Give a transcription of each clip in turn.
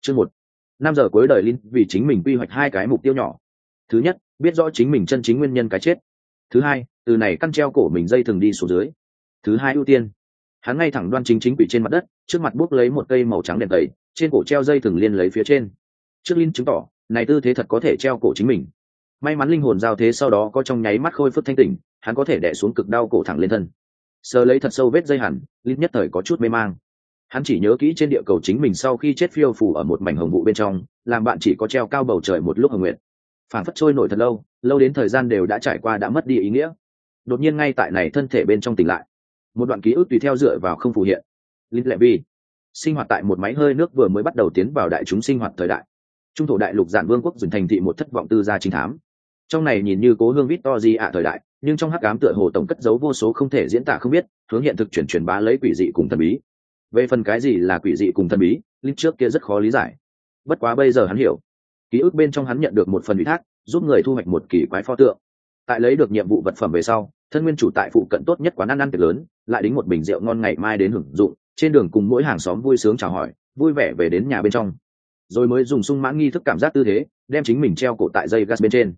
Chương 1. 5 giờ cuối đời Linh vì chính mình quy hoạch hai cái mục tiêu nhỏ. Thứ nhất, biết rõ chính mình chân chính nguyên nhân cái chết. Thứ hai, từ này căn treo cổ mình dây thừng đi xuống dưới. Thứ hai ưu tiên. Hắn ngay thẳng đoan chính chính quỷ trên mặt đất, trước mặt buốc lấy một cây màu trắng đèn tẩy, trên cổ treo dây thừng liên lấy phía trên. Trước Linh chứng tỏ, này tư thế thật có thể treo cổ chính mình. May mắn linh hồn giao thế sau đó có trong nháy mắt khôi phục thanh tỉnh, hắn có thể đè xuống cực đau cổ thẳng lên thân. Sờ lấy thật sâu vết dây hẳn, Linh nhất thời có chút mê mang. Hắn chỉ nhớ kỹ trên địa cầu chính mình sau khi chết phiêu phù ở một mảnh hồng vụ bên trong, làm bạn chỉ có treo cao bầu trời một lúc hồng nguyện. Phản phất trôi nổi thật lâu, lâu đến thời gian đều đã trải qua đã mất đi ý nghĩa. Đột nhiên ngay tại này thân thể bên trong tỉnh lại, một đoạn ký ức tùy theo dựa vào không phù hiện. Linh lệ vi sinh hoạt tại một máy hơi nước vừa mới bắt đầu tiến vào đại chúng sinh hoạt thời đại. Trung thổ đại lục Giản Vương quốc dần thành thị một thất vọng tư gia chính thám. Trong này nhìn như cố hương Victory ạ thời đại, nhưng trong hắc ám tựa hồ tổng cất giấu vô số không thể diễn tả không biết, hướng hiện thực truyền bá lấy quỷ dị cùng thần bí. Về phần cái gì là quỷ dị cùng thần bí, Linh trước kia rất khó lý giải. Bất quá bây giờ hắn hiểu. Ký ức bên trong hắn nhận được một phần ủy thác, giúp người thu hoạch một kỳ quái pho tượng. Tại lấy được nhiệm vụ vật phẩm về sau, thân nguyên chủ tại phụ cận tốt nhất quán ăn tiệc lớn, lại đính một bình rượu ngon ngày mai đến hưởng dụng, trên đường cùng mỗi hàng xóm vui sướng chào hỏi, vui vẻ về đến nhà bên trong. Rồi mới dùng sung mãn nghi thức cảm giác tư thế, đem chính mình treo cổ tại dây gas bên trên.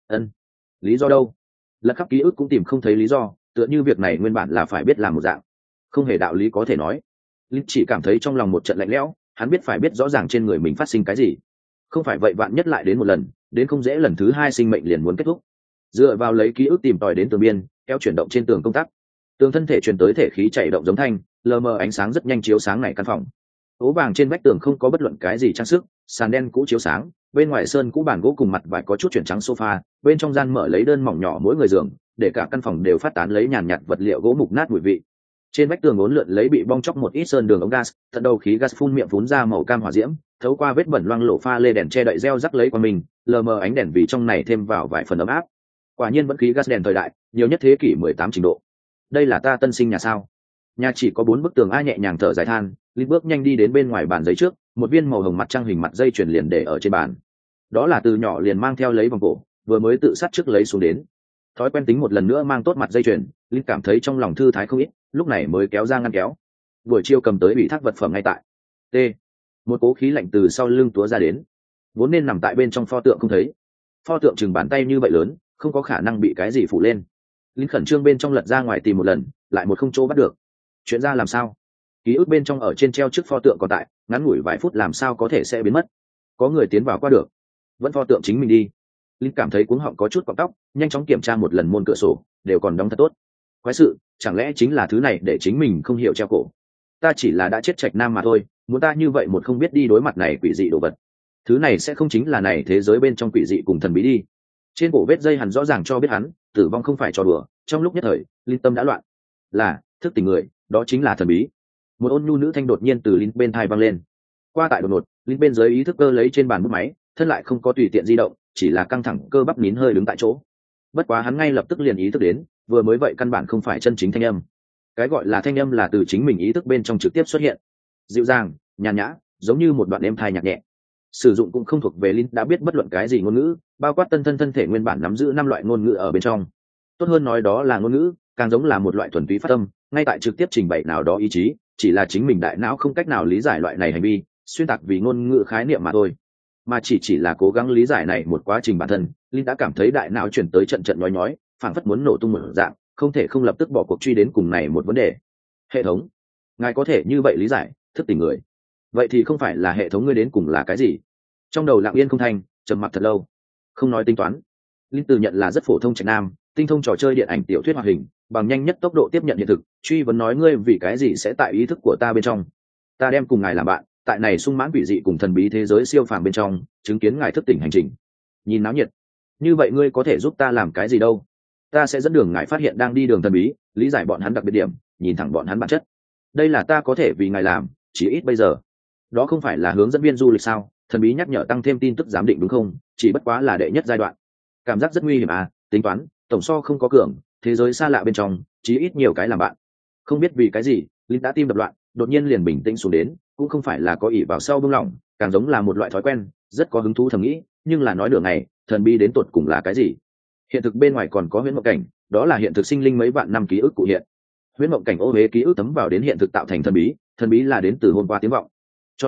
Lý do đâu? Lật khắp ký ức cũng tìm không thấy lý do, tựa như việc này nguyên bản là phải biết làm một dạng, không hề đạo lý có thể nói. Linh chỉ cảm thấy trong lòng một trận lạnh lẽo, hắn biết phải biết rõ ràng trên người mình phát sinh cái gì. Không phải vậy bạn nhất lại đến một lần, đến không dễ lần thứ hai sinh mệnh liền muốn kết thúc. Dựa vào lấy ký ức tìm tòi đến tường biên, kéo chuyển động trên tường công tắc. Tường thân thể truyền tới thể khí chạy động giống thanh, lờ mờ ánh sáng rất nhanh chiếu sáng này căn phòng. Ố vàng trên vách tường không có bất luận cái gì trang sức, sàn đen cũ chiếu sáng, bên ngoài sơn cũ bàn gỗ cùng mặt vải có chút chuyển trắng sofa, bên trong gian mở lấy đơn mỏng nhỏ mỗi người giường, để cả căn phòng đều phát tán lấy nhàn nhạt vật liệu gỗ mục nát mùi vị. Trên vách tường uốn lượn lấy bị bong chóc một ít sơn đường ống gas, tận đầu khí gas phun miệng phún ra màu cam hỏa diễm, thấu qua vết bẩn loang lổ pha lê đèn che đậy reo rắc lấy qua mình, lờ mờ ánh đèn vì trong này thêm vào vài phần ấm áp. Quả nhiên vẫn khí gas đèn thời đại, nhiều nhất thế kỷ 18 trình độ. Đây là ta tân sinh nhà sao? Nhà chỉ có 4 bức tường a, nhẹ nhàng thở dài than, Linh bước nhanh đi đến bên ngoài bàn giấy trước, một viên màu hồng mặt trăng hình mặt dây chuyền liền để ở trên bàn. Đó là từ nhỏ liền mang theo lấy vòng cổ, vừa mới tự sát trước lấy xuống đến. Thói quen tính một lần nữa mang tốt mặt dây chuyền, Linh cảm thấy trong lòng thư thái không ít, lúc này mới kéo ra ngăn kéo. Buổi chiều cầm tới bị thác vật phẩm ngay tại. T. Một cố khí lạnh từ sau lưng túa ra đến. Vốn nên nằm tại bên trong pho tượng không thấy. Pho tượng chừng bàn tay như vậy lớn, không có khả năng bị cái gì phủ lên. Linh khẩn trương bên trong lật ra ngoài tìm một lần, lại một không chỗ bắt được. Chuyện ra làm sao? Ký ức bên trong ở trên treo trước pho tượng còn tại, ngắn ngủi vài phút làm sao có thể sẽ biến mất. Có người tiến vào qua được, vẫn pho tượng chính mình đi. Linh cảm thấy cuống họng có chút cọng tóc, nhanh chóng kiểm tra một lần môn cửa sổ, đều còn đóng thật tốt. Quái sự, chẳng lẽ chính là thứ này để chính mình không hiểu treo cổ? Ta chỉ là đã chết trạch nam mà thôi, muốn ta như vậy một không biết đi đối mặt này quỷ dị đồ vật. Thứ này sẽ không chính là này thế giới bên trong quỷ dị cùng thần bí đi. Trên cổ vết dây hẳn rõ ràng cho biết hắn, tử vong không phải trò đùa. Trong lúc nhất thời, Linh tâm đã loạn. Là thức tỉnh người, đó chính là thần bí. Một ôn nhu nữ thanh đột nhiên từ Linh bên tai vang lên. Qua tại đột ngột, Linh bên dưới ý thức cơ lấy trên bàn bút máy, thân lại không có tùy tiện di động, chỉ là căng thẳng cơ bắp nín hơi đứng tại chỗ. Bất quá hắn ngay lập tức liền ý thức đến, vừa mới vậy căn bản không phải chân chính thanh âm. Cái gọi là thanh âm là từ chính mình ý thức bên trong trực tiếp xuất hiện, dịu dàng, nhàn nhã, giống như một đoạn êm thai nhạc nhẹ. Sử dụng cũng không thuộc về Linh đã biết bất luận cái gì ngôn ngữ, bao quát thân thể nguyên bản nắm giữ 5 loại ngôn ngữ ở bên trong. Tốt hơn nói đó là ngôn ngữ, càng giống là một loại thuần túy phát âm, ngay tại trực tiếp trình bày nào đó ý chí, chỉ là chính mình đại não không cách nào lý giải loại này hành vi, xuyên tạc vì ngôn ngữ khái niệm mà thôi. Mà chỉ là cố gắng lý giải này một quá trình bản thân, Linh đã cảm thấy đại não chuyển tới trận trận nhói nhói, phảng phất muốn nổ tung một dạng, không thể không lập tức bỏ cuộc truy đến cùng này một vấn đề. Hệ thống, ngài có thể như vậy lý giải thức tỉnh người, vậy thì không phải là hệ thống ngươi đến cùng là cái gì? Trong đầu lặng yên không thanh, trầm mặc thật lâu, không nói tính toán. Linh tự nhận là rất phổ thông trạch nam, tinh thông trò chơi điện ảnh tiểu thuyết hoạt hình, bằng nhanh nhất tốc độ tiếp nhận hiện thực, truy vấn nói ngươi vì cái gì sẽ tại ý thức của ta bên trong. Ta đem cùng ngài làm bạn, tại này sung mãn quỷ dị cùng thần bí thế giới siêu phàm bên trong, chứng kiến ngài thức tỉnh hành trình. Nhìn náo nhiệt, như vậy ngươi có thể giúp ta làm cái gì đâu? Ta sẽ dẫn đường ngài phát hiện đang đi đường thần bí, lý giải bọn hắn đặc biệt điểm, nhìn thẳng bọn hắn bản chất. Đây là ta có thể vì ngài làm, chỉ ít bây giờ. Đó không phải là hướng dẫn viên du lịch sao? Thần bí nhắc nhở tăng thêm tin tức giám định đúng không? Chỉ bất quá là đệ nhất giai đoạn. Cảm giác rất nguy hiểm à? Tính toán, tổng so không có cường, thế giới xa lạ bên trong, chí ít nhiều cái làm bạn. Không biết vì cái gì, Linh đã tim đập loạn, đột nhiên liền bình tĩnh xuống đến, cũng không phải là có ỷ vào sau bưng lỏng, càng giống là một loại thói quen, rất có hứng thú thầm nghĩ, nhưng là nói đường này, thần bí đến tột cùng là cái gì? Hiện thực bên ngoài còn có huyễn mộng cảnh, đó là hiện thực sinh linh mấy vạn năm ký ức cụ hiện. Huyễn mộng cảnh ô huế ký ức tấm vào đến hiện thực tạo thành thần bí là đến từ hôm qua tiếng vọng. Cho nên,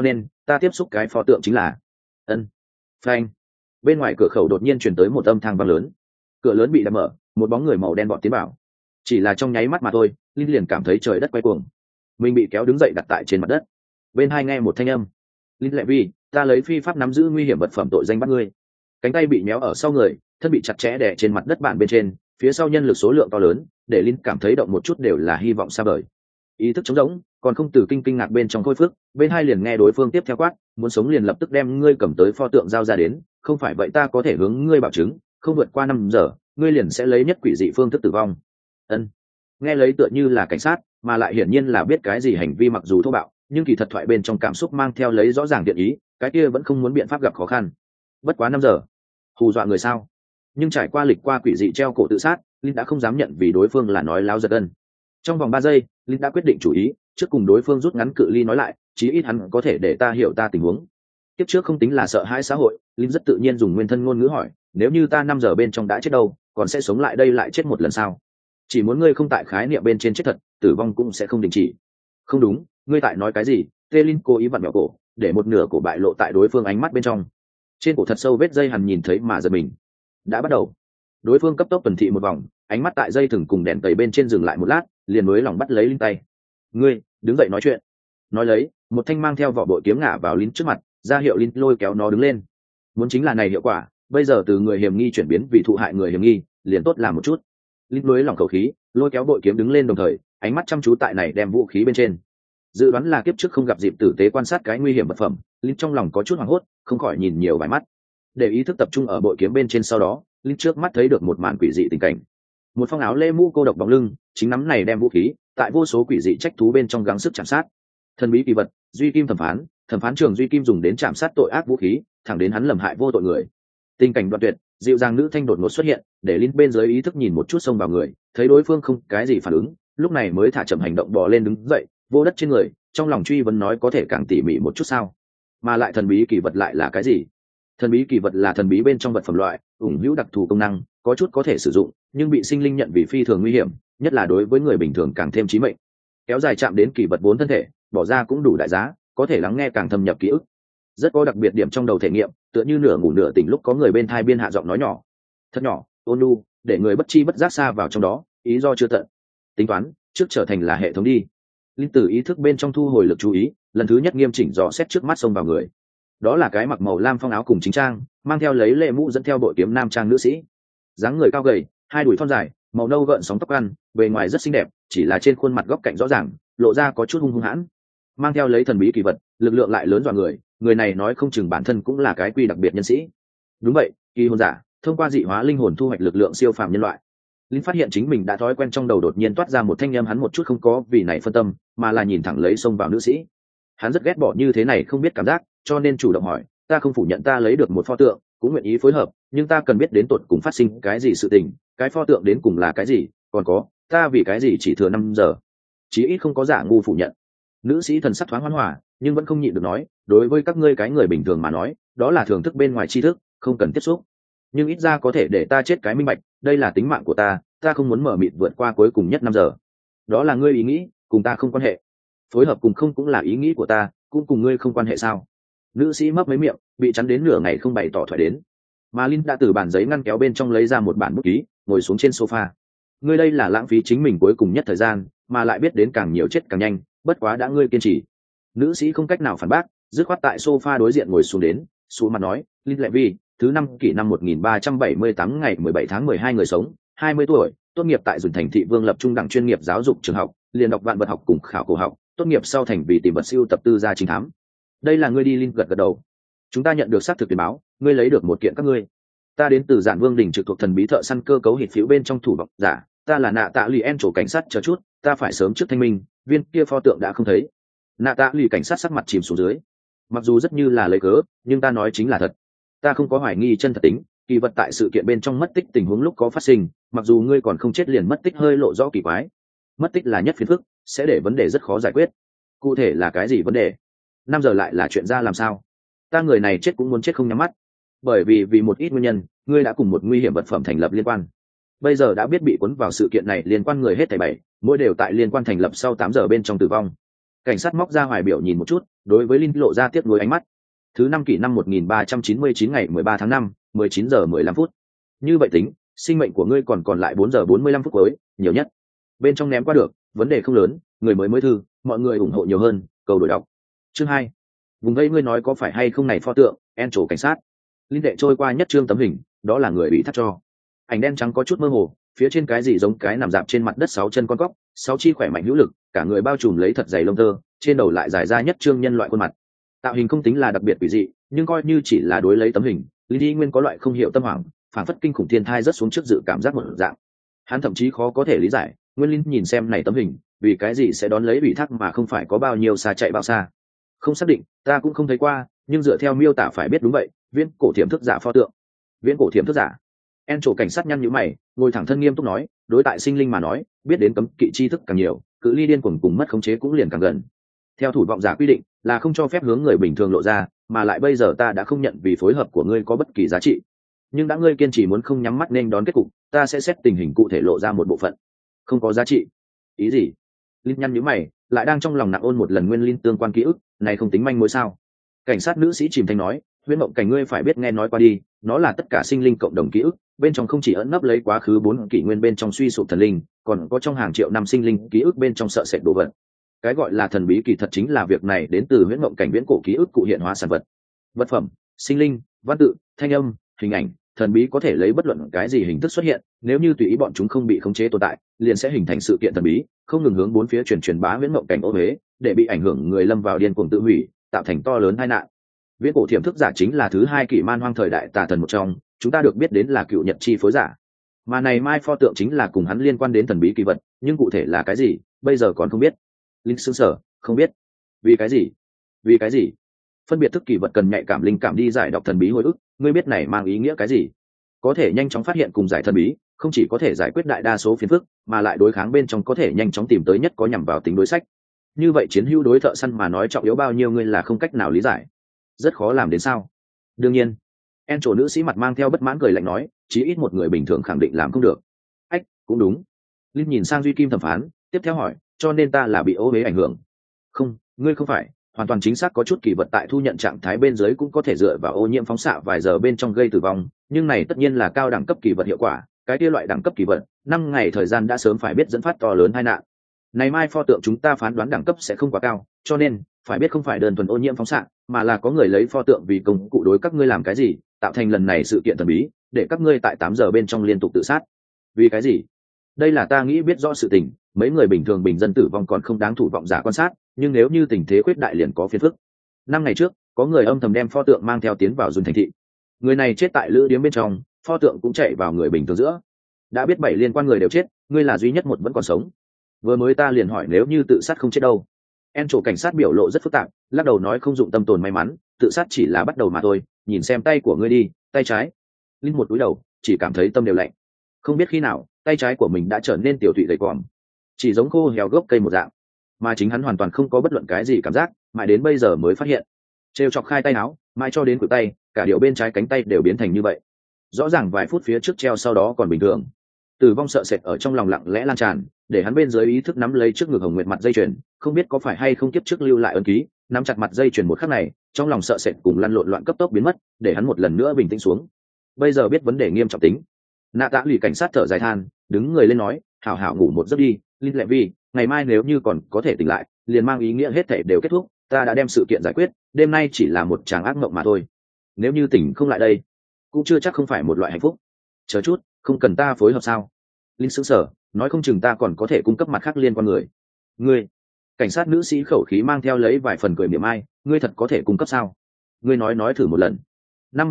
ta tiếp xúc cái pho tượng chính là ân phanh. Bên ngoài cửa khẩu đột nhiên truyền tới một âm thanh vang lớn, cửa lớn bị đập mở, một bóng người màu đen vọt tiến vào. Chỉ là trong nháy mắt mà thôi, linh liền cảm thấy trời đất quay cuồng, mình bị kéo đứng dậy đặt tại trên mặt đất. Bên hai nghe một thanh âm, linh lệ vi, ta lấy phi pháp nắm giữ nguy hiểm vật phẩm tội danh bắt ngươi. Cánh tay bị méo ở sau người, thân bị chặt chẽ đè trên mặt đất bạn bên trên, phía sau nhân lực số lượng to lớn, để linh cảm thấy động một chút đều là hy vọng xa vời. Ý thức trống rỗng, còn không từ kinh ngạc bên trong khôi phước, bên hai liền nghe đối phương tiếp theo quát, muốn sống liền lập tức đem ngươi cầm tới pho tượng giao ra đến, không phải vậy ta có thể hướng ngươi bảo chứng, không vượt qua 5 giờ ngươi liền sẽ lấy nhất quỷ dị phương thức tử vong. Ân. Nghe lấy tựa như là cảnh sát, mà lại hiển nhiên là biết cái gì hành vi mặc dù thô bạo, nhưng kỳ thật thoại bên trong cảm xúc mang theo lấy rõ ràng thiện ý, cái kia vẫn không muốn biện pháp gặp khó khăn. Bất quá 5 giờ, hù dọa người sao? Nhưng trải qua lịch qua quỷ dị treo cổ tự sát, linh đã không dám nhận vì đối phương là nói láo giật gân. Trong vòng 3 giây, linh đã quyết định chủ ý, trước cùng đối phương rút ngắn cự ly nói lại, chí ít hắn có thể để ta hiểu ta tình huống. Tiếp trước không tính là sợ hãi xã hội, linh rất tự nhiên dùng nguyên thân ngôn ngữ hỏi, nếu như ta 5 giờ bên trong đã chết đâu, còn sẽ sống lại đây lại chết một lần sao? Chỉ muốn ngươi không tại khái niệm bên trên chết thật, tử vong cũng sẽ không đình chỉ. Không đúng, ngươi tại nói cái gì? Tê Linh cố ý vặn vẹo cổ, để một nửa cổ bại lộ tại đối phương ánh mắt bên trong. Trên cổ thật sâu vết dây hằn nhìn thấy mà giật mình. Đã bắt đầu. Đối phương cấp tốc tuần thị một vòng, ánh mắt tại dây thừng cùng đèn tẩy bên trên dừng lại một lát, liền mới lòng bắt lấy Linh tay. Ngươi, đứng dậy nói chuyện. Nói lấy, một thanh mang theo vỏ bội kiếm ngả vào Linh trước mặt, ra hiệu Linh lôi kéo nó đứng lên. Muốn chính là này hiệu quả, bây giờ từ người hiểm nghi chuyển biến vì thụ hại người hiểm nghi, liền tốt làm một chút. Linh lối lỏng khẩu khí, lôi kéo bội kiếm đứng lên, đồng thời ánh mắt chăm chú tại này đem vũ khí bên trên. Dự đoán là kiếp trước không gặp dịp tử tế quan sát cái nguy hiểm vật phẩm, Linh trong lòng có chút hoảng hốt, không khỏi nhìn nhiều vài mắt. Để ý thức tập trung ở bội kiếm bên trên, sau đó Linh trước mắt thấy được một màn quỷ dị tình cảnh. Một phong áo lê mũ cô độc bóng lưng, chính nắm này đem vũ khí, tại vô số quỷ dị trách thú bên trong gắng sức chạm sát. Thần bí kỳ vật, Duy Kim thẩm phán trường Duy Kim dùng đến chạm sát tội ác vũ khí, thẳng đến hắn lầm hại vô tội người. Tình cảnh đoạn tuyệt, dịu dàng nữ thanh đột ngột xuất hiện, để Linh bên dưới ý thức nhìn một chút xông vào người, thấy đối phương không cái gì phản ứng, lúc này mới thả chậm hành động bò lên đứng dậy, vô đất trên người, trong lòng truy vấn nói có thể càng tỉ mỉ một chút sao? Mà lại thần bí kỳ vật lại là cái gì? Thần bí kỳ vật là thần bí bên trong vật phẩm loại, ủng hữu đặc thù công năng, có chút có thể sử dụng, nhưng bị sinh linh nhận vì phi thường nguy hiểm, nhất là đối với người bình thường càng thêm chí mệnh. Kéo dài chạm đến kỳ vật vốn thân thể, bỏ ra cũng đủ đại giá, có thể lắng nghe càng thâm nhập ký ức. Rất có đặc biệt điểm trong đầu thể nghiệm, tựa như nửa ngủ nửa tỉnh lúc có người bên thai biên hạ giọng nói nhỏ, thật nhỏ, ôn nhu, để người bất chi bất giác xa vào trong đó, ý do chưa tận. Tính toán, trước trở thành là hệ thống đi. Linh tử ý thức bên trong thu hồi lực chú ý, lần thứ nhất nghiêm chỉnh dò xét trước mắt xông vào người. Đó là cái mặc màu lam phong áo cùng chính trang, mang theo lấy lệ mũ dẫn theo bội kiếm nam trang nữ sĩ. Dáng người cao gầy, hai đùi thon dài, màu nâu gợn sóng tóc ăn, bề ngoài rất xinh đẹp, chỉ là trên khuôn mặt góc cạnh rõ ràng, lộ ra có chút hung hãn. Mang theo lấy thần bí kỳ vật, lực lượng lại lớn dọa người, người này nói không chừng bản thân cũng là cái quy đặc biệt nhân sĩ. Đúng vậy, kỳ hồn giả, thông qua dị hóa linh hồn thu hoạch lực lượng siêu phàm nhân loại. Linh phát hiện chính mình đã thói quen, trong đầu đột nhiên toát ra một thanh âm, hắn một chút không có vì này phân tâm, mà là nhìn thẳng lấy xông vào nữ sĩ. Hắn rất ghét bỏ như thế này không biết cảm giác, cho nên chủ động hỏi, ta không phủ nhận ta lấy được một pho tượng, cũng nguyện ý phối hợp, nhưng ta cần biết đến tột cùng phát sinh cái gì sự tình, cái pho tượng đến cùng là cái gì, còn có, ta vì cái gì chỉ thừa 5 giờ. Chí ít không có giả ngu phủ nhận. Nữ sĩ thần sắc thoáng hoan hòa, nhưng vẫn không nhịn được nói, đối với các ngươi cái người bình thường mà nói, đó là thưởng thức bên ngoài tri thức, không cần tiếp xúc. Nhưng ít ra có thể để ta chết cái minh bạch, đây là tính mạng của ta không muốn mở mịt vượt qua cuối cùng nhất 5 giờ. Đó là ngươi ý nghĩ, cùng ta không quan hệ. Phối hợp cùng không cũng là ý nghĩ của ta, cũng cùng ngươi không quan hệ sao? Nữ sĩ mấp mấy miệng, bị chắn đến nửa ngày không bày tỏ thoại đến. Mà Linh đã từ bản giấy ngăn kéo bên trong lấy ra một bản bút ký, ngồi xuống trên sofa. Ngươi đây là lãng phí chính mình cuối cùng nhất thời gian, mà lại biết đến càng nhiều chết càng nhanh, bất quá đã ngươi kiên trì. Nữ sĩ không cách nào phản bác, dứt khoát tại sofa đối diện ngồi xuống đến, xuống mặt nói, Linh Lệ Vi, thứ 5 kỷ năm 1378 ngày 17 tháng 12 người sống, 20 tuổi, tốt nghiệp tại Duyển Thành thị Vương Lập trung đẳng chuyên nghiệp giáo dục trường học, liền đọc vạn vật học cùng khảo cổ học, tốt nghiệp sau thành vì tìm vật siêu tập tư gia chính thám. Đây là ngươi đi. Linh gật gật đầu. Chúng ta nhận được xác thực tuyên báo, ngươi lấy được một kiện các ngươi. Ta đến từ Giản Vương đỉnh trực thuộc thần bí thợ săn cơ cấu hịt phiếu bên trong thủ vọng giả, ta là Nạ Tạ Lì En chỗ cảnh sát, chờ chút, ta phải sớm trước thanh minh, viên kia pho tượng đã không thấy. Nạ Tạ Lì cảnh sát sắc mặt chìm xuống dưới. Mặc dù rất như là lấy cớ, nhưng ta nói chính là thật. Ta không có hoài nghi chân thật tính, kỳ vật tại sự kiện bên trong mất tích tình huống lúc có phát sinh, mặc dù ngươi còn không chết liền mất tích hơi lộ rõ kỳ quái. Mất tích là nhất phiền phức, sẽ để vấn đề rất khó giải quyết. Cụ thể là cái gì vấn đề? 5 giờ lại là chuyện ra làm sao? Ta người này chết cũng muốn chết không nhắm mắt. Bởi vì một ít nguyên nhân, ngươi đã cùng một nguy hiểm vật phẩm thành lập liên quan. Bây giờ đã biết bị cuốn vào sự kiện này liên quan người hết thảy 7, mỗi đều tại liên quan thành lập sau 8 giờ bên trong tử vong. Cảnh sát móc ra hoài biểu nhìn một chút, đối với linh lộ ra tiếc nuối ánh mắt. Thứ năm kỷ năm 1399 ngày 13 tháng 5, 19 giờ 15 phút. Như vậy tính, sinh mệnh của ngươi còn lại 4 giờ 45 phút cuối, nhiều nhất. Bên trong ném qua được, vấn đề không lớn, người mới thư, mọi người ủng hộ nhiều hơn, cầu đổi đọc. Chương 2. Vùng vây ngươi nói có phải hay không này pho tượng, en trổ cảnh sát. Linh tệ trôi qua nhất trương tấm hình, đó là người bị thắt cho. Ảnh đen trắng có chút mơ hồ, phía trên cái gì giống cái nằm dạp trên mặt đất 6 chân con cóc, 6 chi khỏe mạnh hữu lực, cả người bao trùm lấy thật dày lông tơ, trên đầu lại dài ra nhất trương nhân loại khuôn mặt. Tạo hình không tính là đặc biệt quỷ dị, nhưng coi như chỉ là đối lấy tấm hình, Lý Nguyên có loại không hiểu tâm hoảng, phản phất kinh khủng thiên thai rất xuống trước dự cảm giác một dạng. Hắn thậm chí khó có thể lý giải, Nguyên Linh nhìn xem này tấm hình, vì cái gì sẽ đón lấy ủy thác mà không phải có bao nhiêu xa chạy bao xa. Không xác định, ta cũng không thấy qua, nhưng dựa theo miêu tả phải biết đúng vậy, viễn cổ thiểm thức giả pho tượng. Viễn cổ thiểm thức giả. En trổ cảnh sát nhăn nhíu mày, ngồi thẳng thân nghiêm túc nói, đối tại sinh linh mà nói, biết đến cấm kỵ tri thức càng nhiều, cự ly điên cuồng cùng mất khống chế cũng liền càng gần. Theo thủ vọng giả quy định, là không cho phép hướng người bình thường lộ ra, mà lại bây giờ ta đã không nhận vì phối hợp của ngươi có bất kỳ giá trị. Nhưng đã ngươi kiên trì muốn không nhắm mắt nên đón kết cục, ta sẽ xét tình hình cụ thể lộ ra một bộ phận. Không có giá trị? Ý gì? Linh nhăn nhíu mày, lại đang trong lòng nặng ôn một lần nguyên linh tương quan ký ức, này không tính manh mối sao? Cảnh sát nữ sĩ chìm thanh nói, huyễn mộng cảnh ngươi phải biết nghe nói qua đi, nó là tất cả sinh linh cộng đồng ký ức, bên trong không chỉ ẩn nấp lấy quá khứ 4 kỷ nguyên bên trong suy sụp thần linh, còn có trong hàng triệu năm sinh linh ký ức bên trong sợ sệt đồ vật. Cái gọi là thần bí kỳ thật chính là việc này đến từ huyễn mộng cảnh viễn cổ ký ức cụ hiện hóa sản vật, vật phẩm, sinh linh, văn tự, thanh âm, hình ảnh. Thần bí có thể lấy bất luận cái gì hình thức xuất hiện, nếu như tùy ý bọn chúng không bị khống chế tồn tại, liền sẽ hình thành sự kiện thần bí, không ngừng hướng bốn phía truyền bá huyễn mộng cảnh ô huế, để bị ảnh hưởng người lâm vào điên cuồng tự hủy, tạo thành to lớn tai nạn. Viễn cổ thiểm thức giả chính là thứ hai kỷ man hoang thời đại tà thần một trong, chúng ta được biết đến là cựu nhật chi phối giả. Mà này mai pho tượng chính là cùng hắn liên quan đến thần bí kỳ vật, nhưng cụ thể là cái gì, bây giờ còn không biết. Linh sững sờ, không biết. Vì cái gì? Vì cái gì? Phân biệt thức kỳ vật cần nhạy cảm linh cảm đi giải đọc thần bí hồi ức, ngươi biết này mang ý nghĩa cái gì? Có thể nhanh chóng phát hiện cùng giải thần bí, không chỉ có thể giải quyết đại đa số phiền phức, mà lại đối kháng bên trong có thể nhanh chóng tìm tới nhất có nhằm vào tính đối sách. Như vậy chiến hữu đối thợ săn mà nói trọng yếu bao nhiêu ngươi là không cách nào lý giải. Rất khó làm đến sao? Đương nhiên. En trổ nữ sĩ mặt mang theo bất mãn cười lạnh nói, chí ít một người bình thường khẳng định làm không được. Ách, cũng đúng. Linh nhìn sang Duy Kim thẩm phán, tiếp theo hỏi, cho nên ta là bị ô uế ảnh hưởng? Không, ngươi không phải, hoàn toàn chính xác có chút kỳ vật tại thu nhận trạng thái bên dưới cũng có thể dựa vào ô nhiễm phóng xạ vài giờ bên trong gây tử vong, nhưng này tất nhiên là cao đẳng cấp kỳ vật hiệu quả, cái kia loại đẳng cấp kỳ vật, 5 ngày thời gian đã sớm phải biết dẫn phát to lớn tai nạn. Này mai pho tượng chúng ta phán đoán đẳng cấp sẽ không quá cao, cho nên phải biết không phải đơn thuần ô nhiễm phóng xạ, mà là có người lấy pho tượng vì công cụ đối các ngươi làm cái gì, tạo thành lần này sự kiện thần bí, để các ngươi tại 8 giờ bên trong liên tục tự sát. Vì cái gì? Đây là ta nghĩ biết rõ sự tình, mấy người bình thường bình dân tử vong còn không đáng thủ vọng giả quan sát, nhưng nếu như tình thế khuyết đại liền có phiền phức. 5 ngày trước, có người âm thầm đem pho tượng mang theo tiến vào Dùn thành thị. Người này chết tại lữ điếm bên trong, pho tượng cũng chạy vào người bình thường giữa. Đã biết 7 liên quan người đều chết, ngươi là duy nhất một vẫn còn sống. Vừa mới ta liền hỏi nếu như tự sát không chết đâu. En trổ cảnh sát biểu lộ rất phức tạp, lắc đầu nói không dụng tâm tồn may mắn, tự sát chỉ là bắt đầu mà thôi, nhìn xem tay của ngươi đi, tay trái. Linh một cúi đầu, chỉ cảm thấy tâm đều lạnh. Không biết khi nào, tay trái của mình đã trở nên tiểu thụy gầy còm, chỉ giống khô héo gốc cây một dạng, mà chính hắn hoàn toàn không có bất luận cái gì cảm giác, mãi đến bây giờ mới phát hiện. Trêu chọc khai tay áo, mãi cho đến cụt tay, cả điều bên trái cánh tay đều biến thành như vậy. Rõ ràng vài phút phía trước treo sau đó còn bình thường. Tử vong sợ sệt ở trong lòng lặng lẽ lan tràn, để hắn bên dưới ý thức nắm lấy trước ngực hồng nguyệt mặt dây chuyền, không biết có phải hay không kiếp trước lưu lại ấn ký, nắm chặt mặt dây chuyền một khắc này, trong lòng sợ sệt cùng lăn lộn loạn cấp tốc biến mất, để hắn một lần nữa bình tĩnh xuống. Bây giờ biết vấn đề nghiêm trọng tính. Nạ Tạ lì cảnh sát thở dài than, đứng người lên nói, hảo hảo ngủ một giấc đi, Linh Lệ Vi, ngày mai nếu như còn có thể tỉnh lại, liền mang ý nghĩa hết thảy đều kết thúc, ta đã đem sự kiện giải quyết, đêm nay chỉ là một tràng ác mộng mà thôi. Nếu như tỉnh không lại đây, cũng chưa chắc không phải một loại hạnh phúc. Chờ chút, không cần ta phối hợp sao? Linh sững sờ, nói không chừng ta còn có thể cung cấp mặt khác liên quan người. Ngươi, cảnh sát nữ sĩ khẩu khí mang theo lấy vài phần cười mỉa mai, ngươi thật có thể cung cấp sao? Ngươi nói thử một lần. Năm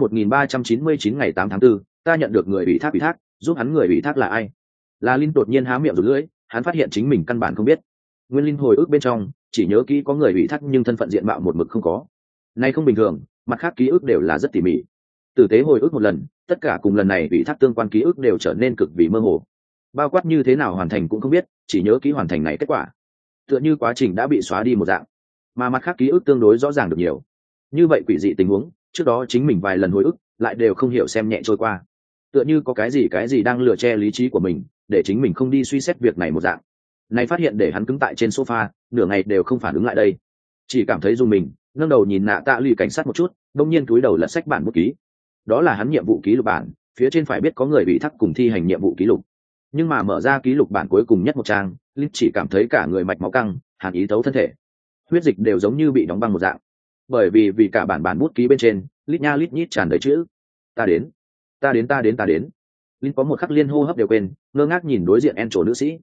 1399 ngày 8 tháng 4, ta nhận được người ủy thác, giúp hắn người ủy thác là ai? Là Linh đột nhiên há miệng rụt lưỡi, hắn phát hiện chính mình căn bản không biết. Nguyên Linh hồi ức bên trong, chỉ nhớ kỹ có người ủy thác nhưng thân phận diện mạo một mực không có. Này không bình thường, mặt khác ký ức đều là rất tỉ mỉ. Tử tế hồi ức một lần, tất cả cùng lần này ủy thác tương quan ký ức đều trở nên cực vì mơ hồ. Bao quát như thế nào hoàn thành cũng không biết, chỉ nhớ kỹ hoàn thành này kết quả. Tựa như quá trình đã bị xóa đi một dạng, mà mặt khác ký ức tương đối rõ ràng được nhiều. Như vậy quỷ dị tình huống, trước đó chính mình vài lần hồi ức, lại đều không hiểu xem nhẹ trôi qua. Tựa như có cái gì đang lừa che lý trí của mình, để chính mình không đi suy xét việc này một dạng. Này phát hiện để hắn cứng tại trên sofa, nửa ngày đều không phản ứng lại đây. Chỉ cảm thấy run mình, nâng đầu nhìn nạ tạ lì cảnh sát một chút, đông nhiên cúi đầu lật sách bản bút ký. Đó là hắn nhiệm vụ ký lục bản, phía trên phải biết có người bị thắc cùng thi hành nhiệm vụ ký lục. Nhưng mà mở ra ký lục bản cuối cùng nhất một trang, Linh chỉ cảm thấy cả người mạch máu căng, hàn ý thấu thân thể, huyết dịch đều giống như bị đóng băng một dạng. Bởi vì cả bản bút ký bên trên lít nha lít nhít tràn đầy chữ ta đến, ta đến, ta đến, ta đến. Linh có một khắc liên hô hấp đều quên, ngơ ngác nhìn đối diện en trổ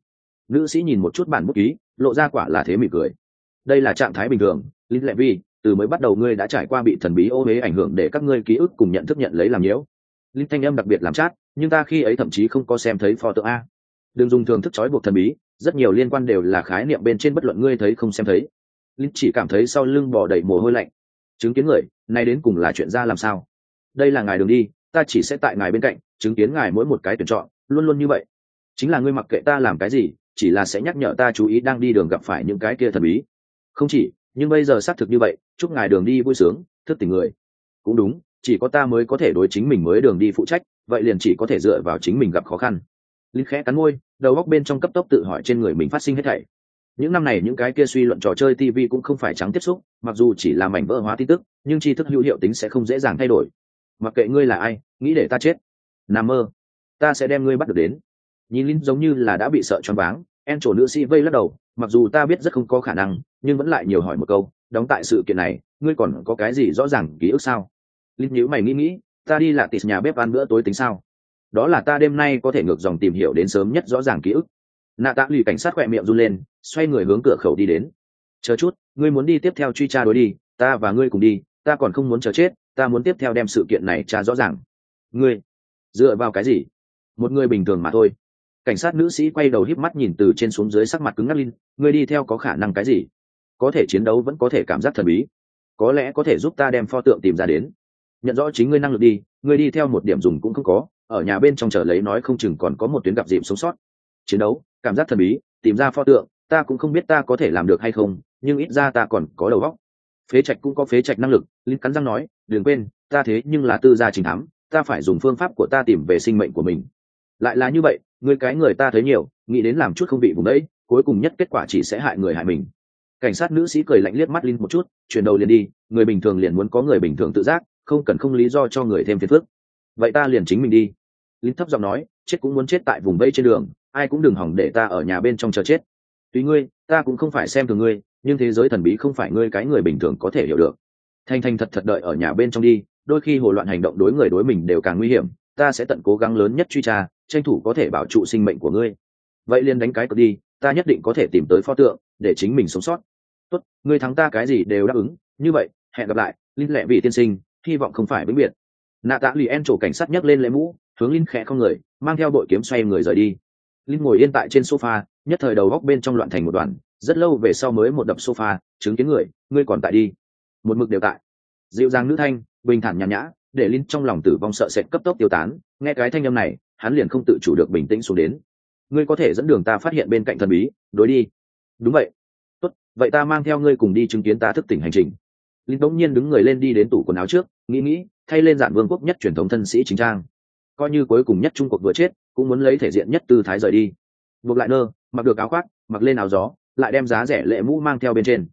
nữ sĩ nhìn một chút bản bút ký, lộ ra quả là thế mỉm cười. Đây là trạng thái bình thường, Linh lệ vi, từ mới bắt đầu ngươi đã trải qua bị thần bí ô huế ảnh hưởng để các ngươi ký ức cùng nhận thức nhận lấy làm nhiễu. Linh thanh âm đặc biệt làm chát, nhưng ta khi ấy thậm chí không có xem thấy pho tượng a. Đừng dùng thường thức trói buộc thần bí, rất nhiều liên quan đều là khái niệm bên trên bất luận ngươi thấy không xem thấy. Linh chỉ cảm thấy sau lưng bò đầy mồ hôi lạnh. Chứng kiến người này đến cùng là chuyện ra làm sao? Đây là ngài đường đi, ta chỉ sẽ tại ngài bên cạnh, chứng kiến ngài mỗi một cái tuyển chọn, luôn luôn như vậy. Chính là ngươi mặc kệ ta làm cái gì, chỉ là sẽ nhắc nhở ta chú ý đang đi đường gặp phải những cái kia thần bí. Không chỉ, nhưng bây giờ xác thực như vậy, chúc ngài đường đi vui sướng, thức tỉnh người. Cũng đúng, chỉ có ta mới có thể đối chính mình mới đường đi phụ trách, vậy liền chỉ có thể dựa vào chính mình gặp khó khăn. Linh khẽ cắn môi, đầu óc bên trong cấp tốc tự hỏi trên người mình phát sinh hết thảy. Những năm này những cái kia suy luận trò chơi TV cũng không phải trắng tiếp xúc, mặc dù chỉ là mảnh vỡ hóa tin tức, nhưng tri thức hữu hiệu tính sẽ không dễ dàng thay đổi. Mặc kệ ngươi là ai, nghĩ để ta chết, nằm mơ, ta sẽ đem ngươi bắt được đến. Nhìn Linh giống như là đã bị sợ choáng váng, en trổ nữ sĩ vây lắc đầu, mặc dù ta biết rất không có khả năng, nhưng vẫn lại nhiều hỏi một câu, đóng tại sự kiện này, ngươi còn có cái gì rõ ràng ký ức sao? Linh nhíu mày nghĩ, ta đi là tịt nhà bếp ăn bữa tối tính sao? Đó là ta đêm nay có thể ngược dòng tìm hiểu đến sớm nhất rõ ràng ký ức. Nạ tạ lì cảnh sát khỏe miệng run lên, xoay người hướng cửa khẩu đi đến. Chờ chút, ngươi muốn đi tiếp theo truy tra đối đi, ta và ngươi cùng đi, ta còn không muốn chờ chết, ta muốn tiếp theo đem sự kiện này tra rõ ràng. Ngươi dựa vào cái gì? Một người bình thường mà thôi. Cảnh sát nữ sĩ quay đầu híp mắt nhìn từ trên xuống dưới, sắc mặt cứng ngắc. Linh, ngươi đi theo có khả năng cái gì? Có thể chiến đấu, vẫn có thể cảm giác thần bí, có lẽ có thể giúp ta đem pho tượng tìm ra đến. Nhận rõ chính ngươi năng lực đi, ngươi đi theo một điểm dùng cũng không có, ở nhà bên trong chờ lấy nói không chừng còn có một tuyến gặp dịp sống sót. Chiến đấu, cảm giác thần bí, tìm ra pho tượng, ta cũng không biết ta có thể làm được hay không, nhưng ít ra ta còn có đầu óc. Phế trạch cũng có phế trạch năng lực. Linh cắn răng nói, đừng quên, ta thế nhưng là tư gia trình thám, ta phải dùng phương pháp của ta tìm về sinh mệnh của mình. Lại là như vậy, ngươi cái người ta thấy nhiều, nghĩ đến làm chút không bị vùng đấy, cuối cùng nhất kết quả chỉ sẽ hại người hại mình. Cảnh sát nữ sĩ cười lạnh liếc mắt Linh một chút, chuyển đầu liền đi. Người bình thường liền muốn có người bình thường tự giác, không cần không lý do cho người thêm phiền phức. Vậy ta liền chính mình đi. Linh thấp giọng nói, chết cũng muốn chết tại vùng vây trên đường, ai cũng đừng hỏng để ta ở nhà bên trong chờ chết. Tùy ngươi, ta cũng không phải xem thường ngươi, nhưng thế giới thần bí không phải ngươi cái người bình thường có thể hiểu được. Thành thành thật thật đợi ở nhà bên trong đi, đôi khi hồ loạn hành động đối người đối mình đều càng nguy hiểm, ta sẽ tận cố gắng lớn nhất truy tra, tranh thủ có thể bảo trụ sinh mệnh của ngươi. Vậy liền đánh cái cược đi, ta nhất định có thể tìm tới pho tượng, để chính mình sống sót. Tốt, ngươi thắng ta cái gì đều đáp ứng, như vậy, hẹn gặp lại, Linh lẹ vị tiên sinh, hy vọng không phải vĩnh biệt. Nạ tạ lì en trổ cảnh sát nhấc lên lễ mũ, hướng Linh khẽ không người, mang theo bội kiếm xoay người rời đi. Linh ngồi yên tại trên sofa, nhất thời đầu góc bên trong loạn thành một đoàn, rất lâu về sau mới một đập sofa, chứng kiến người, ngươi còn tại đi. Một mực đều tại. Dịu dàng nữ thanh, bình thản nhàn nhã, để Linh trong lòng tử vong sợ sệt cấp tốc tiêu tán, nghe cái thanh âm này, hắn liền không tự chủ được bình tĩnh xuống đến. Ngươi có thể dẫn đường ta phát hiện bên cạnh thần bí, đối đi. Đúng vậy. Tốt, vậy ta mang theo ngươi cùng đi chứng kiến ta thức tỉnh hành trình. Linh bỗng nhiên đứng người lên đi đến tủ quần áo trước, nghĩ, thay lên dạng vương quốc nhất truyền thống thân sĩ chính trang. Coi như cuối cùng nhất Trung Quốc vừa chết, cũng muốn lấy thể diện nhất tư thái rời đi. Buộc lại nơ, mặc được áo khoác, mặc lên áo gió, lại đem giá rẻ lệ mũ mang theo bên trên.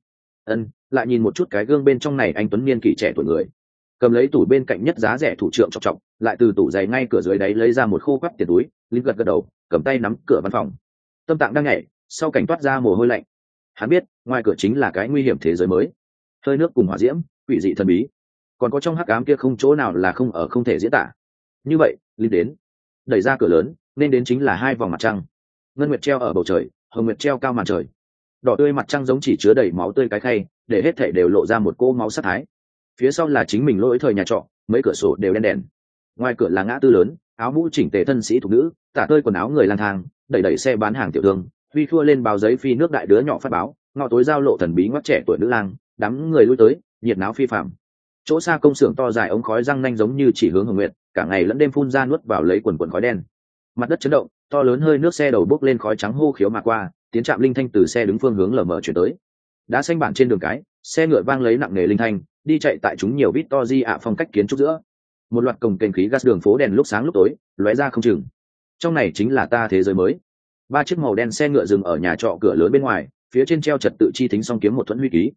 Lại nhìn một chút cái gương bên trong này anh tuấn niên kỷ trẻ tuổi người. Cầm lấy tủ bên cạnh nhất giá rẻ thủ trượng trọng trọng, lại từ tủ giày ngay cửa dưới đáy lấy ra một khô quắp tiền túi, Linh gật đầu, cầm tay nắm cửa văn phòng. Tâm tạng đang nhảy, sau cảnh toát ra mồ hôi lạnh. Hắn biết, ngoài cửa chính là cái nguy hiểm thế giới mới. Hơi nước cùng hỏa diễm, quỷ dị thần bí. Còn có trong hắc ám kia không chỗ nào là không ở không thể diễn tả. Như vậy, Linh đến, đẩy ra cửa lớn, nên đến chính là hai vòng mặt trăng. Ngân nguyệt treo ở bầu trời, hồng nguyệt treo cao màn trời. Đỏ tươi mặt trăng giống chỉ chứa đầy máu tươi cái khay, để hết thảy đều lộ ra một cô máu sát thái. Phía sau là chính mình lỗi thời nhà trọ, mấy cửa sổ đều đen đèn. Ngoài cửa là ngã tư lớn, áo mũ chỉnh tề thân sĩ thuộc nữ, tả tơi quần áo người lang thang, đẩy xe bán hàng tiểu thương, huy khua lên báo giấy phi nước đại đứa nhỏ phát báo, ngọ tối giao lộ thần bí ngoắc trẻ tuổi nữ lang, đám người lui tới, nhiệt náo phi phạm. Chỗ xa công xưởng to dài ống khói răng nanh giống như chỉ hướng hồng nguyệt, cả ngày lẫn đêm phun ra nuốt vào lấy quần khói đen. Mặt đất chấn động, to lớn hơi nước xe đầu bốc lên khói trắng hô khiếu mà qua, tiến trạm linh thanh từ xe đứng phương hướng lờ mờ chuyển tới. Đá xanh bản trên đường cái, xe ngựa vang lấy nặng nề linh thanh, đi chạy tại chúng nhiều Victory ạ phong cách kiến trúc giữa. Một loạt cồng kềnh khí gas đường phố đèn lúc sáng lúc tối, lóe ra không chừng. Trong này chính là ta thế giới mới. Ba chiếc màu đen xe ngựa dừng ở nhà trọ cửa lớn bên ngoài, phía trên treo trật tự chi thính song kiếm một thuẫn huy ký.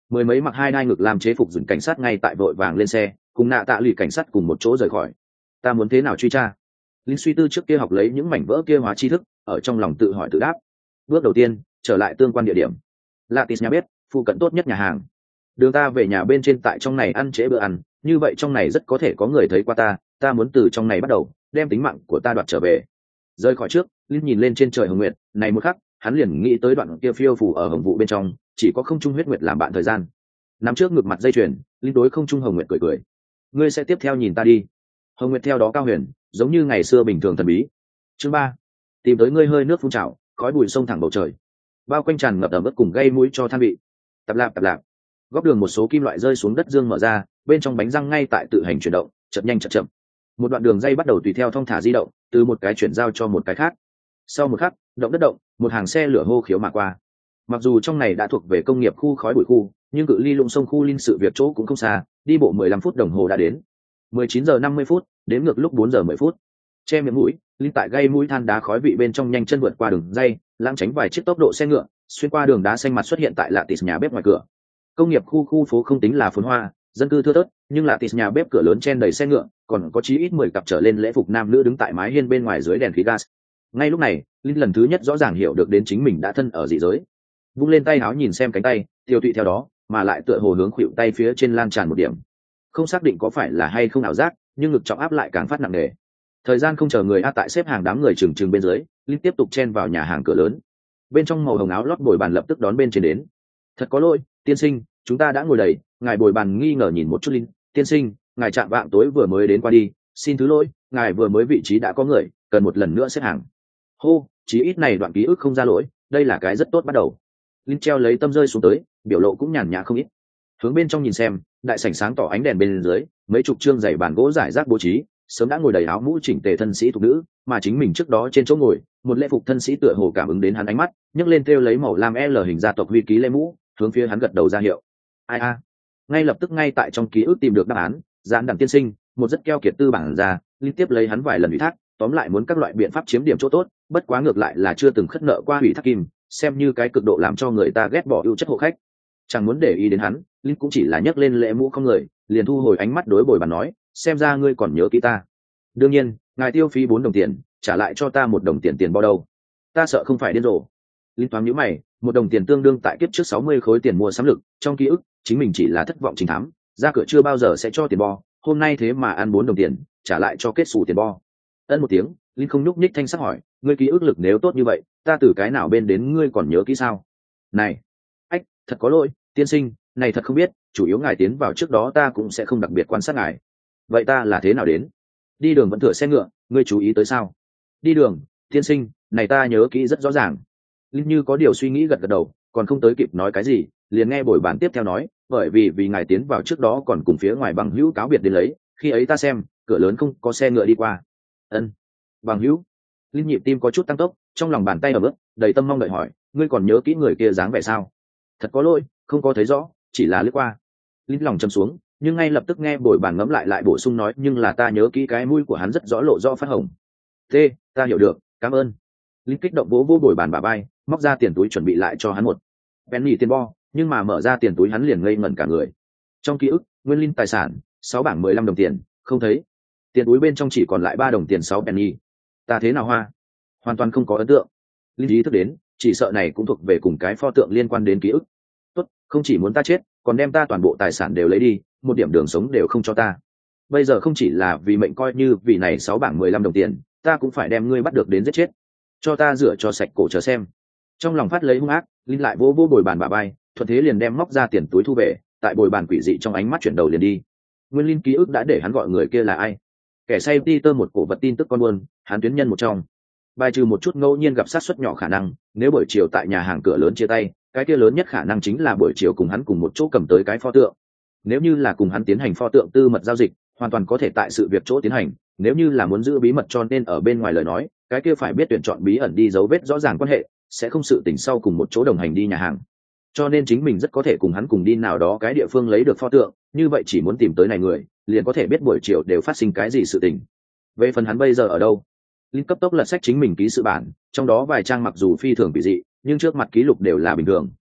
Mười mấy mặc hai đai ngực làm chế phục dừng cảnh sát ngay tại vội vàng lên xe cùng nạ tạ lụy cảnh sát cùng một chỗ rời khỏi. Ta muốn thế nào truy tra? Linh suy tư trước kia học lấy những mảnh vỡ kia hóa tri thức, ở trong lòng tự hỏi tự đáp. Bước đầu tiên, trở lại tương quan địa điểm. Latis nhà bếp, phụ cận tốt nhất nhà hàng. Đường ta về nhà bên trên tại trong này ăn trễ bữa ăn, như vậy trong này rất có thể có người thấy qua ta muốn từ trong này bắt đầu, đem tính mạng của ta đoạt trở về. Rời khỏi trước, Linh nhìn lên trên trời hồng nguyệt, này một khắc, hắn liền nghĩ tới đoạn kia phiêu phù ở hồng vụ bên trong, chỉ có không trung huyết nguyệt làm bạn thời gian. Nắm trước ngực mặt dây chuyền, Linh đối không trung hồng nguyệt cười cười. Ngươi sẽ tiếp theo nhìn ta đi. Hồng nguyệt theo đó cao huyền, giống như ngày xưa bình thường thần bí. Chương 3. Tìm tới ngươi hơi nước phun trào, khói bụi sông thẳng bầu trời. Bao quanh tràn ngập ẩm ướt cùng gây mũi cho than vị. Tạp lạp. Góc đường một số kim loại rơi xuống đất dương mở ra, bên trong bánh răng ngay tại tự hành chuyển động, chậm nhanh chậm chậm. Một đoạn đường dây bắt đầu tùy theo thong thả di động, từ một cái chuyển giao cho một cái khác. Sau một khắc, động đất động, một hàng xe lửa hô khiếu mà qua. Mặc dù trong này đã thuộc về công nghiệp khu khói bụi khu, nhưng cự ly lũng sông khu linh sự việc chỗ cũng không xa, đi bộ 15 phút đồng hồ đã đến. 19 giờ 50 phút, đếm ngược lúc 4 giờ 10 phút. Che miệng mũi, linh tại gây mũi than đá khói vị bên trong nhanh chân vượt qua đường dây, lãng tránh vài chiếc tốc độ xe ngựa, xuyên qua đường đá xanh mặt xuất hiện tại Latis nhà bếp ngoài cửa. Công nghiệp khu phố không tính là phồn hoa, dân cư thưa thớt, nhưng Latis nhà bếp cửa lớn chen đầy xe ngựa, còn có chí ít 10 cặp trở lên lễ phục nam nữ đứng tại mái hiên bên ngoài dưới đèn khí gas. Ngay lúc này, linh lần thứ nhất rõ ràng hiểu được đến chính mình đã thân ở dị giới. Vung lên tay áo nhìn xem cánh tay, tiêu tụy theo đó, mà lại tựa hồ hướng khuỷu tay phía trên lan tràn một điểm. Không xác định có phải là hay không ảo giác, nhưng ngực trọng áp lại càng phát nặng nề. Thời gian không chờ người a tại xếp hàng đám người chừng bên dưới, linh tiếp tục chen vào nhà hàng cửa lớn. Bên trong màu hồng áo lót bồi bàn lập tức đón bên trên đến. Thật có lỗi, tiên sinh, chúng ta đã ngồi đầy. Ngài bồi bàn nghi ngờ nhìn một chút linh. Tiên sinh, ngài chạm vạng tối vừa mới đến qua đi, xin thứ lỗi, ngài vừa mới vị trí đã có người, cần một lần nữa xếp hàng. Hô, chí ít này đoạn ký ức không ra lỗi, đây là cái rất tốt bắt đầu. Linh treo lấy tâm rơi xuống tới, biểu lộ cũng nhàn nhã không ít. Hướng bên trong nhìn xem, đại sảnh sáng tỏ ánh đèn bên dưới, mấy chục trương dày bàn gỗ rải rác bố trí, sớm đã ngồi đầy áo mũ chỉnh tề thân sĩ thuộc nữ, mà chính mình trước đó trên chỗ ngồi, một lễ phục thân sĩ tựa hồ cảm ứng đến hắn ánh mắt, nhấc lên treo lấy màu lam L hình gia tộc huy ký lễ mũ, hướng phía hắn gật đầu ra hiệu. Ai a? Ngay lập tức ngay tại trong ký ức tìm được đáp án, giản đẳng tiên sinh, một rất keo kiệt tư bản ra, liên tiếp lấy hắn vài lần ủy thác, tóm lại muốn các loại biện pháp chiếm điểm chỗ tốt, bất quá ngược lại là chưa từng khất nợ qua ủy thác kim, xem như cái cực độ làm cho người ta ghét bỏ ưu chất hộ khách. Chẳng muốn để ý đến hắn, linh cũng chỉ là nhấc lên lễ mũ không người, liền thu hồi ánh mắt đối bồi bàn nói, xem ra ngươi còn nhớ kỹ ta. Đương nhiên, ngài tiêu phí 4 đồng tiền, trả lại cho ta 1 đồng tiền bao đâu. Ta sợ không phải điên rồ. Linh thoáng nhíu mày, 1 đồng tiền tương đương tại kiếp trước 60 khối tiền mua sắm lực, trong ký ức, chính mình chỉ là thất vọng chính thám, ra cửa chưa bao giờ sẽ cho tiền bo, hôm nay thế mà ăn 4 đồng tiền, trả lại cho kết xù tiền bo. Ân một tiếng, Linh không nhúc nhích thanh sắc hỏi, ngươi ký ức lực nếu tốt như vậy, ta từ cái nào bên đến ngươi còn nhớ kỹ sao? Này, ách, thật có lỗi, tiên sinh, này thật không biết, chủ yếu ngài tiến vào trước đó ta cũng sẽ không đặc biệt quan sát ngài. Vậy ta là thế nào đến? Đi đường vẫn thừa xe ngựa, ngươi chú ý tới sao? Đi đường, tiên sinh, này ta nhớ kỹ rất rõ ràng. Linh như có điều suy nghĩ gật đầu, còn không tới kịp nói cái gì, liền nghe bồi bàn tiếp theo nói, bởi vì ngài tiến vào trước đó còn cùng phía ngoài bằng hữu cáo biệt đến lấy, khi ấy ta xem, cửa lớn không có xe ngựa đi qua. Ân, bằng hữu. Linh nhịp tim có chút tăng tốc, trong lòng bàn tay ở bước, đầy tâm mong đợi hỏi, ngươi còn nhớ kỹ người kia dáng vẻ sao? Thật có lỗi, không có thấy rõ, chỉ là lướt qua. Linh lòng châm xuống, nhưng ngay lập tức nghe bồi bàn ngẫm lại bổ sung nói, nhưng là ta nhớ kỹ cái mũi của hắn rất rõ lộ rõ phát hồng. Thế, ta hiểu được, cảm ơn. Linh kích động vỗ bồi bàn bả vai, móc ra tiền túi chuẩn bị lại cho hắn một penny tiền bo, nhưng mà mở ra tiền túi hắn liền ngây ngẩn cả người. Trong ký ức, nguyên linh tài sản 6 bảng 15 đồng tiền, không thấy. Tiền túi bên trong chỉ còn lại 3 đồng tiền 6 penny. Ta thế nào hoa? Hoàn toàn không có ấn tượng. Linh ý thức đến, chỉ sợ này cũng thuộc về cùng cái pho tượng liên quan đến ký ức. Tốt, không chỉ muốn ta chết, còn đem ta toàn bộ tài sản đều lấy đi, một điểm đường sống đều không cho ta. Bây giờ không chỉ là vì mệnh, coi như vì này 6 bảng 15 đồng tiền, ta cũng phải đem ngươi bắt được đến giết chết. Cho ta rửa cho sạch cổ chờ xem. Trong lòng phát lấy hung ác, Linh lại vỗ bồi bàn bả vai, thuận thế liền đem móc ra tiền túi thu về, tại bồi bàn quỷ dị trong ánh mắt chuyển đầu liền đi. Nguyên Linh ký ức đã để hắn gọi người kia là ai. Kẻ say Peter một cổ vật tin tức con buôn, hắn tuyến nhân một trong. Bài trừ một chút ngẫu nhiên gặp sát suất nhỏ khả năng, nếu buổi chiều tại nhà hàng cửa lớn chia tay, cái kia lớn nhất khả năng chính là buổi chiều cùng hắn cùng một chỗ cầm tới cái pho tượng. Nếu như là cùng hắn tiến hành pho tượng tư mật giao dịch, hoàn toàn có thể tại sự việc chỗ tiến hành. Nếu như là muốn giữ bí mật cho nên ở bên ngoài lời nói, cái kia phải biết tuyển chọn bí ẩn đi dấu vết rõ ràng quan hệ, sẽ không sự tình sau cùng một chỗ đồng hành đi nhà hàng. Cho nên chính mình rất có thể cùng hắn cùng đi nào đó cái địa phương lấy được pho tượng, như vậy chỉ muốn tìm tới này người, liền có thể biết buổi chiều đều phát sinh cái gì sự tình. Về phần hắn bây giờ ở đâu, Linh cấp tốc lật sách chính mình ký sự bản, trong đó vài trang mặc dù phi thường kỳ dị, nhưng trước mặt ký lục đều là bình thường.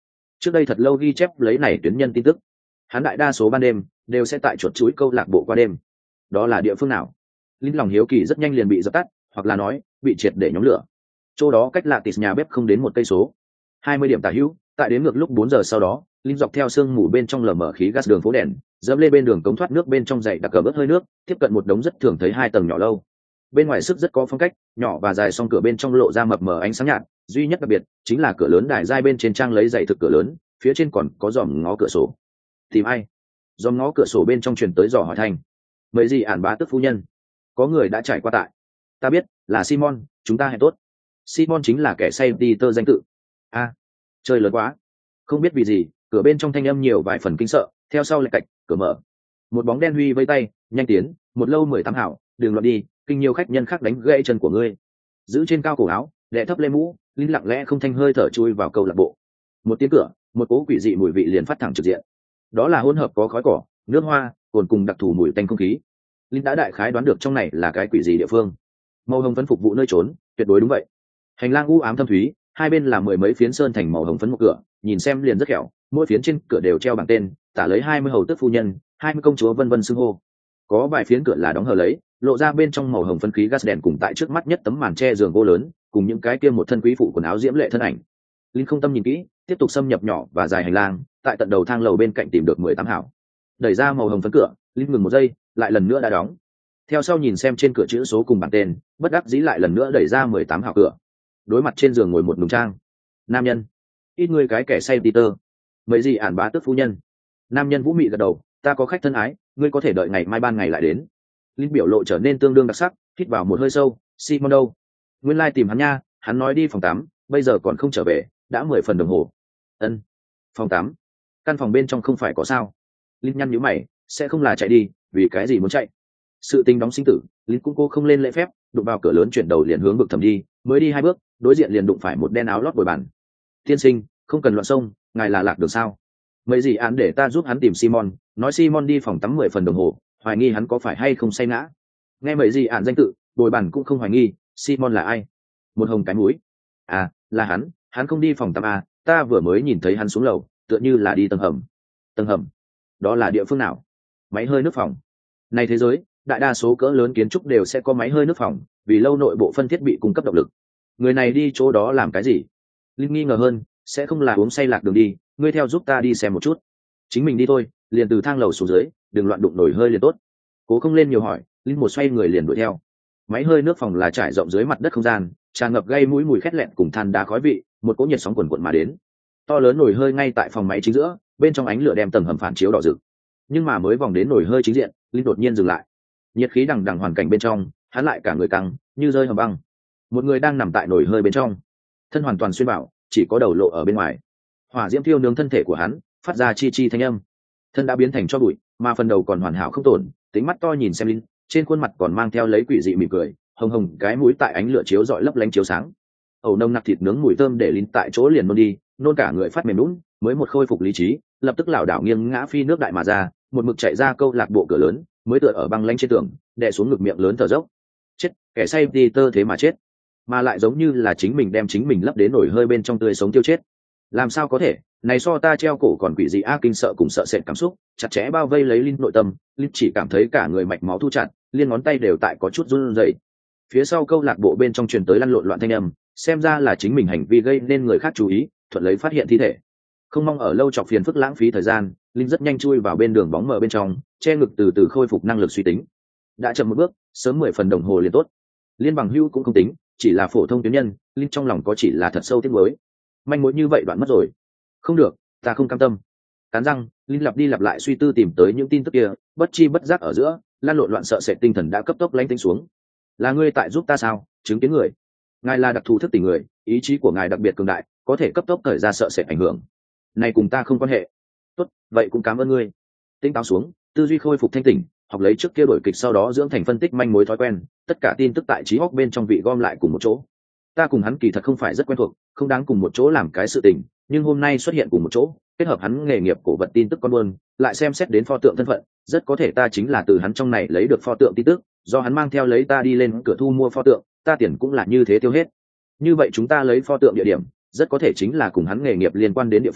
trước đây thật lâu ghi chép lấy này tuyến nhân tin tức. Hắn đại đa số ban đêm đều sẽ tại chuột chuối câu lạc bộ qua đêm. Đó là địa phương nào? Linh lòng hiếu kỳ rất nhanh liền bị dập tắt, hoặc là nói bị triệt để nhóm lửa. Chỗ đó cách lạ tịt nhà bếp không đến 1 cây số. 20 điểm tả hữu, tại đến ngược lúc 4 giờ sau đó, Linh dọc theo sương mù bên trong lờ mờ khí gas đường phố đèn, dẫm lên bên đường cống thoát nước bên trong dậy đặc cờ bớt hơi nước, tiếp cận một đống rất thường thấy 2 tầng nhỏ lâu. Bên ngoài sức rất có phong cách, nhỏ và dài, song cửa bên trong lộ ra mập mờ ánh sáng nhạt, duy nhất đặc biệt chính là cửa lớn đài giai bên trên trang lấy dày thực cửa lớn, phía trên còn có dòm ngó cửa sổ. Tìm ai? Dòm ngó cửa sổ bên trong truyền tới dò hỏi thanh. Mấy gì ản bá tức phu nhân? Có người đã trải qua tại. Ta biết, là Simon, chúng ta hẹn tốt. Simon chính là kẻ say Peter danh tự. A, chơi lớn quá. Không biết vì gì, cửa bên trong thanh âm nhiều vài phần kinh sợ, theo sau lại cạch, cửa mở. Một bóng đen huy vây tay, nhanh tiến, một lâu 18 hảo, đừng loạn đi, kinh nhiều khách nhân khác đánh gãy chân của ngươi. Giữ trên cao cổ áo, đè thấp lên mũ, Linh lặng lẽ không thanh hơi thở chui vào câu lạc bộ. Một tiếng cửa, một cỗ quỷ dị mùi vị liền phát thẳng trực diện. Đó là hỗn hợp có khói cỏ, nước hoa, cồn cùng đặc thù mùi tanh không khí. Linh đã đại khái đoán được trong này là cái quỷ gì địa phương. Màu hồng phấn phục vụ nơi trốn, tuyệt đối đúng vậy. Hành lang u ám thâm thúy, hai bên là 10 mấy phiến sơn thành màu hồng phấn một cửa, nhìn xem liền rất khéo, mỗi phiến trên cửa đều treo bảng tên, tả lấy 20 hầu tước phu nhân, 20 công chúa vân vân xưng hô. Có vài phiến cửa là đóng hờ lấy, lộ ra bên trong màu hồng phấn khí gas đèn cùng tại trước mắt nhất tấm màn che giường gỗ lớn, cùng những cái kia một thân quý phụ quần áo diễm lệ thân ảnh. Linh không tâm nhìn kỹ, tiếp tục xâm nhập nhỏ và dài hành lang, tại tận đầu thang lầu bên cạnh tìm được 18 hảo. Đẩy ra màu hồng phấn cửa, Linh ngừng một giây, lại lần nữa đã đóng. Theo sau nhìn xem trên cửa chữ số cùng bảng tên, bất đắc dĩ lại lần nữa đẩy ra 18 hảo cửa. Đối mặt trên giường ngồi một nùng trang nam nhân. Ít ngươi cái kẻ say Peter. Mấy gì ản bá tước phu nhân. Nam nhân vũ mị gật đầu, ta có khách thân ái, ngươi có thể đợi ngày mai ban ngày lại đến. Linh biểu lộ trở nên tương đương đặc sắc, hít vào một hơi sâu. Simon đâu? Nguyên lai tìm hắn nha, hắn nói đi phòng tắm, bây giờ còn không trở về, đã 10 phần đồng hồ. Ân. Phòng tắm? Căn phòng bên trong không phải có sao? Linh nhăn nhíu mày, sẽ không là chạy đi, vì cái gì muốn chạy? Sự tình đóng sinh tử, Linh cũng cô không lên lễ phép, đụng vào cửa lớn chuyển đầu liền hướng vực thầm đi, mới đi 2 bước, đối diện liền đụng phải một đen áo lót bồi bàn. Tiên sinh, không cần loạn sông, ngài là lạc đường sao? Mấy gì án để ta giúp hắn tìm Simon, nói Simon đi phòng tắm 10 phần đồng hồ, hoài nghi hắn có phải hay không say ngã. Nghe mấy gì án danh tự, bồi bàn cũng không hoài nghi, Simon là ai? Một hồng cái mũi. À, là hắn không đi phòng tắm à, ta vừa mới nhìn thấy hắn xuống lầu, tựa như là đi tầng hầm. Tầng hầm? Đó là địa phương nào? Máy hơi nước phòng. Này thế giới, đại đa số cỡ lớn kiến trúc đều sẽ có máy hơi nước phòng, vì lâu nội bộ phân thiết bị cung cấp động lực. Người này đi chỗ đó làm cái gì? Linh nghi ngờ hơn, sẽ không là uống say lạc đường đi, ngươi theo giúp ta đi xem một chút. Chính mình đi thôi, liền từ thang lầu xuống dưới, đừng loạn đụng nổi hơi liền tốt. Cố không lên nhiều hỏi, Linh một xoay người liền đuổi theo. Máy hơi nước phòng là trải rộng dưới mặt đất không gian, tràn ngập gây mũi mùi khét lẹn cùng than đá khói vị, một cỗ nhiệt sóng quần quần mà đến. To lớn nồi hơi ngay tại phòng máy chính giữa, bên trong ánh lửa đem tầng hầm phản chiếu đỏ rực. Nhưng mà mới vòng đến nồi hơi chính diện, Linh đột nhiên dừng lại. Nhiệt khí đằng đằng hoàn cảnh bên trong, hắn lại cả người căng, như rơi hầm băng. Một người đang nằm tại nồi hơi bên trong, thân hoàn toàn xuyên bảo, chỉ có đầu lộ ở bên ngoài. Hỏa diễm thiêu nướng thân thể của hắn, phát ra chi chi thanh âm. Thân đã biến thành tro bụi, mà phần đầu còn hoàn hảo không tổn, tính mắt to nhìn xem Linh, trên khuôn mặt còn mang theo lấy quỷ dị mỉm cười, hồng hồng cái mũi tại ánh lửa chiếu rọi lấp lánh chiếu sáng. Ẩu nồng nặc thịt nướng mùi thơm để Linh tại chỗ liền nôn đi, nôn cả người phát mềm nhũn, mới một khôi phục lý trí, lập tức lảo đảo nghiêng ngã phi nước đại mà ra, một mực chạy ra câu lạc bộ cửa lớn, mới tựa ở băng lanh trên tường, đè xuống ngực miệng lớn thở dốc. Chết, kẻ say Peter thế mà chết, mà lại giống như là chính mình đem chính mình lấp đến nổi hơi bên trong tươi sống tiêu chết. Làm sao có thể? Này so ta treo cổ còn quỷ dị a, kinh sợ cùng sợ sệt cảm xúc chặt chẽ bao vây lấy Linh nội tâm. Linh chỉ cảm thấy cả người mạch máu thu chặt, liên ngón tay đều tại có chút run rẩy. Phía sau câu lạc bộ bên trong truyền tới lăn lộn loạn thanh âm, xem ra là chính mình hành vi gây nên người khác chú ý, thuận lấy phát hiện thi thể. Không mong ở lâu chọc phiền phức lãng phí thời gian, Linh rất nhanh chui vào bên đường bóng mờ bên trong, che ngực từ từ khôi phục năng lực suy tính. Đã chậm một bước, sớm 10 phần đồng hồ liền tốt. Liên bằng hữu cũng không tính, chỉ là phổ thông tuyến nhân, Linh trong lòng có chỉ là thật sâu tiếc nuối. Manh mối như vậy đoạn mất rồi. Không được, ta không cam tâm. Cắn răng, Linh lặp đi lặp lại suy tư tìm tới những tin tức kia, bất chi bất giác ở giữa, lan lộn loạn sợ sệt tinh thần đã cấp tốc lánh tính xuống. Là ngươi tại giúp ta sao? Chứng kiến người. Ngài là đặc thù thức tỉnh người, ý chí của ngài đặc biệt cường đại, có thể cấp tốc thời ra sợ sệt ảnh hưởng. Này cùng ta không quan hệ. Tốt, vậy cũng cảm ơn ngươi. Tinh táo xuống, tư duy khôi phục thanh tỉnh, học lấy trước kia đổi kịch sau đó dưỡng thành phân tích manh mối thói quen, tất cả tin tức tại trí óc bên trong vị gom lại cùng một chỗ. Ta cùng hắn kỳ thật không phải rất quen thuộc, không đáng cùng một chỗ làm cái sự tình, nhưng hôm nay xuất hiện cùng một chỗ, kết hợp hắn nghề nghiệp cổ vật tin tức con buôn, lại xem xét đến pho tượng thân phận, rất có thể ta chính là từ hắn trong này lấy được pho tượng tin tức, do hắn mang theo lấy ta đi lên cửa thu mua pho tượng, ta tiền cũng là như thế tiêu hết. Như vậy chúng ta lấy pho tượng địa điểm, rất có thể chính là cùng hắn nghề nghiệp liên quan đến địa phương,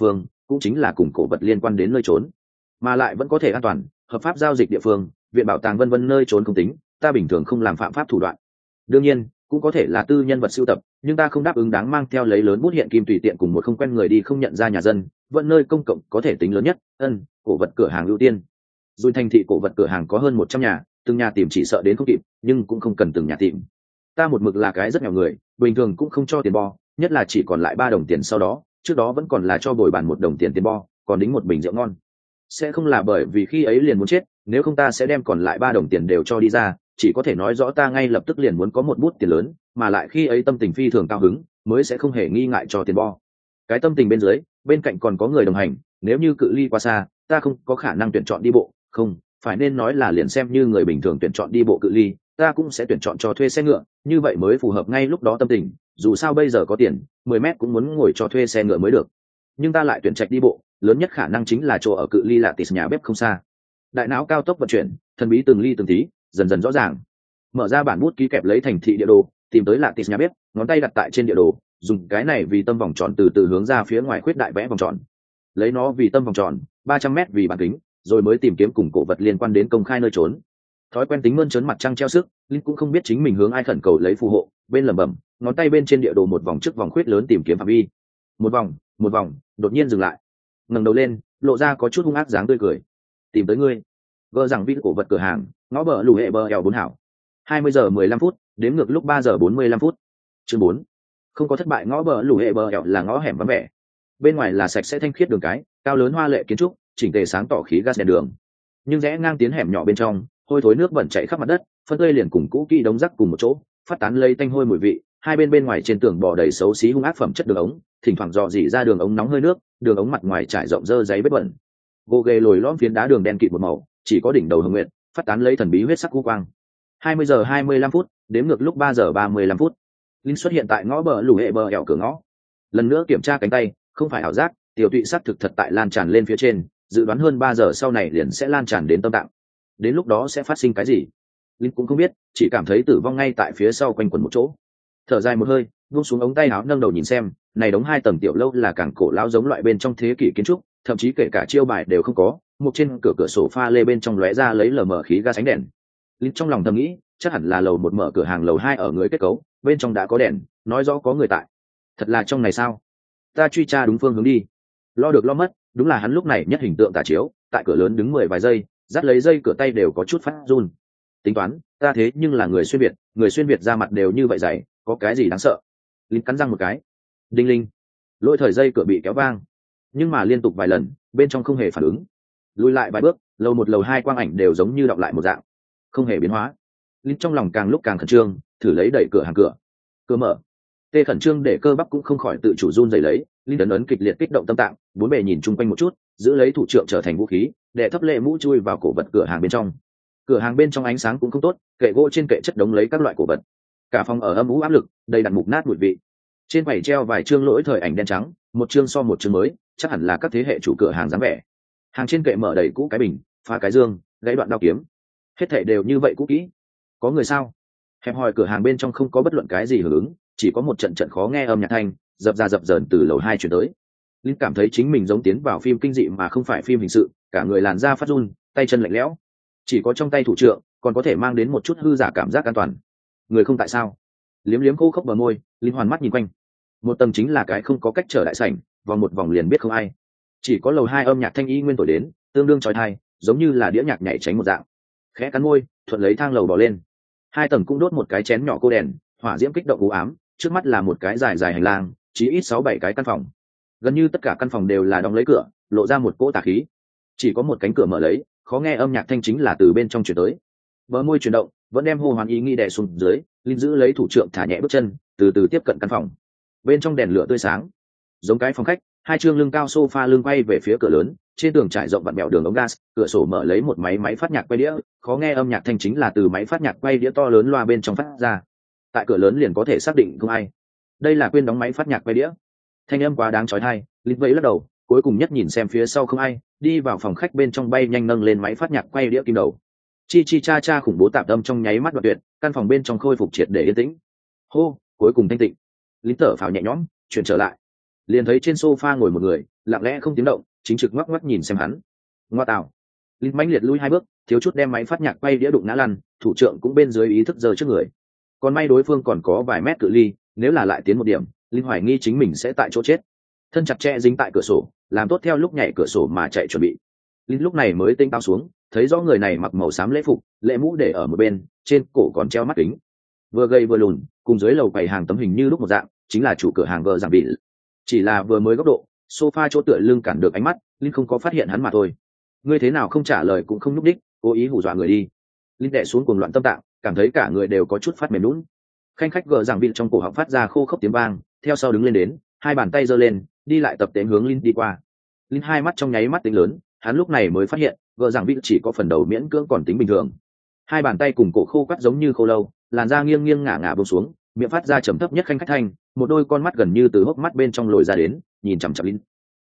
cũng chính là cùng cổ vật liên quan đến nơi trốn, mà lại vẫn có thể an toàn hợp pháp giao dịch địa phương, viện bảo tàng vân vân nơi trốn không tính, ta bình thường không làm phạm pháp thủ đoạn. Đương nhiên cũng có thể là tư nhân vật sưu tập, nhưng ta không đáp ứng đáng mang theo lấy lớn bút hiện kim tùy tiện cùng một không quen người đi không nhận ra nhà dân, vẫn nơi công cộng có thể tính lớn nhất. Cổ vật cửa hàng ưu tiên. Dù thành thị cổ vật cửa hàng có hơn 100 nhà, từng nhà tìm chỉ sợ đến không kịp, nhưng cũng không cần từng nhà tìm. Ta một mực là cái rất nghèo người, bình thường cũng không cho tiền bo, nhất là chỉ còn lại 3 đồng tiền, sau đó trước đó vẫn còn là cho bồi bàn 1 đồng tiền tiền bo, còn đính một bình rượu ngon. Sẽ không là bởi vì khi ấy liền muốn chết, nếu không ta sẽ đem còn lại 3 đồng tiền đều cho đi ra, chỉ có thể nói rõ ta ngay lập tức liền muốn có một bút tiền lớn, mà lại khi ấy tâm tình phi thường cao hứng, mới sẽ không hề nghi ngại cho tiền bo. Cái tâm tình bên dưới, bên cạnh còn có người đồng hành, nếu như cự ly quá xa, ta không có khả năng tuyển chọn đi bộ, không, phải nên nói là liền xem như người bình thường tuyển chọn đi bộ cự ly, ta cũng sẽ tuyển chọn cho thuê xe ngựa, như vậy mới phù hợp ngay lúc đó tâm tình, dù sao bây giờ có tiền, 10 mét cũng muốn ngồi cho thuê xe ngựa mới được. Nhưng ta lại tuyển trạch đi bộ, lớn nhất khả năng chính là chỗ ở cự ly là tịt nhà bếp không xa. Đại não cao tốc vận chuyển, thần bí từng ly từng tí, dần dần rõ ràng. Mở ra bản bút ký kẹp lấy thành thị địa đồ, tìm tới là tịt nhà bếp, ngón tay đặt tại trên địa đồ, dùng cái này vì tâm vòng tròn từ từ hướng ra phía ngoài khuyết đại vẽ vòng tròn. Lấy nó vì tâm vòng tròn, 300 m vì bán kính, rồi mới tìm kiếm cùng cổ vật liên quan đến công khai nơi trốn. Thói quen tính mơn trớn mặt trăng treo sức, Linh cũng không biết chính mình hướng ai khẩn cầu lấy phù hộ, bên lẩm bẩm, ngón tay bên trên địa đồ một vòng trước vòng khuyết lớn tìm kiếm phạm vi. Một vòng, đột nhiên dừng lại. Ngẩng đầu lên, lộ ra có chút hung ác dáng tươi cười. Tìm tới ngươi. Gỡ rằng vít cổ vật cửa hàng, ngõ bờ lù hệ bờ eo 4 hảo. 20 giờ 15 phút, đếm ngược lúc 3 giờ 45 phút. Chương 4. Không có thất bại, ngõ bờ lù hệ bờ eo là ngõ hẻm vắng vẻ. Bên ngoài là sạch sẽ thanh khiết đường cái, cao lớn hoa lệ kiến trúc, chỉnh tề sáng tỏ khí gas đèn đường. Nhưng rẽ ngang tiến hẻm nhỏ bên trong, hôi thối nước bẩn chảy khắp mặt đất, phân tươi liền cùng cũ kỹ đống rác cùng một chỗ, phát tán lây tanh hôi mùi vị. Hai bên ngoài trên tường bò đầy xấu xí hung ác phẩm chất đường ống, thỉnh thoảng dò dỉ ra đường ống nóng hơi nước, đường ống mặt ngoài trải rộng dơ giấy vết bẩn. Gỗ ghề lồi lõm phiến đá đường đen kịt một màu, chỉ có đỉnh đầu hồng nguyệt, phát tán lấy thần bí huyết sắc u quang. 20 giờ 25 phút, đếm ngược lúc 3 giờ 35 phút. Linh xuất hiện tại ngõ bờ lù hệ bờ ẻo cửa ngõ. Lần nữa kiểm tra cánh tay, không phải ảo giác, tiểu tụy sắc thực thật tại lan tràn lên phía trên, dự đoán hơn 3 giờ sau này liền sẽ lan tràn đến tâm tạng. Đến lúc đó sẽ phát sinh cái gì? Linh cũng không biết, chỉ cảm thấy tử vong ngay tại phía sau quanh quẩn một chỗ. Thở dài một hơi, buông xuống ống tay áo, nâng đầu nhìn xem, này đống 2 tầng tiểu lâu là càng cổ lão giống loại bên trong thế kỷ kiến trúc, thậm chí kể cả chiêu bài đều không có, một trên cửa sổ pha lê bên trong lóe ra lấy lờ mờ khí ga ánh đèn. Linh trong lòng thầm nghĩ, chắc hẳn là lầu 1 mở cửa hàng, lầu 2 ở người kết cấu, bên trong đã có đèn, nói rõ có người tại. Thật là trong này sao? Ta truy tra đúng phương hướng đi. Lo được lo mất, đúng là hắn lúc này nhất hình tượng tả chiếu, tại cửa lớn đứng 10 vài giây, dắt lấy dây cửa tay đều có chút phát run. Tính toán, ta thế nhưng là người xuyên Việt ra mặt đều như vậy dày, có cái gì đáng sợ? Linh cắn răng một cái. Đinh linh. Lỗi thời dây cửa bị kéo vang, nhưng mà liên tục vài lần, bên trong không hề phản ứng. Lùi lại vài bước, lầu 1 lầu 2 quang ảnh đều giống như đọng lại một dạng, không hề biến hóa. Linh trong lòng càng lúc càng khẩn trương, thử lấy đẩy cửa hàng cửa mở. Tê khẩn trương để cơ bắp cũng không khỏi tự chủ run rẩy lấy. Linh ấn kịch liệt kích động tâm tạng, bốn bề nhìn chung quanh một chút, giữ lấy thủ trượng trở thành vũ khí, để thấp lệ mũ chui vào cổ vật cửa hàng bên trong. Cửa hàng bên trong ánh sáng cũng không tốt, kệ gỗ trên kệ chất đống lấy các loại cổ vật, cả phòng ở âm u áp lực, đầy đặn mục nát mùi vị. Trên quầy treo vài chương lỗi thời ảnh đen trắng, một chương so một chương mới, chắc hẳn là các thế hệ chủ cửa hàng dáng vẻ. Hàng trên kệ mở đầy cũ cái bình, phá cái dương, gãy đoạn đao kiếm, hết thảy đều như vậy cũ kỹ. Có người sao? Hẹp hòi cửa hàng bên trong không có bất luận cái gì hưởng ứng, chỉ có một trận trận khó nghe âm nhạc thanh dập ra dập dờn từ lầu 2 chuyển tới. Linh cảm thấy chính mình giống tiến vào phim kinh dị mà không phải phim hình sự, cả người làn da phát run, tay chân lạnh lẽo, chỉ có trong tay thủ trượng còn có thể mang đến một chút hư giả cảm giác an toàn. Người không tại sao? Liếm liếm khô khốc bờ môi, Linh hoàn mắt nhìn quanh. Một tầng chính là cái không có cách trở đại sảnh, vòng một vòng liền biết không ai. Chỉ có lầu 2 âm nhạc thanh y nguyên thổi đến, tương đương chói tai, giống như là đĩa nhạc nhảy tránh một dạng. Khẽ cắn môi, thuận lấy thang lầu bò lên. 2 tầng cũng đốt một cái chén nhỏ cô đèn, hỏa diễm kích động u ám, trước mắt là một cái dài dài hành lang, chí ít 6-7 cái căn phòng. Gần như tất cả căn phòng đều là đóng lấy cửa, lộ ra một cỗ tà khí. Chỉ có một cánh cửa mở lấy, khó nghe âm nhạc thanh chính là từ bên trong truyền tới. Bờ môi chuyển động, vẫn đem hô hoán ý nghĩ đè xuống dưới, Linh giữ lấy thủ trượng thả nhẹ bước chân, từ từ tiếp cận căn phòng. Bên trong đèn lửa tươi sáng, giống cái phòng khách, 2 chương lưng cao sofa lưng quay về phía cửa lớn, trên tường trải rộng vặn mèo đường ống gas, cửa sổ mở lấy một máy phát nhạc quay đĩa, khó nghe âm nhạc thanh chính là từ máy phát nhạc quay đĩa to lớn loa bên trong phát ra. Tại cửa lớn liền có thể xác định không ai. Đây là quên đóng máy phát nhạc quay đĩa. Thanh âm quá đáng chói tai, Linh vẫy lắc đầu, cuối cùng nhất nhìn xem phía sau không ai, đi vào phòng khách bên trong, bay nhanh nâng lên máy phát nhạc quay đĩa kim đầu. Chi chi cha cha khủng bố tạp âm trong nháy mắt đoạn tuyệt, căn phòng bên trong khôi phục triệt để yên tĩnh. Hô, cuối cùng thanh tịnh. Linh thở phào nhẹ nhõm, chuyển trở lại, liền thấy trên sofa ngồi một người, lặng lẽ không tiếng động, chính trực ngoắc ngoắc nhìn xem hắn. Ngoa tạo. Linh mãnh liệt lui 2 bước, thiếu chút đem máy phát nhạc quay đĩa đụng ngã lăn, thủ trưởng cũng bên dưới ý thức giơ trước người. Còn may đối phương còn có vài mét cự ly, nếu là lại tiến một điểm, Linh hoài nghi chính mình sẽ tại chỗ chết. Thân chặt chẽ dính tại cửa sổ, làm tốt theo lúc nhảy cửa sổ mà chạy chuẩn bị. Linh lúc này mới tinh táo xuống, thấy rõ người này mặc màu xám lễ phục, lễ mũ để ở một bên, trên cổ còn treo mắt kính. Vừa gầy vừa lùn, cùng dưới lầu quầy hàng tấm hình như lúc một dạng, chính là chủ cửa hàng vợ giảng bị. Chỉ là vừa mới góc độ, sofa chỗ tựa lưng cản được ánh mắt, Linh không có phát hiện hắn mà thôi. Ngươi thế nào không trả lời cũng không núp đích, cố ý hù dọa người đi. Linh đè xuống cuồng loạn tâm tạng, cảm thấy cả người đều có chút phát mềm nhũn. Khanh khách gờ giảng bị trong cổ họng phát ra khô khốc tiếng vang, theo sau đứng lên đến, hai bàn tay giơ lên, đi lại tập tễnh hướng Linh đi qua. Linh hai mắt trong nháy mắt tính lớn, hắn lúc này mới phát hiện, gờ giảng bị chỉ có phần đầu miễn cưỡng còn tính bình thường. Hai bàn tay cùng cổ khô quắt giống như khô lâu, làn da nghiêng nghiêng ngả ngả buông xuống, miệng phát ra trầm thấp nhất khanh khách thanh, một đôi con mắt gần như từ hốc mắt bên trong lồi ra đến, nhìn chằm chằm Linh.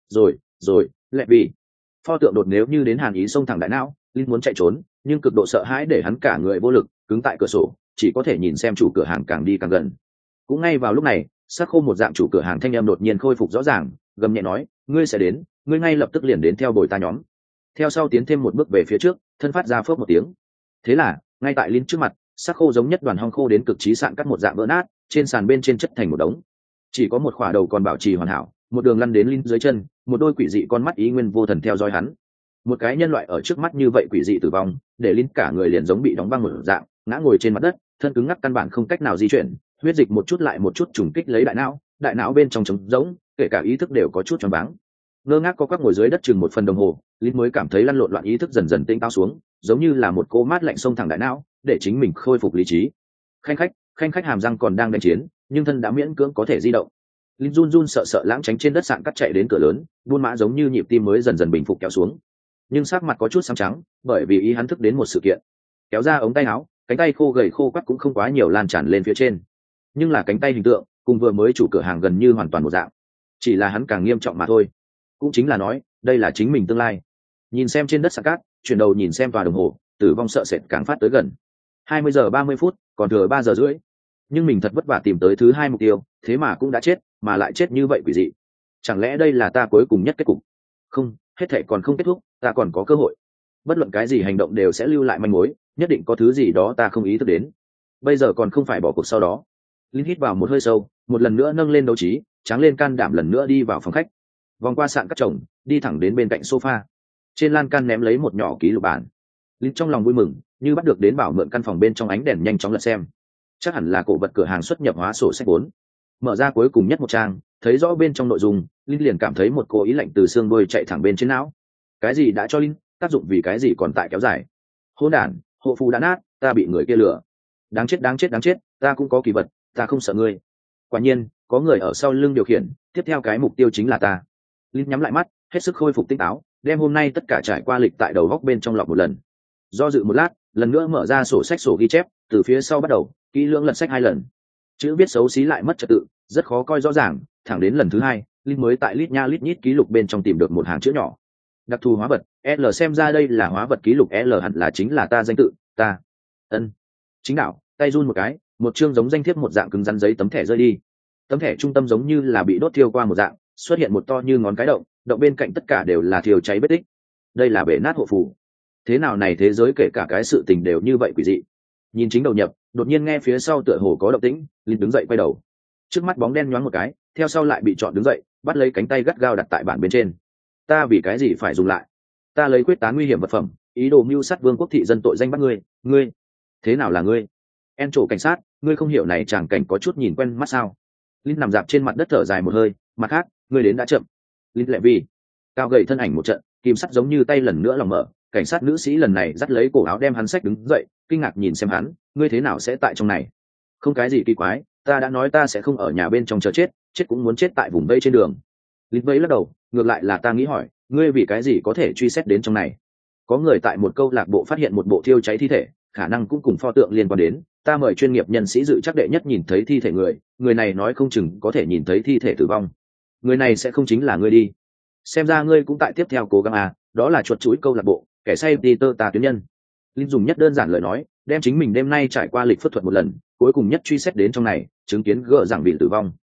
Rồi, lẹ vì pho tượng đột nếu như đến hàn ý xông thẳng đại não, Linh muốn chạy trốn, nhưng cực độ sợ hãi để hắn cả người vô lực, cứng tại cửa sổ, chỉ có thể nhìn xem chủ cửa hàng càng đi càng gần. Cũng ngay vào lúc này, sắc khô một dạng chủ cửa hàng thanh em đột nhiên khôi phục rõ ràng, gầm nhẹ nói, ngươi sẽ đến, ngươi ngay lập tức liền đến theo bồi ta nhóm. Theo sau tiến thêm một bước về phía trước, thân phát ra phớp một tiếng. Thế là, ngay tại Linh trước mặt, sắc khô giống nhất đoàn hong khô đến cực trí sạn cắt một dạng vỡ nát, trên sàn bên trên chất thành một đống. Chỉ có một khỏa đầu còn bảo trì hoàn hảo, một đường lăn đến Linh dưới chân, một đôi quỷ dị con mắt ý nguyên vô thần theo dõi hắn. Một cái nhân loại ở trước mắt như vậy quỷ dị tử vong, để Linh cả người liền giống bị đóng băng một dạng, ngã ngồi trên mặt đất, thân cứng ngắc căn bản không cách nào di chuyển, huyết dịch một chút lại một chút trùng kích lấy đại não bên trong trống rỗng, kể cả ý thức đều có chút choáng váng. Ngơ ngác co quắp ngồi dưới đất chừng một phần đồng hồ, Linh mới cảm thấy lăn lộn loạn ý thức dần dần tinh táo xuống, giống như là một cô mát lạnh xông thẳng đại não, để chính mình khôi phục lý trí. Khanh khách hàm răng còn đang đánh chiến, nhưng thân đã miễn cưỡng có thể di động. Linh run run sợ sợ lãng tránh trên đất sạn cắt chạy đến cửa lớn, buôn mã giống như nhịp tim mới dần dần bình phục kéo xuống. Nhưng sắc mặt có chút xám trắng, bởi vì ý hắn thức đến một sự kiện. Kéo ra ống tay áo, cánh tay khô gầy khô quắt cũng không quá nhiều lan tràn lên phía trên, nhưng là cánh tay hình tượng cùng vừa mới chủ cửa hàng gần như hoàn toàn một dạng, chỉ là hắn càng nghiêm trọng mà thôi. Cũng chính là nói, đây là chính mình tương lai. Nhìn xem trên đất sạn cát, chuyển đầu nhìn xem tòa đồng hồ, tử vong sợ sệt càng phát tới gần. 20 giờ 30 phút, còn thừa 3 giờ rưỡi. Nhưng mình thật vất vả tìm tới thứ 2 mục tiêu, thế mà cũng đã chết, mà lại chết như vậy quỷ dị. Chẳng lẽ đây là ta cuối cùng nhất kết cục? Không, hết thảy còn không kết thúc, ta còn có cơ hội. Bất luận cái gì hành động đều sẽ lưu lại manh mối, nhất định có thứ gì đó ta không ý thức đến. Bây giờ còn không phải bỏ cuộc sau đó. Linh hít vào một hơi sâu, một lần nữa nâng lên đấu trí, tráng lên can đảm lần nữa đi vào phòng khách. Vòng qua sạn cắt chồng, đi thẳng đến bên cạnh sofa. Trên lan can ném lấy một nhỏ ký lục bản. Linh trong lòng vui mừng, như bắt được đến bảo mượn căn phòng bên trong ánh đèn nhanh chóng lật xem. Chắc hẳn là cổ vật cửa hàng xuất nhập hóa sổ sách vốn. Mở ra cuối cùng nhất một trang, thấy rõ bên trong nội dung, Linh liền cảm thấy một cỗ ý lạnh từ xương đuôi chạy thẳng bên trên não. Cái gì đã cho Linh, tác dụng vì cái gì còn tại kéo dài. Hỗn đản, hộ phù đã nát, ta bị người kia lừa. Đáng chết, ta cũng có kỳ vật, ta không sợ ngươi. Quả nhiên, có người ở sau lưng điều khiển, tiếp theo cái mục tiêu chính là ta. Linh nhắm lại mắt, hết sức khôi phục tinh táo, đem hôm nay tất cả trải qua lịch tại đầu góc bên trong lọc một lần. Do dự một lát, lần nữa mở ra sổ sách sổ ghi chép, từ phía sau bắt đầu, kỹ lưỡng lật sách 2 lần. Chữ viết xấu xí lại mất trật tự, rất khó coi rõ ràng, thẳng đến lần thứ 2, Linh mới tại lít nha lít nhít ký lục bên trong tìm được một hàng chữ nhỏ. Đặc thù hóa vật, L xem ra đây là hóa vật ký lục L hẳn là chính là ta danh tự, ta. Ân. Chính đạo, tay run một cái, một chương giống danh thiếp một dạng cứng rắn giấy tấm thẻ rơi đi. Tấm thẻ trung tâm giống như là bị đốt thiêu qua một dạng, xuất hiện một to như ngón cái động, động bên cạnh tất cả đều là thiêu cháy vết tích. Đây là bể nát hộ phù. Thế nào này thế giới kể cả cái sự tình đều như vậy quỷ dị. Nhìn chính đầu nhập, đột nhiên nghe phía sau tựa hồ có động tĩnh, Linh đứng dậy quay đầu. Trước mắt bóng đen nhoáng một cái, theo sau lại bị chọn đứng dậy, bắt lấy cánh tay gắt gao đặt tại bàn bên trên. Ta vì cái gì phải dùng lại? Ta lấy quyết tán nguy hiểm vật phẩm, ý đồ mưu sát vương quốc thị dân tội danh bắt ngươi. Thế nào là ngươi? En trổ cảnh sát, ngươi không hiểu này chàng cảnh có chút nhìn quen mắt sao? Linh nằm dạp trên mặt đất thở dài một hơi, mặt khác, ngươi đến đã chậm. Linh lẹ vì cao gầy thân ảnh một trận, kim sắt giống như tay lần nữa lòng mở, cảnh sát nữ sĩ lần này dắt lấy cổ áo đem hắn xách đứng dậy, kinh ngạc nhìn xem hắn, ngươi thế nào sẽ tại trong này? Không cái gì kỳ quái, ta đã nói ta sẽ không ở nhà bên trong chờ chết, chết cũng muốn chết tại vùng vây trên đường. Linh vẫy lắc đầu, ngược lại là ta nghĩ hỏi, ngươi vì cái gì có thể truy xét đến trong này? Có người tại một câu lạc bộ phát hiện một bộ thiêu cháy thi thể, khả năng cũng cùng pho tượng liên quan đến, ta mời chuyên nghiệp nhân sĩ dự chắc đệ nhất nhìn thấy thi thể người này nói không chừng có thể nhìn thấy thi thể tử vong. Người này sẽ không chính là ngươi đi. Xem ra ngươi cũng tại tiếp theo cố gắng à, đó là chuột chuỗi câu lạc bộ, kẻ say Peter ta tuyến nhân. Linh dùng nhất đơn giản lời nói, đem chính mình đêm nay trải qua lịch phất thuật một lần, cuối cùng nhất truy xét đến trong này, chứng kiến gỡ rằng bị tử vong.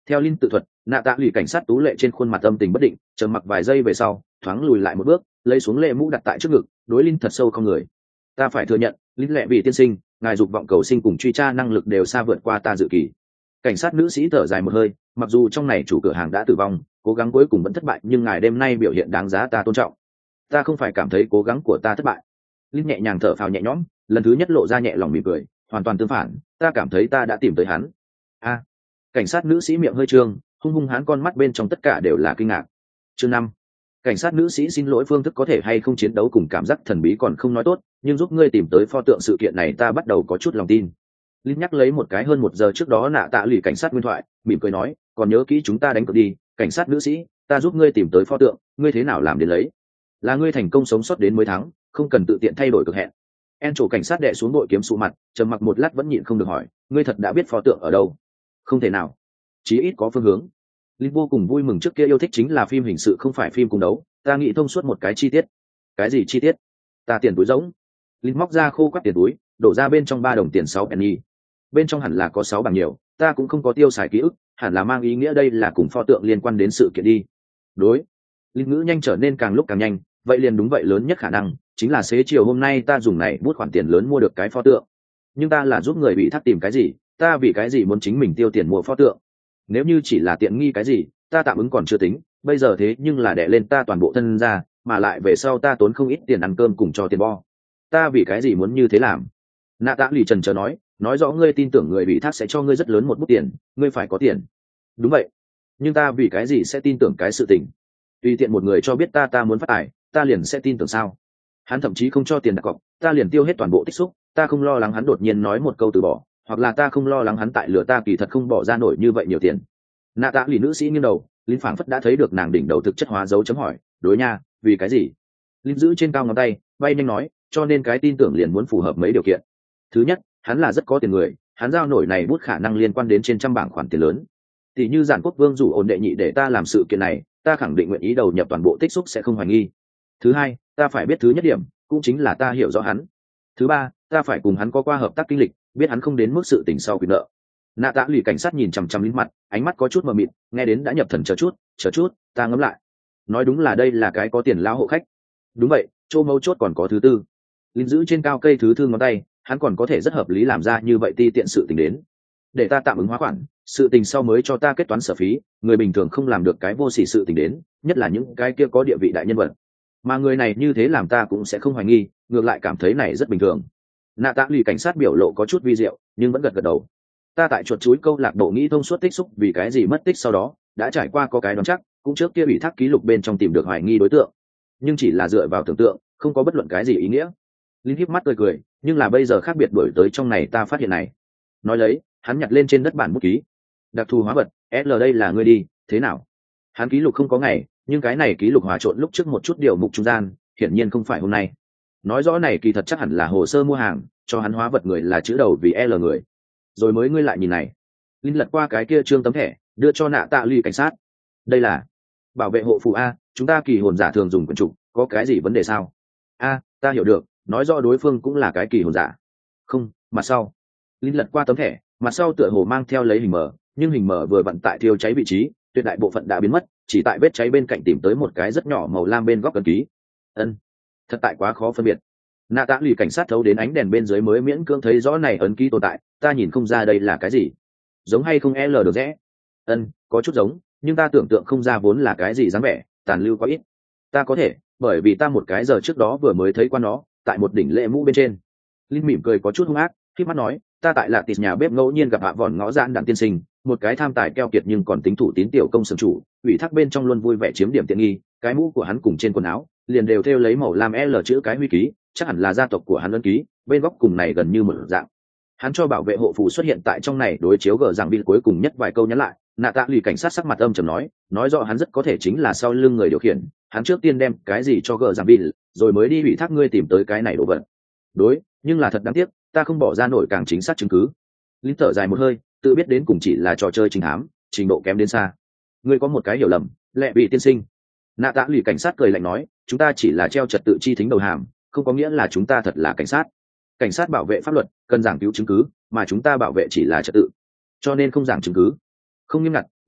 Theo Linh tự thuật, nạ tạ lì cảnh sát tú lệ trên khuôn mặt âm tình bất định, trầm mặc vài giây về sau thoáng lùi lại một bước, lấy xuống lệ mũ đặt tại trước ngực, đối Linh thật sâu không người. Ta phải thừa nhận, Linh lệ vị tiên sinh, ngài dục vọng cầu sinh cùng truy tra năng lực đều xa vượt qua ta dự kỳ. Cảnh sát nữ sĩ thở dài một hơi, mặc dù trong này chủ cửa hàng đã tử vong, cố gắng cuối cùng vẫn thất bại, nhưng ngài đêm nay biểu hiện đáng giá ta tôn trọng. Ta không phải cảm thấy cố gắng của ta thất bại. Linh nhẹ nhàng thở phào nhẹ nhõm, lần thứ nhất lộ ra nhẹ lòng mỉm cười, hoàn toàn tương phản, ta cảm thấy ta đã tìm tới hắn. A. Cảnh sát nữ sĩ miệng hơi trương, hung hung hãn con mắt bên trong tất cả đều là kinh ngạc. Chương 5. Cảnh sát nữ sĩ xin lỗi, phương thức có thể hay không chiến đấu cùng cảm giác thần bí còn không nói tốt, nhưng giúp ngươi tìm tới pho tượng sự kiện này ta bắt đầu có chút lòng tin. Linh nhắc lấy một cái hơn 1 giờ trước đó nạ tạ lì cảnh sát nguyên thoại, mỉm cười nói, còn nhớ kỹ chúng ta đánh cược đi, cảnh sát nữ sĩ, ta giúp ngươi tìm tới pho tượng, ngươi thế nào làm đến lấy? Là ngươi thành công sống sót đến mới thắng, không cần tự tiện thay đổi cược hẹn. En chủ cảnh sát đệ xuống bội kiếm sụ mặt, trầm mặc một lát vẫn nhịn không được hỏi, ngươi thật đã biết pho tượng ở đâu? Không thể nào, chí ít có phương hướng. Linh vô cùng vui mừng, trước kia yêu thích chính là phim hình sự không phải phim cung đấu, ta nghĩ thông suốt một cái chi tiết. Cái gì chi tiết? Ta tiền túi rỗng. Linh móc ra khô quắt tiền túi, đổ ra bên trong 3 đồng tiền 6 penny. Bên trong hẳn là có 6 bảng nhiều, ta cũng không có tiêu xài ký ức, hẳn là mang ý nghĩa đây là cùng pho tượng liên quan đến sự kiện đi. Đối. Linh ngữ nhanh trở nên càng lúc càng nhanh, vậy liền đúng vậy, lớn nhất khả năng chính là xế chiều hôm nay ta dùng này bút khoản tiền lớn mua được cái pho tượng. Nhưng ta là giúp người bị thác tìm cái gì, ta vì cái gì muốn chính mình tiêu tiền mua pho tượng? Nếu như chỉ là tiện nghi cái gì, ta tạm ứng còn chưa tính, bây giờ thế nhưng là đè lên ta toàn bộ thân ra, mà lại về sau ta tốn không ít tiền ăn cơm cùng cho tiền bo. Ta vì cái gì muốn như thế làm? Nạ tạ lì trần trờ nói rõ ngươi tin tưởng người bị thác sẽ cho ngươi rất lớn một bút tiền, ngươi phải có tiền. Đúng vậy, nhưng ta vì cái gì sẽ tin tưởng cái sự tình? Tùy tiện một người cho biết ta muốn phát tài, ta liền sẽ tin tưởng sao? Hắn thậm chí không cho tiền đặt cọc, ta liền tiêu hết toàn bộ tích xúc, ta không lo lắng hắn đột nhiên nói một câu từ bỏ, hoặc là ta không lo lắng hắn tại lừa ta kỳ thật không bỏ ra nổi như vậy nhiều tiền. Nạ tạ lì nữ sĩ nghiêng đầu, Linh phảng phất đã thấy được nàng đỉnh đầu thực chất hóa dấu chấm hỏi, đối nha, vì cái gì? Linh giữ trên cao ngón tay, bay nhanh nói, cho nên cái tin tưởng liền muốn phù hợp mấy điều kiện. Thứ nhất, hắn là rất có tiền người, hắn giao nổi này bút khả năng liên quan đến trên trăm bảng khoản tiền lớn. Tỷ như Giản Quốc Vương rủ ổn đệ nhị để ta làm sự kiện này, ta khẳng định nguyện ý đầu nhập toàn bộ tích xúc sẽ không hoài nghi. Thứ hai, ta phải biết thứ nhất điểm, cũng chính là ta hiểu rõ hắn. Thứ ba, ta phải cùng hắn có qua hợp tác kinh lịch, biết hắn không đến mức sự tình sau quyền nợ. Nạ tạ lì cảnh sát nhìn chằm chằm Linh mặt, ánh mắt có chút mờ mịt, nghe đến đã nhập thần, chờ chút, ta ngẫm lại. Nói đúng là đây là cái có tiền lão hộ khách. Đúng vậy, chỗ mấu chốt còn có thứ tư. Linh giữ trên cao cây thứ thư ngón tay, hắn còn có thể rất hợp lý làm ra như vậy ti tiện sự tình đến. Để ta tạm ứng hóa khoản, sự tình sau mới cho ta kết toán sở phí, người bình thường không làm được cái vô sỉ sự tình đến, nhất là những cái kia có địa vị đại nhân vật. Mà người này như thế làm ta cũng sẽ không hoài nghi, ngược lại cảm thấy này rất bình thường. Nạ tạ lì cảnh sát biểu lộ có chút vi diệu, nhưng vẫn gật gật đầu. Ta tại chuột chuối câu lạc bộ nghĩ thông suốt tích xúc vì cái gì mất tích sau đó, đã trải qua có cái đoán chắc, cũng trước kia ủy thác ký lục bên trong tìm được hoài nghi đối tượng, nhưng chỉ là dựa vào tưởng tượng, không có bất luận cái gì ý nghĩa. Linh híp mắt cười, nhưng là bây giờ khác biệt đổi tới trong này ta phát hiện này. Nói lấy, hắn nhặt lên trên đất bản bút ký. Đặc thù hóa vật, SL đây là ngươi đi, thế nào? Hắn ký lục không có ngày, nhưng cái này ký lục hòa trộn lúc trước một chút điều mục trung gian, hiển nhiên không phải hôm nay. Nói rõ này kỳ thật chắc hẳn là hồ sơ mua hàng, cho hắn hóa vật người là chữ đầu vì L người. Rồi mới ngươi lại nhìn này. Linh lật qua cái kia trương tấm thẻ, đưa cho nạ tạ lì cảnh sát. Đây là bảo vệ hộ phù A, chúng ta kỳ hồn giả thường dùng quyển trục, có cái gì vấn đề sao? A, ta hiểu được, nói rõ đối phương cũng là cái kỳ hồn giả. Không, mặt sau. Linh lật qua tấm thẻ, mặt sau tựa hồ mang theo lấy hình mờ, nhưng hình mờ vừa vặn tại thiêu cháy vị trí, tuyệt đại bộ phận đã biến mất, chỉ tại vết cháy bên cạnh tìm tới một cái rất nhỏ màu lam bên góc ấn ký. Ân, thật tại quá khó phân biệt. Nạ tạ lì cảnh sát thấu đến ánh đèn bên dưới mới miễn cưỡng thấy rõ này ấn ký tồn tại, ta nhìn không ra đây là cái gì. Giống hay không L được rẽ? Ân, có chút giống, nhưng ta tưởng tượng không ra vốn là cái gì dáng vẻ, tàn lưu quá ít. Ta có thể, bởi vì ta một cái giờ trước đó vừa mới thấy qua nó, tại một đỉnh lệ mũ bên trên. Linh mỉm cười có chút hung ác, khi mắt nói, ta tại Lạc Tịt nhà bếp ngẫu nhiên gặp hạ vòn ngõ giãn đặng tiên sinh, một cái tham tài keo kiệt nhưng còn tính thủ tín tiểu công xưởng chủ, ủy thác bên trong luôn vui vẻ chiếm điểm tiện nghi, cái mũ của hắn cùng trên quần áo liền đều thêu lấy màu lam L chữ cái huy ký, chắc hẳn là gia tộc của hắn ấn ký, bên góc cùng này gần như một dạng. Hắn cho bảo vệ hộ phù xuất hiện tại trong này đối chiếu gờ rằng bill cuối cùng nhất vài câu nhắn lại. Nạ tạ lì cảnh sát sắc mặt âm trầm nói rõ hắn rất có thể chính là sau lưng người điều khiển, hắn trước tiên đem cái gì cho gờ rằng bill, rồi mới đi ủy thác ngươi tìm tới cái này đồ vật. Đối, nhưng là thật đáng tiếc, ta không bỏ ra nổi càng chính xác chứng cứ. Linh thở dài một hơi, tự biết đến cùng chỉ là trò chơi trinh thám, trình độ kém đến xa. Ngươi có một cái hiểu lầm, lẹ bị tiên sinh. Nạ tạ lì cảnh sát cười lạnh nói, chúng ta chỉ là treo trật tự chi thính đầu hàm, không có nghĩa là chúng ta thật là cảnh sát. Cảnh sát bảo vệ pháp luật, cần giảng cứu chứng cứ, mà chúng ta bảo vệ chỉ là trật tự, cho nên không giảng chứng cứ. Không nghiêm ngặt,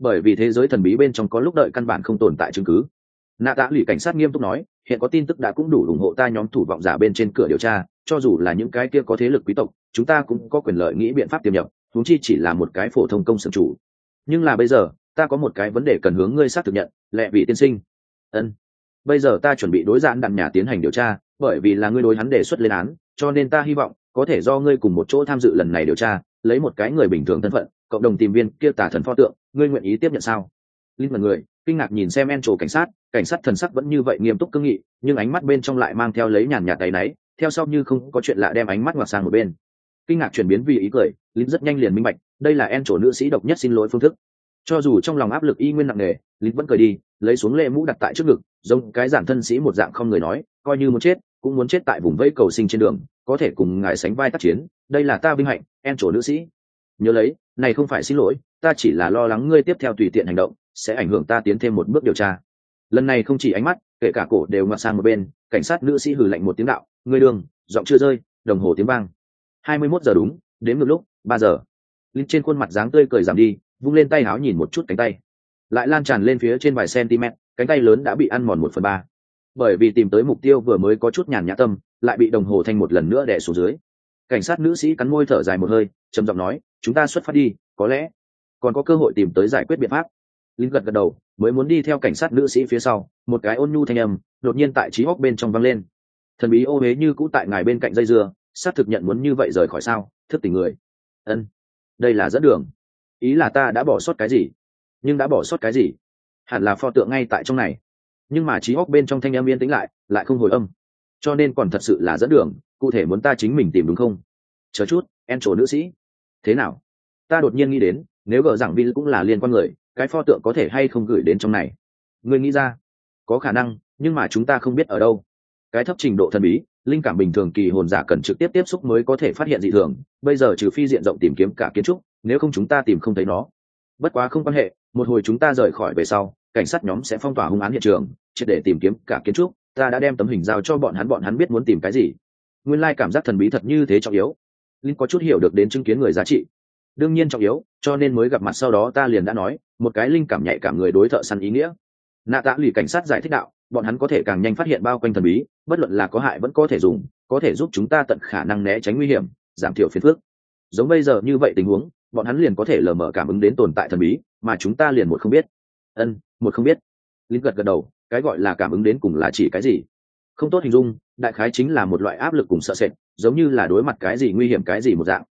bởi vì thế giới thần bí bên trong có lúc đợi căn bản không tồn tại chứng cứ. Nạ tạ lì cảnh sát nghiêm túc nói, hiện có tin tức đã cũng đủ ủng hộ ta nhóm thủ vọng giả bên trên cửa điều tra, cho dù là những cái kia có thế lực quý tộc, chúng ta cũng có quyền lợi nghĩ biện pháp tiềm nhập, huống chi chỉ là một cái phổ thông công xưởng chủ. Nhưng là bây giờ ta có một cái vấn đề cần hướng ngươi xác thực nhận, lẹ vị tiên sinh. Ân. Bây giờ ta chuẩn bị đối giãn đàn nhà tiến hành điều tra, bởi vì là ngươi đối hắn đề xuất lên án, cho nên ta hy vọng có thể do ngươi cùng một chỗ tham dự lần này điều tra, lấy một cái người bình thường thân phận cộng đồng tìm viên kia tà thần pho tượng, ngươi nguyện ý tiếp nhận sao? Linh mật người kinh ngạc nhìn xem Encho cảnh sát thần sắc vẫn như vậy nghiêm túc cương nghị, nhưng ánh mắt bên trong lại mang theo lấy nhàn nhạt tay náy, theo sau như không có chuyện lạ đem ánh mắt ngoặt sang một bên. Kinh ngạc chuyển biến vì ý cười, Linh rất nhanh liền minh bạch, đây là Encho nữ sĩ độc nhất xin lỗi phương thức. Cho dù trong lòng áp lực y nguyên nặng nề, Linh vẫn cười đi, lấy xuống lễ mũ đặt tại trước ngực, giống cái giản thân sĩ một dạng không người nói, coi như muốn chết cũng muốn chết tại vùng vẫy cầu sinh trên đường, có thể cùng ngài sánh vai tác chiến, đây là ta vinh hạnh, Encho nữ sĩ. Nhớ lấy, này không phải xin lỗi, ta chỉ là lo lắng ngươi tiếp theo tùy tiện hành động sẽ ảnh hưởng ta tiến thêm một bước điều tra. Lần này không chỉ ánh mắt, kể cả cổ đều ngoặt sang một bên. Cảnh sát nữ sĩ hừ lạnh một tiếng đạo, ngươi đường, giọng chưa rơi, đồng hồ tiếng vang. 21 giờ đúng, đếm ngược lúc 3 giờ. Linh trên khuôn mặt dáng tươi cười giảm đi, vung lên tay áo nhìn một chút cánh tay, lại lan tràn lên phía trên vài cm, cánh tay lớn đã bị ăn mòn 1/3. Bởi vì tìm tới mục tiêu vừa mới có chút nhàn nhã tâm, lại bị đồng hồ thanh một lần nữa đè xuống dưới. Cảnh sát nữ sĩ cắn môi thở dài một hơi, trầm giọng nói, chúng ta xuất phát đi, có lẽ còn có cơ hội tìm tới giải quyết biện pháp. Linh gật gật đầu, mới muốn đi theo cảnh sát nữ sĩ phía sau, một cái ôn nhu thanh âm đột nhiên tại trí óc bên trong vang lên. Thần bí ô huế như cũ tại ngài bên cạnh dây dưa, xác thực nhận muốn như vậy rời khỏi sao? Thức tỉnh người. Ân, đây là dẫn đường. Ý là ta đã bỏ sót cái gì? Nhưng đã bỏ sót cái gì? Hẳn là pho tượng ngay tại trong này. Nhưng mà trí óc bên trong thanh âm yên tĩnh lại không hồi âm. Cho nên còn thật sự là dẫn đường, cụ thể muốn ta chính mình tìm đúng không? Chờ chút, Encho nữ sĩ. Thế nào? Ta đột nhiên nghĩ đến, nếu gờ rằng vi cũng là liên quan người, cái pho tượng có thể hay không gửi đến trong này? Ngươi nghĩ ra? Có khả năng, nhưng mà chúng ta không biết ở đâu. Cái thấp trình độ thần bí, linh cảm bình thường kỳ hồn giả cần trực tiếp tiếp xúc mới có thể phát hiện dị thường, bây giờ trừ phi diện rộng tìm kiếm cả kiến trúc, nếu không chúng ta tìm không thấy nó. Bất quá không quan hệ, một hồi chúng ta rời khỏi về sau, cảnh sát nhóm sẽ phong tỏa hung án hiện trường, triệt để tìm kiếm cả kiến trúc, ta đã đem tấm hình giao cho bọn hắn biết muốn tìm cái gì. Nguyên lai cảm giác thần bí thật như thế trọng yếu. Linh có chút hiểu được đến chứng kiến người giá trị. Đương nhiên trọng yếu, cho nên mới gặp mặt sau đó ta liền đã nói, một cái linh cảm nhạy cảm người đối thợ săn ý nghĩa. Nạ tạ lì cảnh sát giải thích đạo, bọn hắn có thể càng nhanh phát hiện bao quanh thần bí, bất luận là có hại vẫn có thể dùng, có thể giúp chúng ta tận khả năng né tránh nguy hiểm, giảm thiểu phiền phức. Giống bây giờ như vậy tình huống, bọn hắn liền có thể lờ mờ cảm ứng đến tồn tại thần bí, mà chúng ta liền một không biết. Một không biết. Linh gật gật đầu, cái gọi là cảm ứng đến cùng là chỉ cái gì? Không tốt hình dung, đại khái chính là một loại áp lực cùng sợ sệt, giống như là đối mặt cái gì nguy hiểm cái gì một dạng.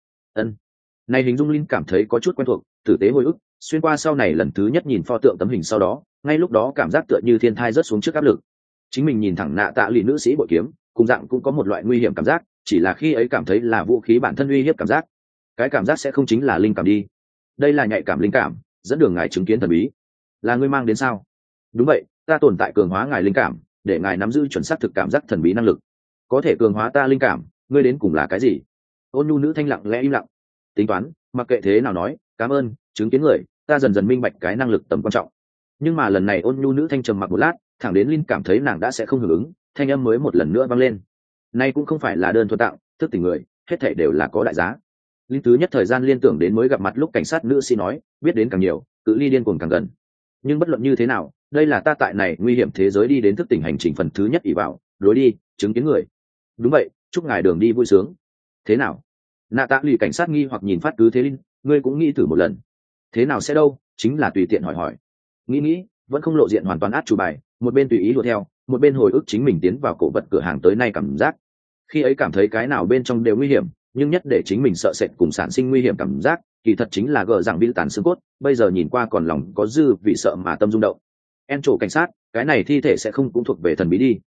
Này hình dung Linh cảm thấy có chút quen thuộc, tử tế hồi ức, xuyên qua sau này lần thứ nhất nhìn pho tượng tấm hình sau đó, ngay lúc đó cảm giác tựa như thiên thai rớt xuống trước áp lực. Chính mình nhìn thẳng nạ tạ lì nữ sĩ bội kiếm, cùng dạng cũng có một loại nguy hiểm cảm giác, chỉ là khi ấy cảm thấy là vũ khí bản thân uy hiếp cảm giác. Cái cảm giác sẽ không chính là linh cảm đi. Đây là nhạy cảm linh cảm, dẫn đường ngài chứng kiến thần bí. Là ngươi mang đến sao? Đúng vậy, ta tồn tại cường hóa ngài linh cảm, để ngài nắm giữ chuẩn xác thực cảm giác thần bí năng lực. Có thể cường hóa ta linh cảm, ngươi đến cùng là cái gì? Ôn nhu nữ thanh lặng lẽ im lặng. Tính toán, mặc kệ thế nào nói, cảm ơn, chứng kiến người, ta dần dần minh bạch cái năng lực tầm quan trọng. Nhưng mà lần này ôn nhu nữ thanh trầm mặc một lát, thẳng đến Linh cảm thấy nàng đã sẽ không hưởng ứng, thanh âm mới một lần nữa vang lên. Nay cũng không phải là đơn thuần tặng, thức tỉnh người, hết thảy đều là có đại giá. Linh thứ nhất thời gian liên tưởng đến mới gặp mặt lúc cảnh sát nữ sĩ nói, biết đến càng nhiều, cự ly điên cuồng càng gần. Nhưng bất luận như thế nào, đây là ta tại này nguy hiểm thế giới đi đến thức tỉnh hành trình phần thứ nhất ỷ vào, đối đi, chứng kiến người. Đúng vậy, chúc ngài đường đi vui sướng. Thế nào? Nạ tạ lì cảnh sát nghi hoặc nhìn phát cứ thế Linh, ngươi cũng nghĩ thử một lần. Thế nào sẽ đâu, chính là tùy tiện hỏi. Nghĩ, vẫn không lộ diện hoàn toàn át chủ bài, một bên tùy ý đùa theo, một bên hồi ức chính mình tiến vào cổ vật cửa hàng tới nay cảm giác. Khi ấy cảm thấy cái nào bên trong đều nguy hiểm, nhưng nhất để chính mình sợ sệt cùng sản sinh nguy hiểm cảm giác, kỳ thật chính là gờ rằng bị tàn xương cốt, bây giờ nhìn qua còn lòng có dư vì sợ mà tâm rung động. Encho cảnh sát, cái này thi thể sẽ không cũng thuộc về thần bí đi?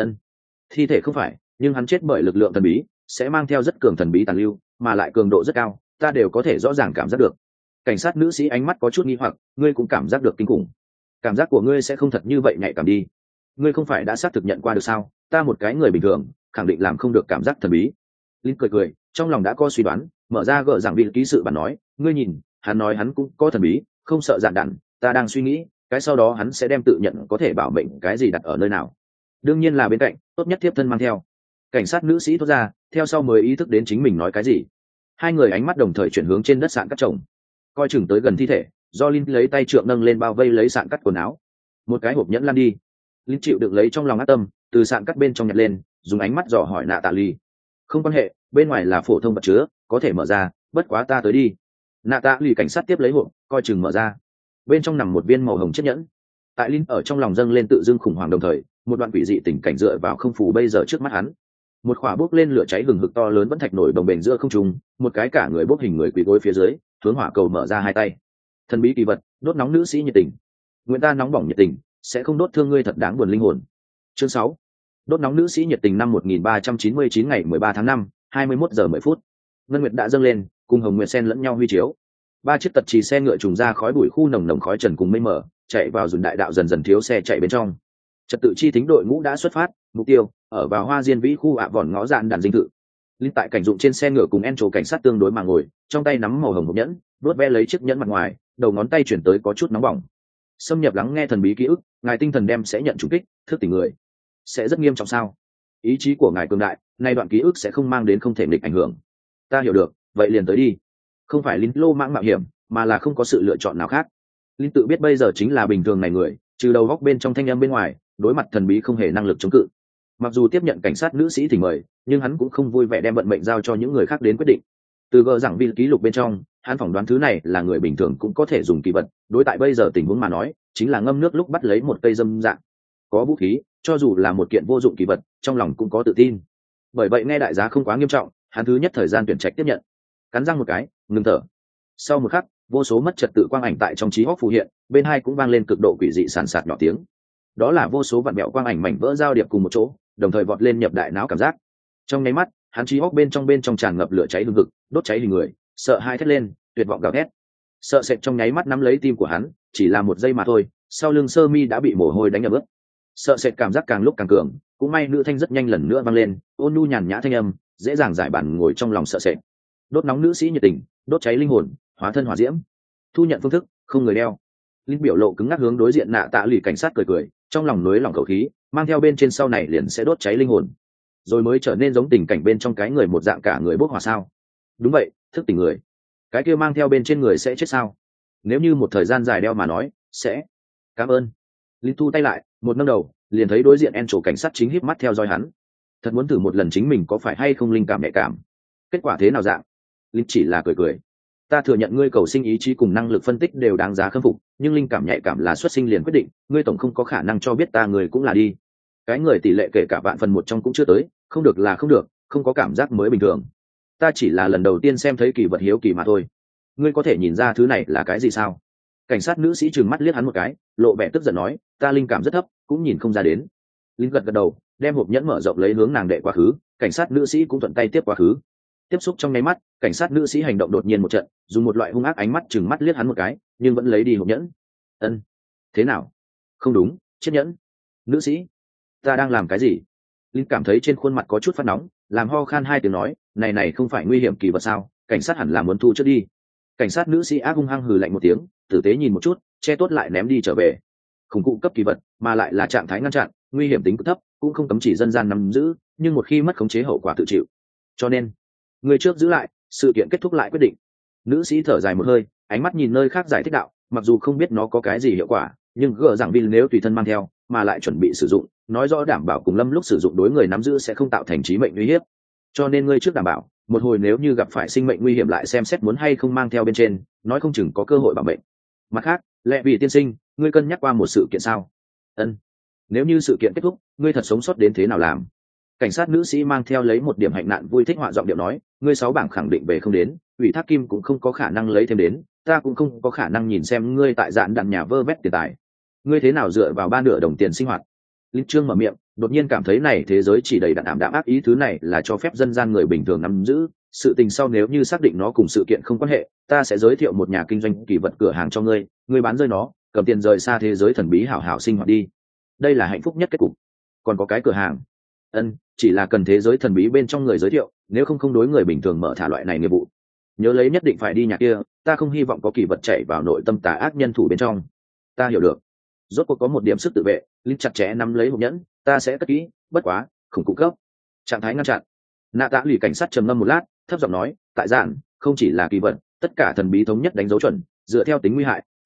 Thi thể không phải, nhưng hắn chết bởi lực lượng thần bí, sẽ mang theo rất cường thần bí tàn lưu, mà lại cường độ rất cao, ta đều có thể rõ ràng cảm giác được. Cảnh sát nữ sĩ ánh mắt có chút nghi hoặc, ngươi cũng cảm giác được kinh khủng. Cảm giác của ngươi sẽ không thật như vậy nhạy cảm đi. Ngươi không phải đã xác thực nhận qua được sao? Ta một cái người bình thường, khẳng định làm không được cảm giác thần bí. Linh cười, trong lòng đã có suy đoán, mở ra gỡ giảng vị ký sự bản nói, ngươi nhìn, hắn nói hắn cũng có thần bí, không sợ dạn đạn, ta đang suy nghĩ, cái sau đó hắn sẽ đem tự nhận có thể bảo mệnh cái gì đặt ở nơi nào. Đương nhiên là bên cạnh, tốt nhất tiếp thân mang theo. Cảnh sát nữ sĩ thốt ra, theo sau mới ý thức đến chính mình nói cái gì. Hai người ánh mắt đồng thời chuyển hướng trên đất sạn cắt trồng, coi chừng tới gần thi thể, do Linh lấy tay trượng nâng lên bao vây lấy sạn cắt quần áo. Một cái hộp nhẫn lăn đi. Linh chịu đựng lấy trong lòng ác tâm, từ sạn cắt bên trong nhặt lên, dùng ánh mắt dò hỏi nạ tạ lì. Không quan hệ, bên ngoài là phổ thông vật chứa, có thể mở ra, bất quá ta tới đi. Nạ tạ lì cảnh sát tiếp lấy hộp, coi chừng mở ra. Bên trong nằm một viên màu hồng chiếc nhẫn. Tại Linh ở trong lòng dâng lên tự dưng khủng hoảng, đồng thời một đoạn quỷ dị tình cảnh dựa vào không phù bây giờ trước mắt hắn. Một khỏa bốc lên lửa cháy hừng hực to lớn vẫn thạch nổi bồng bềnh giữa không trung, một cái cả người bốc hình người quỳ gối phía dưới, hướng hỏa cầu mở ra hai tay. Thần bí kỳ vật, đốt nóng nữ sĩ nhiệt tình. Nguyện ta nóng bỏng nhiệt tình, sẽ không đốt thương ngươi thật đáng buồn linh hồn. Chương 6. Đốt nóng nữ sĩ nhiệt tình năm 1399 ngày 13 tháng 5, 21 giờ 10 phút. Ngân nguyệt đã dâng lên, cùng hồng nguyệt sen lẫn nhau huy chiếu. Ba chiếc tật trì xe ngựa trùng ra khói bụi khu nồng nồng khói trần cùng mây mờ, chạy vào dùn đại đạo dần dần thiếu xe chạy bên trong. Trật tự chi thính đội ngũ đã xuất phát, mục tiêu ở vào Hoa Diên Vĩ khu ạ vòn ngõ dạn đàn dinh thự. Linh tại cảnh dụng trên xe ngựa cùng Encho cảnh sát tương đối mà ngồi, trong tay nắm màu hồng hộp nhẫn, đốt ve lấy chiếc nhẫn mặt ngoài, đầu ngón tay chuyển tới có chút nóng bỏng. Xâm nhập lắng nghe thần bí ký ức, ngài tinh thần đem sẽ nhận trùng kích, thức tỉnh người. Sẽ rất nghiêm trọng sao? Ý chí của ngài cường đại, nay đoạn ký ức sẽ không mang đến không thể nghịch ảnh hưởng. Ta hiểu được, vậy liền tới đi. Không phải Linh lô mãng mạo hiểm, mà là không có sự lựa chọn nào khác. Linh tự biết bây giờ chính là bình thường này người, trừ đầu góc bên trong thanh âm bên ngoài, đối mặt thần bí không hề năng lực chống cự. Mặc dù tiếp nhận cảnh sát nữ sĩ thỉnh mời, nhưng hắn cũng không vui vẻ đem vận mệnh giao cho những người khác đến quyết định. Từ gờ rằng viên ký lục bên trong, hắn phỏng đoán thứ này là người bình thường cũng có thể dùng kỳ vật, đối tại bây giờ tình huống mà nói, chính là ngâm nước lúc bắt lấy một cây dâm dạng. Có vũ khí, cho dù là một kiện vô dụng kỳ vật, trong lòng cũng có tự tin. Bởi vậy nghe đại giá không quá nghiêm trọng, hắn thứ nhất thời gian tuyển trạch tiếp nhận. Cắn răng một cái, ngừng thở. Sau một khắc, vô số mất trật tự quang ảnh tại trong trí óc phù hiện, bên hai cũng vang lên cực độ quỷ dị sàn sạt nhỏ tiếng. Đó là vô số vạn mẹo quang ảnh mảnh vỡ giao điệp cùng một chỗ, đồng thời vọt lên nhập đại não cảm giác. Trong nháy mắt, hắn trí óc bên trong tràn ngập lửa cháy hừng hực, đốt cháy hình người, sợ hai thét lên, tuyệt vọng gào thét. Sợ sệt trong nháy mắt nắm lấy tim của hắn, chỉ là một giây mà thôi, sau lưng sơ mi đã bị mồ hôi đánh ẩm ướt. Sợ sệt cảm giác càng lúc càng cường, cũng may nữ thanh rất nhanh lần nữa vang lên, ôn nhu nhàn nhã thanh âm, dễ dàng giải bản ngồi trong lòng sợ sệt. Đốt nóng nữ sĩ nhiệt tình, đốt cháy linh hồn, hóa thân hỏa diễm. Thu nhận phương thức, không người đeo. Linh biểu lộ cứng ngắc hướng đối diện nạ tạ lì cảnh sát cười, trong lòng nối lòng khẩu khí, mang theo bên trên sau này liền sẽ đốt cháy linh hồn, rồi mới trở nên giống tình cảnh bên trong cái người một dạng cả người bốc hỏa sao? Đúng vậy, thức tỉnh người. Cái kia mang theo bên trên người sẽ chết sao? Nếu như một thời gian dài đeo mà nói, sẽ. Cảm ơn. Linh thu tay lại, một nâng đầu, liền thấy đối diện Encho cảnh sát chính híp mắt theo dõi hắn. Thật muốn thử một lần chính mình có phải hay không linh cảm nhạy cảm. Kết quả thế nào dạng? Linh chỉ là cười. Ta thừa nhận ngươi cầu sinh ý chí cùng năng lực phân tích đều đáng giá khâm phục, nhưng linh cảm nhạy cảm là xuất sinh liền quyết định, ngươi tổng không có khả năng cho biết ta người cũng là đi. Cái người tỷ lệ kể cả vạn phần một trong cũng chưa tới, không được là không được, không có cảm giác mới bình thường. Ta chỉ là lần đầu tiên xem thấy kỳ vật hiếu kỳ mà thôi. Ngươi có thể nhìn ra thứ này là cái gì sao? Cảnh sát nữ sĩ trừng mắt liếc hắn một cái, lộ vẻ tức giận nói, ta linh cảm rất thấp, cũng nhìn không ra đến. Linh gật đầu, đem hộp nhẫn mở rộng lấy hướng nàng đệ quá khứ, cảnh sát nữ sĩ cũng thuận tay tiếp quá khứ. Tiếp xúc trong nháy mắt, cảnh sát nữ sĩ hành động đột nhiên một trận, dùng một loại hung ác ánh mắt trừng mắt liếc hắn một cái, nhưng vẫn lấy đi hộp nhẫn. Ân, thế nào? Không đúng, chiếc nhẫn. Nữ sĩ, ta đang làm cái gì? Linh cảm thấy trên khuôn mặt có chút phát nóng, làm ho khan hai tiếng nói, này không phải nguy hiểm kỳ vật sao? Cảnh sát hẳn là muốn thu trước đi. Cảnh sát nữ sĩ ác hung hăng hừ lạnh một tiếng, tử tế nhìn một chút, che tốt lại ném đi trở về. Khủng cụ cấp kỳ vật, mà lại là trạng thái ngăn chặn, nguy hiểm tính cực thấp, cũng không cấm chỉ dân gian nắm giữ, nhưng một khi mất khống chế hậu quả tự chịu. Cho nên, người trước giữ lại, sự kiện kết thúc lại quyết định. Nữ sĩ thở dài một hơi, ánh mắt nhìn nơi khác giải thích đạo, mặc dù không biết nó có cái gì hiệu quả, nhưng gỡ rằng vì nếu tùy thân mang theo, mà lại chuẩn bị sử dụng, nói rõ đảm bảo cùng Lâm lúc sử dụng đối người nắm giữ sẽ không tạo thành chí mệnh uy hiếp. Cho nên ngươi trước đảm bảo, một hồi nếu như gặp phải sinh mệnh nguy hiểm lại xem xét muốn hay không mang theo bên trên, nói không chừng có cơ hội bảo mệnh. Mặt khác, lẽ vì tiên sinh, ngươi cân nhắc qua một sự kiện sao? Ân. Nếu như sự kiện kết thúc, ngươi thật sống sót đến thế nào làm? Cảnh sát nữ sĩ mang theo lấy một điểm hạnh nạn vui thích họa giọng điệu nói, ngươi 6 bảng khẳng định về không đến, ủy thác kim cũng không có khả năng lấy thêm đến, ta cũng không có khả năng nhìn xem ngươi tại dạn đàn nhà vơ vét tiền tài. Ngươi thế nào dựa vào 3 nửa đồng tiền sinh hoạt? Linh Trương mở miệng, đột nhiên cảm thấy này thế giới chỉ đầy đặn ảm đạm ác ý, thứ này là cho phép dân gian người bình thường nắm giữ. Sự tình sau nếu như xác định nó cùng sự kiện không quan hệ, ta sẽ giới thiệu một nhà kinh doanh kỳ vật cửa hàng cho ngươi, ngươi bán rơi nó, cầm tiền rời xa thế giới thần bí hảo hảo sinh hoạt đi. Đây là hạnh phúc nhất kết cục. Còn có cái cửa hàng. Ân, chỉ là cần thế giới thần bí bên trong người giới thiệu, nếu không đối người bình thường mở thả loại này nghiệp vụ. Nhớ lấy nhất định phải đi nhà kia, ta không hy vọng có kỳ vật chạy vào nội tâm tà ác nhân thủ bên trong. Ta hiểu được. Rốt cuộc có một điểm sức tự vệ, Linh chặt chẽ nắm lấy hộp nhẫn, ta sẽ cất kỹ, bất quá, không cung cấp. Trạng thái ngăn chặn. Nạ tạ lì cảnh sát trầm ngâm một lát, thấp giọng nói, tại dạn, không chỉ là kỳ vật, tất cả thần bí thống nhất đánh dấu chuẩn, dựa theo tính nguy hại,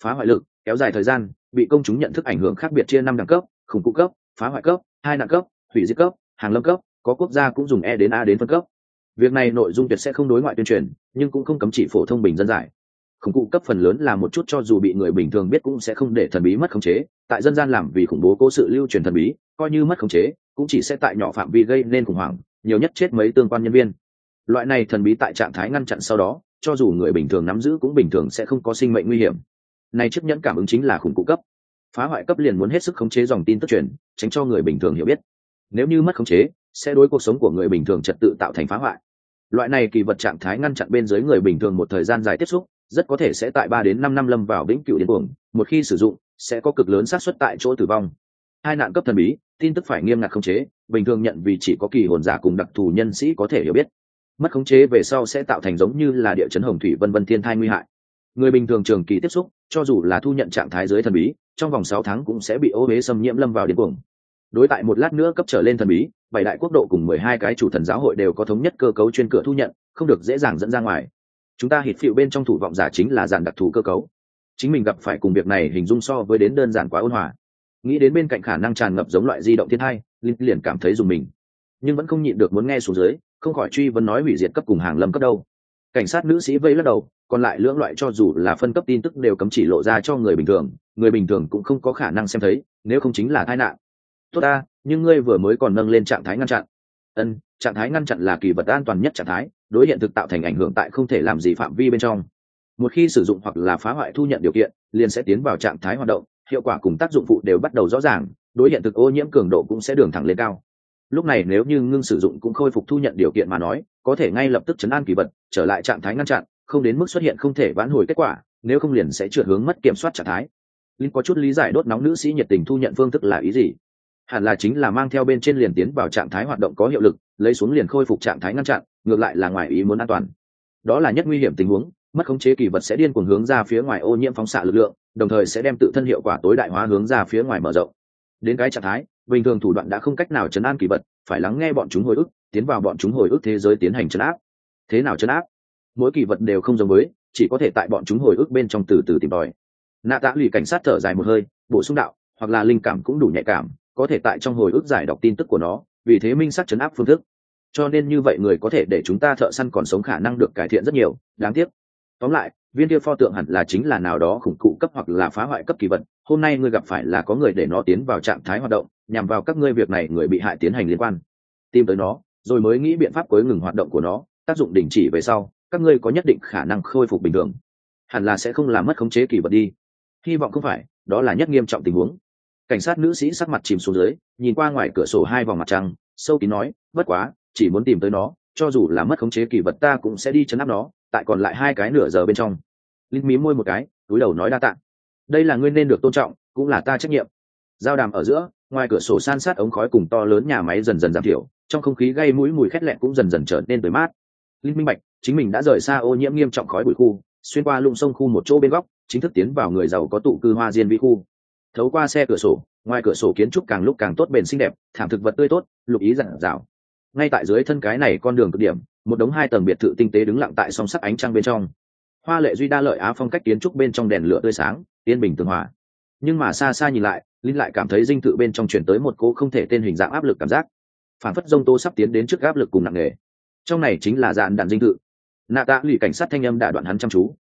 phá hoại lực, kéo dài thời gian, bị công chúng nhận thức ảnh hưởng khác biệt chia 5 đẳng cấp: khủng cụ cấp, phá hoại cấp, 2 đẳng cấp, hủy diệt cấp, hàng lâm cấp, có quốc gia cũng dùng E đến A đến phân cấp. Việc này nội dung tuyệt sẽ không đối ngoại tuyên truyền, nhưng cũng không cấm chỉ phổ thông bình dân giải. Khủng cụ cấp phần lớn là một chút cho dù bị người bình thường biết cũng sẽ không để thần bí mất khống chế, tại dân gian làm vì khủng bố cố sự lưu truyền thần bí, coi như mất khống chế cũng chỉ sẽ tại nhỏ phạm vi gây nên khủng hoảng, nhiều nhất chết mấy tương quan nhân viên. Loại này thần bí tại trạng thái ngăn chặn sau đó, cho dù người bình thường nắm giữ cũng bình thường sẽ không có sinh mệnh nguy hiểm. Này chiếc nhẫn cảm ứng chính là khủng cụ cấp. Phá hoại cấp liền muốn hết sức khống chế dòng tin tức truyền, tránh cho người bình thường hiểu biết. Nếu như mất khống chế, sẽ đối cuộc sống của người bình thường trật tự tạo thành phá hoại. Loại này kỳ vật trạng thái ngăn chặn bên dưới người bình thường một thời gian dài tiếp xúc, rất có thể sẽ tại 3 đến 5 năm lâm vào vĩnh cửu điên cuồng, một khi sử dụng, sẽ có cực lớn xác suất tại chỗ tử vong. Hai nạn cấp thần bí, tin tức phải nghiêm ngặt khống chế, bình thường nhận vì chỉ có kỳ hồn giả cùng đặc thù nhân sĩ có thể hiểu biết. Mất khống chế về sau sẽ tạo thành giống như là địa chấn hồng thủy vân vân thiên thai nguy hại. Người bình thường trường kỳ tiếp xúc, cho dù là thu nhận trạng thái dưới thần bí, trong vòng 6 tháng cũng sẽ bị ô uế xâm nhiễm lâm vào điên cuồng. Đối tại một lát nữa cấp trở lên thần bí, 7 đại quốc độ cùng 12 cái chủ thần giáo hội đều có thống nhất cơ cấu chuyên cửa thu nhận, không được dễ dàng dẫn ra ngoài. Chúng ta hít phiệu bên trong thủ vọng giả chính là dàn đặc thù cơ cấu. Chính mình gặp phải cùng việc này hình dung so với đến đơn giản quá ôn hòa. Nghĩ đến bên cạnh khả năng tràn ngập giống loại di động thiên thai, linh liền cảm thấy dùng mình, nhưng vẫn không nhịn được muốn nghe xuống dưới, không khỏi truy vấn nói hủy diệt cấp cùng hàng lâm cấp đâu. Cảnh sát nữ sĩ vây lắc đầu, còn lại lưỡng loại cho dù là phân cấp tin tức đều cấm chỉ lộ ra cho người bình thường cũng không có khả năng xem thấy, nếu không chính là tai nạn. Tốt ta, nhưng ngươi vừa mới còn nâng lên trạng thái ngăn chặn. Trạng thái ngăn chặn là kỳ vật an toàn nhất trạng thái, đối hiện thực tạo thành ảnh hưởng tại không thể làm gì phạm vi bên trong. Một khi sử dụng hoặc là phá hoại thu nhận điều kiện, liền sẽ tiến vào trạng thái hoạt động, hiệu quả cùng tác dụng phụ đều bắt đầu rõ ràng, đối hiện thực ô nhiễm cường độ cũng sẽ đường thẳng lên cao. Lúc này nếu như ngưng sử dụng cũng khôi phục thu nhận điều kiện mà nói, có thể ngay lập tức chấn an kỳ vật, trở lại trạng thái ngăn chặn, không đến mức xuất hiện không thể vãn hồi kết quả, nếu không liền sẽ trượt hướng mất kiểm soát trạng thái. Linh có chút lý giải đốt nóng nữ sĩ nhiệt tình thu nhận phương thức là ý gì. Hẳn là chính là mang theo bên trên liền tiến vào trạng thái hoạt động có hiệu lực, lấy xuống liền khôi phục trạng thái ngăn chặn, ngược lại là ngoài ý muốn an toàn. Đó là nhất nguy hiểm tình huống, mất khống chế kỳ vật sẽ điên cuồng hướng ra phía ngoài ô nhiễm phóng xạ lực lượng, đồng thời sẽ đem tự thân hiệu quả tối đại hóa hướng ra phía ngoài mở rộng. Đến cái trạng thái bình thường thủ đoạn đã không cách nào chấn an kỳ vật, phải lắng nghe bọn chúng hồi ức, tiến vào bọn chúng hồi ức thế giới tiến hành chấn áp. Thế nào chấn áp? Mỗi kỳ vật đều không giống với, chỉ có thể tại bọn chúng hồi ức bên trong từ từ tìm tòi. Nạ Tạ lì cảnh sát thở dài một hơi, bổ sung đạo, hoặc là linh cảm cũng đủ nhạy cảm, có thể tại trong hồi ức giải đọc tin tức của nó, vì thế minh xác chấn áp phương thức. Cho nên như vậy người có thể để chúng ta thợ săn còn sống khả năng được cải thiện rất nhiều, đáng tiếc. Tóm lại, viên kia pho tượng hẳn là chính là nào đó khủng cụ cấp hoặc là phá hoại cấp kỳ vật, hôm nay ngươi gặp phải là có người để nó tiến vào trạng thái hoạt động, nhằm vào các ngươi việc này người bị hại tiến hành liên quan. Tìm tới nó, rồi mới nghĩ biện pháp cuối ngừng hoạt động của nó, tác dụng đình chỉ về sau, các ngươi có nhất định khả năng khôi phục bình thường. Hẳn là sẽ không làm mất khống chế kỳ vật đi. Hy vọng không phải, đó là nhất nghiêm trọng tình huống. Cảnh sát nữ sĩ sắc mặt chìm xuống dưới, nhìn qua ngoài cửa sổ 2 vòng mặt trăng, sâu kín nói, bất quá, chỉ muốn tìm tới nó, cho dù là mất khống chế kỳ vật ta cũng sẽ đi chấn áp nó, tại còn lại 2 cái nửa giờ bên trong. Linh mí môi một cái, cúi đầu nói đa tạ. Đây là ngươi nên được tôn trọng, cũng là ta trách nhiệm. Giao đàm ở giữa, ngoài cửa sổ san sát ống khói cùng to lớn nhà máy dần dần giảm thiểu, trong không khí gây mũi mùi khét lẹn cũng dần dần trở nên tươi mát. Linh minh bạch, chính mình đã rời xa ô nhiễm nghiêm trọng khói bụi khu, xuyên qua lũng sông khu một chỗ bên góc, chính thức tiến vào người giàu có tụ cư hoa diên vi khu. Thấu qua xe cửa sổ, ngoài cửa sổ kiến trúc càng lúc càng tốt bền xinh đẹp, thảm thực vật tươi tốt, lục ý rạng rào. Ngay tại dưới thân cái này con đường cực điểm, một đống 2 tầng biệt thự tinh tế đứng lặng tại song sắc ánh trăng bên trong. Hoa lệ duy đa lợi á phong cách kiến trúc bên trong đèn lửa tươi sáng, yên bình tường hòa. Nhưng mà xa xa nhìn lại, Linh lại cảm thấy dinh thự bên trong chuyển tới một cỗ không thể tên hình dạng áp lực cảm giác, phản phất rông tố sắp tiến đến trước áp lực cùng nặng nề. Trong này chính là dạn đạn dinh thự. Nạ Tạ lì cảnh sát thanh âm đã đoạn hắn chăm chú.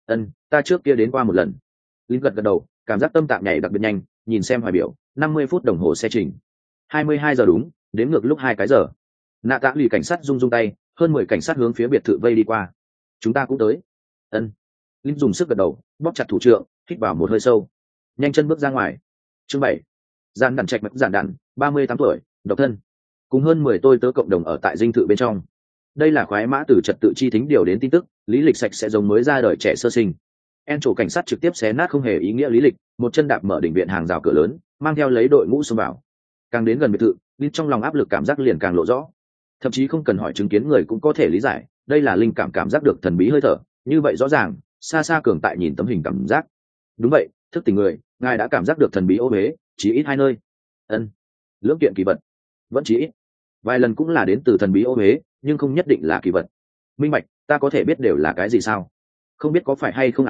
Ta trước kia đến qua một lần. Linh gật gật đầu, cảm giác tâm tạng nhảy đặc biệt nhanh, nhìn xem hoài biểu, 50 phút đồng hồ xe trình. 22 giờ đúng, đếm ngược lúc 2 cái giờ. Nạ Tạ lì cảnh sát rung rung tay, hơn 10 cảnh sát hướng phía biệt thự vây đi qua. Chúng ta cũng tới. Linh dùng sức gật đầu, bóp chặt thủ trượng, hít vào một hơi sâu, nhanh chân bước ra ngoài. Chương 7. Giản đàn trạch mật giản đàn, 38 tuổi, độc thân, cùng hơn 10 tôi tớ cộng đồng ở tại dinh thự bên trong. Đây là khoái mã từ trật tự chi thính điều đến tin tức, lý lịch sạch sẽ giống mới ra đời trẻ sơ sinh. Chủ cảnh sát trực tiếp xé nát không hề ý nghĩa lý lịch, một chân đạp mở đỉnh viện hàng rào cửa lớn, mang theo lấy đội ngũ xông vào. Càng đến gần biệt thự, Linh trong lòng áp lực cảm giác liền càng lộ rõ. Thậm chí không cần hỏi chứng kiến người cũng có thể lý giải, đây là linh cảm giác được thần bí hơi thở, như vậy rõ ràng, xa xa cường tại nhìn tấm hình cảm giác. Đúng vậy, thức tỉnh người, ngài đã cảm giác được thần bí ô huế, chỉ ít 2 nơi. Lưỡng kiện kỳ vật, vẫn chỉ ít. Vài lần cũng là đến từ thần bí ô huế, nhưng không nhất định là kỳ vật. Minh bạch, ta có thể biết đều là cái gì sao? Không biết có phải hay không ảo giác,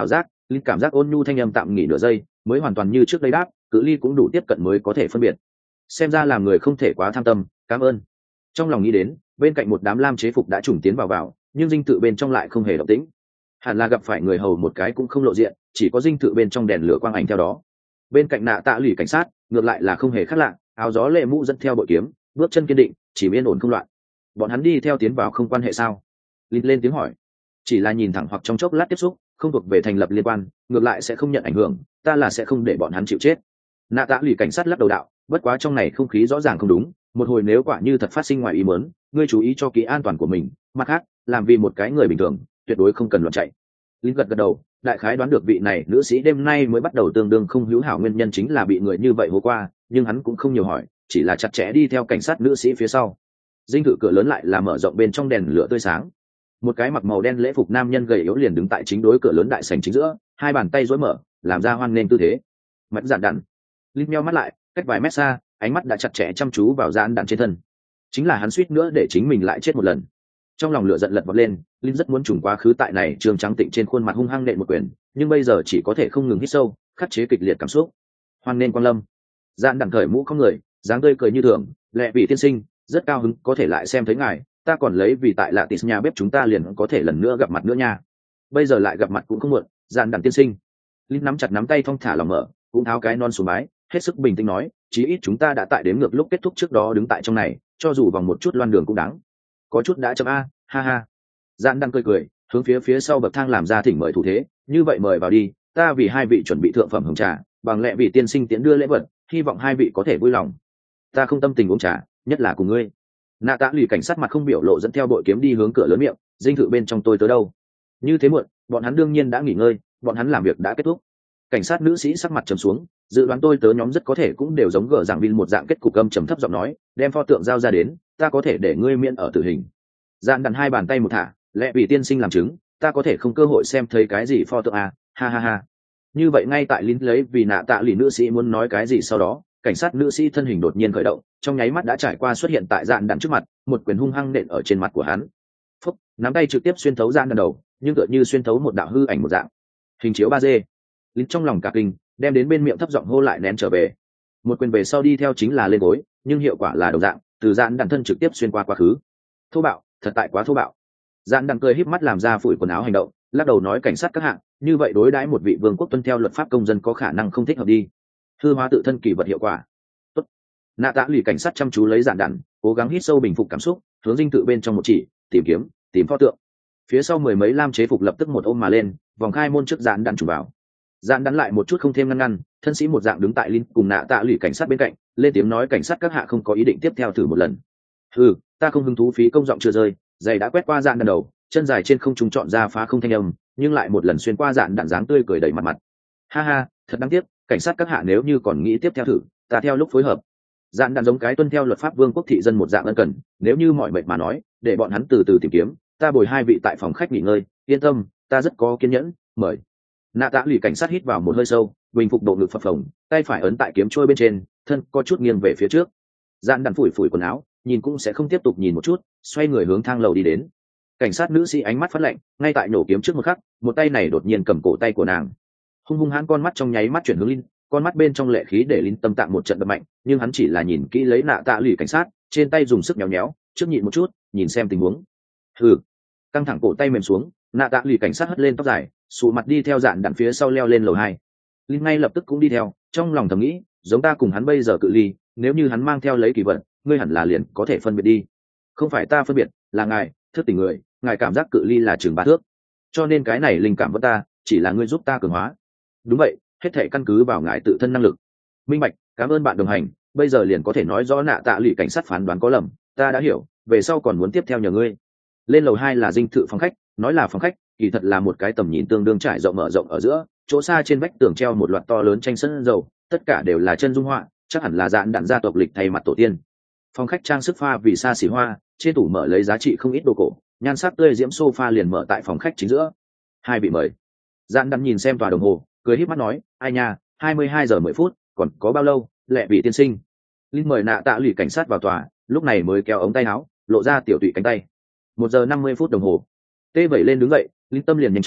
Linh cảm giác ôn nhu thanh âm tạm nghỉ nửa giây mới hoàn toàn như trước đây đáp, cự ly cũng đủ tiếp cận mới có thể phân biệt. Xem ra làm người không thể quá tham tâm, cảm ơn. Trong lòng nghĩ đến, bên cạnh một đám lam chế phục đã trùng tiến vào, nhưng dinh thự bên trong lại không hề động tĩnh. Hẳn là gặp phải người hầu một cái cũng không lộ diện, chỉ có dinh thự bên trong đèn lửa quang ảnh theo đó. Bên cạnh nạ tạ lì cảnh sát ngược lại là không hề khác lạ, áo gió lệ mũ dẫn theo bội kiếm, bước chân kiên định, chỉ yên ổn không loạn. Bọn hắn đi theo tiến vào không quan hệ sao? Linh lên tiếng hỏi. Chỉ là nhìn thẳng hoặc trong chốc lát tiếp xúc, không thuộc về thành lập liên quan, ngược lại sẽ không nhận ảnh hưởng, ta là sẽ không để bọn hắn chịu chết. Nạ tạ lì cảnh sát lắc đầu đạo, bất quá trong này không khí rõ ràng không đúng, một hồi nếu quả như thật phát sinh ngoài ý muốn, ngươi chú ý cho kỹ an toàn của mình, mặt khác làm vì một cái người bình thường tuyệt đối không cần loạn chạy. Linh gật gật đầu, đại khái đoán được vị này nữ sĩ đêm nay mới bắt đầu tương đương không hữu hảo nguyên nhân chính là bị người như vậy hô qua, nhưng hắn cũng không nhiều hỏi, chỉ là chặt chẽ đi theo cảnh sát nữ sĩ phía sau. Dinh thự cửa lớn lại là mở rộng, bên trong đèn lửa tươi sáng. Một cái mặc màu đen lễ phục nam nhân gầy yếu liền đứng tại chính đối cửa lớn đại sảnh chính giữa, hai bàn tay duỗi mở, làm ra hoan nghênh tư thế. Mặt dạn đặn. Linh meo mắt lại, cách vài mét xa, ánh mắt đã chặt chẽ chăm chú vào dạn đặn trên thân. Chính là hắn suýt nữa để chính mình lại chết một lần. Trong lòng lửa giận lật vọt lên, Linh rất muốn trùng quá khứ tại này trường trắng tịnh trên khuôn mặt hung hăng nện một quyền, nhưng bây giờ chỉ có thể không ngừng hít sâu, khắc chế kịch liệt cảm xúc. Hoan nên quang lâm. Dạn đặn cởi mũ không người, dáng tươi cười như thường, lẹ vị tiên sinh, rất cao hứng có thể lại xem thấy ngài, ta còn lấy vì tại lạ tịt nhà bếp chúng ta liền có thể lần nữa gặp mặt nữa nha. Bây giờ lại gặp mặt cũng không muộn. Dạn đặn tiên sinh. Linh nắm chặt nắm tay thong thả lòng mở, cũng tháo cái non xuống bái, hết sức bình tĩnh nói, chí ít chúng ta đã tại đếm ngược lúc kết thúc trước đó đứng tại trong này, cho dù vòng một chút loan đường cũng đáng. Có chút đã chậm a, ha ha. Dạn đang cười, hướng phía sau bậc thang làm ra thỉnh mời thủ thế, như vậy mời vào đi, ta vì hai vị chuẩn bị thượng phẩm hồng trà, bằng lẽ vị tiên sinh tiễn đưa lễ vật, hy vọng hai vị có thể vui lòng. Ta không tâm tình uống trà, nhất là cùng ngươi. Nạ tạ lì cảnh sát mặt không biểu lộ dẫn theo bội kiếm đi hướng cửa lớn miệng, dinh thự bên trong tôi tới đâu? Như thế muộn, bọn hắn đương nhiên đã nghỉ ngơi, bọn hắn làm việc đã kết thúc. Cảnh sát nữ sĩ sắc mặt trầm xuống, dự đoán tôi tớ nhóm rất có thể cũng đều giống gở giảng viên một dạng kết cục âm trầm thấp giọng nói, đem pho tượng giao ra đến, ta có thể để ngươi miễn ở tử hình. Dạn đặt hai bàn tay một thả, lẽ vì tiên sinh làm chứng, ta có thể không cơ hội xem thấy cái gì pho tượng à, ha ha ha. Như vậy ngay tại lính lấy vì nạ tạ lì nữ sĩ muốn nói cái gì sau đó, cảnh sát nữ sĩ thân hình đột nhiên khởi động, trong nháy mắt đã trải qua xuất hiện tại dạn đạn trước mặt, một quyền hung hăng nện ở trên mặt của hắn. Phúc, nắm tay trực tiếp xuyên thấu dạn đạn đầu, nhưng tựa như xuyên thấu một đạo hư ảnh một dạng. Hình chiếu 3D. Lính trong lòng cả kinh, đem đến bên miệng thấp giọng hô lại nén trở về. Một quyền về sau đi theo chính là lên gối, nhưng hiệu quả là đồng dạng, từ dạn đạn thân trực tiếp xuyên qua quá khứ. Thô bạo, thật tại quá thô bạo. Dạn đạn cười híp mắt làm ra phủi quần áo hành động, lắc đầu nói cảnh sát các hạng, như vậy đối đãi một vị vương quốc tuân theo luật pháp công dân có khả năng không thích hợp đi. Hư hóa tự thân kỳ vật hiệu quả. Tốt. Nạ tạ lì cảnh sát chăm chú lấy dạn đạn, cố gắng hít sâu bình phục cảm xúc, hướng dinh tự bên trong một chỉ, tìm pho tượng. Phía sau mười mấy lam chế phục lập tức một ôm mà lên, vòng khai môn trước dạn đạn chủ vào. Dạn đạn lại một chút không thêm ngăn, thân sĩ một dạng đứng tại linh cùng nạ tạ lì cảnh sát bên cạnh, lên tiếng nói cảnh sát các hạ không có ý định tiếp theo thử một lần. Ta không hứng thú, phí công giọng chưa rơi, giày đã quét qua dạn đạn đầu, chân dài trên không trung chọn ra phá không thanh âm, nhưng lại một lần xuyên qua dạn đạn dáng tươi cười đầy mặt mặt. Ha ha, thật đáng tiếc, cảnh sát các hạ nếu như còn nghĩ tiếp theo thử, ta theo lúc phối hợp. Dạn đạn giống cái tuân theo luật pháp vương quốc thị dân một dạng ân cần, nếu như mọi mệt mà nói, để bọn hắn từ từ tìm kiếm, ta bồi hai vị tại phòng khách nghỉ ngơi, yên tâm, ta rất có kiên nhẫn, mời. Nạ tạ lì cảnh sát hít vào một hơi sâu, bình phục độ ngực phập phồng, tay phải ấn tại kiếm trôi bên trên, thân có chút nghiêng về phía trước. Dạn đạn phủi quần áo, nhìn cũng sẽ không tiếp tục nhìn một chút, xoay người hướng thang lầu đi đến. Cảnh sát nữ sĩ ánh mắt phát lạnh, ngay tại nổ kiếm trước một khắc, một tay này đột nhiên cầm cổ tay của nàng, hung hãn con mắt trong nháy mắt chuyển hướng Linh, con mắt bên trong lệ khí để Linh tâm tạng một trận đập mạnh, nhưng hắn chỉ là nhìn kỹ lấy nạ tạ lì cảnh sát, trên tay dùng sức nhéo nhéo, trước nhịn một chút, nhìn xem tình huống. Căng thẳng cổ tay mềm xuống, nạ tạ lì cảnh sát hất lên tóc dài, sụ mặt đi theo dạn đạn phía sau leo lên lầu 2. Linh ngay lập tức cũng đi theo, trong lòng thầm nghĩ, giống ta cùng hắn bây giờ cự ly, nếu như hắn mang theo lấy kỳ vật, ngươi hẳn là liền có thể phân biệt đi. Không phải ta phân biệt, là ngài, thức tỉnh người, ngài cảm giác cự ly là chừng 3 thước, cho nên cái này linh cảm với ta, chỉ là ngươi giúp ta cường hóa. Đúng vậy, hết thể căn cứ vào ngài tự thân năng lực. Minh bạch, cảm ơn bạn đồng hành, bây giờ liền có thể nói rõ nạ tạ lì cảnh sát phán đoán có lầm, ta đã hiểu, về sau còn muốn tiếp theo nhờ ngươi. Lên lầu 2 là dinh thự phòng khách, nói là phòng khách, kỳ thật là một cái tầm nhìn tương đương trải rộng mở rộng ở giữa, chỗ xa trên vách tường treo một loạt to lớn tranh sân dầu, tất cả đều là chân dung họa, chắc hẳn là dạn đạn gia tộc lịch thay mặt tổ tiên. Phòng khách trang sức pha vì xa xỉ hoa, trên tủ mở lấy giá trị không ít đồ cổ, nhan sắc tươi diễm sofa liền mở tại phòng khách chính giữa. Hai vị mời. Dạn đạn nhìn xem tòa đồng hồ, cười híp mắt nói, ai nha, 22 giờ 10 phút, còn có bao lâu, lẹ vị tiên sinh. Linh mời nạ tạ lì cảnh sát vào tòa, lúc này mới kéo ống tay áo, lộ ra tiểu tụy cánh tay. 1 giờ 50 phút đồng hồ. Tê vẩy lên đứng dậy, Linh tâm liền nhanh chóng,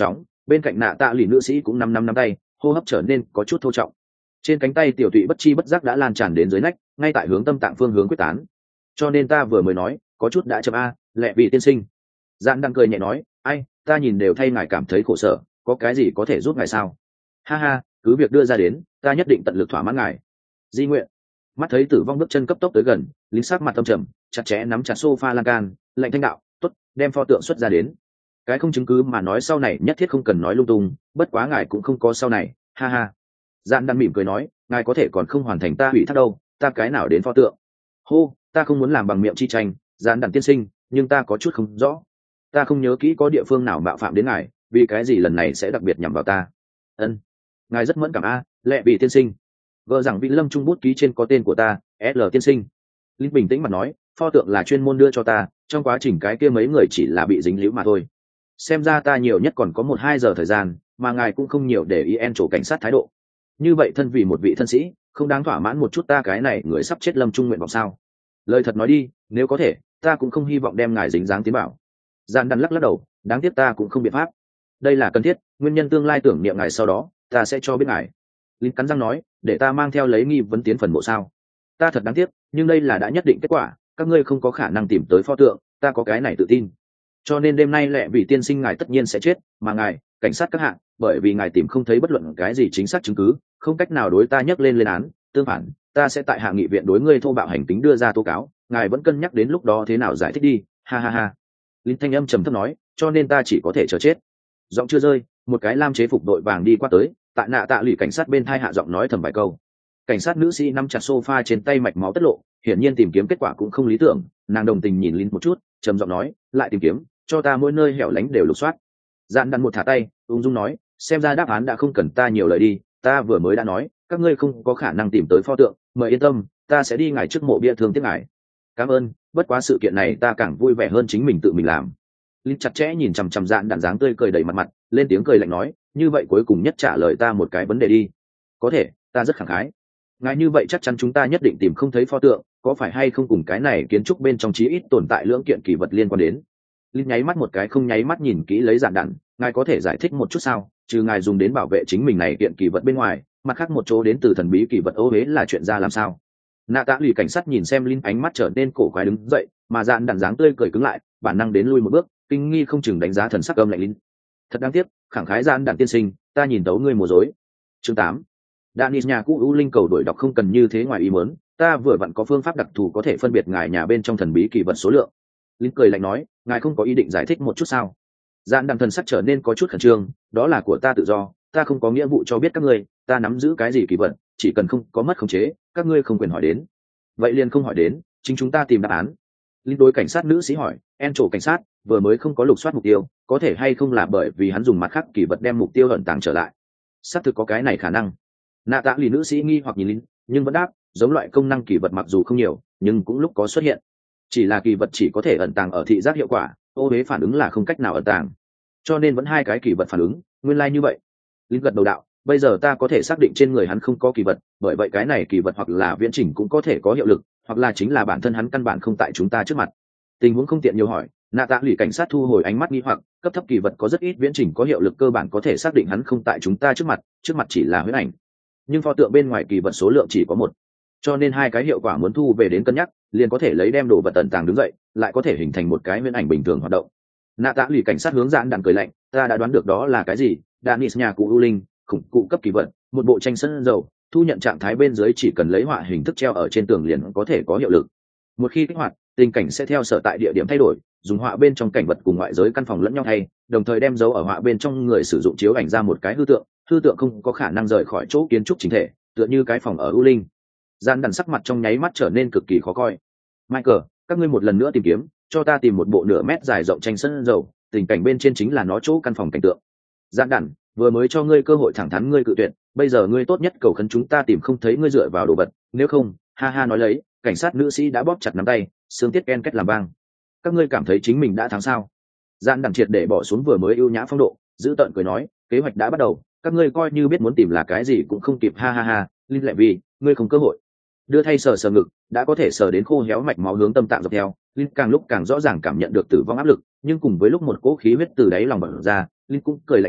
bên cạnh nạ tạ lì nữ sĩ cũng năm tay, hô hấp trở nên có chút thô trọng. Trên cánh tay tiểu tụy bất chi bất giác đã lan tràn đến dưới nách, ngay tại hướng tâm tạng phương hướng quyết tán. Cho nên ta vừa mới nói có chút đã chậm a, lẹ vị tiên sinh. Dạn đang cười nhẹ nói, ai, ta nhìn đều thay ngài cảm thấy khổ sở, có cái gì có thể giúp ngài sao? Ha ha, cứ việc đưa ra đến, ta nhất định tận lực thỏa mãn ngài. Di nguyện. Mắt thấy tử vong bước chân cấp tốc tới gần, lính sắc mặt tâm trầm, chặt chẽ nắm chặt sofa lan can, lạnh thanh đạo, tốt, đem pho tượng xuất ra đến. Cái không chứng cứ mà nói sau này nhất thiết không cần nói lung tung, bất quá ngài cũng không có sau này, ha ha. Dạn đang mỉm cười nói, ngài có thể còn không hoàn thành ta hủy thác đâu, ta cái nào đến pho tượng? Hô, ta không muốn làm bằng miệng chi tranh, Dạn đàn tiên sinh, nhưng ta có chút không rõ. Ta không nhớ kỹ có địa phương nào mạo phạm đến ngài, vì cái gì lần này sẽ đặc biệt nhằm vào ta? Ân, ngài rất mẫn cảm a, lẹ bị tiên sinh. Vợ rằng vị lâm trung bút ký trên có tên của ta, L tiên sinh. Linh bình tĩnh mà nói, pho tượng là chuyên môn đưa cho ta, trong quá trình cái kia mấy người chỉ là bị dính líu mà thôi. Xem ra ta nhiều nhất còn có 1-2 giờ thời gian, mà ngài cũng không nhiều để ý en chỗ cảnh sát thái độ. Như vậy thân vì một vị thân sĩ, không đáng thỏa mãn một chút ta cái này người sắp chết lâm trung nguyện vọng sao? Lời thật nói đi, nếu có thể, ta cũng không hy vọng đem ngài dính dáng tiến bảo. Dạn đắn lắc đầu, đáng tiếc ta cũng không biện pháp. Đây là cần thiết, nguyên nhân tương lai tưởng niệm ngài sau đó, ta sẽ cho biết ngài. Linh cắn răng nói, để ta mang theo lấy nghi vấn tiến phần mộ sao? Ta thật đáng tiếc, nhưng đây là đã nhất định kết quả, các ngươi không có khả năng tìm tới pho tượng, ta có cái này tự tin. Cho nên đêm nay lẹ vì tiên sinh ngài tất nhiên sẽ chết, mà ngài, cảnh sát các hạng, bởi vì ngài tìm không thấy bất luận cái gì chính xác chứng cứ, không cách nào đối ta nhắc lên án, tương phản, ta sẽ tại hạ nghị viện đối ngươi thô bạo hành tính đưa ra tố cáo, ngài vẫn cân nhắc đến lúc đó thế nào giải thích đi, ha ha ha. Linh thanh âm trầm thấp nói, cho nên ta chỉ có thể chờ chết. Giọng chưa rơi, một cái lam chế phục đội vàng đi qua tới, tại nạ tạ lụy cảnh sát bên thai hạ giọng nói thầm vài câu. Cảnh sát nữ sĩ nắm chặt sofa trên tay mạch máu tất lộ, hiển nhiên tìm kiếm kết quả cũng không lý tưởng, nàng đồng tình nhìn Linh một chút, trầm giọng nói, lại tìm kiếm, cho ta mỗi nơi hẻo lánh đều lục soát. Dạn đắn một thả tay, ung dung nói, xem ra đáp án đã không cần ta nhiều lời đi, ta vừa mới đã nói, các ngươi không có khả năng tìm tới pho tượng, mời yên tâm, ta sẽ đi ngài trước mộ bia thương tiếc ngài. Cảm ơn, bất quá sự kiện này ta càng vui vẻ hơn chính mình tự mình làm. Linh chặt chẽ nhìn chằm chằm Dạn đàn dáng tươi cười đầy mặt mặt, lên tiếng cười lạnh nói, như vậy cuối cùng nhất trả lời ta một cái vấn đề đi. Có thể, ta rất khẳng khái. Ngài như vậy chắc chắn chúng ta nhất định tìm không thấy pho tượng, có phải hay không cùng cái này kiến trúc bên trong chí ít tồn tại lưỡng kiện kỳ vật liên quan đến? Linh nháy mắt một cái không nháy mắt nhìn kỹ lấy Dạn đàn, ngài có thể giải thích một chút sao? Trừ ngài dùng đến bảo vệ chính mình này kiện kỳ vật bên ngoài, mặt khác một chỗ đến từ thần bí kỳ vật ô huế là chuyện ra làm sao? Nạ tạ lì cảnh sát nhìn xem Linh ánh mắt trở nên cổ quái đứng dậy, mà Dạn đàn dáng tươi cười cứng lại, bản năng đến lui một bước, kinh nghi không chừng đánh giá thần sắc âm lạnh Linh. Thật đáng tiếc, khẳng khái Dạn đàn tiên sinh, ta nhìn tấu ngươi mùa dối. Chương 8. Danis nhà cũ U Linh cầu đổi đọc không cần như thế ngoài ý muốn, ta vừa vặn có phương pháp đặc thù có thể phân biệt ngài nhà bên trong thần bí kỳ vật số lượng. Linh cười lạnh nói, ngài không có ý định giải thích một chút sao? Dạn đàn thần sắc trở nên có chút khẩn trương, đó là của ta tự do, ta không có nghĩa vụ cho biết các ngươi, ta nắm giữ cái gì kỳ vật, chỉ cần không có mất khống chế, các ngươi không quyền hỏi đến. Vậy liền không hỏi đến, chính chúng ta tìm đáp án. Linh đối cảnh sát nữ sĩ hỏi, en trổ cảnh sát vừa mới không có lục soát mục tiêu, có thể hay không là bởi vì hắn dùng mặt khác kỳ vật đem mục tiêu ẩn tàng trở lại? Xác thực có cái này khả năng. Nạ tạ lì nữ sĩ nghi hoặc nhìn Linh, nhưng vẫn đáp, giống loại công năng kỳ vật mặc dù không nhiều, nhưng cũng lúc có xuất hiện. Chỉ là kỳ vật chỉ có thể ẩn tàng ở thị giác hiệu quả, ô huế phản ứng là không cách nào ẩn tàng, cho nên vẫn hai cái kỳ vật phản ứng, nguyên lai như vậy. Linh gật đầu đạo, bây giờ ta có thể xác định trên người hắn không có kỳ vật, bởi vậy cái này kỳ vật hoặc là viễn trình cũng có thể có hiệu lực, hoặc là chính là bản thân hắn căn bản không tại chúng ta trước mặt. Tình huống không tiện nhiều hỏi, nạ tạ lì cảnh sát thu hồi ánh mắt nghi hoặc, cấp thấp kỳ vật có rất ít viễn trình có hiệu lực cơ bản có thể xác định hắn không tại chúng ta trước mặt chỉ là huyễn ảnh, nhưng pho tượng bên ngoài kỳ vật số lượng chỉ có một, cho nên hai cái hiệu quả muốn thu về đến cân nhắc, liền có thể lấy đem đồ vật tận tàng đứng dậy, lại có thể hình thành một cái huyễn ảnh bình thường hoạt động. Nạ tạ lì cảnh sát hướng Dạn đàn cười lạnh, ta đã đoán được đó là cái gì. Danis nhà cụ U Linh, khủng cụ cấp kỳ vật, một bộ tranh sân dầu, thu nhận trạng thái bên dưới chỉ cần lấy họa hình thức treo ở trên tường liền có thể có hiệu lực. Một khi kích hoạt, tình cảnh sẽ theo sở tại địa điểm thay đổi, dùng họa bên trong cảnh vật cùng ngoại giới căn phòng lẫn nhau thay, đồng thời đem dấu ở họa bên trong người sử dụng chiếu ảnh ra một cái hư tượng không có khả năng rời khỏi chỗ kiến trúc chính thể, tựa như cái phòng ở U Linh. Dạn đàn sắc mặt trong nháy mắt trở nên cực kỳ khó coi. Michael, các ngươi một lần nữa tìm kiếm, cho ta tìm một bộ nửa mét dài rộng tranh sân dầu, tình cảnh bên trên chính là nó chỗ căn phòng cảnh tượng. Dạn đàn, vừa mới cho ngươi cơ hội thẳng thắn ngươi cự tuyệt, bây giờ ngươi tốt nhất cầu khấn chúng ta tìm không thấy ngươi dựa vào đồ vật, nếu không, ha ha nói lấy, cảnh sát nữ sĩ đã bóp chặt nắm tay, xương tiết ken kết làm băng. Các ngươi cảm thấy chính mình đã thắng sao? Dạn đàn triệt để bỏ xuống vừa mới ưu nhã phong độ, giữ tợn cười nói, kế hoạch đã bắt đầu, các ngươi coi như biết muốn tìm là cái gì cũng không kịp, ha ha ha. Linh lệ vì ngươi không cơ hội. Đưa thay sờ ngực, đã có thể sờ đến khô héo mạch máu hướng tâm tạng dọc theo, Linh càng lúc càng rõ ràng cảm nhận được tử vong áp lực, nhưng cùng với lúc một cỗ khí huyết từ đáy lòng bật ra, Linh cũng cười lạnh nói,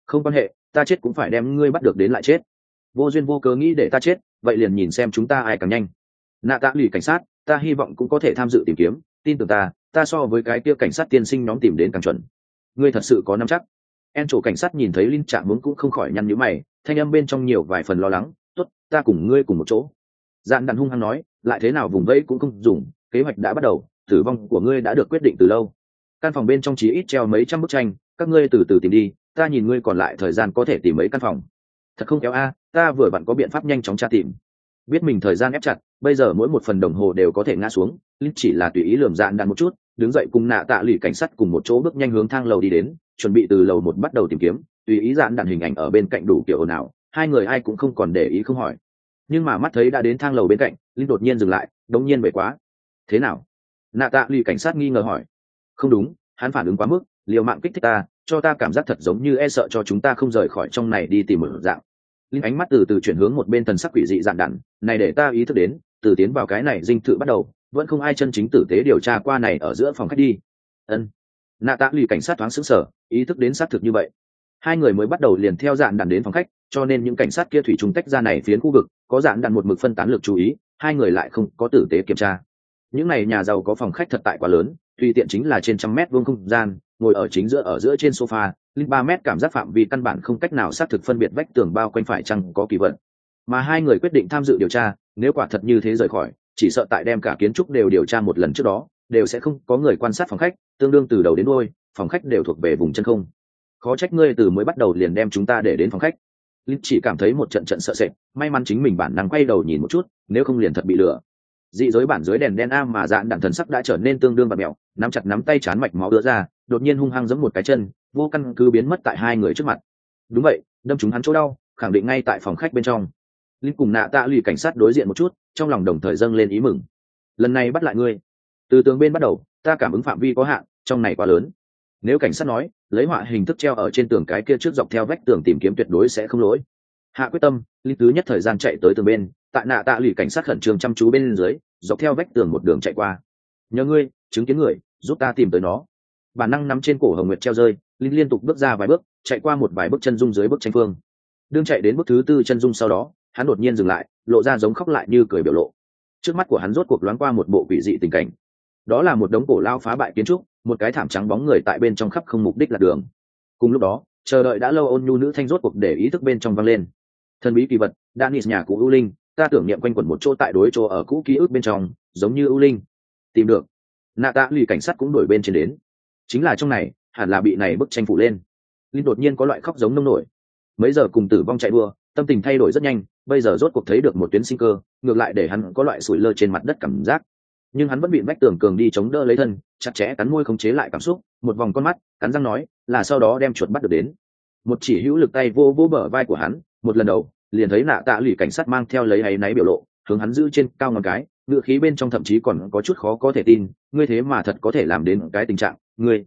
không quan hệ, ta chết cũng phải đem ngươi bắt được đến lại chết. Vô duyên vô cớ nghĩ để ta chết, vậy liền nhìn xem chúng ta ai càng nhanh. Nạ tạ lì cảnh sát, ta hy vọng cũng có thể tham dự tìm kiếm, tin tưởng ta so với cái kia cảnh sát tiên sinh nhóm tìm đến càng chuẩn. Ngươi thật sự có nắm chắc? En chỗ cảnh sát nhìn thấy Linh Trạng muốn cũng không khỏi nhăn nhíu mày, thanh âm bên trong nhiều vài phần lo lắng. Tốt, ta cùng ngươi cùng một chỗ. Dạn đàn hung hăng nói, lại thế nào vùng vẫy cũng không dùng, kế hoạch đã bắt đầu, tử vong của ngươi đã được quyết định từ lâu. Căn phòng bên trong chỉ ít treo mấy trăm bức tranh, các ngươi từ từ tìm đi, ta nhìn ngươi còn lại thời gian có thể tìm mấy căn phòng. Thật không kéo a, ta vừa vặn có biện pháp nhanh chóng tra tìm. Biết mình thời gian ép chặt, bây giờ mỗi một phần đồng hồ đều có thể ngã xuống, Linh chỉ là tùy ý lườm Dạn đàn một chút, đứng dậy cùng Nạ tạ lì cảnh sát cùng một chỗ bước nhanh hướng thang lầu đi đến, chuẩn bị từ lầu một bắt đầu tìm kiếm. Tùy ý Dạn đàn hình ảnh ở bên cạnh đủ kiểu nào, hai người ai cũng không còn để ý không hỏi. Nhưng mà mắt thấy đã đến thang lầu bên cạnh, Linh đột nhiên dừng lại, đống nhiên bể quá. Thế nào? Nạ tạ lì cảnh sát nghi ngờ hỏi. Không đúng, hắn phản ứng quá mức, liều mạng kích thích ta, cho ta cảm giác thật giống như e sợ cho chúng ta không rời khỏi trong này đi tìm một dạng. Linh ánh mắt từ từ chuyển hướng một bên thần sắc quỷ dị Dạn đàn, này để ta ý thức đến, từ tiến vào cái này dinh thự bắt đầu, vẫn không ai chân chính tử tế điều tra qua này ở giữa phòng khách đi. Ân. Nạ tạ lì cảnh sát thoáng sững sờ, ý thức đến xác thực như vậy. Hai người mới bắt đầu liền theo Dạn đàn đến phòng khách, cho nên những cảnh sát kia thủy chung tách ra này phiến khu vực, có Dạn đàn một mực phân tán lực chú ý, hai người lại không có tử tế kiểm tra. Những này nhà giàu có phòng khách thật tại quá lớn, tùy tiện chính là trên trăm mét vuông không gian, ngồi ở chính giữa trên sofa, linh 3 mét cảm giác phạm vi căn bản không cách nào xác thực phân biệt vách tường bao quanh phải chăng có kỳ vật. Mà hai người quyết định tham dự điều tra, nếu quả thật như thế rời khỏi, chỉ sợ tại đem cả kiến trúc đều điều tra một lần trước đó, đều sẽ không có người quan sát phòng khách, tương đương từ đầu đến đuôi, phòng khách đều thuộc về vùng chân không. Khó trách ngươi từ mới bắt đầu liền đem chúng ta để đến phòng khách. Linh chỉ cảm thấy một trận sợ sệt, may mắn chính mình bản năng quay đầu nhìn một chút, nếu không liền thật bị lừa. Dị giới bản dưới đèn đen am mà Dạn đàn thần sắc đã trở nên tương đương bạt mèo, nắm chặt nắm tay chán mạch máu đưa ra, đột nhiên hung hăng giẫm một cái chân, vô căn cứ biến mất tại hai người trước mặt. Đúng vậy, đâm chúng hắn chỗ đau, khẳng định ngay tại phòng khách bên trong. Linh cùng Nạ tạ lì cảnh sát đối diện một chút, trong lòng đồng thời dâng lên ý mừng. Lần này bắt lại ngươi. Từ tường bên bắt đầu, ta cảm ứng phạm vi có hạn, trong này quá lớn. Nếu cảnh sát nói, lấy họa hình thức treo ở trên tường cái kia trước dọc theo vách tường tìm kiếm tuyệt đối sẽ không lỗi. Hạ quyết tâm, Linh thứ nhất thời gian chạy tới tường bên, tại Nạ tạ lì cảnh sát khẩn trương chăm chú bên dưới, dọc theo vách tường một đường chạy qua. Nhờ ngươi, chứng kiến người, giúp ta tìm tới nó. Bản năng nắm trên cổ Hồng Nguyệt treo rơi, Linh liên tục bước ra vài bước, chạy qua một vài bước chân dung dưới bức tranh phương. Đương chạy đến bước thứ tư chân dung sau đó, hắn đột nhiên dừng lại, lộ ra giống khóc lại như cười biểu lộ. Trước mắt của hắn rốt cuộc loáng qua một bộ quỷ dị tình cảnh. Đó là một đống cổ lao phá bại kiến trúc, một cái thảm trắng bóng người tại bên trong khắp không mục đích lạc đường. Cùng lúc đó, chờ đợi đã lâu ôn nhu nữ thanh rốt cuộc để ý thức bên trong vang lên. Thần bí kỳ vật, Danis nhà cũ ưu linh, ta tưởng niệm quanh quẩn một chỗ tại đối chỗ ở cũ ký ức bên trong, giống như ưu linh. Tìm được. Nạ tạ lì cảnh sát cũng đổi bên trên đến. Chính là trong này, hẳn là bị này bức tranh phủ lên. Linh đột nhiên có loại khóc giống nông nổi. Mấy giờ cùng tử vong chạy đua, tâm tình thay đổi rất nhanh, bây giờ rốt cuộc thấy được một tuyến sinh cơ, ngược lại để hắn có loại sủi lơ trên mặt đất cảm giác. Nhưng hắn vẫn bị vách tường cường đi chống đỡ lấy thân, chặt chẽ cắn môi khống chế lại cảm xúc, một vòng con mắt, cắn răng nói, là sau đó đem chuột bắt được đến. Một chỉ hữu lực tay vô bờ vai của hắn, một lần đầu, liền thấy Nạ tạ lì cảnh sát mang theo lấy áy náy biểu lộ, hướng hắn giữ trên cao ngón cái, ngựa khí bên trong thậm chí còn có chút khó có thể tin, ngươi thế mà thật có thể làm đến cái tình trạng, ngươi,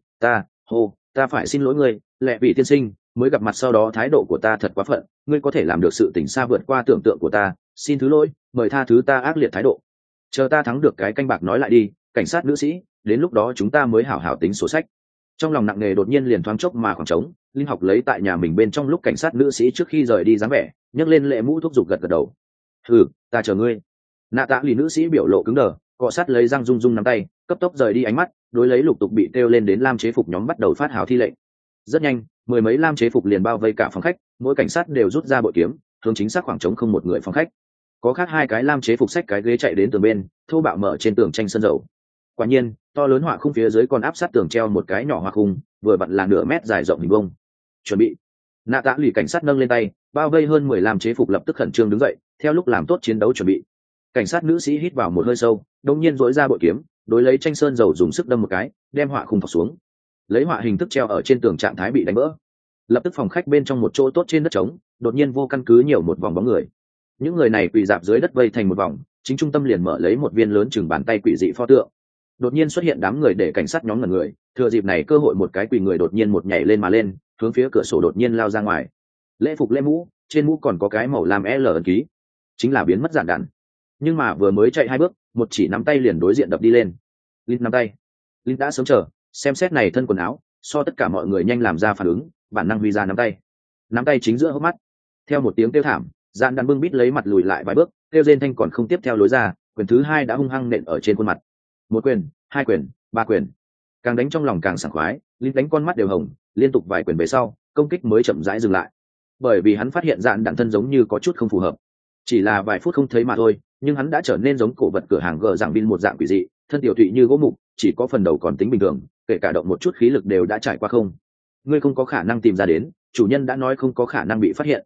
ta phải xin lỗi ngươi, lẹ vị tiên sinh, mới gặp mặt sau đó thái độ của ta thật quá phận, ngươi có thể làm được sự tình xa vượt qua tưởng tượng của ta, xin thứ lỗi, mời tha thứ ta ác liệt thái độ. Chờ ta thắng được cái canh bạc nói lại đi, cảnh sát nữ sĩ, đến lúc đó chúng ta mới hảo hảo tính sổ sách. Trong lòng nặng nề đột nhiên liền thoáng chốc mà khoảng trống, Linh học lấy tại nhà mình bên trong lúc cảnh sát nữ sĩ trước khi rời đi dáng vẻ, nhấc lên lệ mũ thúc giục gật đầu. Ta chờ ngươi. Nạ tạ lì nữ sĩ biểu lộ cứng đờ, cọ sát lấy răng rung rung nắm tay, cấp tốc rời đi ánh mắt, đối lấy lục tục bị kêu lên đến lam chế phục nhóm bắt đầu phát hào thi lệnh. Rất nhanh, mười mấy lam chế phục liền bao vây cả phòng khách, mỗi cảnh sát đều rút ra bội kiếm, hướng chính xác khoảng trống không một người phòng khách. Có khác hai cái lam chế phục xách cái ghế chạy đến tường bên, thô bạo mở trên tường tranh sơn dầu. Quả nhiên, to lớn họa khung phía dưới còn áp sát tường treo một cái nhỏ họa khung, vừa vặn là nửa mét dài rộng hình vuông. Chuẩn bị. Nạ tạ lì cảnh sát nâng lên tay, bao vây hơn 10 lam chế phục lập tức khẩn trương đứng dậy, theo lúc làm tốt chiến đấu chuẩn bị. Cảnh sát nữ sĩ hít vào một hơi sâu, đột nhiên duỗi ra bội kiếm, đối lấy tranh sơn dầu dùng sức đâm một cái, đem họa khung thọc xuống. Lấy họa hình thức treo ở trên tường trạng thái bị đánh vỡ. Lập tức phòng khách bên trong một chỗ tốt trên đất trống, đột nhiên vô căn cứ nhiều một vòng bóng người. Những người này quỳ dạp dưới đất vây thành một vòng, chính trung tâm liền mở lấy một viên lớn chừng bàn tay quỷ dị pho tượng. Đột nhiên xuất hiện đám người để cảnh sát nhóm ngẩn người, thừa dịp này cơ hội một cái quỳ người đột nhiên một nhảy lên mà lên, hướng phía cửa sổ đột nhiên lao ra ngoài. Lễ phục lễ mũ, trên mũ còn có cái màu lam L ấn ký, chính là biến mất giản đạn. Nhưng mà vừa mới chạy 2 bước, một chỉ nắm tay liền đối diện đập đi lên. Linh nắm tay. Linh đã sớm chờ, xem xét này thân quần áo, so tất cả mọi người nhanh làm ra phản ứng, bản năng huy ra nắm tay. nắm tay chính giữa hốc mắt. Theo một tiếng kêu thảm, dạn đàn bưng bít lấy mặt lùi lại vài bước, kêu rên thanh còn không tiếp theo lối ra, quyền thứ hai đã hung hăng nện ở trên khuôn mặt. Một quyền, hai quyền, ba quyền, càng đánh trong lòng càng sảng khoái, linh đánh con mắt đều hồng, liên tục vài quyền về sau, công kích mới chậm rãi dừng lại. Bởi vì hắn phát hiện dạn đàn thân giống như có chút không phù hợp. Chỉ là vài phút không thấy mà thôi, nhưng hắn đã trở nên giống cổ vật cửa hàng gờ dạng pin một dạng quỷ dị, thân tiểu thụy như gỗ mục, chỉ có phần đầu còn tính bình thường, kể cả động một chút khí lực đều đã trải qua không. Ngươi không có khả năng tìm ra đến, chủ nhân đã nói không có khả năng bị phát hiện,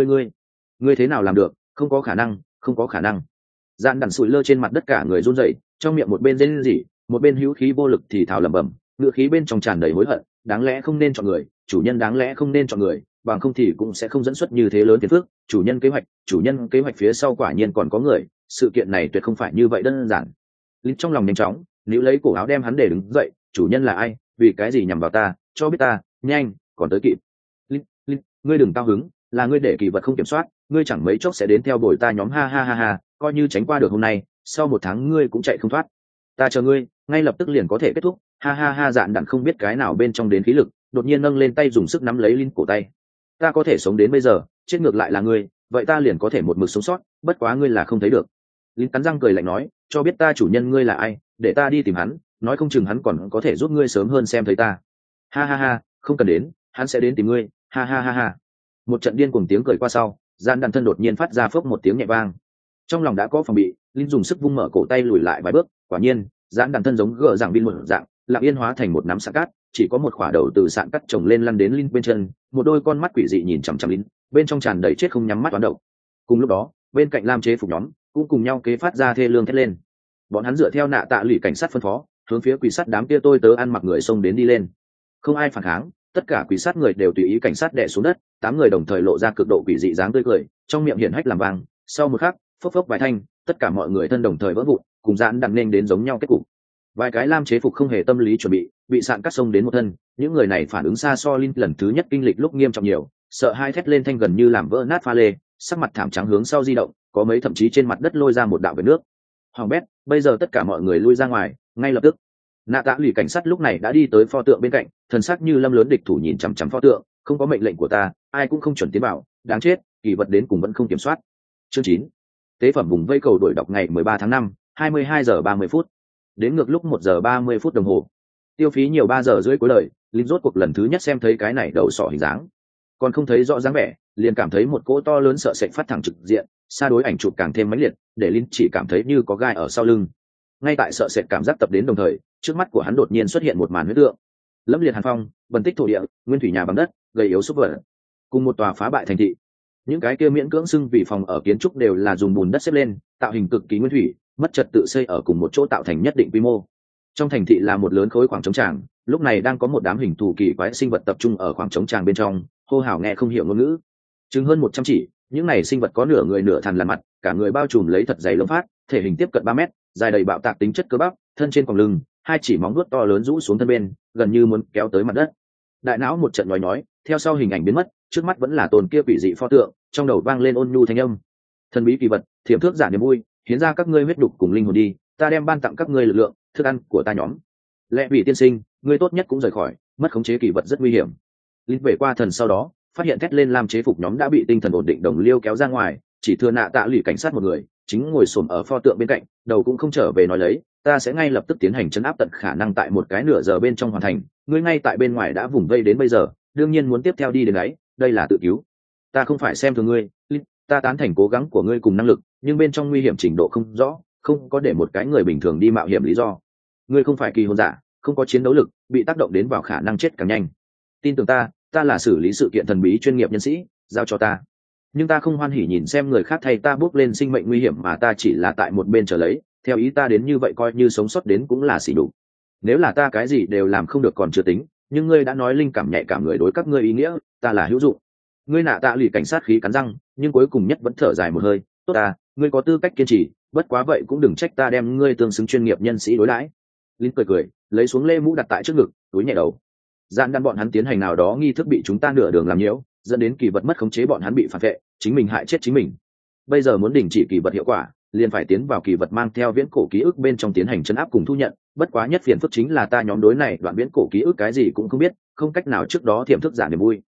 ngươi thế nào làm được? Không có khả năng, không có khả năng. Dạn đàn sủi lơ trên mặt đất cả người run rẩy, trong miệng một bên rên rỉ, một bên hữu khí vô lực thì thào lẩm bẩm, ngựa khí bên trong tràn đầy hối hận, đáng lẽ không nên chọn người, chủ nhân đáng lẽ không nên chọn người, bằng không thì cũng sẽ không dẫn xuất như thế lớn phiền phức. Chủ nhân kế hoạch phía sau quả nhiên còn có người, sự kiện này tuyệt không phải như vậy đơn giản. Linh trong lòng nhanh chóng níu lấy cổ áo đem hắn để đứng dậy. Chủ nhân là ai? Vì cái gì nhằm vào ta? Cho biết ta, nhanh, còn tới kịp. Linh, ngươi đừng cao hứng, là ngươi để kỳ vật không kiểm soát, ngươi chẳng mấy chốc sẽ đến theo đuổi ta nhóm, ha ha ha ha, coi như tránh qua được hôm nay, sau 1 tháng ngươi cũng chạy không thoát. Ta chờ ngươi, ngay lập tức liền có thể kết thúc, ha ha ha. Dạn đạn không biết cái nào bên trong đến khí lực, đột nhiên nâng lên tay dùng sức nắm lấy Linh cổ tay. Ta có thể sống đến bây giờ, chết ngược lại là ngươi, vậy ta liền có thể một mực sống sót, bất quá ngươi là không thấy được. Linh cắn răng cười lạnh nói, cho biết ta chủ nhân ngươi là ai, để ta đi tìm hắn, nói không chừng hắn còn có thể giúp ngươi sớm hơn xem thấy ta. Ha ha ha, không cần đến, hắn sẽ đến tìm ngươi, ha ha ha ha. Một trận điên cuồng tiếng cười qua sau, Dạn đàn thân đột nhiên phát ra phốc một tiếng nhẹ vang. Trong lòng đã có phòng bị, Linh dùng sức vung mở cổ tay lùi lại vài bước, quả nhiên, Dạn đàn thân giống gờ dạng viên một dạng, lặng yên hóa thành một nắm sạn cát, chỉ có một khỏa đầu từ sạn cát trồng lên lăn đến Linh bên chân, một đôi con mắt quỷ dị nhìn chằm chằm Linh, bên trong tràn đầy chết không nhắm mắt toán độc. Cùng lúc đó, bên cạnh lam chế phục nhóm cũng cùng nhau kế phát ra thê lương thét lên. Bọn hắn dựa theo nạ tạ lụy cảnh sát phân phó, hướng phía quỷ sát đám kia tôi tớ ăn mặc người xông đến đi lên. Không ai phản kháng, tất cả quỷ sát người đều tùy ý cảnh sát đè xuống đất. 8 người đồng thời lộ ra cực độ quỷ dị dáng tươi cười, trong miệng hiển hách làm vang. Sau một khắc, phốc phốc vài thanh, tất cả mọi người thân đồng thời vỡ vụn, cùng dạn đằng nên đến giống nhau kết cục. Vài cái lam chế phục không hề tâm lý chuẩn bị, bị sạn cắt xông đến một thân. Những người này phản ứng xa so Linh lần thứ nhất kinh lịch lúc nghiêm trọng nhiều, sợ hai thét lên thanh gần như làm vỡ nát pha lê, sắc mặt thảm trắng hướng sau di động, có mấy thậm chí trên mặt đất lôi ra một đạo vệt nước. Hoàng bét, bây giờ tất cả mọi người lui ra ngoài, ngay lập tức. Nạ tạ lụy cảnh sát lúc này đã đi tới pho tượng bên cạnh, thần sắc như lâm lớn địch thủ nhìn chằm chằm pho tượng, không có mệnh lệnh của ta, ai cũng không chuẩn tiến vào, đáng chết, kỳ vật đến cùng vẫn không kiểm soát. Chương 9. Tế phẩm vùng vây cầu đổi đọc ngày 13 tháng 5, 22 giờ 30 phút. Đến ngược lúc 1 giờ 30 phút đồng hồ. Tiêu phí nhiều 3 giờ rưỡi cuối đời, Linh rốt cuộc lần thứ nhất xem thấy cái này đầu sọ hình dáng. Còn không thấy rõ dáng vẻ, liền cảm thấy một cỗ to lớn sợ sệt phát thẳng trực diện, xa đối ảnh chụp càng thêm mãnh liệt, để Linh chỉ cảm thấy như có gai ở sau lưng. Ngay tại sợ sệt cảm giác tập đến đồng thời, trước mắt của hắn đột nhiên xuất hiện một màn huyết tượng. Lẫm liệt hàn phong, bần tích thổ địa, nguyên thủy nhà bằng đất, gầy yếu súc vỡ, cùng một tòa phá bại thành thị. Những cái kia miễn cưỡng xưng vì phòng ở kiến trúc đều là dùng bùn đất xếp lên, tạo hình cực kỳ nguyên thủy, mất trật tự xây ở cùng một chỗ tạo thành nhất định quy mô. Trong thành thị là một lớn khối khoảng trống tràng, lúc này đang có một đám hình thù kỳ quái sinh vật tập trung ở khoảng trống tràng bên trong, hô hào nghe không hiểu ngôn ngữ. Chừng hơn 100 chỉ, những này sinh vật có nửa người nửa thằn lằn mặt, cả người bao trùm lấy thật dày lông phát, thể hình tiếp cận 3 mét, dài đầy bạo tạc tính chất cơ bắp, thân trên còng lưng, 2 chỉ móng vuốt to lớn rũ xuống thân bên, gần như muốn kéo tới mặt đất. Đại não một trận nói, theo sau hình ảnh biến mất, trước mắt vẫn là tồn kia quỷ dị pho tượng, trong đầu vang lên ôn nhu thanh âm. Thần bí kỳ vật, thiểm thước giả niềm vui, hiến ra các ngươi huyết đục cùng linh hồn đi, ta đem ban tặng các ngươi lực lượng, thức ăn của ta nhóm. Lẽ vị tiên sinh, ngươi tốt nhất cũng rời khỏi, mất khống chế kỳ vật rất nguy hiểm. Linh về qua thần sau đó, phát hiện thét lên làm chế phục nhóm đã bị tinh thần ổn định đồng liêu kéo ra ngoài, chỉ thừa nạ tạ lụy cảnh sát một người, chính ngồi xổm ở pho tượng bên cạnh, đầu cũng không trở về nói lấy, ta sẽ ngay lập tức tiến hành trấn áp tận khả năng tại một cái nửa giờ bên trong hoàn thành, ngươi ngay tại bên ngoài đã vùng vây đến bây giờ, đương nhiên muốn tiếp theo đi đến ấy, đây là tự cứu. Ta không phải xem thường ngươi, ta tán thành cố gắng của ngươi cùng năng lực, nhưng bên trong nguy hiểm trình độ không rõ, không có để một cái người bình thường đi mạo hiểm lý do. Ngươi không phải kỳ hồn giả, không có chiến đấu lực, bị tác động đến vào khả năng chết càng nhanh. Tin tưởng ta, ta là xử lý sự kiện thần bí chuyên nghiệp nhân sĩ, giao cho ta. Nhưng ta không hoan hỉ nhìn xem người khác thay ta bước lên sinh mệnh nguy hiểm mà ta chỉ là tại một bên chờ lấy, theo ý ta đến như vậy coi như sống sót đến cũng là xỉ đục. Nếu là ta cái gì đều làm không được còn chưa tính, nhưng ngươi đã nói linh cảm nhạy cảm người đối các ngươi ý nghĩa, ta là hữu dụng. Ngươi nạ tạ lụy cảnh sát khí cắn răng, nhưng cuối cùng nhất vẫn thở dài một hơi, tốt ta, ngươi có tư cách kiên trì, bất quá vậy cũng đừng trách ta đem ngươi tương xứng chuyên nghiệp nhân sĩ đối đãi. Linh cười cười, lấy xuống lê mũ đặt tại trước ngực, túi nhẹ đầu. Dạn đan bọn hắn tiến hành nào đó nghi thức bị chúng ta nửa đường làm nhiễu, dẫn đến kỳ vật mất khống chế bọn hắn bị phản vệ, chính mình hại chết chính mình. Bây giờ muốn đình chỉ kỳ vật hiệu quả, liền phải tiến vào kỳ vật mang theo viễn cổ ký ức bên trong tiến hành trấn áp cùng thu nhận, bất quá nhất phiền phức chính là ta nhóm đối này đoạn viễn cổ ký ức cái gì cũng không biết, không cách nào trước đó thiểm thức giả niềm vui.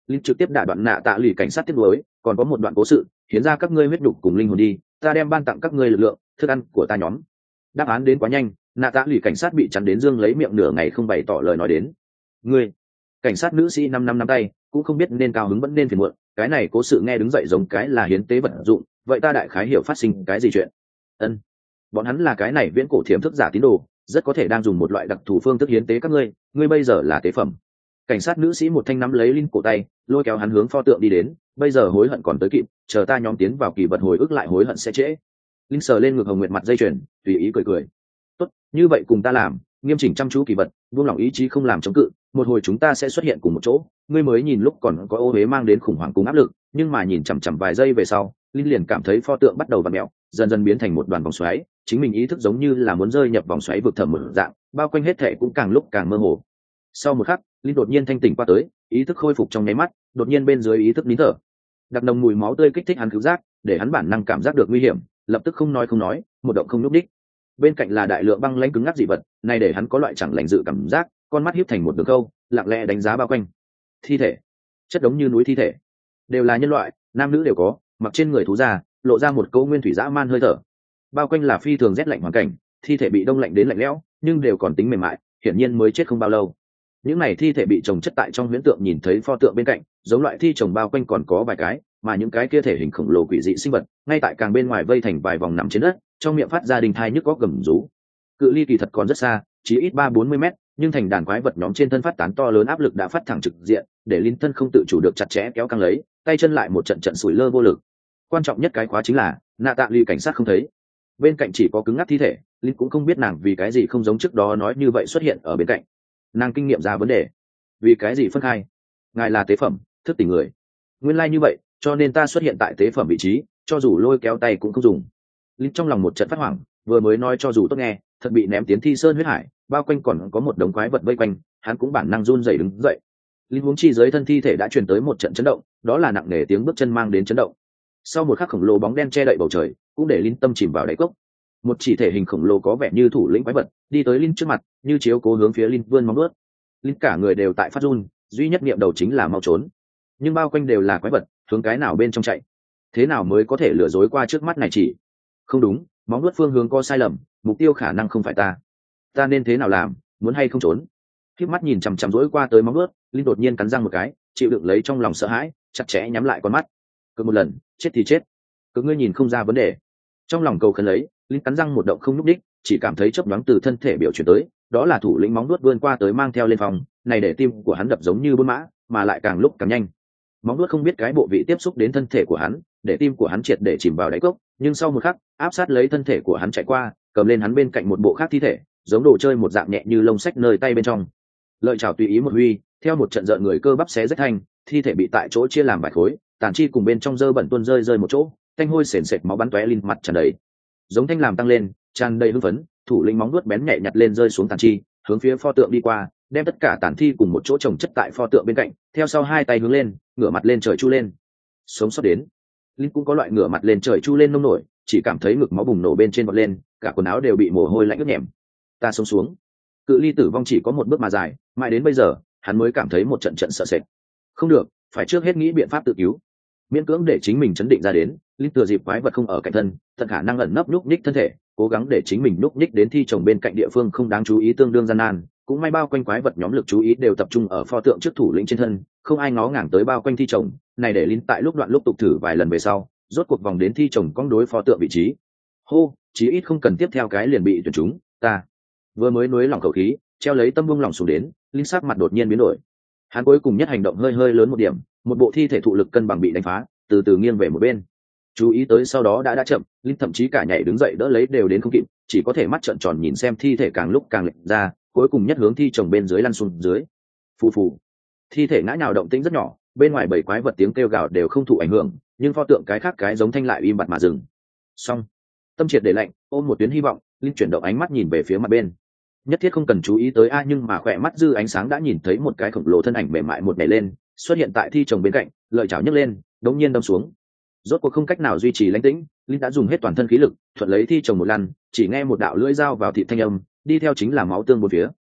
linh trực tiếp đả đoạn nạ tạ lì cảnh sát tiếp nối, còn có một đoạn cố sự, hiến ra các ngươi huyết nhục cùng linh hồn đi, ta đem ban tặng các ngươi lực lượng, thức ăn của ta nhóm. Đáp án đến quá nhanh, nạ tạ lì cảnh sát bị chắn đến dương lấy miệng nửa ngày không bày tỏ lời nói đến. Ngươi, cảnh sát nữ sĩ 5 năm nắm tay, cũng không biết nên cao hứng vẫn nên phiền muộn, cái này cố sự nghe đứng dậy giống cái là hiến tế vật dụng, vậy ta đại khái hiểu phát sinh cái gì chuyện. Ân, bọn hắn là cái này viễn cổ thiểm thức giả tín đồ, rất có thể đang dùng một loại đặc thù phương thức hiến tế các ngươi bây giờ là tế phẩm. Cảnh sát nữ sĩ một thanh nắm lấy Linh cổ tay, lôi kéo hắn hướng pho tượng đi đến, bây giờ hối hận còn tới kịp, chờ ta nhóm tiến vào kỳ vật hồi ức lại hối hận sẽ trễ. Linh sờ lên ngực hồng nguyệt mặt dây chuyền, tùy ý cười cười. Tốt, như vậy cùng ta làm, nghiêm chỉnh chăm chú kỳ vật, buông lỏng ý chí không làm chống cự, một hồi chúng ta sẽ xuất hiện cùng một chỗ. Ngươi mới nhìn lúc còn có ô huế mang đến khủng hoảng cùng áp lực, nhưng mà nhìn chằm chằm vài giây về sau, Linh liền cảm thấy pho tượng bắt đầu vặn mèo, dần dần biến thành một đoàn vòng xoáy, chính mình ý thức giống như là muốn rơi nhập vòng xoáy vực thẳm một dạng, bao quanh hết thể cũng càng lúc càng mơ hồ. Sau một khắc, Linh đột nhiên thanh tỉnh qua tới, ý thức khôi phục trong nháy mắt, đột nhiên bên dưới ý thức nín thở. Đặc nồng mùi máu tươi kích thích hắn cứu giác, để hắn bản năng cảm giác được nguy hiểm, lập tức không nói, một động không nhúc đích. Bên cạnh là đại lượng băng lãnh cứng ngắc dị vật, này để hắn có loại chẳng lành dự cảm giác, con mắt híp thành một đường câu, lặng lẽ đánh giá bao quanh. Thi thể, chất đống như núi thi thể, đều là nhân loại, nam nữ đều có, mặc trên người thú da, lộ ra một câu nguyên thủy dã man hơi thở. Bao quanh là phi thường rét lạnh hoàn cảnh, thi thể bị đông lạnh đến lạnh lẽo, nhưng đều còn tính mềm mại, hiển nhiên mới chết không bao lâu. Những này thi thể bị chồng chất tại trong huyễn tượng, nhìn thấy pho tượng bên cạnh, giống loại thi chồng bao quanh còn có vài cái, mà những cái kia thể hình khổng lồ quỷ dị sinh vật, ngay tại càng bên ngoài vây thành vài vòng nằm trên đất, trong miệng phát ra đình thai nhức góc gầm rú. Cự ly kỳ thật còn rất xa, chỉ ít 30-40 mét, nhưng thành đàn quái vật nhóm trên thân phát tán to lớn áp lực đã phát thẳng trực diện, để Linh thân không tự chủ được chặt chẽ kéo căng lấy, tay chân lại một trận sủi lơ vô lực. Quan trọng nhất cái khóa chính là, nạ tạ lì cảnh sát không thấy. Bên cạnh chỉ có cứng ngắc thi thể, Linh cũng không biết nàng vì cái gì không giống trước đó nói như vậy xuất hiện ở bên cạnh. Nàng kinh nghiệm ra vấn đề, vì cái gì phân khai? Ngài là tế phẩm, thức tỉnh người. Nguyên lai như vậy, cho nên ta xuất hiện tại tế phẩm vị trí, cho dù lôi kéo tay cũng không dùng. Linh trong lòng một trận phát hoảng, vừa mới nói cho dù tốt nghe, thật bị ném tiến thi sơn huyết hải, bao quanh còn có một đống quái vật vây quanh, hắn cũng bản năng run rẩy đứng dậy. Linh huống chi dưới thân thi thể đã truyền tới một trận chấn động, đó là nặng nề tiếng bước chân mang đến chấn động. Sau một khắc khổng lồ bóng đen che đậy bầu trời, cũng để Linh tâm chìm vào đáy cốc. Một chỉ thể hình khổng lồ có vẻ như thủ lĩnh quái vật, đi tới Linh trước mặt, như chiếu cố hướng phía Linh vươn móng vuốt. Linh cả người đều tại phát run, duy nhất niệm đầu chính là mau trốn. Nhưng bao quanh đều là quái vật, hướng cái nào bên trong chạy? Thế nào mới có thể lừa dối qua trước mắt này chỉ? Không đúng, móng vuốt phương hướng có sai lầm, mục tiêu khả năng không phải ta. Ta nên thế nào làm, muốn hay không trốn? Khiếp mắt nhìn chằm chằm dỗi qua tới móng vuốt, Linh đột nhiên cắn răng một cái, chịu đựng lấy trong lòng sợ hãi, chặt chẽ nhắm lại con mắt. Cứ một lần, chết thì chết. Cứ ngươi nhìn không ra vấn đề. Trong lòng cầu khẩn lấy, Linh cắn răng một động không nhúc đích, chỉ cảm thấy chớp nhoáng từ thân thể biểu chuyển tới, đó là thủ lĩnh móng vuốt vươn qua tới mang theo lên phòng, này để tim của hắn đập giống như bướm mã, mà lại càng lúc càng nhanh. Móng vuốt không biết cái bộ vị tiếp xúc đến thân thể của hắn, để tim của hắn triệt để chìm vào đáy cốc, nhưng sau một khắc, áp sát lấy thân thể của hắn chạy qua, cầm lên hắn bên cạnh một bộ khác thi thể, giống đồ chơi một dạng nhẹ như lông xách nơi tay bên trong. Lợi chảo tùy ý một huy, theo một trận rợn người cơ bắp xé rách thanh, thi thể bị tại chỗ chia làm vài khối, tàn chi cùng bên trong dơ bẩn tuôn rơi một chỗ, thanh hôi sền sệt máu bắn tóe lên mặt tràn đầy. Giống thanh làm tăng lên, tràn đầy hưng phấn, thủ lĩnh móng vuốt bén nhẹ nhặt lên rơi xuống tàn chi, hướng phía pho tượng đi qua, đem tất cả tàn thi cùng một chỗ chồng chất tại pho tượng bên cạnh, theo sau hai tay hướng lên, ngửa mặt lên trời chu lên. Sống sót đến, Linh cũng có loại ngửa mặt lên trời chu lên nông nổi, chỉ cảm thấy ngực máu bùng nổ bên trên vọt lên, cả quần áo đều bị mồ hôi lạnh ướt nhèm. Ta sống xuống. Cự ly tử vong chỉ có một bước mà dài, mãi đến bây giờ, hắn mới cảm thấy một trận sợ sệt. Không được, phải trước hết nghĩ biện pháp tự cứu. Miễn cưỡng để chính mình chấn định ra đến, Linh thừa dịp quái vật không ở cạnh thân, tận khả năng ẩn nấp núp nhích thân thể, cố gắng để chính mình núp nhích đến thi chồng bên cạnh địa phương không đáng chú ý tương đương gian nan. Cũng may bao quanh quái vật nhóm lực chú ý đều tập trung ở pho tượng trước thủ lĩnh trên thân, không ai ngó ngàng tới bao quanh thi chồng, này để Linh tại lúc đoạn lúc tục thử vài lần về sau, rốt cuộc vòng đến thi chồng cong đối pho tượng vị trí. Hô, chí ít không cần tiếp theo cái liền bị tuyển chúng, ta vừa mới nuối lòng khẩu khí, treo lấy tâm buông lòng xuống đến, Linh sắc mặt đột nhiên biến đổi. Hắn cuối cùng nhất hành động hơi lớn một điểm, một bộ thi thể thụ lực cân bằng bị đánh phá, từ từ nghiêng về một bên. Chú ý tới sau đó đã chậm, Linh thậm chí cả nhảy đứng dậy đỡ lấy đều đến không kịp, chỉ có thể mắt trợn tròn nhìn xem thi thể càng lúc càng lệch ra, cuối cùng nhất hướng thi chồng bên dưới lăn xuống dưới. Phù phù, thi thể ngã nhào động tĩnh rất nhỏ, bên ngoài bảy quái vật tiếng kêu gào đều không thụ ảnh hưởng, nhưng pho tượng cái khác cái giống thanh lại im bặt mà dừng. Xong, tâm triệt để lạnh, ôm một tuyến hy vọng, Linh chuyển động ánh mắt nhìn về phía mặt bên. Nhất thiết không cần chú ý tới a, nhưng mà khỏe mắt dư ánh sáng đã nhìn thấy một cái khổng lồ thân ảnh mềm mại một nhảy lên, xuất hiện tại thi chồng bên cạnh, lợi chảo nhấc lên, đống nhiên đâm xuống. Rốt cuộc không cách nào duy trì lãnh tĩnh, Linh đã dùng hết toàn thân khí lực, thuận lấy thi chồng một lần, chỉ nghe một đạo lưỡi dao vào thịt thanh âm, đi theo chính là máu tương bốn phía.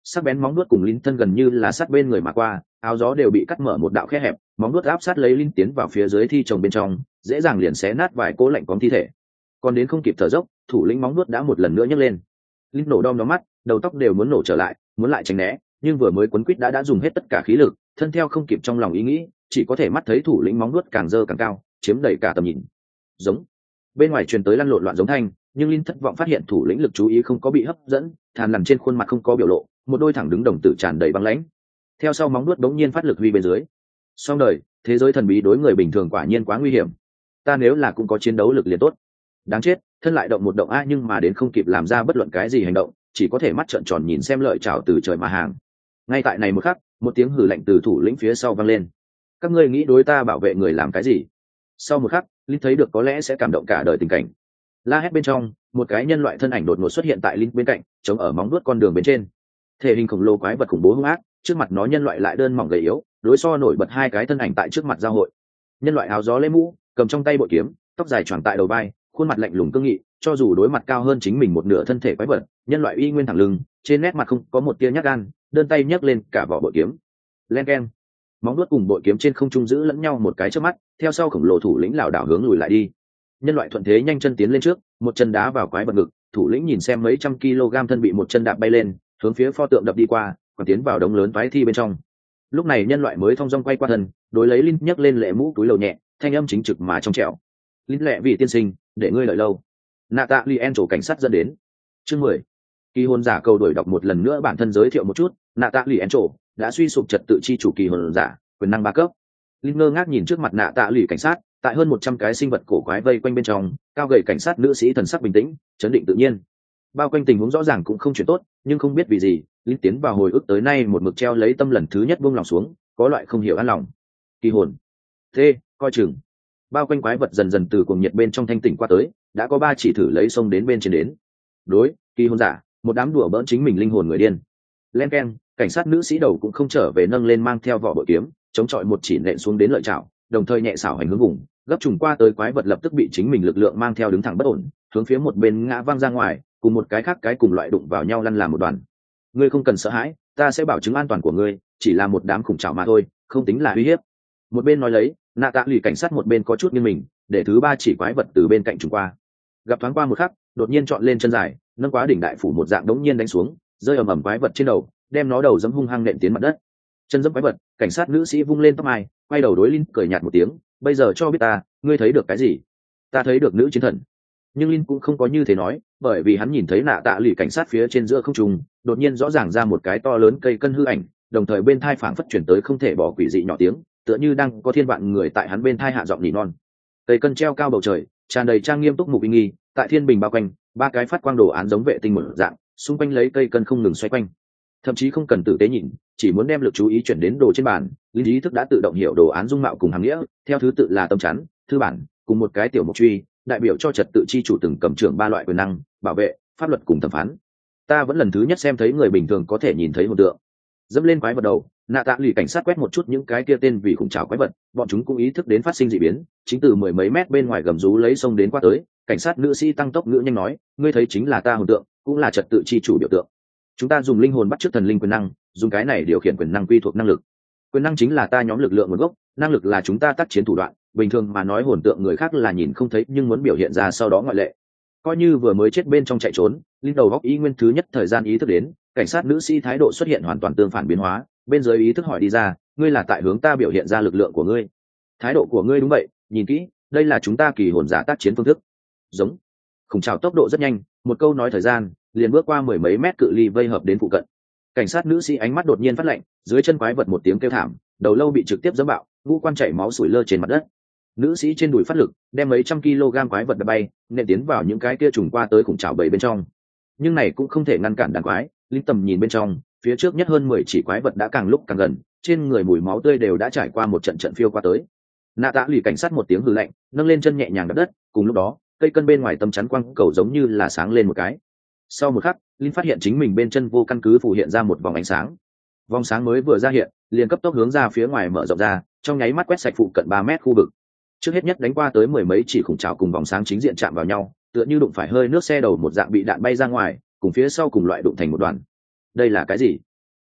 sắc bén móng vuốt cùng linh thân gần như là sát bên người mà qua, áo gió đều bị cắt mở một đạo khe hẹp, móng vuốt áp sát lấy linh tiến vào phía dưới thi chồng bên trong, dễ dàng liền xé nát vài cố lạnh cóng thi thể. Còn đến không kịp thở dốc, thủ lĩnh móng vuốt đã một lần nữa nhấc lên. Linh nổ đom đóm mắt, đầu tóc đều muốn nổ trở lại, muốn lại tránh né, nhưng vừa mới quấn quýt đã dùng hết tất cả khí lực, thân theo không kịp trong lòng ý nghĩ, chỉ có thể mắt thấy thủ lĩnh móng vuốt càng dơ càng cao, chiếm đầy cả tầm nhìn. Giống. Bên ngoài truyền tới lăn lộn loạn giống thanh, nhưng Linh thất vọng phát hiện thủ lĩnh lực chú ý không có bị hấp dẫn, thàn lằn trên khuôn mặt không có biểu lộ, một đôi thẳng đứng đồng tử tràn đầy băng lãnh. Theo sau móng vuốt đống nhiên phát lực huy bên dưới. Xong đời, thế giới thần bí đối người bình thường quả nhiên quá nguy hiểm. Ta nếu là cũng có chiến đấu lực liền tốt. Đáng chết, thân lại động một động a nhưng mà đến không kịp làm ra bất luận cái gì hành động, chỉ có thể mắt trợn tròn nhìn xem lợi chảo từ trời mà hàng. Ngay tại này một khắc, một tiếng hừ lạnh từ thủ lĩnh phía sau vang lên. Các ngươi nghĩ đối ta bảo vệ người làm cái gì? Sau một khắc, Linh thấy được có lẽ sẽ cảm động cả đời tình cảnh. La hét bên trong, một cái nhân loại thân ảnh đột ngột xuất hiện tại Linh bên cạnh, chống ở móng vuốt con đường bên trên. Thể hình khổng lồ quái vật khủng bố hung ác, trước mặt nó nhân loại lại đơn mỏng gầy yếu, đối so nổi bật hai cái thân ảnh tại trước mặt giao hội. Nhân loại áo gió lê mũ, cầm trong tay bội kiếm, tóc dài choàng tại đầu vai, khuôn mặt lạnh lùng cương nghị, cho dù đối mặt cao hơn chính mình một nửa thân thể quái vật, nhân loại uy nguyên thẳng lưng, trên nét mặt không có một tia nhát gan, đơn tay nhấc lên cả vỏ bội kiếm. Len keng. Móng vuốt cùng bội kiếm trên không trung giữ lẫn nhau một cái chớp mắt, theo sau khổng lồ thủ lĩnh lảo đảo hướng lùi lại đi. Nhân loại thuận thế nhanh chân tiến lên trước, một chân đá vào quái vật ngực, thủ lĩnh nhìn xem mấy trăm kg thân bị một chân đạp bay lên, hướng phía pho tượng đập đi qua, còn tiến vào đống lớn toái thi bên trong. Lúc này nhân loại mới thong dong quay qua thân, đối lấy Linh nhấc lên lệ mũ túi lầu nhẹ, thanh âm chính trực mà trong trẻo. Linh lệ vì tiên sinh, để ngươi đợi lâu. Nạ tạ lien chỗ cảnh sát dẫn đến. Chương 10. Kỳ hồn giả cầu đổi đọc một lần nữa bản thân giới thiệu một chút. Nạ tạ lien chỗ đã suy sụp trật tự chi chủ kỳ hồn giả, quyền năng 3 cấp. Linh ngơ ngác nhìn trước mặt nạ tạ lì cảnh sát, tại hơn 100 cái sinh vật cổ quái vây quanh bên trong, cao gầy cảnh sát nữ sĩ thần sắc bình tĩnh, chấn định tự nhiên. Bao quanh tình huống rõ ràng cũng không chuyển tốt, nhưng không biết vì gì, Linh tiến vào hồi ức tới nay một mực treo lấy tâm lần thứ nhất buông lòng xuống, có loại không hiểu an lòng. Kỳ hồn. Thế, coi chừng. Bao quanh quái vật dần dần từ cuồng nhiệt bên trong thanh tỉnh qua tới, đã có 3 chỉ thử lấy sông đến bên trên đến. Đối, kỳ hồn giả, một đám đùa bỡn chính mình linh hồn người điên. Len keng, cảnh sát nữ sĩ đầu cũng không trở về nâng lên mang theo vỏ bội kiếm, chống chọi một chỉ nện xuống đến lợi chảo, đồng thời nhẹ xảo hành hướng vùng, gấp trùng qua tới quái vật lập tức bị chính mình lực lượng mang theo đứng thẳng bất ổn, hướng phía một bên ngã văng ra ngoài, cùng một cái khác cái cùng loại đụng vào nhau lăn làm một đoàn. Ngươi không cần sợ hãi, ta sẽ bảo chứng an toàn của ngươi, chỉ là một đám khủng trảo mà thôi, không tính là uy hiếp. Một bên nói lấy, nạ tạ lì cảnh sát một bên có chút nghiêng mình, để thứ 3 chỉ quái vật từ bên cạnh trùng qua. Gặp thoáng qua một khắc, đột nhiên chọn lên chân dài, nâng quá đỉnh đại phủ một dạng đống nhiên đánh xuống, rơi ầm ầm quái vật trên đầu, đem nó đầu giẫm hung hăng nện tiến mặt đất. Chân giẫm quái vật, cảnh sát nữ sĩ vung lên tóc mai, quay đầu đối Linh cười nhạt một tiếng, bây giờ cho biết ta, ngươi thấy được cái gì? Ta thấy được nữ chiến thần. Nhưng Linh cũng không có như thế nói, bởi vì hắn nhìn thấy nạ tạ lì cảnh sát phía trên giữa không trung, đột nhiên rõ ràng ra một cái to lớn cây cân hư ảnh, đồng thời bên thai phảng phất chuyển tới không thể bỏ quỷ dị nhỏ tiếng, tựa như đang có thiên vạn người tại hắn bên thai hạ giọng nỉ non. Cây cân treo cao bầu trời, tràn đầy trang nghiêm túc mục uy nghi, tại thiên bình bao quanh, 3 cái phát quang đồ án giống vệ tinh một dạng, xung quanh lấy cây cân không ngừng xoay quanh. Thậm chí không cần tử tế nhìn, chỉ muốn đem lực chú ý chuyển đến đồ trên bàn, linh ý thức đã tự động hiểu đồ án dung mạo cùng hàm nghĩa, theo thứ tự là tâm chắn, thư bản, cùng một cái tiểu mục truy, đại biểu cho trật tự chi chủ từng cầm trưởng 3 loại quyền năng, bảo vệ, pháp luật cùng thẩm phán. Ta vẫn lần thứ nhất xem thấy người bình thường có thể nhìn thấy hồn tượng. Dẫm lên quái vật đầu, nạ tạ lì cảnh sát quét một chút những cái kia tên vì khủng trào quái vật, bọn chúng cũng ý thức đến phát sinh dị biến, chính từ mười mấy mét bên ngoài gầm rú lấy sông đến qua tới. Cảnh sát nữ sĩ tăng tốc ngữ nhanh nói, ngươi thấy chính là ta hồn tượng, cũng là trật tự chi chủ biểu tượng. Chúng ta dùng linh hồn bắt chước thần linh quyền năng, dùng cái này điều khiển quyền năng quy thuộc năng lực. Quyền năng chính là ta nhóm lực lượng nguồn gốc, năng lực là chúng ta tác chiến thủ đoạn, bình thường mà nói hồn tượng người khác là nhìn không thấy nhưng muốn biểu hiện ra sau đó ngoại lệ. Coi như vừa mới chết bên trong chạy trốn, linh đầu góc ý nguyên thứ nhất thời gian ý thức đến, cảnh sát nữ sĩ thái độ xuất hiện hoàn toàn tương phản biến hóa, bên dưới ý thức hỏi đi ra, ngươi là tại hướng ta biểu hiện ra lực lượng của ngươi. Thái độ của ngươi đúng vậy, nhìn kỹ, đây là chúng ta kỳ hồn giả tác chiến phương thức. Giống. Khủng trào tốc độ rất nhanh, một câu nói thời gian, liền bước qua mười mấy mét cự ly vây hợp đến phụ cận. Cảnh sát nữ sĩ ánh mắt đột nhiên phát lạnh, dưới chân quái vật một tiếng kêu thảm, đầu lâu bị trực tiếp giẫm bạo, ngũ quan chảy máu sủi lơ trên mặt đất. Nữ sĩ trên đùi phát lực, đem mấy trăm kg quái vật đập bay, nện tiến vào những cái kia trùng qua tới khủng trào bầy bên trong. Nhưng này cũng không thể ngăn cản đàn quái, linh tầm nhìn bên trong, phía trước nhất hơn 10 chỉ quái vật đã càng lúc càng gần, trên người mùi máu tươi đều đã trải qua một trận trận phiêu qua tới. Nạ tạ lì cảnh sát một tiếng hừ lạnh, nâng lên chân nhẹ nhàng đập đất, cùng lúc đó, cây cân bên ngoài tấm chắn quang cầu giống như là sáng lên một cái. Sau một khắc, linh phát hiện chính mình bên chân vô căn cứ phủ hiện ra một vòng ánh sáng. Vòng sáng mới vừa ra hiện, liền cấp tốc hướng ra phía ngoài mở rộng ra, trong nháy mắt quét sạch phụ cận 3 mét khu vực. Trước hết nhất đánh qua tới mười mấy chỉ khủng trào cùng vòng sáng chính diện chạm vào nhau, tựa như đụng phải hơi nước xe đầu một dạng bị đạn bay ra ngoài, cùng phía sau cùng loại đụng thành một đoàn. Đây là cái gì?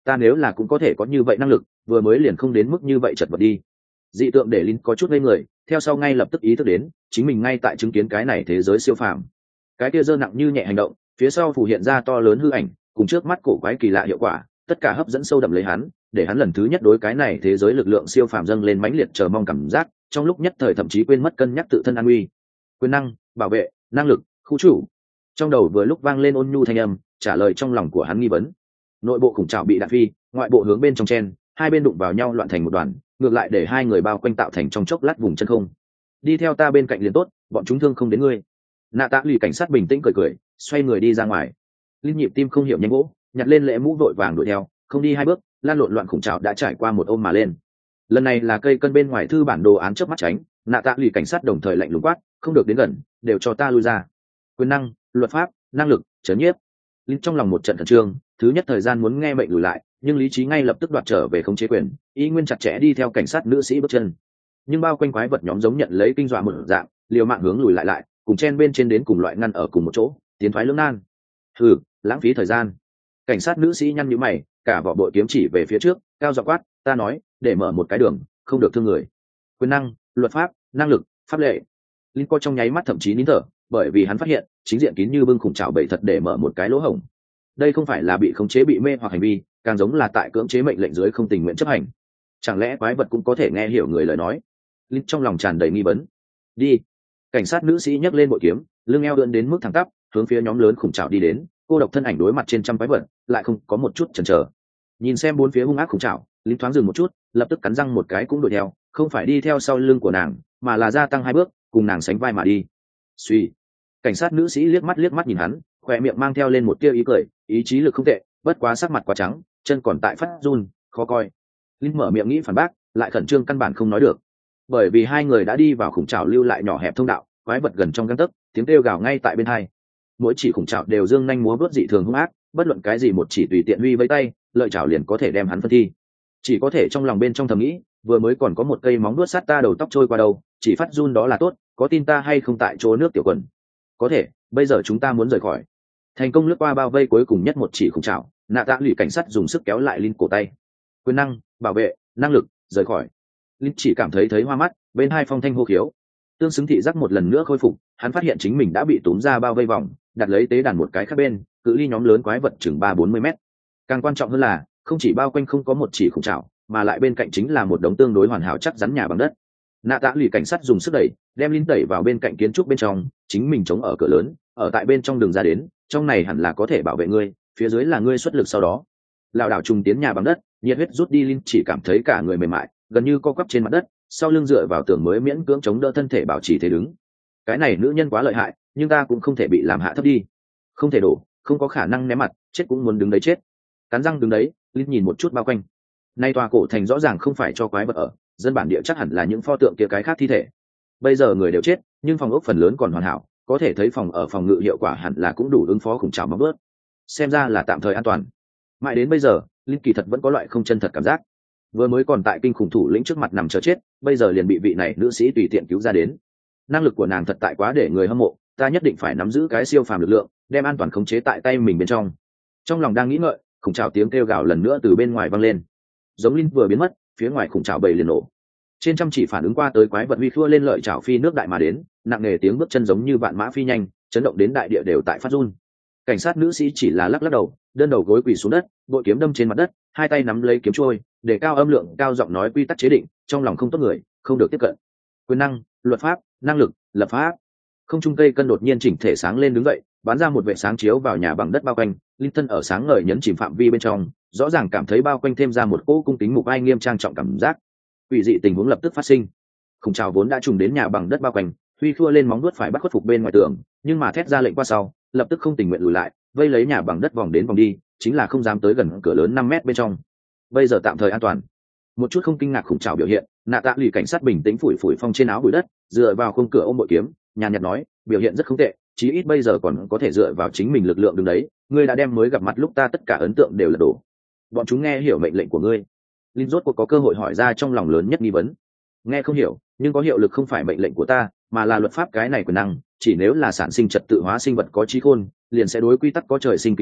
ta nếu là cũng có thể có như vậy năng lực vừa mới liền không đến mức như vậy chật vật đi. Dị tượng để Linh có chút ngây người, theo sau ngay lập tức ý thức đến chính mình ngay tại chứng kiến cái này thế giới siêu phàm. Cái kia dơ nặng như nhẹ hành động, phía sau phủ hiện ra to lớn hư ảnh cùng trước mắt cổ quái kỳ lạ hiệu quả, tất cả hấp dẫn sâu đậm lấy hắn, để hắn lần thứ nhất đối cái này thế giới lực lượng siêu phàm dâng lên mãnh liệt chờ mong cảm giác, trong lúc nhất thời thậm chí quên mất cân nhắc tự thân an nguy. Quyền năng, bảo vệ, năng lực, khu chủ. Trong đầu vừa lúc vang lên ôn nhu thanh âm trả lời trong lòng của hắn nghi vấn. Nội bộ khủng trảo bị đạn phi, ngoại bộ hướng bên trong chen, hai bên đụng vào nhau loạn thành một đoàn, ngược lại để hai người bao quanh tạo thành trong chốc lát vùng chân không. Đi theo ta bên cạnh liền tốt, bọn chúng thương không đến ngươi. Nạ Tạ Lì cảnh sát bình tĩnh cười cười, xoay người đi ra ngoài. Linh nhịp tim không hiểu nhanh gỗ, nhặt lên lễ mũ vội vàng đuổi theo, không đi hai bước, lan lộn loạn khủng trảo đã trải qua một ôm mà lên. Lần này là cây cân bên ngoài thư bản đồ án chớp mắt tránh, Nạ Tạ Lì cảnh sát đồng thời lạnh lùng quát, không được đến gần, đều cho ta lui ra. Quyền năng, luật pháp, năng lực, trấn nhiếp. Linh trong lòng một trận khẩn trương, thứ nhất thời gian muốn nghe mệnh lùi lại, nhưng lý trí ngay lập tức đoạt trở về khống chế quyền, y nguyên chặt chẽ đi theo cảnh sát nữ sĩ bước chân. Nhưng bao quanh quái vật nhóm giống nhận lấy kinh dọa một dạng, liều mạng hướng lùi lại, cùng chen bên trên đến cùng loại ngăn ở cùng một chỗ, tiến thoái lưỡng nan. Hừ, lãng phí thời gian. Cảnh sát nữ sĩ nhăn nhíu mày, cả vỏ bội kiếm chỉ về phía trước, cao giọng quát, ta nói, để mở một cái đường, không được thương người. Quyền năng, luật pháp, năng lực, pháp lệ. Linh co trong nháy mắt thậm chí nín thở, bởi vì hắn phát hiện chính diện kín như bưng khủng trảo bậy thật để mở một cái lỗ hổng. Đây không phải là bị khống chế bị mê hoặc hành vi, càng giống là tại cưỡng chế mệnh lệnh dưới không tình nguyện chấp hành. Chẳng lẽ quái vật cũng có thể nghe hiểu người lời nói? Linh trong lòng tràn đầy nghi vấn. Đi. Cảnh sát nữ sĩ nhấc lên bội kiếm, lưng eo ưỡn đến mức thẳng tắp, hướng phía nhóm lớn khủng trảo đi đến. Cô độc thân ảnh đối mặt trên trăm quái vật, lại không có một chút chần chờ. Nhìn xem bốn phía hung ác khủng trảo, Linh thoáng dừng một chút, lập tức cắn răng một cái cũng đuổi theo, không phải đi theo sau lưng của nàng, mà là gia tăng hai bước, cùng nàng sánh vai mà đi. Suy. Cảnh sát nữ sĩ liếc mắt nhìn hắn, khỏe miệng mang theo lên một tia ý cười, ý chí lực không tệ, bất quá sắc mặt quá trắng, chân còn tại phát run, khó coi. Linh mở miệng nghĩ phản bác, lại khẩn trương căn bản không nói được, bởi vì hai người đã đi vào khủng trảo lưu lại nhỏ hẹp thông đạo, quái vật gần trong gang tấc, tiếng kêu gào ngay tại bên hai. Mỗi chỉ khủng trảo đều dương nhanh múa vớt dị thường hung ác, bất luận cái gì một chỉ tùy tiện huy với tay, lợi chảo liền có thể đem hắn phân thi. Chỉ có thể trong lòng bên trong thầm nghĩ, vừa mới còn có một cây móng vuốt sát ta đầu tóc trôi qua đầu, chỉ phát run đó là tốt, có tin ta hay không tại chỗ nước tiểu quần. Có thể, bây giờ chúng ta muốn rời khỏi. Thành công lướt qua bao vây cuối cùng nhất một chỉ khủng trảo, Nạ Tạ Lụy cảnh sát dùng sức kéo lại Linh cổ tay. Quyền năng, bảo vệ, năng lực, rời khỏi. Linh chỉ cảm thấy hoa mắt, bên hai phong thanh hô khiếu, tương xứng thị giác một lần nữa khôi phục, hắn phát hiện chính mình đã bị túm ra bao vây vòng, đặt lấy tế đàn một cái khác bên, cự ly nhóm lớn quái vật chừng 30-40 mét. Càng quan trọng hơn là, không chỉ bao quanh không có một chỉ khủng trảo, mà lại bên cạnh chính là một đống tương đối hoàn hảo chắc rắn nhà bằng đất. Nạ Tạ Lụy cảnh sát dùng sức đẩy, đem Linh đẩy vào bên cạnh kiến trúc bên trong, chính mình chống ở cửa lớn, ở tại bên trong đường ra đến, trong này hẳn là có thể bảo vệ ngươi, phía dưới là ngươi xuất lực sau đó. Lão đảo trùng tiến nhà bằng đất, nhiệt huyết rút đi, Linh chỉ cảm thấy cả người mềm mại, gần như co quắp trên mặt đất, sau lưng dựa vào tường mới miễn cưỡng chống đỡ thân thể bảo trì thế đứng. Cái này nữ nhân quá lợi hại, nhưng ta cũng không thể bị làm hạ thấp đi. Không thể đổ, không có khả năng ném mặt, chết cũng muốn đứng đấy chết. Cắn răng đứng đấy, Linh nhìn một chút bao quanh. Nay tòa cổ thành rõ ràng không phải cho quái vật ở, dân bản địa chắc hẳn là những pho tượng kia cái khác thi thể. Bây giờ người đều chết, nhưng phòng ốc phần lớn còn hoàn hảo, có thể thấy phòng ở phòng ngự hiệu quả hẳn là cũng đủ ứng phó khủng trào móng bớt. Xem ra là tạm thời an toàn. Mãi đến bây giờ, Linh kỳ thật vẫn có loại không chân thật cảm giác. Vừa mới còn tại kinh khủng thủ lĩnh trước mặt nằm chờ chết, bây giờ liền bị vị này nữ sĩ tùy tiện cứu ra đến. Năng lực của nàng thật tại quá để người hâm mộ, ta nhất định phải nắm giữ cái siêu phàm lực lượng, đem an toàn khống chế tại tay mình bên trong. Trong lòng đang nghĩ ngợi, khủng trào tiếng kêu gào lần nữa từ bên ngoài vang lên. Giống Linh vừa biến mất, phía ngoài khủng trào bầy liền nổ. Trên trăm chỉ phản ứng qua tới quái vật huy khua lên lợi chảo phi nước đại mà đến, nặng nề tiếng bước chân giống như vạn mã phi nhanh, chấn động đến đại địa đều tại phát run. Cảnh sát nữ sĩ chỉ là lắc lắc đầu, đơn đầu gối quỳ xuống đất, bội kiếm đâm trên mặt đất, hai tay nắm lấy kiếm trôi, để cao âm lượng cao giọng nói quy tắc chế định, trong lòng không tốt người, không được tiếp cận. Quyền năng, luật pháp, năng lực, lập pháp. Không trung cây cân đột nhiên chỉnh thể sáng lên đứng dậy, bắn ra một vệ sáng chiếu vào nhà bằng đất bao quanh, Linh thân ở sáng ngời nhấn chìm phạm vi bên trong, rõ ràng cảm thấy bao quanh thêm ra một cỗ cung kính mục ai nghiêm trang trọng cảm giác. Quỷ dị tình huống lập tức phát sinh. Khủng trào vốn đã trùng đến nhà bằng đất bao quanh, huy khua lên móng vuốt phải bắt khuất phục bên ngoài tường, nhưng mà thét ra lệnh qua sau, lập tức không tình nguyện lùi lại, vây lấy nhà bằng đất vòng đến vòng đi, chính là không dám tới gần cửa lớn 5 mét bên trong. Bây giờ tạm thời an toàn. Một chút không kinh ngạc khủng trào biểu hiện, Nạ Tạ Lụy cảnh sát bình tĩnh phủi phủi phong trên áo bụi đất, dựa vào khung cửa ôm bội kiếm, nhàn nhạt nói, biểu hiện rất không tệ, chí ít bây giờ còn có thể dựa vào chính mình lực lượng đứng đấy, ngươi đã đem mới gặp mặt lúc ta tất cả ấn tượng đều là đổ. Bọn chúng nghe hiểu mệnh lệnh của ngươi. Linh rốt cuộc có cơ hội hỏi ra trong lòng lớn nhất nghi vấn. Nghe không hiểu, nhưng có hiệu lực không phải mệnh lệnh của ta, mà là luật pháp cái này quyền năng, chỉ nếu là sản sinh trật tự hóa sinh vật có trí khôn, liền sẽ đối quy tắc có trời sinh kính sợ,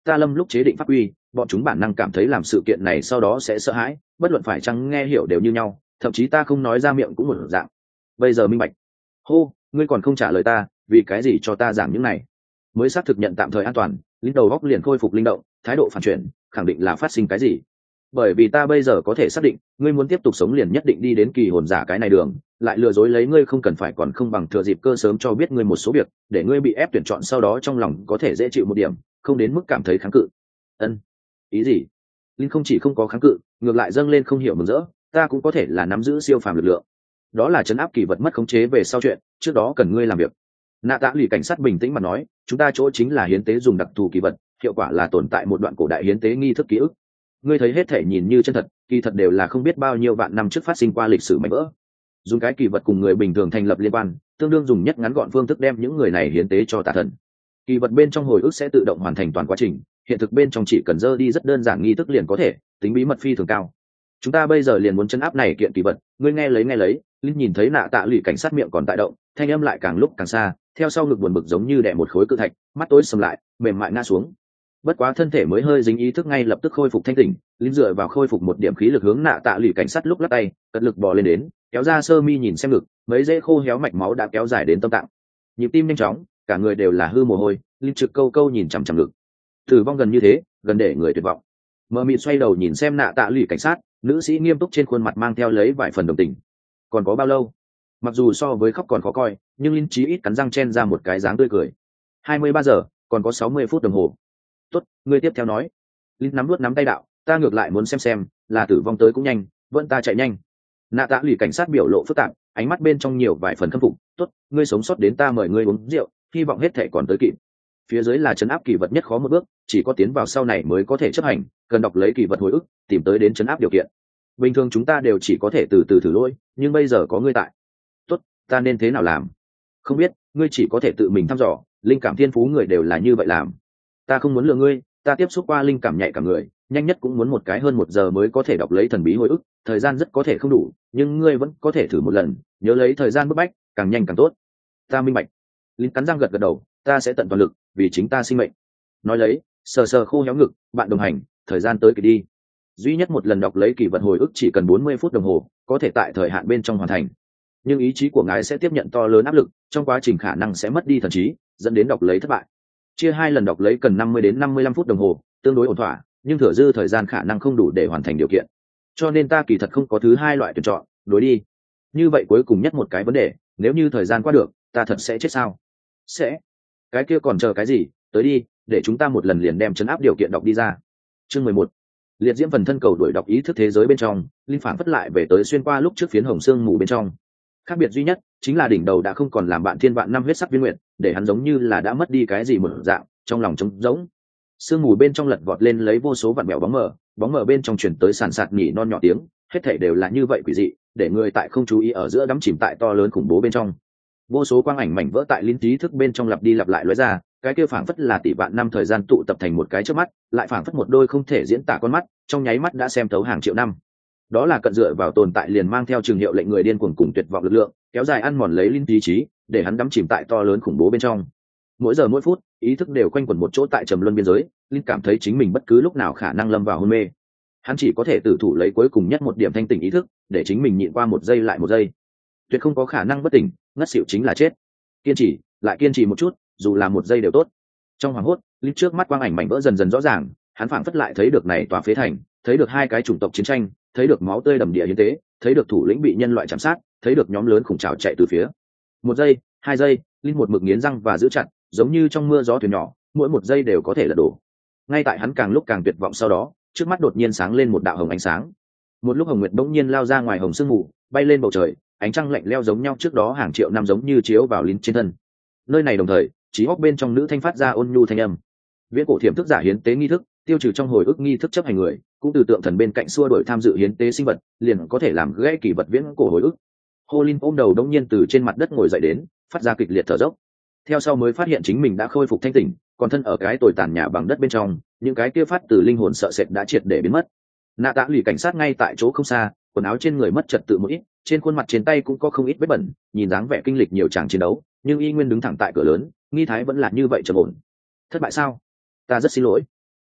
ta lâm lúc chế định pháp quy, bọn chúng bản năng cảm thấy làm sự kiện này sau đó sẽ sợ hãi, bất luận phải chăng nghe hiểu đều như nhau, thậm chí ta không nói ra miệng cũng một dạng. Bây giờ minh bạch. Hô, ngươi còn không trả lời ta, vì cái gì cho ta giảng những này? Mới xác thực nhận tạm thời an toàn, linh đầu góc liền khôi phục linh động, thái độ phản chuyển, khẳng định là phát sinh cái gì. Bởi vì ta bây giờ có thể xác định, ngươi muốn tiếp tục sống liền nhất định đi đến kỳ hồn giả cái này đường, lại lừa dối lấy ngươi không cần phải còn không bằng thừa dịp cơ sớm cho biết ngươi một số việc, để ngươi bị ép tuyển chọn sau đó trong lòng có thể dễ chịu một điểm, không đến mức cảm thấy kháng cự. Ân, ý gì? Linh không chỉ không có kháng cự, ngược lại dâng lên không hiểu mừng rỡ, ta cũng có thể là nắm giữ siêu phàm lực lượng. Đó là trấn áp kỳ vật mất khống chế về sau chuyện, trước đó cần ngươi làm việc. Nạ Tạ lì cảnh sát bình tĩnh mà nói, chúng ta chỗ chính là hiến tế dùng đặc thù kỳ vật, hiệu quả là tồn tại một đoạn cổ đại hiến tế nghi thức ký ức. Ngươi thấy hết thể nhìn như chân thật, kỳ thật đều là không biết bao nhiêu vạn năm trước phát sinh qua lịch sử mảnh vỡ. Dùng cái kỳ vật cùng người bình thường thành lập liên quan, tương đương dùng nhất ngắn gọn phương thức đem những người này hiến tế cho tà thần. Kỳ vật bên trong hồi ức sẽ tự động hoàn thành toàn quá trình, hiện thực bên trong chỉ cần dơ đi rất đơn giản nghi thức liền có thể, tính bí mật phi thường cao. Chúng ta bây giờ liền muốn chấn áp này kiện kỳ vật, ngươi nghe lấy. Linh nhìn thấy Nạ Tạ lì cảnh sát miệng còn tại động, thanh âm lại càng lúc càng xa, theo sau ngực buồn bực giống như đè một khối cự thạch, mắt tối sầm lại, mềm mại ngã xuống. Bất quá thân thể mới hơi dính ý thức ngay lập tức khôi phục thanh tỉnh, Linh dựa vào khôi phục một điểm khí lực hướng Nạ Tạ lì cảnh sát lúc lắc tay, cật lực bò lên đến, kéo ra sơ mi nhìn xem ngực, mấy rễ khô héo mạch máu đã kéo dài đến tâm tạng. Nhịp tim nhanh chóng, cả người đều là hư mồ hôi, Linh trực câu nhìn chằm chằm ngực. Tử vong gần như thế, gần để người tuyệt vọng. Mờ mịt xoay đầu nhìn xem Nạ Tạ lì cảnh sát, nữ sĩ nghiêm túc trên khuôn mặt mang theo lấy vài phần đồng tình. Còn có bao lâu? Mặc dù so với khóc còn khó coi, nhưng Linh chí ít cắn răng chen ra một cái dáng tươi cười. 23 giờ, còn có 60 phút đồng hồ. Tốt, ngươi tiếp theo nói. Linh nắm tay đạo, ta ngược lại muốn xem, là tử vong tới cũng nhanh, vẫn ta chạy nhanh. Nạ Tạ lì cảnh sát biểu lộ phức tạp, ánh mắt bên trong nhiều vài phần khâm phục. Tốt, ngươi sống sót đến ta mời ngươi uống rượu, hy vọng hết thể còn tới kịp. Phía dưới là trấn áp kỳ vật nhất khó một bước, chỉ có tiến vào sau này mới có thể chấp hành, cần đọc lấy kỳ vật hồi ức, tìm tới đến trấn áp điều kiện. Bình thường chúng ta đều chỉ có thể từ từ thử lỗi, nhưng bây giờ có ngươi tại. Tốt, ta nên thế nào làm? Không biết, ngươi chỉ có thể tự mình thăm dò, linh cảm thiên phú người đều là như vậy làm. Ta không muốn lừa ngươi, ta tiếp xúc qua linh cảm nhạy cả người, nhanh nhất cũng muốn hơn 1 giờ mới có thể đọc lấy thần bí hồi ức, thời gian rất có thể không đủ, nhưng ngươi vẫn có thể thử một lần, nhớ lấy thời gian bức bách, càng nhanh càng tốt. Ta minh bạch. Linh cắn răng gật đầu, ta sẽ tận toàn lực, vì chính ta sinh mệnh. Nói lấy, sờ khô héo ngực, bạn đồng hành, thời gian tới kỳ đi. Duy nhất một lần đọc lấy kỳ vật hồi ức chỉ cần 40 phút đồng hồ, có thể tại thời hạn bên trong hoàn thành. Nhưng ý chí của ngài sẽ tiếp nhận to lớn áp lực, trong quá trình khả năng sẽ mất đi thần trí, dẫn đến đọc lấy thất bại. Chia 2 lần đọc lấy cần 50 đến 55 phút đồng hồ, tương đối ổn thỏa, nhưng thừa dư thời gian khả năng không đủ để hoàn thành điều kiện. Cho nên ta kỳ thật không có thứ hai loại tuyển chọn, đối đi. Như vậy cuối cùng nhất một cái vấn đề, nếu như thời gian qua được, ta thật sẽ chết sao? Sẽ. Cái kia còn chờ cái gì, tới đi, để chúng ta một lần liền đem trấn áp điều kiện đọc đi ra. Chương 11. Liệt diễm phần thân cầu đuổi đọc ý thức thế giới bên trong, linh phản phất lại về tới xuyên qua lúc trước phiến hồng xương mù bên trong. Khác biệt duy nhất chính là đỉnh đầu đã không còn làm bạn thiên vạn năm huyết sắc viên nguyện, để hắn giống như là đã mất đi cái gì một dạng, trong lòng trống rỗng. Sương mù bên trong lật vọt lên lấy vô số vạn mèo bóng mờ bên trong chuyển tới sàn sạt nhỉ non nhỏ tiếng, hết thảy đều là như vậy quỷ dị, để người tại không chú ý ở giữa đắm chìm tại to lớn khủng bố bên trong. Vô số quang ảnh mảnh vỡ tại linh trí thức bên trong lặp đi lặp lại lóe ra, cái kia phảng phất là tỷ vạn năm thời gian tụ tập thành một cái chớp mắt, lại phảng phất một đôi không thể diễn tả con mắt, trong nháy mắt đã xem thấu hàng triệu năm. Đó là cận dựa vào tồn tại liền mang theo trường hiệu lệnh người điên cuồng cùng tuyệt vọng lực lượng, kéo dài ăn mòn lấy linh trí, để hắn đắm chìm tại to lớn khủng bố bên trong. Mỗi giờ mỗi phút, ý thức đều quanh quẩn một chỗ tại trầm luân biên giới, linh cảm thấy chính mình bất cứ lúc nào khả năng lâm vào hôn mê. Hắn chỉ có thể tử thủ lấy cuối cùng nhất một điểm thanh tỉnh ý thức, để chính mình nhịn qua một giây lại một giây. Tuyệt không có khả năng bất tỉnh, ngất xỉu chính là chết. Kiên trì, lại kiên trì một chút, dù là một giây đều tốt. Trong hoàng hốt, linh trước mắt quang ảnh mảnh vỡ dần dần rõ ràng, hắn phảng phất lại thấy được này tòa phế thành, thấy được hai cái chủng tộc chiến tranh, thấy được máu tươi đầm địa hiến tế, thấy được thủ lĩnh bị nhân loại chạm sát, thấy được nhóm lớn khủng trào chạy từ phía. 1 giây, 2 giây, linh một mực nghiến răng và giữ chặt, giống như trong mưa gió thuyền nhỏ, mỗi 1 giây đều có thể lật đổ. Ngay tại hắn càng lúc càng tuyệt vọng sau đó, trước mắt đột nhiên sáng lên một đạo hồng ánh sáng. Một lúc hồng nguyệt bỗng nhiên lao ra ngoài hồng sương mù, bay lên bầu trời, ánh trăng lạnh lẽo giống nhau trước đó hàng triệu năm giống như chiếu vào linh trên thân. Nơi này đồng thời, trí óc bên trong nữ thanh phát ra ôn nhu thanh âm. Viễn cổ thiểm thức giả hiến tế nghi thức, tiêu trừ trong hồi ức nghi thức chấp hành người, cũng từ tượng thần bên cạnh xua đuổi tham dự hiến tế sinh vật, liền có thể làm gãy kỷ vật viễn cổ hồi ức. Hồ Linh ôm đầu đống nhiên từ trên mặt đất ngồi dậy đến, phát ra kịch liệt thở dốc. Theo sau mới phát hiện chính mình đã khôi phục thanh tỉnh, còn thân ở cái tồi tàn nhà bằng đất bên trong, những cái kia phát từ linh hồn sợ sệt đã triệt để biến mất. Nạ Tạ lì cảnh sát ngay tại chỗ không xa, quần áo trên người mất trật tự một ít, trên khuôn mặt trên tay cũng có không ít vết bẩn, nhìn dáng vẻ kinh lịch nhiều tràng chiến đấu, nhưng y nguyên đứng thẳng tại cửa lớn, nghi thái vẫn là như vậy trầm ổn. Thất bại sao? Ta rất xin lỗi.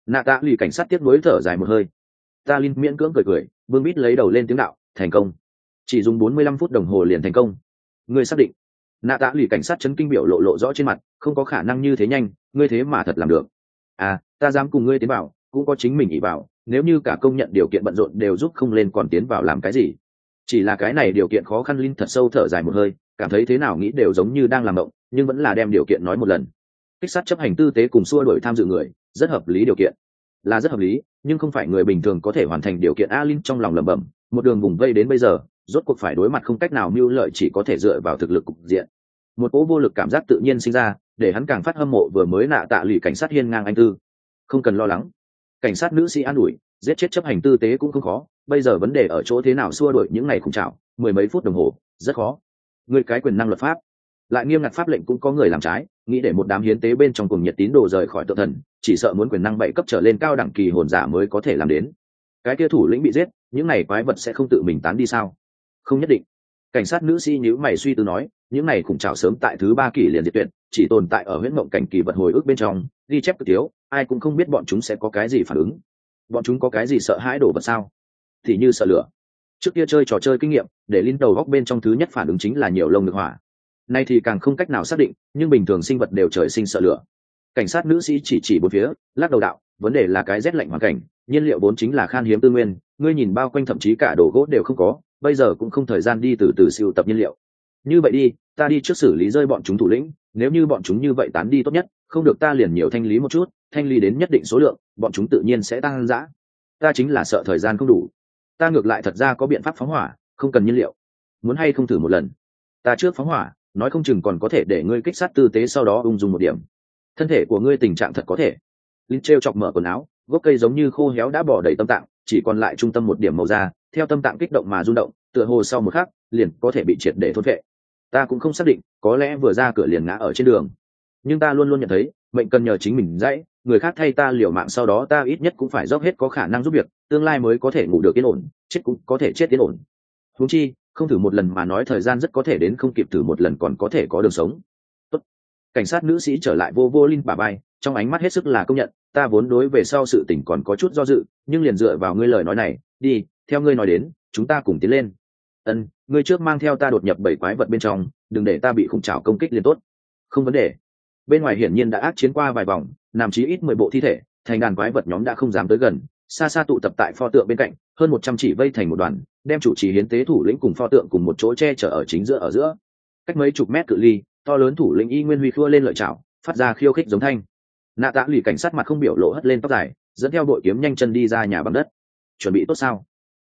Nạ tạ lì cảnh sát tiếp nối thở dài một hơi. Ta Linh miễn cưỡng cười cười, vương bít lấy đầu lên tiếng đạo, thành công. Chỉ dùng 45 phút đồng hồ liền thành công. Ngươi xác định? Nạ tạ lì cảnh sát chấn kinh biểu lộ rõ trên mặt, không có khả năng như thế nhanh, ngươi thế mà thật làm được. À, ta dám cùng ngươi tiến vào, cũng có chính mình ý vào, nếu như cả công nhận điều kiện bận rộn đều giúp không lên còn tiến vào làm cái gì? Chỉ là cái này điều kiện khó khăn. Linh thật sâu thở dài một hơi, cảm thấy thế nào nghĩ đều giống như đang làm mộng, nhưng vẫn là đem điều kiện nói một lần. Kích sát chấp hành tư tế cùng xua đuổi tham dự người, rất hợp lý điều kiện. Là rất hợp lý, nhưng không phải người bình thường có thể hoàn thành điều kiện. Linh trong lòng lẩm bẩm, một đường vùng vây đến bây giờ, rốt cuộc phải đối mặt không cách nào mưu lợi, chỉ có thể dựa vào thực lực cục diện. Một cỗ vô lực cảm giác tự nhiên sinh ra, để hắn càng phát hâm mộ vừa mới nạ tạ lì cảnh sát hiên ngang anh tư. Không cần lo lắng, cảnh sát nữ sĩ an ủi, giết chết chấp hành tư tế cũng không khó, bây giờ vấn đề ở chỗ thế nào xua đuổi những ngày khủng trào, mười mấy phút đồng hồ rất khó. Người cái quyền năng luật pháp lại nghiêm ngặt, pháp lệnh cũng có người làm trái, nghĩ để một đám hiến tế bên trong cùng nhiệt tín đồ rời khỏi tự thần, chỉ sợ muốn quyền năng 7 cấp trở lên cao đẳng kỳ hồn giả mới có thể làm đến. Cái kia thủ lĩnh bị giết, những này quái vật sẽ không tự mình tán đi sao? Không nhất định. Cảnh sát nữ sĩ nhíu mày suy tư nói, những này khủng trào sớm tại thứ 3 kỳ liền diệt tuyệt, chỉ tồn tại ở huyễn mộng cảnh kỳ vật hồi ức bên trong, ghi chép cực thiếu, ai cũng không biết bọn chúng sẽ có cái gì phản ứng. Bọn chúng có cái gì sợ hãi đổ vật sao? Thì như sợ lửa. Trước kia chơi trò chơi kinh nghiệm, để Linh đầu góc bên trong thứ nhất phản ứng chính là nhiều lông ngược hỏa. Nay thì càng không cách nào xác định, nhưng bình thường sinh vật đều trời sinh sợ lửa. Cảnh sát nữ sĩ chỉ bốn phía, lắc đầu đạo, vấn đề là cái rét lạnh hoàn cảnh, nhiên liệu vốn chính là khan hiếm tư nguyên, ngươi nhìn bao quanh thậm chí cả đồ gỗ đều không có, bây giờ cũng không thời gian đi từ từ sưu tập nhiên liệu. Như vậy đi, ta đi trước xử lý rơi bọn chúng thủ lĩnh, nếu như bọn chúng như vậy tán đi tốt nhất, không được ta liền nhiều thanh lý một chút, thanh lý đến nhất định số lượng, bọn chúng tự nhiên sẽ tăng dã. Ta chính là sợ thời gian không đủ. Ta ngược lại thật ra có biện pháp phóng hỏa, không cần nhiên liệu. Muốn hay không thử một lần? Ta trước phóng hỏa, nói không chừng còn có thể để ngươi kích sát tư tế, sau đó ung dung một điểm. Thân thể của ngươi tình trạng thật có thể. Linh treo chọc mở quần áo, gốc cây giống như khô héo đã bỏ đầy tâm tạng, chỉ còn lại trung tâm một điểm màu da, theo tâm tạng kích động mà rung động, tựa hồ sau một khắc liền có thể bị triệt để thôn phệ. Ta cũng không xác định, có lẽ vừa ra cửa liền ngã ở trên đường, nhưng ta luôn luôn nhận thấy mệnh cần nhờ chính mình dãy, người khác thay ta liều mạng, sau đó ta ít nhất cũng phải dốc hết có khả năng giúp việc, tương lai mới có thể ngủ được yên ổn, chết cũng có thể chết yên ổn. Huống chi không thử một lần mà nói, thời gian rất có thể đến không kịp thử một lần còn có thể có đường sống. Tốt. Cảnh sát nữ sĩ trở lại vô Linh bả vai, trong ánh mắt hết sức là công nhận, ta vốn đối về sau sự tình còn có chút do dự, nhưng liền dựa vào ngươi lời nói này, đi, theo ngươi nói đến, chúng ta cùng tiến lên. Ân, ngươi trước mang theo ta đột nhập 7 quái vật bên trong, đừng để ta bị khủng trảo công kích liền tốt. Không vấn đề. Bên ngoài hiển nhiên đã ác chiến qua vài vòng, nằm chí ít 10 bộ thi thể, thành đàn quái vật nhóm đã không dám tới gần, xa xa tụ tập tại pho tượng bên cạnh, hơn 100 chỉ vây thành một đoàn, đem chủ trì hiến tế thủ lĩnh cùng pho tượng cùng một chỗ che chở ở chính giữa ở giữa. Cách mấy chục mét cự ly, to lớn thủ lĩnh y nguyên huy khua lên lợi chảo, phát ra khiêu khích giống thanh. Nạ tạ lì cảnh sát mặt không biểu lộ, hất lên tóc dài, dẫn theo đội kiếm nhanh chân đi ra nhà bằng đất. Chuẩn bị tốt sao?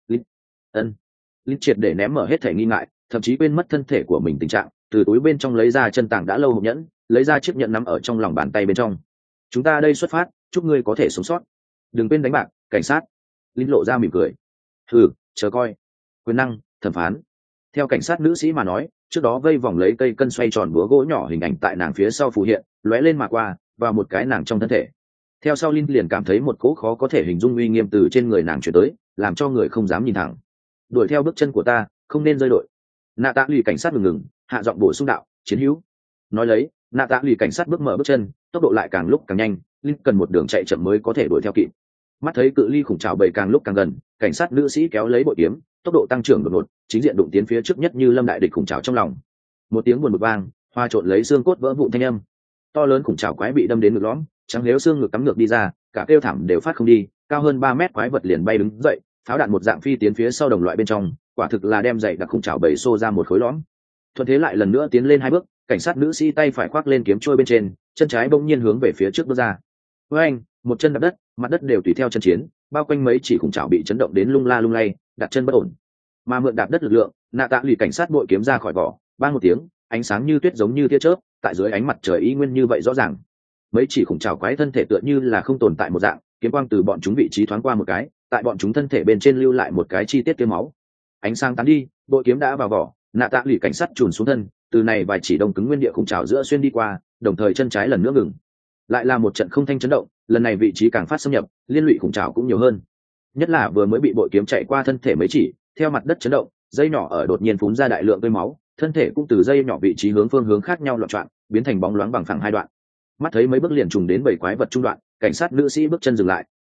Linh triệt để ném mở hết thể nghi ngại, thậm chí quên mất thân thể của mình tình trạng, từ túi bên trong lấy ra chân tàng đã lâu hộp nhẫn, lấy ra chiếc nhẫn nắm ở trong lòng bàn tay bên trong. Chúng ta đây xuất phát, chúc ngươi có thể sống sót. Đừng quên đánh bạc, cảnh sát. Linh lộ ra mỉm cười. Chờ coi. Quyền năng, thẩm phán. Theo cảnh sát nữ sĩ mà nói, trước đó vây vòng lấy cây cân xoay tròn búa gỗ nhỏ hình ảnh tại nàng phía sau phù hiện, lóe lên mà qua, vào một cái nàng trong thân thể. Theo sau Linh liền cảm thấy một cỗ khó có thể hình dung uy nghiêm từ trên người nàng chuyển tới, làm cho người không dám nhìn thẳng. Đuổi theo bước chân của ta, không nên rơi đội. Nạ tạ lì cảnh sát ngừng, hạ giọng bổ sung đạo, chiến hữu. Nói lấy, nạ tạ lì cảnh sát bước mở bước chân, tốc độ lại càng lúc càng nhanh, Linh cần một đường chạy chậm mới có thể đuổi theo kịp. Mắt thấy cự ly khủng trào bầy càng lúc càng gần, cảnh sát nữ sĩ kéo lấy bội kiếm, tốc độ tăng trưởng đột ngột, chính diện đụng tiến phía trước nhất như lâm đại địch khủng trào trong lòng. Một tiếng buồn bực vang, hoa trộn lấy xương cốt vỡ vụn thanh âm. To lớn khủng trào quái bị đâm đến ngực lõm, trắng nếu xương ngực cắm ngược đi ra, cả kêu thảm đều phát không đi, cao hơn 3 mét quái vật liền bay đứng dậy, pháo đạn một dạng phi tiến phía sau đồng loại bên trong, quả thực là đem dậy đặc khủng trào bầy xô ra một khối lõm. Thuận thế lại lần nữa tiến lên 2 bước, cảnh sát nữ sĩ tay phải khoác lên kiếm trôi bên trên, chân trái bỗng nhiên hướng về phía trước bước ra. Với anh, một chân đạp đất, mặt đất đều tùy theo chân chiến, bao quanh mấy chỉ khủng trảo bị chấn động đến lung la lung lay, đặt chân bất ổn. Mà mượn đạp đất lực lượng, nạ tạ lì cảnh sát bội kiếm ra khỏi vỏ, bang một tiếng, ánh sáng như tuyết giống như tia chớp, tại dưới ánh mặt trời y nguyên như vậy rõ ràng. Mấy chỉ khủng trảo quái thân thể tựa như là không tồn tại một dạng, kiếm quang từ bọn chúng vị trí thoáng qua một cái, tại bọn chúng thân thể bên trên lưu lại một cái chi tiết tiêu máu. Ánh sáng tán đi, bội kiếm đã vào vỏ, nạ tạ lì cảnh sát chùn xuống thân, từ này vài chỉ đông cứng nguyên địa khủng trảo giữa xuyên đi qua, đồng thời chân trái lần nữa ngừng. Lại là một trận không thanh chấn động, lần này vị trí càng phát xâm nhập, liên lụy khủng trảo cũng nhiều hơn. Nhất là vừa mới bị bội kiếm chạy qua thân thể mấy chỉ, theo mặt đất chấn động, dây nhỏ ở đột nhiên phún ra đại lượng tươi máu, thân thể cũng từ dây nhỏ vị trí hướng phương hướng khác nhau loạn trọn, biến thành bóng loáng bằng phẳng hai đoạn. Mắt thấy mấy bước liền trùng đến 7 quái vật trung đoạn, cảnh sát nữ sĩ bước chân dừng lại,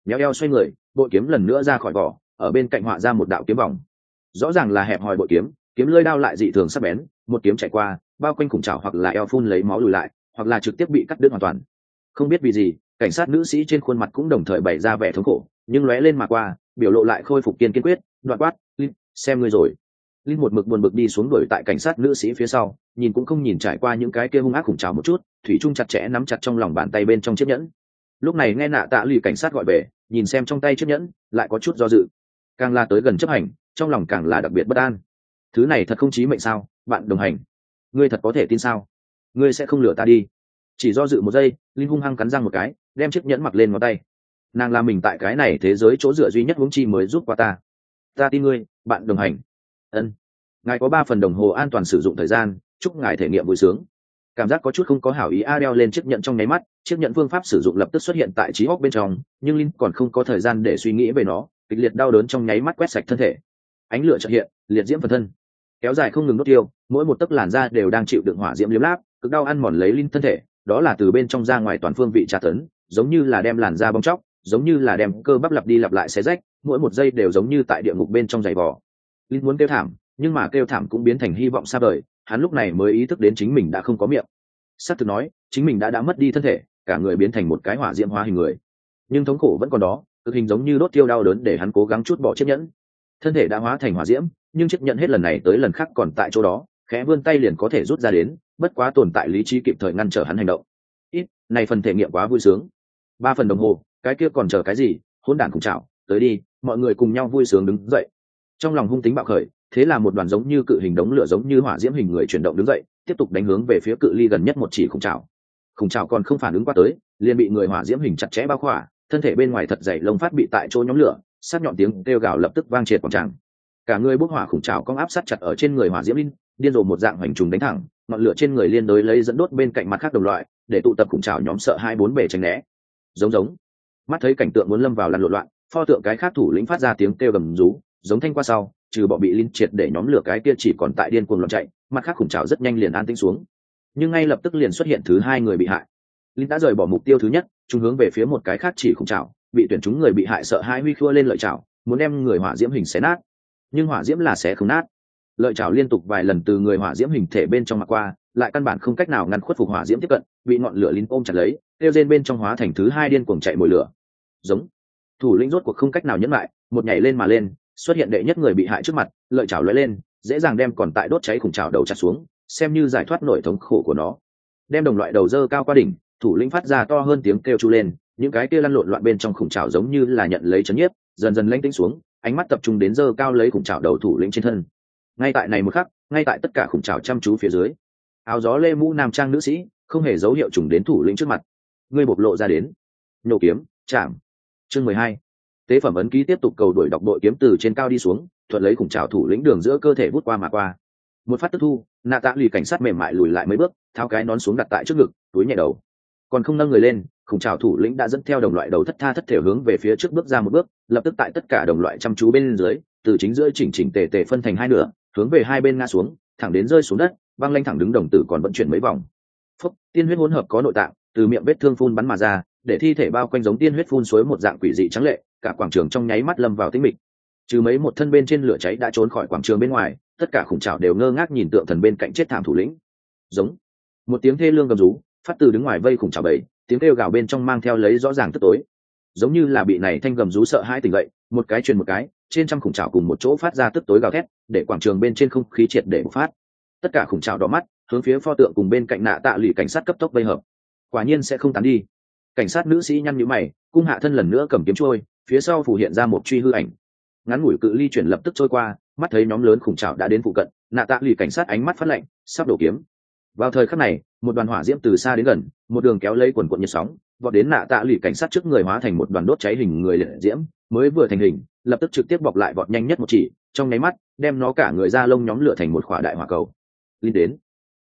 nhéo eo xoay người, bội kiếm lần nữa ra khỏi vỏ, ở bên cạnh họa ra một đạo kiếm vòng. Rõ ràng là hẹp hòi bội kiếm, kiếm lưỡi đao lại dị thường sắc bén, một kiếm chạy qua, bao quanh khủng trảo hoặc là eo phun lấy máu lùi lại, hoặc là trực tiếp bị cắt đứt hoàn toàn. Không biết vì gì, cảnh sát nữ sĩ trên khuôn mặt cũng đồng thời bày ra vẻ thống khổ, nhưng lóe lên mà qua, biểu lộ lại khôi phục kiên quyết, đoạn quát, "Linh, xem ngươi rồi." Linh một mực buồn bực đi xuống đuổi tại cảnh sát nữ sĩ phía sau, nhìn cũng không nhìn trải qua những cái kia hung ác khủng trảo một chút, thủy chung chặt chẽ nắm chặt trong lòng bàn tay bên trong chiếc nhẫn. Lúc này nghe nạ tạ lì cảnh sát gọi về, nhìn xem trong tay chiếc nhẫn, lại có chút do dự. Càng là tới gần chấp hành, trong lòng càng là đặc biệt bất an. Thứ này thật không chí mệnh sao, bạn đồng hành? Ngươi thật có thể tin sao? Ngươi sẽ không lừa ta đi? Chỉ do dự một giây, Linh hung hăng cắn răng một cái, đem chiếc nhẫn mặc lên ngón tay. Nàng là mình tại cái này thế giới chỗ dựa duy nhất huống chi mới giúp qua ta. Ta tin ngươi, bạn đồng hành. Ân. Ngài có 3 phần đồng hồ an toàn sử dụng thời gian, chúc ngài thể nghiệm vui sướng. Cảm giác có chút không có hảo ý đeo lên chiếc nhẫn trong nháy mắt, chiếc nhẫn phương pháp sử dụng lập tức xuất hiện tại trí óc bên trong, nhưng Linh còn không có thời gian để suy nghĩ về nó, kịch liệt đau đớn trong nháy mắt quét sạch thân thể. Ánh lửa chợt hiện, liệt diễm phần thân, kéo dài không ngừng đốt tiêu, mỗi một tấc làn da đều đang chịu đựng hỏa diễm liếm láp, cực đau ăn mòn lấy Linh thân thể, đó là từ bên trong ra ngoài toàn phương vị tra tấn, giống như là đem làn da bong chóc, giống như là đem cơ bắp lặp đi lặp lại xé rách, mỗi một giây đều giống như tại địa ngục bên trong giày vò. Linh muốn kêu thảm, nhưng mà kêu thảm cũng biến thành hy vọng xa vời, hắn lúc này mới ý thức đến chính mình đã không có miệng. Sát thực nói, chính mình đã mất đi thân thể, cả người biến thành một cái hỏa diễm hóa hình người. Nhưng thống khổ vẫn còn đó, cực hình giống như đốt tiêu đau đớn để hắn cố gắng chút bỏ chiếc nhẫn. Thân thể đã hóa thành hỏa diễm, nhưng chiếc nhẫn hết lần này tới lần khác còn tại chỗ đó, khẽ vươn tay liền có thể rút ra đến, bất quá tồn tại lý trí kịp thời ngăn trở hắn hành động. Ít, này phần thể nghiệm quá vui sướng. 3 phần đồng hồ, cái kia còn chờ cái gì, hỗn đản cùng chảo, tới đi, mọi người cùng nhau vui sướng đứng dậy. Trong lòng hung tính bạo khởi, thế là một đoàn giống như cự hình đống lửa giống như hỏa diễm hình người chuyển động đứng dậy, tiếp tục đánh hướng về phía cự ly gần nhất một chỉ khủng trảo. Khủng trảo còn không phản ứng qua tới, liền bị người hỏa diễm hình chặt chẽ bao khỏa, thân thể bên ngoài thật dày lông phát bị tại chỗ nhóm lửa, sát nhọn tiếng kêu gào lập tức vang triệt quảng trường. Cả người bốc hỏa khủng trảo cong áp sát chặt ở trên người hỏa diễm linh, điên rồ một dạng hoành trùng đánh thẳng, ngọn lửa trên người liên đối lấy dẫn đốt bên cạnh mặt khác đồng loại, để tụ tập khủng trảo nhóm sợ hai bốn bề tránh né. Giống. Mắt thấy cảnh tượng muốn lâm vào lăn lộn loạn, pho tượng cái khác thủ lĩnh phát ra tiếng kêu gầm rú, giống thanh qua sau, trừ bỏ bị linh triệt để nhóm lửa cái kia chỉ còn tại điên cuồng loạn chạy, mặt khác khủng trảo rất nhanh liền an tĩnh xuống. Nhưng ngay lập tức liền xuất hiện thứ 2 người bị hại. Linh đã rời bỏ mục tiêu thứ nhất, trung hướng về phía một cái khác chỉ khủng trảo, bị tuyển chúng người bị hại sợ hai huy khua lên lợi chảo, muốn đem người hỏa diễm hình xé nát. Nhưng hỏa diễm là xé không nát. Lợi chảo liên tục vài lần từ người hỏa diễm hình thể bên trong mà qua, lại căn bản không cách nào ngăn khuất phục hỏa diễm tiếp cận, bị ngọn lửa linh ôm chặt lấy, tiêu rên bên trong hóa thành thứ 2 điên cuồng chạy mồi lửa. Giống. Thủ lĩnh rốt cuộc không cách nào nhẫn lại, một nhảy lên mà lên, xuất hiện đệ nhất người bị hại trước mặt, lợi chảo lóe lên, dễ dàng đem còn tại đốt cháy khủng trảo đầu chặt xuống, xem như giải thoát nỗi thống khổ của nó. Đem đồng loại đầu dơ cao qua đỉnh, thủ lĩnh phát ra to hơn tiếng kêu chu lên, những cái kia lăn lộn loạn bên trong khủng trảo giống như là nhận lấy chấn nhiếp, dần dần lãnh tĩnh xuống, ánh mắt tập trung đến dơ cao lấy khủng trảo đầu thủ lĩnh trên thân. Ngay tại này một khắc, ngay tại tất cả khủng trảo chăm chú phía dưới, áo gió lê mũ nam trang nữ sĩ không hề dấu hiệu trùng đến thủ lĩnh trước mặt, ngươi bộc lộ ra đến, nhổ kiếm, chạm. Chương 12. Tế phẩm ấn ký tiếp tục cầu đuổi đọc đội kiếm từ trên cao đi xuống, thuận lấy khủng trảo thủ lĩnh đường giữa cơ thể vút qua mà qua. Một phát tức thu, nạ tạ lì cảnh sát mềm mại lùi lại mấy bước, tháo cái nón xuống đặt tại trước ngực, túi nhẹ đầu, còn không nâng người lên, khủng trảo thủ lĩnh đã dẫn theo đồng loại đầu thất tha thất thể hướng về phía trước bước ra một bước, lập tức tại tất cả đồng loại chăm chú bên dưới, từ chính giữa chỉnh tề tề phân thành 2 nửa, hướng về 2 bên ngã xuống, thẳng đến rơi xuống đất, băng lanh thẳng đứng đồng tử còn vận chuyển mấy vòng. Phốc, tiên huyết hỗn hợp có nội tạng, từ miệng vết thương phun bắn mà ra, để thi thể bao quanh giống tiên huyết phun suối một dạng quỷ dị trắng lệ, cả quảng trường trong nháy mắt lâm vào tĩnh mịch. Trừ mấy một thân bên trên lửa cháy đã trốn khỏi quảng trường bên ngoài, tất cả khủng trảo đều ngơ ngác nhìn tượng thần bên cạnh chết thảm thủ lĩnh. Giống. Một tiếng thê lương gầm rú, phát từ đứng ngoài vây khủng trảo bầy, tiếng kêu gào bên trong mang theo lấy rõ ràng tức tối. Giống như là bị này thanh gầm rú sợ hãi tỉnh dậy, một cái truyền một cái, trên trăm khủng trảo cùng một chỗ phát ra tức tối gào thét, để quảng trường bên trên không khí triệt để bộc phát. Tất cả khủng trảo đỏ mắt, hướng phía pho tượng cùng bên cạnh nạ tạ lì cảnh sát cấp tốc vây hợp. Quả nhiên sẽ không tán đi. Cảnh sát nữ sĩ nhăn nhíu mày, cung hạ thân lần nữa cầm kiếm trôi, phía sau phủ hiện ra một truy hư ảnh. Ngắn ngủi cự ly chuyển lập tức trôi qua, mắt thấy nhóm lớn khủng trảo đã đến phụ cận, nạ tạ lì cảnh sát ánh mắt phát lạnh, sắp đổ kiếm. Vào thời khắc này, một đoàn hỏa diễm từ xa đến gần, một đường kéo lấy quần quần nhiệt sóng, vọt đến nạ tạ lì cảnh sát trước người hóa thành một đoàn đốt cháy hình người liệt diễm, mới vừa thành hình, lập tức trực tiếp bọc lại vọt nhanh nhất một chỉ, trong nháy mắt, đem nó cả người da lông nhóm lửa thành một khỏa đại hỏa cầu. Linh đến.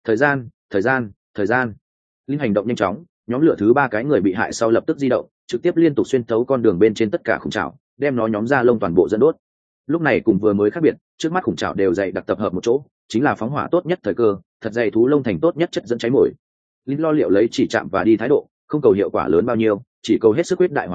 Thời gian. Linh hành động nhanh chóng, nhóm lửa thứ 3 cái người bị hại sau lập tức di động, trực tiếp liên tục xuyên thấu con đường bên trên tất cả khủng trảo, đem nó nhóm da lông toàn bộ dẫn đốt. Lúc này cùng vừa mới khác biệt, trước mắt khủng trảo đều dày đặc tập hợp một chỗ, chính là phóng hỏa tốt nhất thời cơ, thật dày thú lông thành tốt nhất chất dẫn cháy mồi. Linh lo liệu lấy chỉ chạm và đi thái độ, không cầu hiệu quả lớn bao nhiêu, chỉ cầu hết sức quyết đại hỏa thế,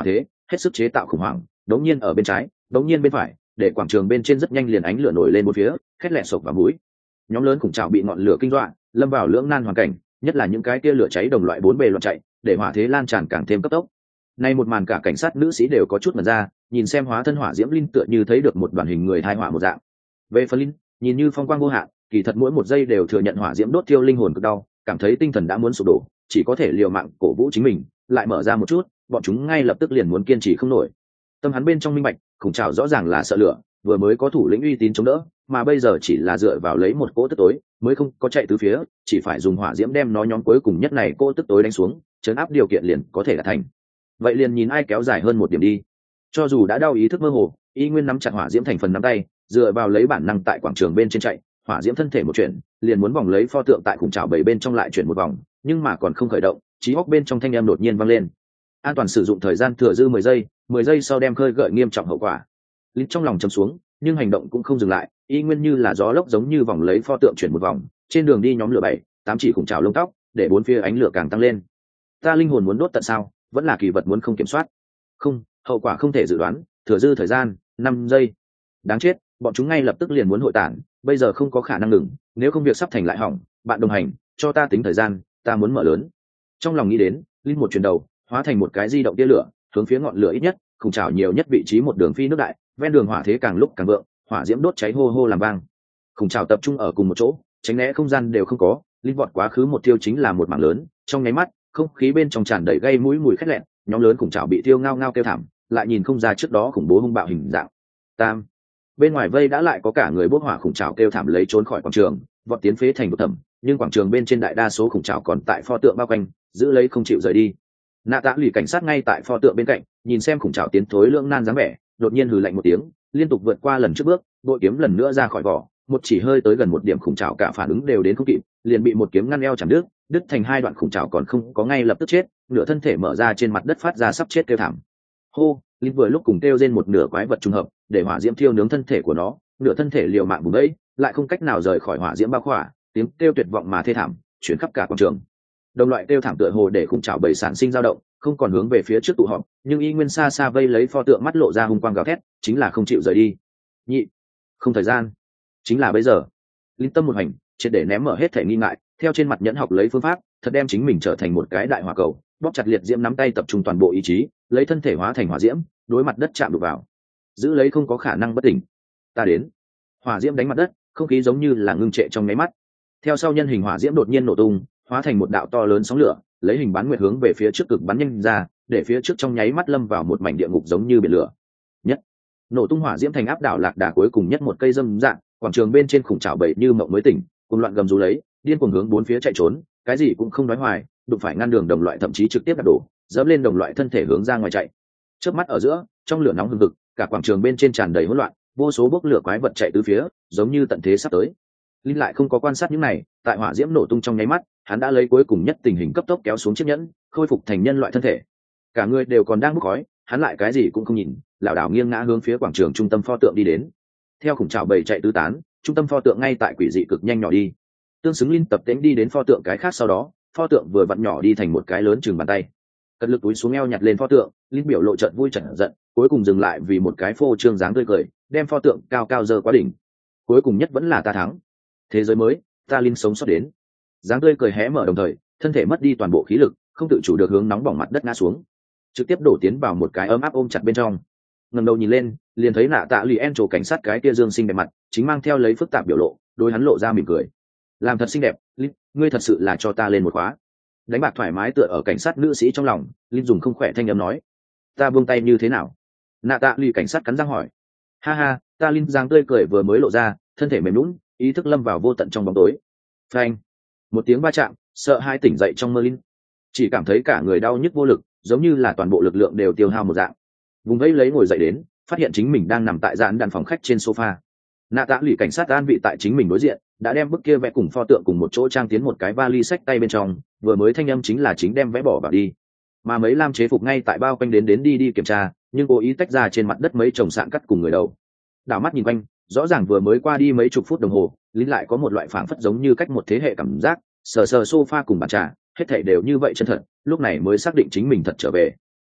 hết sức chế tạo khủng hoảng, đống nhiên ở bên trái, đống nhiên bên phải, để quảng trường bên trên rất nhanh liền ánh lửa nổi lên một phía, khét lẹt sộc vào mũi. Nhóm lớn khủng trào bị ngọn lửa kinh dọa, lâm vào lưỡng nan hoàn cảnh, nhất là những cái kia lửa cháy đồng loại bốn bề loạn chạy, để hỏa thế lan tràn càng thêm cấp tốc. Nay một màn cả cảnh sát nữ sĩ đều có chút mẩn ra, nhìn xem hóa thân hỏa diễm linh tựa như thấy được một đoàn hình người thai hỏa một dạng. Về phần linh, nhìn như phong quang vô hạn, kỳ thật mỗi một giây đều thừa nhận hỏa diễm đốt thiêu linh hồn cực đau, cảm thấy tinh thần đã muốn sụp đổ, chỉ có thể liều mạng cổ vũ chính mình, lại mở ra một chút, bọn chúng ngay lập tức liền muốn kiên trì không nổi. Tâm hắn bên trong minh bạch, khủng trào rõ ràng là sợ lửa, vừa mới có thủ lĩnh uy tín chống đỡ, mà bây giờ chỉ là dựa vào lấy một cỗ tức tối, mới không có chạy tứ phía, chỉ phải dùng hỏa diễm đem nó nhóm cuối cùng nhất này cỗ tức tối đánh xuống, chấn áp điều kiện liền có thể đạt thành. Vậy liền nhìn ai kéo dài hơn một điểm đi. Cho dù đã đau ý thức mơ hồ, y nguyên nắm chặt hỏa diễm thành phần nắm tay, dựa vào lấy bản năng tại quảng trường bên trên chạy, hỏa diễm thân thể một chuyển, liền muốn vòng lấy pho tượng tại khủng trào bảy bên trong lại chuyển một vòng, nhưng mà còn không khởi động, trí óc bên trong thanh âm đột nhiên vang lên. An toàn sử dụng thời gian thừa dư 10 giây sau đem khơi gợi nghiêm trọng hậu quả. Linh trong lòng trầm xuống, nhưng hành động cũng không dừng lại, y nguyên như là gió lốc giống như vòng lấy pho tượng chuyển một vòng, trên đường đi nhóm lửa 7, 8 chỉ khủng trào lông tóc, để bốn phía ánh lửa càng tăng lên. Ta linh hồn muốn đốt tận sao, vẫn là kỳ vật muốn không kiểm soát. Không, hậu quả không thể dự đoán, thừa dư thời gian 5 giây. Đáng chết, bọn chúng ngay lập tức liền muốn hội tản, bây giờ không có khả năng ngừng, nếu không việc sắp thành lại hỏng. Bạn đồng hành, cho ta tính thời gian, ta muốn mở lớn. Trong lòng nghĩ đến, linh một chuyển đầu, hóa thành một cái di động tia lửa, hướng phía ngọn lửa ít nhất, khủng trào nhiều nhất vị trí một đường phi nước đại, ven đường hỏa thế càng lúc càng vượng, hỏa diễm đốt cháy hô hô làm vang. Khủng trào tập trung ở cùng một chỗ, tránh né không gian đều không có, linh vọt quá khứ một tiêu chính là một mảng lớn, trong nháy mắt, không khí bên trong tràn đầy gây mũi mùi khét lẹn, nhóm lớn khủng trào bị tiêu ngao ngao kêu thảm, lại nhìn không ra trước đó khủng bố hung bạo hình dạng. Tam, bên ngoài vây đã lại có cả người bốc hỏa khủng trào kêu thảm lấy trốn khỏi quảng trường, vọt tiến phế thành một thẩm, nhưng quảng trường bên trên đại đa số khủng trào còn tại pho tượng bao quanh, giữ lấy không chịu rời đi. Nạ Tạ lì cảnh sát ngay tại pho tượng bên cạnh, nhìn xem khủng trào tiến thối lưỡng nan dáng vẻ, đột nhiên hừ lạnh một tiếng, liên tục vượt qua lần trước bước, bội kiếm lần nữa ra khỏi vỏ, một chỉ hơi tới gần một điểm khủng trào cả phản ứng đều đến không kịp, liền bị một kiếm ngăn eo chặt đứt thành hai đoạn. Khủng trào còn không có ngay lập tức chết, nửa thân thể mở ra trên mặt đất phát ra sắp chết kêu thảm. Hô, linh vừa lúc cùng kêu trên một nửa quái vật trùng hợp, để hỏa diễm thiêu nướng thân thể của nó, nửa thân thể liều mạng bùng bẫy, lại không cách nào rời khỏi hỏa diễm bao khỏa, tiếng kêu tuyệt vọng mà thê thảm chuyển khắp cả quảng trường. Đồng loại kêu thảm tựa hồ để khủng trào bầy sản sinh dao động, không còn hướng về phía trước tụ họp, nhưng y nguyên xa xa vây lấy pho tượng, mắt lộ ra hung quang gào thét, chính là không chịu rời đi. Nhị, không thời gian, chính là bây giờ. Linh tâm một hành, triệt để ném mở hết thể nghi ngại, theo trên mặt nhẫn học lấy phương pháp, thật đem chính mình trở thành một cái đại hỏa cầu, bóp chặt liệt diễm nắm tay tập trung toàn bộ ý chí, lấy thân thể hóa thành hỏa diễm, đối mặt đất chạm đụng vào, giữ lấy không có khả năng bất tỉnh. Ta đến. Hỏa diễm đánh mặt đất, không khí giống như là ngưng trệ trong nháy mắt. Theo sau nhân hình hỏa diễm đột nhiên nổ tung, hóa thành một đạo to lớn sóng lửa, lấy hình bán nguyệt hướng về phía trước cực bắn nhanh ra, để phía trước trong nháy mắt lâm vào một mảnh địa ngục giống như biển lửa. Nhất, nổ tung hỏa diễm thành áp đảo lạc đà cuối cùng nhất một cây dâm dạng, quảng trường bên trên khủng trảo bậy như mộng mới tỉnh, cùng loạn gầm rú lấy, điên cuồng hướng bốn phía chạy trốn, cái gì cũng không nói hoài, đụng phải ngăn đường đồng loại thậm chí trực tiếp đạp đổ, dẫm lên đồng loại thân thể hướng ra ngoài chạy. Chớp mắt ở giữa, trong lửa nóng hừng hực, cả quảng trường bên trên tràn đầy hỗn loạn, vô số bốc lửa quái vật chạy tứ phía, giống như tận thế sắp tới. Linh lại không có quan sát những này, tại hỏa diễm nổ tung trong nháy mắt, hắn đã lấy cuối cùng nhất tình hình cấp tốc kéo xuống chiếc nhẫn, khôi phục thành nhân loại thân thể. Cả người đều còn đang bốc khói, hắn lại cái gì cũng không nhìn, lảo đảo nghiêng ngã hướng phía quảng trường trung tâm pho tượng đi đến. Theo khủng trảo bầy chạy tứ tán, trung tâm pho tượng ngay tại quỷ dị cực nhanh nhỏ đi. Tương xứng Linh tập tễnh đi đến pho tượng cái khác, sau đó, pho tượng vừa vặn nhỏ đi thành một cái lớn chừng bàn tay. Cật lực túi xuống eo nhặt lên pho tượng, Linh biểu lộ trận vui trận giận, cuối cùng dừng lại vì một cái phô trương dáng tươi cười, đem pho tượng cao cao giơ quá đỉnh. Cuối cùng nhất vẫn là ta thắng. Thế giới mới, ta Linh sống sót đến. Dáng tươi cười hé mở đồng thời, thân thể mất đi toàn bộ khí lực, không tự chủ được hướng nóng bỏng mặt đất ngã xuống, trực tiếp đổ tiến vào một cái ấm áp ôm chặt bên trong. Ngẩng đầu nhìn lên, liền thấy Nạ Tạ Lì En trổ cảnh sát cái kia dương xinh đẹp mặt, chính mang theo lấy phức tạp biểu lộ, đôi hắn lộ ra mỉm cười. Làm thật xinh đẹp, Linh, ngươi thật sự là cho ta lên một khóa. Đánh bạc thoải mái tựa ở cảnh sát nữ sĩ trong lòng, Linh dùng không khỏe thanh âm nói. Ta buông tay như thế nào? Nạ Tạ Lì cảnh sát cắn răng hỏi. Ha ha, ta Linh dáng tươi cười vừa mới lộ ra, thân thể mềm nhũn, ý thức lâm vào vô tận trong bóng tối. Phanh, một tiếng va chạm, sợ hai tỉnh dậy trong mơ Linh, chỉ cảm thấy cả người đau nhức vô lực, giống như là toàn bộ lực lượng đều tiêu hao một dạng. Vùng vẫy lấy ngồi dậy đến, phát hiện chính mình đang nằm tại dàn đàn phòng khách trên sofa. Nạ Tạ Lì cảnh sát an vị tại chính mình đối diện, đã đem bức kia vẽ cùng pho tượng cùng một chỗ trang tiến một cái vali xách tay bên trong, vừa mới thanh âm chính là chính đem vẽ bỏ vào đi. Mà mấy lam chế phục ngay tại bao quanh đến đi kiểm tra, nhưng cố ý tách ra trên mặt đất mấy chồng sạn cắt cùng người đầu. Đảo mắt nhìn quanh, rõ ràng vừa mới qua đi mấy chục phút đồng hồ, Lín lại có một loại phảng phất giống như cách một thế hệ cảm giác, sờ sofa cùng bàn trà, hết thảy đều như vậy chân thật, lúc này mới xác định chính mình thật trở về.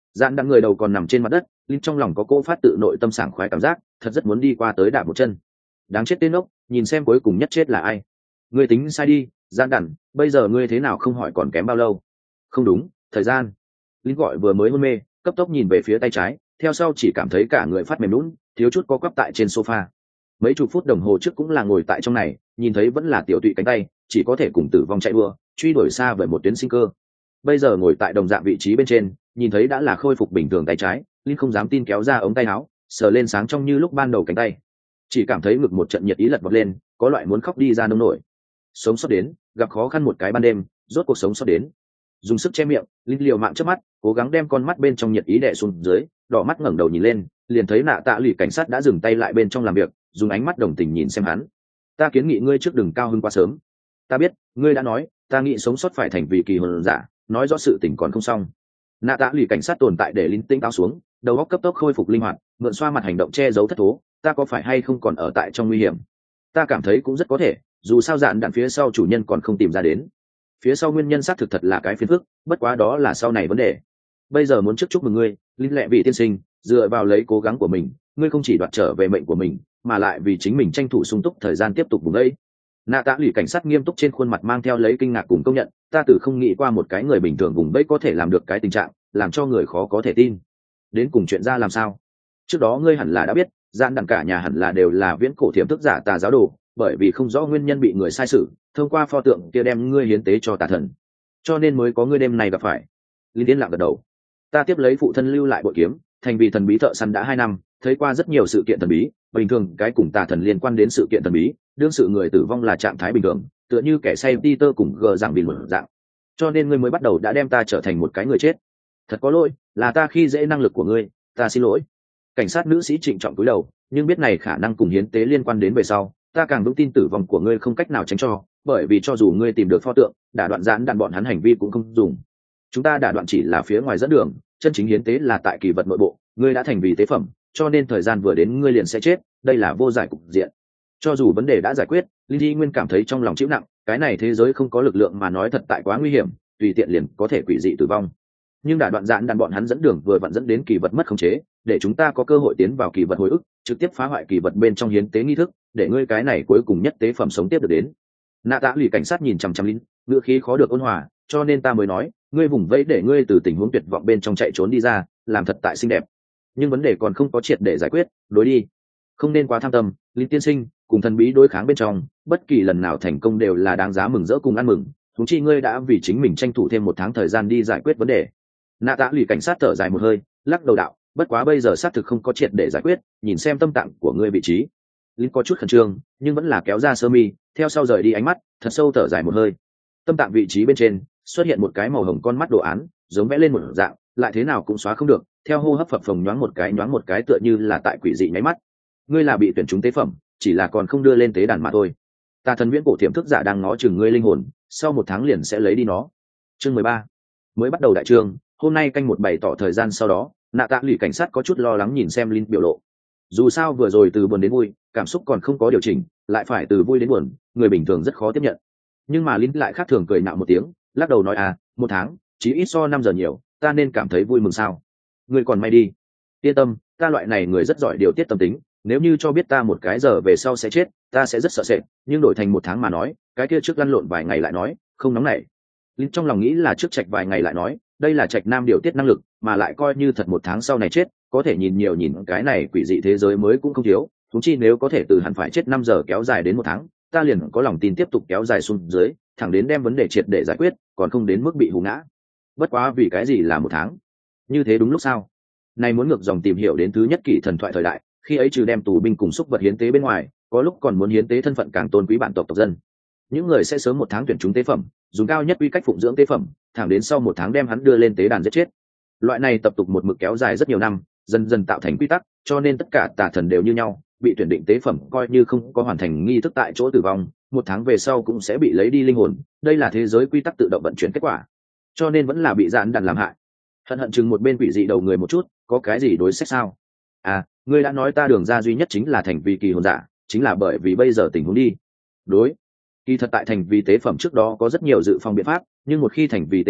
Dạn đằng người đầu còn nằm trên mặt đất, linh trong lòng có cỗ phát tự nội tâm sảng khoái cảm giác, thật rất muốn đi qua tới đạp một chân. Đáng chết tên ốc, nhìn xem cuối cùng nhất chết là ai. Ngươi tính sai đi, Dạn đằng, bây giờ ngươi thế nào không hỏi còn kém bao lâu? Không đúng, thời gian. Linh gọi vừa mới hôn mê, cấp tốc nhìn về phía tay trái, theo sau chỉ cảm thấy cả người phát mềm lún, thiếu chút co quắp tại trên sofa. Mấy chục phút đồng hồ trước cũng là ngồi tại trong này, nhìn thấy vẫn là tiểu tụy cánh tay, chỉ có thể cùng tử vong chạy đua, truy đuổi xa về một tuyến sinh cơ. Bây giờ ngồi tại đồng dạng vị trí bên trên, nhìn thấy đã là khôi phục bình thường tay trái, Linh không dám tin kéo ra ống tay áo, sờ lên sáng trong như lúc ban đầu cánh tay, chỉ cảm thấy ngực một trận nhiệt ý lật vọt lên, có loại muốn khóc đi ra nông nổi. Sống sót đến, gặp khó khăn một cái ban đêm, rốt cuộc sống sót đến. Dùng sức che miệng, Linh liều mạng trước mắt, cố gắng đem con mắt bên trong nhiệt ý đè xuống dưới, đỏ mắt ngẩng đầu nhìn lên, liền thấy Nạ Tạ Lụy cảnh sát đã dừng tay lại bên trong làm việc, dùng ánh mắt đồng tình nhìn xem hắn. Ta kiến nghị ngươi trước đừng cao hứng quá sớm. Ta biết, ngươi đã nói, ta nghĩ sống sót phải thành vì kỳ hồn giả, nói rõ sự tình còn không xong. Nạ Tạ Lụy cảnh sát tồn tại để Linh tinh cao xuống, đầu óc cấp tốc khôi phục linh hoạt, mượn xoa mặt hành động che giấu thất thố. Ta có phải hay không còn ở tại trong nguy hiểm? Ta cảm thấy cũng rất có thể, dù sao dạn đạn phía sau chủ nhân còn không tìm ra đến. Phía sau nguyên nhân xác thực thật là cái phiền phức, bất quá đó là sau này vấn đề. Bây giờ muốn trước chúc mừng ngươi, Linh lẹ vị tiên sinh, dựa vào lấy cố gắng của mình, ngươi không chỉ đoạt trở về mệnh của mình, mà lại vì chính mình tranh thủ sung túc thời gian tiếp tục vùng đây. Nạ Tạ Lụy cảnh sát nghiêm túc trên khuôn mặt mang theo lấy kinh ngạc cùng công nhận, ta từ không nghĩ qua một cái người bình thường vùng bẫy có thể làm được cái tình trạng, làm cho người khó có thể tin. Đến cùng chuyện ra làm sao? Trước đó ngươi hẳn là đã biết, dạn đằng cả nhà hẳn là đều là viễn cổ thiểm thức giả tà giáo đồ, bởi vì không rõ nguyên nhân bị người sai sử, thông qua pho tượng kia đem ngươi hiến tế cho tà thần, cho nên mới có ngươi đêm này gặp phải. Linh Tiến lặng gật đầu. Ta tiếp lấy phụ thân lưu lại bội kiếm, thành vì thần bí thợ săn đã 2 năm, thấy qua rất nhiều sự kiện thần bí, bình thường cái cùng tà thần liên quan đến sự kiện thần bí, đương sự người tử vong là trạng thái bình thường, tựa như kẻ say Peter cùng gờ dạng bị một dạng. Cho nên ngươi mới bắt đầu đã đem ta trở thành một cái người chết. Thật có lỗi, là ta khi dễ năng lực của ngươi, ta xin lỗi. Cảnh sát nữ sĩ trịnh trọng cúi đầu, nhưng biết này khả năng cùng hiến tế liên quan đến về sau, ta càng vững tin tử vong của ngươi không cách nào tránh cho, bởi vì cho dù ngươi tìm được pho tượng, đả đoạn giãn đạn bọn hắn hành vi cũng không dùng. Chúng ta đả đoạn chỉ là phía ngoài dẫn đường, chân chính hiến tế là tại kỳ vật nội bộ, ngươi đã thành vì tế phẩm, cho nên thời gian vừa đến ngươi liền sẽ chết, đây là vô giải cục diện. Cho dù vấn đề đã giải quyết, Linh Nguyên cảm thấy trong lòng chịu nặng, cái này thế giới không có lực lượng mà nói thật tại quá nguy hiểm, tùy tiện liền có thể quỷ dị tử vong. Nhưng đả đoạn giãn đạn bọn hắn dẫn đường vừa vặn dẫn đến kỳ vật mất khống chế, để chúng ta có cơ hội tiến vào kỳ vật hồi ức, trực tiếp phá hoại kỳ vật bên trong hiến tế nghi thức, để ngươi cái này cuối cùng nhất tế phẩm sống tiếp được đến. Nạ Tạ Lụy cảnh sát nhìn chằm chằm Linh, ngữ khí khó được ôn hòa, cho nên ta mới nói, ngươi vùng vẫy để ngươi từ tình huống tuyệt vọng bên trong chạy trốn đi ra, làm thật tại xinh đẹp. Nhưng vấn đề còn không có triệt để giải quyết, đối đi. Không nên quá tham tâm, Linh tiên sinh, cùng thần bí đối kháng bên trong, bất kỳ lần nào thành công đều là đáng giá mừng rỡ cùng ăn mừng, huống chi ngươi đã vì chính mình tranh thủ thêm 1 tháng thời gian đi giải quyết vấn đề. Nạ Tạ Lụy cảnh sát thở dài một hơi, lắc đầu đạo, bất quá bây giờ xác thực không có triệt để giải quyết, nhìn xem tâm tạng của ngươi vị trí. Linh có chút khẩn trương, nhưng vẫn là kéo ra sơ mi, theo sau rời đi ánh mắt, thật sâu thở dài một hơi. Tâm tạng vị trí bên trên xuất hiện một cái màu hồng con mắt đồ án, giống vẽ lên một dạng, lại thế nào cũng xóa không được, theo hô hấp phập phồng nhoáng một cái tựa như là tại quỷ dị nháy mắt. Ngươi là bị tuyển trúng tế phẩm, chỉ là còn không đưa lên tế đàn mà thôi. Tà thần viễn cổ tiềm thức giả đang ngó chừng ngươi linh hồn, sau 1 tháng liền sẽ lấy đi nó. Chương 13. Mới bắt đầu đại chương, hôm nay canh một bày tỏ thời gian sau đó, Nạ Tạ Lụy cảnh sát có chút lo lắng nhìn xem Linh biểu lộ. Dù sao vừa rồi từ buồn đến vui, cảm xúc còn không có điều chỉnh, lại phải từ vui đến buồn, người bình thường rất khó tiếp nhận. Nhưng mà Linh lại khác thường cười nạo một tiếng, lắc đầu nói 1 tháng, chỉ ít so 5 giờ nhiều, ta nên cảm thấy vui mừng sao? Ngươi còn may đi. Yên tâm, ta loại này người rất giỏi điều tiết tâm tính, nếu như cho biết ta 1 cái giờ về sau sẽ chết, ta sẽ rất sợ sệt, nhưng đổi thành 1 tháng mà nói, cái kia trước lăn lộn vài ngày lại nói, không nóng nảy. Linh trong lòng nghĩ là trước trạch vài ngày lại nói, đây là trạch nam điều tiết năng lực, mà lại coi như thật 1 tháng sau này chết, có thể nhìn nhiều nhìn cái này quỷ dị thế giới mới cũng không thiếu, thúng chi nếu có thể từ hẳn phải chết 5 giờ kéo dài đến 1 tháng, ta liền có lòng tin tiếp tục kéo dài xuống dưới, thẳng đến đem vấn đề triệt để giải quyết, còn không đến mức bị hù ngã. Bất quá vì cái gì là 1 tháng? Như thế đúng lúc sao? Này muốn ngược dòng tìm hiểu đến thứ nhất kỷ thần thoại thời đại, khi ấy trừ đem tù binh cùng xúc vật hiến tế bên ngoài, có lúc còn muốn hiến tế thân phận càng tôn quý bản tộc tộc dân. Những người sẽ sớm 1 tháng tuyển chúng tế phẩm, dùng cao nhất quy cách phụng dưỡng tế phẩm, thẳng đến sau 1 tháng đem hắn đưa lên tế đàn giết chết. Loại này tập tục một mực kéo dài rất nhiều năm, dần dần tạo thành quy tắc, cho nên tất cả tà thần đều như nhau, bị tuyển định tế phẩm coi như không có hoàn thành nghi thức tại chỗ tử vong, 1 tháng về sau cũng sẽ bị lấy đi linh hồn, đây là thế giới quy tắc tự động vận chuyển kết quả. Cho nên vẫn là bị dạn đàn làm hại. Hận chừng một bên quỷ dị đầu người một chút, có cái gì đối sách sao? Ngươi đã nói ta đường ra duy nhất chính là thành vì kỳ hồn giả, chính là bởi vì bây giờ tình huống đi. Đối, kỳ thật tại thành vì tế phẩm trước đó có rất nhiều dự phòng biện pháp, nhưng một khi thành vì tế phẩm,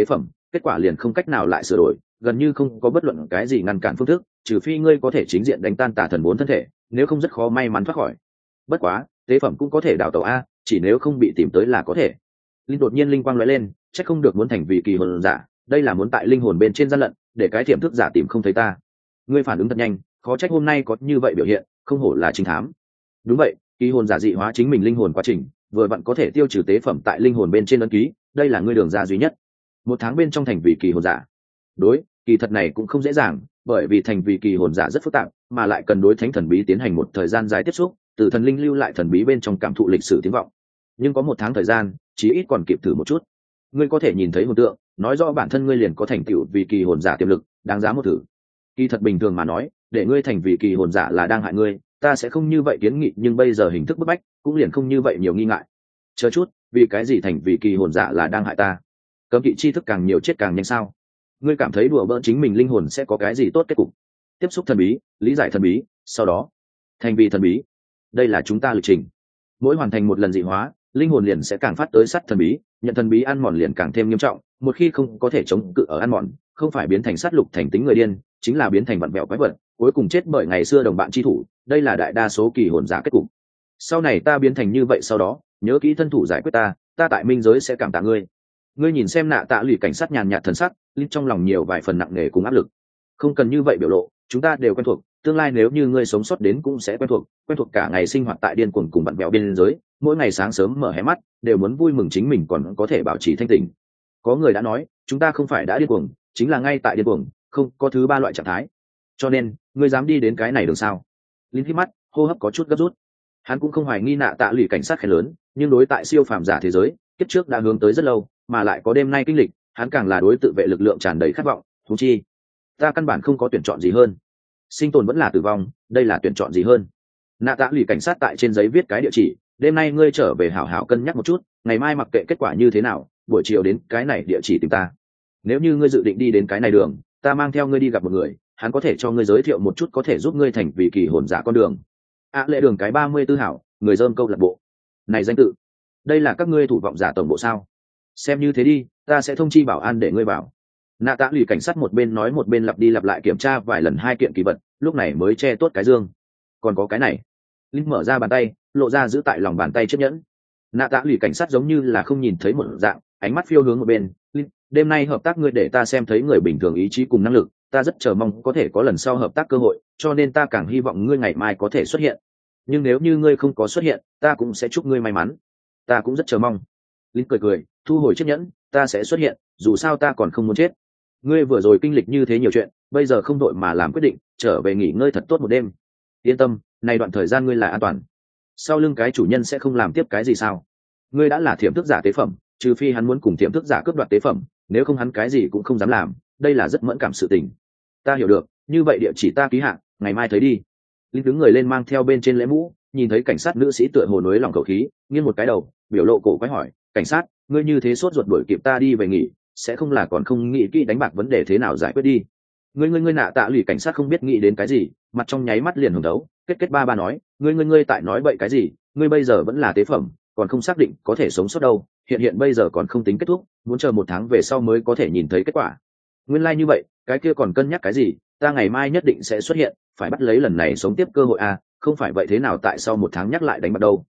kết quả liền không cách nào lại sửa đổi, gần như không có bất luận cái gì ngăn cản phương thức, trừ phi ngươi có thể chính diện đánh tan tà thần 4 thân thể, nếu không rất khó may mắn thoát khỏi. Bất quá tế phẩm cũng có thể đào tẩu a, chỉ nếu không bị tìm tới là có thể. Linh đột nhiên linh quang lóe lên, chắc không được muốn thành vị kỳ hồn giả, đây là muốn tại linh hồn bên trên gian lận, để cái tiềm thức giả tìm không thấy ta. Ngươi phản ứng thật nhanh, khó trách hôm nay có như vậy biểu hiện, không hổ là trinh thám. Đúng vậy, kỳ hồn giả dị hóa chính mình linh hồn quá trình, vừa vặn có thể tiêu trừ tế phẩm tại linh hồn bên trên ấn ký, đây là ngươi đường ra duy nhất. 1 tháng bên trong thành vị kỳ hồn giả. Đối, kỳ thật này cũng không dễ dàng, bởi vì thành vị kỳ hồn giả rất phức tạp, mà lại cần đối thánh thần bí tiến hành một thời gian dài tiếp xúc, từ thần linh lưu lại thần bí bên trong cảm thụ lịch sử tiếng vọng. Nhưng có 1 tháng thời gian, chí ít còn kịp thử một chút. Ngươi có thể nhìn thấy hồn tượng, nói rõ bản thân ngươi liền có thành tựu vì kỳ hồn giả tiềm lực, đáng giá một thử. Kỳ thật bình thường mà nói, để ngươi thành vị kỳ hồn giả là đang hại ngươi, ta sẽ không như vậy kiến nghị, nhưng bây giờ hình thức bức bách cũng liền không như vậy nhiều nghi ngại. Chờ chút, vì cái gì thành vị kỳ hồn giả là đang hại ta? Cấm kỵ tri thức càng nhiều chết càng nhanh sao? Ngươi cảm thấy đùa bỡn chính mình linh hồn sẽ có cái gì tốt kết cục? Tiếp xúc thần bí, lý giải thần bí, sau đó thành vị thần bí. Đây là chúng ta lịch trình. Mỗi hoàn thành một lần dị hóa, linh hồn liền sẽ càng phát tới sát thần bí, nhận thần bí ăn mòn liền càng thêm nghiêm trọng. Một khi không có thể chống cự ở ăn mòn, không phải biến thành sát lục thành tính người điên, chính là biến thành vặn vẹo quái vật, cuối cùng chết bởi ngày xưa đồng bạn chi thủ. Đây là đại đa số kỳ hồn giả kết cục. Sau này ta biến thành như vậy, sau đó nhớ kỹ thân thủ giải quyết ta tại minh giới sẽ cảm tạ ngươi. Ngươi nhìn xem nạ tạ lụy cảnh sát nhàn nhạt thần sắc, linh trong lòng nhiều vài phần nặng nề cùng áp lực. Không cần như vậy biểu lộ, chúng ta đều quen thuộc, tương lai nếu như ngươi sống sót đến cũng sẽ quen thuộc cả ngày sinh hoạt tại điên cuồng cùng bạn bèo biên giới, mỗi ngày sáng sớm mở hé mắt đều muốn vui mừng chính mình còn có thể bảo trì thanh tỉnh. Có người đã nói, chúng ta không phải đã điên cuồng, chính là ngay tại điên cuồng, không có thứ ba loại trạng thái. Cho nên ngươi dám đi đến cái này đường sao? Linh hít mắt, hô hấp có chút gấp rút. Hắn cũng không hoài nghi nạ tạ lụy cảnh sát khen lớn, nhưng đối tại siêu phàm giả thế giới kiếp trước đã hướng tới rất lâu, mà lại có đêm nay kinh lịch, hắn càng là đối tự vệ lực lượng tràn đầy khát vọng. Thú chi ta căn bản không có tuyển chọn gì hơn, sinh tồn vẫn là tử vong, đây là tuyển chọn gì hơn? Nạ tạ lụy cảnh sát tại trên giấy viết cái địa chỉ, đêm nay ngươi trở về hảo hảo cân nhắc một chút, ngày mai mặc kệ kết quả như thế nào, buổi chiều đến cái này địa chỉ tìm ta. Nếu như ngươi dự định đi đến cái này đường, ta mang theo ngươi đi gặp một người, hắn có thể cho ngươi giới thiệu một chút có thể giúp ngươi thành vị kỳ hồn giả con đường. Lệ đường cái 34 hảo, người dơm câu lạc bộ. Này danh tự, đây là các ngươi thủ vọng giả tổng bộ sao? Xem như thế đi, ta sẽ thông chi bảo an để ngươi vào. Nạ tạ lụy cảnh sát một bên nói một bên lặp đi lặp lại kiểm tra vài lần 2 kiện kỳ vật, lúc này mới che tốt cái dương. Còn có cái này. Linh mở ra bàn tay, lộ ra giữ tại lòng bàn tay chiếc nhẫn. Nạ tạ lụy cảnh sát giống như là không nhìn thấy một dạng, ánh mắt phiêu hướng một bên. Linh, đêm nay hợp tác ngươi để ta xem thấy người bình thường ý chí cùng năng lực, ta rất chờ mong có thể có lần sau hợp tác cơ hội, cho nên ta càng hy vọng ngươi ngày mai có thể xuất hiện. Nhưng nếu như ngươi không có xuất hiện, ta cũng sẽ chúc ngươi may mắn. Ta cũng rất chờ mong. Linh cười cười, thu hồi chiếc nhẫn, ta sẽ xuất hiện, dù sao ta còn không muốn chết. Ngươi vừa rồi kinh lịch như thế nhiều chuyện, bây giờ không đội mà làm quyết định, trở về nghỉ ngơi thật tốt một đêm. Yên tâm, này đoạn thời gian ngươi là an toàn. Sau lưng cái chủ nhân sẽ không làm tiếp cái gì sao? Ngươi đã là thiểm thức giả tế phẩm, trừ phi hắn muốn cùng thiểm thức giả cướp đoạt tế phẩm, nếu không hắn cái gì cũng không dám làm, đây là rất mẫn cảm sự tình. Ta hiểu được, như vậy địa chỉ ta ký hạ, ngày mai thấy đi. Linh đứng người lên mang theo bên trên lễ mũ, nhìn thấy cảnh sát nữ sĩ tựa hồ nối lòng khẩu khí, nghiêng một cái đầu, biểu lộ cổ quái hỏi, cảnh sát, ngươi như thế sốt ruột đuổi kịp ta đi về nghỉ, sẽ không là còn không nghĩ kỹ đánh bạc vấn đề thế nào giải quyết đi? Ngươi nạ tạ lụy cảnh sát không biết nghĩ đến cái gì, mặt trong nháy mắt liền hồng đấu, kết ba nói, ngươi tại nói bậy cái gì? Ngươi bây giờ vẫn là tế phẩm, còn không xác định có thể sống sót đâu, hiện bây giờ còn không tính kết thúc, muốn chờ 1 tháng về sau mới có thể nhìn thấy kết quả. Nguyên lai như vậy, cái kia còn cân nhắc cái gì? Ta ngày mai nhất định sẽ xuất hiện, phải bắt lấy lần này sống tiếp cơ hội à, không phải vậy thế nào tại sau 1 tháng nhắc lại đánh bạc đâu?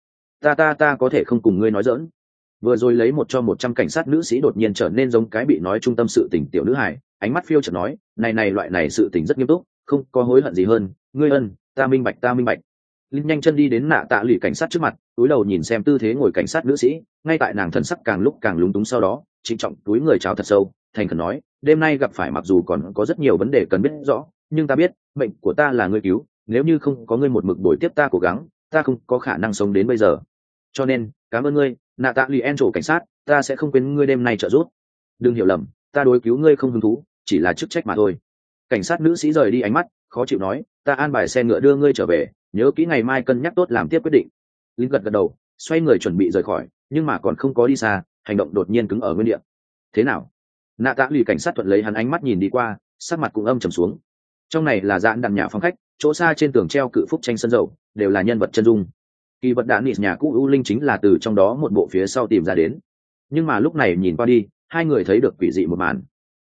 Ta có thể không cùng ngươi nói giỡn. Vừa rồi lấy 1 cho 100 cảnh sát nữ sĩ đột nhiên trở nên giống cái bị nói trung tâm sự tình tiểu nữ hài, ánh mắt phiêu chợt nói, này loại này sự tình rất nghiêm túc, không có hối hận gì hơn, ngươi ân, ta minh bạch. Linh nhanh chân đi đến nạ tạ lụy cảnh sát trước mặt, túi đầu nhìn xem tư thế ngồi cảnh sát nữ sĩ, ngay tại nàng thần sắc càng lúc càng lúng túng, sau đó trịnh trọng túi người chào thật sâu, thành khẩn nói, đêm nay gặp phải mặc dù còn có rất nhiều vấn đề cần biết rõ, nhưng ta biết mệnh của ta là ngươi cứu, nếu như không có ngươi một mực bồi tiếp ta cố gắng, ta không có khả năng sống đến bây giờ. Cho nên cảm ơn ngươi, nạ tạ lụy Angel cảnh sát, ta sẽ không quên ngươi đêm nay trợ giúp. Đừng hiểu lầm, ta đối cứu ngươi không hứng thú, chỉ là chức trách mà thôi. Cảnh sát nữ sĩ rời đi ánh mắt, khó chịu nói, ta an bài xe ngựa đưa ngươi trở về, nhớ kỹ ngày mai cân nhắc tốt làm tiếp quyết định. Linh gật đầu, xoay người chuẩn bị rời khỏi, nhưng mà còn không có đi xa, hành động đột nhiên cứng ở nguyên địa. Thế nào? Nạ tạ lụy cảnh sát thuận lấy hắn ánh mắt nhìn đi qua, sắc mặt cũng âm trầm xuống. Trong này là dạn đàn nhà phòng khách, chỗ xa trên tường treo cự phúc tranh sân dầu, đều là nhân vật chân dung. Kỳ vật đạn nịt nhà cũ U Linh chính là từ trong đó một bộ phía sau tìm ra đến. Nhưng mà lúc này nhìn qua đi, hai người thấy được quỷ dị một màn.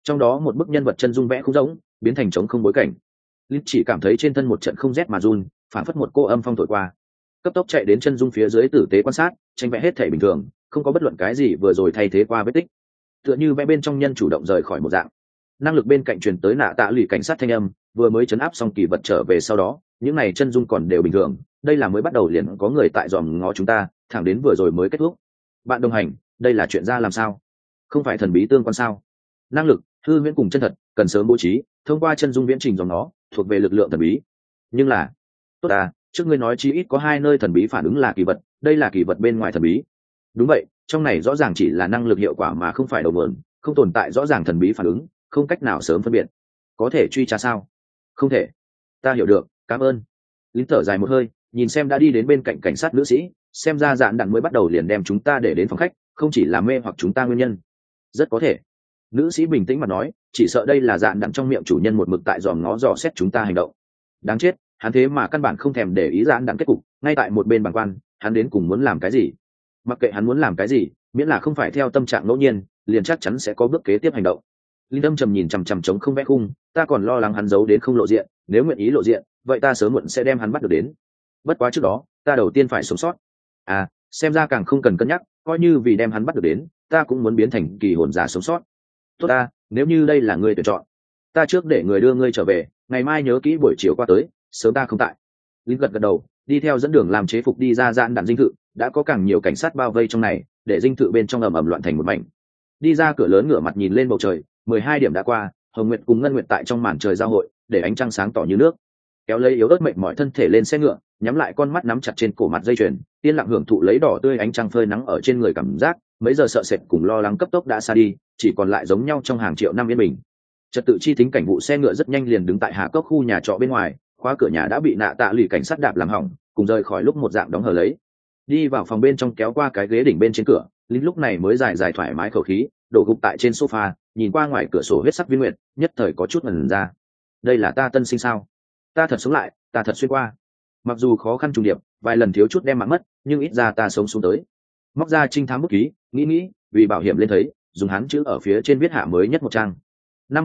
trong đó một bức nhân vật chân dung vẽ không giống biến thành trống không bối cảnh. Linh chỉ cảm thấy trên thân một trận không rét mà run, phản phất một cô âm phong thổi qua, cấp tốc chạy đến chân dung phía dưới tử tế quan sát, tranh vẽ hết thể bình thường, không có bất luận cái gì vừa rồi thay thế qua vết tích, tựa như vẽ bên trong nhân chủ động rời khỏi một dạng. Năng lực bên cạnh truyền tới nạ tạ lụy cảnh sát thanh âm, vừa mới chấn áp xong kỳ vật trở về sau đó, những này chân dung còn đều bình thường, đây là mới bắt đầu liền có người tại dòm ngó chúng ta, thẳng đến vừa rồi mới kết thúc. Bạn đồng hành, đây là chuyện ra làm sao? Không phải thần bí tương quan sao? Năng lực hư huyễn cùng chân thật cần sớm bố trí, thông qua chân dung viễn trình dòng nó thuộc về lực lượng thần bí. Nhưng là tốt à, trước ngươi nói chí ít có 2 nơi thần bí phản ứng là kỳ vật, đây là kỳ vật bên ngoài thần bí. Đúng vậy, trong này rõ ràng chỉ là năng lực hiệu quả mà không phải đầu nguồn, không tồn tại rõ ràng thần bí phản ứng, không cách nào sớm phân biệt. Có thể truy tra sao? Không thể. Ta hiểu được, cảm ơn. Lính thở dài một hơi, nhìn xem đã đi đến bên cạnh cảnh sát nữ sĩ, xem ra dạn đạn mới bắt đầu liền đem chúng ta để đến phòng khách, không chỉ là mê hoặc chúng ta nguyên nhân. Rất có thể. Nữ sĩ bình tĩnh mà nói, chỉ sợ đây là dạn đạn trong miệng chủ nhân một mực tại dòm ngó dò xét chúng ta hành động. Đáng chết, hắn thế mà căn bản không thèm để ý dạn đạn kết cục, ngay tại một bên bàng quan, hắn đến cùng muốn làm cái gì? Mặc kệ hắn muốn làm cái gì, miễn là không phải theo tâm trạng ngẫu nhiên, liền chắc chắn sẽ có bước kế tiếp hành động. Linh Âm trầm nhìn chằm chằm trống không vẽ khung, ta còn lo lắng hắn giấu đến không lộ diện, nếu nguyện ý lộ diện, vậy ta sớm muộn sẽ đem hắn bắt được đến. Bất quá trước đó, ta đầu tiên phải sống sót. À, xem ra càng không cần cân nhắc, coi như vì đem hắn bắt được đến, ta cũng muốn biến thành kỳ hồn giả sống sót. Tốt ta, nếu như đây là ngươi tuyển chọn, ta trước để người đưa ngươi trở về, ngày mai nhớ kỹ buổi chiều qua tới, sớm ta không tại. Linh gật gật đầu, đi theo dẫn đường làm chế phục đi ra dạn đạn dinh thự, đã có càng nhiều cảnh sát bao vây trong này, để dinh thự bên trong ầm ầm loạn thành một mảnh. Đi ra cửa lớn ngửa mặt nhìn lên bầu trời, 12 điểm đã qua, Hồng Nguyệt cùng Ngân Nguyệt tại trong màn trời giao hội, để ánh trăng sáng tỏ như nước. Kéo lấy yếu ớt mệt mỏi thân thể lên xe ngựa, nhắm lại con mắt nắm chặt trên cổ mặt dây chuyền, yên lặng hưởng thụ lấy đỏ tươi ánh trăng phơi nắng ở trên người cảm giác, mấy giờ sợ sệt cùng lo lắng cấp tốc đã xa đi, chỉ còn lại giống nhau trong hàng triệu năm yên bình. Trật tự chi tính cảnh vụ xe ngựa rất nhanh liền đứng tại Hà Cốc khu nhà trọ bên ngoài, khóa cửa nhà đã bị nạ tạ lụy cảnh sát đạp làm hỏng, cùng rời khỏi lúc một dạng đóng hờ lấy. Đi vào phòng bên trong kéo qua cái ghế đỉnh bên trên cửa, Linh lúc này mới dài dài thoải mái khẩu khí, đổ gục tại trên sofa, nhìn qua ngoài cửa sổ huyết sắc viên nguyệt, nhất thời có chút ngẩn ra. Đây là ta tân sinh sao? Ta thật sống lại, ta thật xuyên qua. Mặc dù khó khăn trùng điệp, vài lần thiếu chút đem mạng mất, nhưng ít ra ta sống xuống tới. Móc ra trinh thám bút ký, nghĩ, vì bảo hiểm lên thấy, dùng hán chữ ở phía trên viết hạ mới nhất một trang. Năm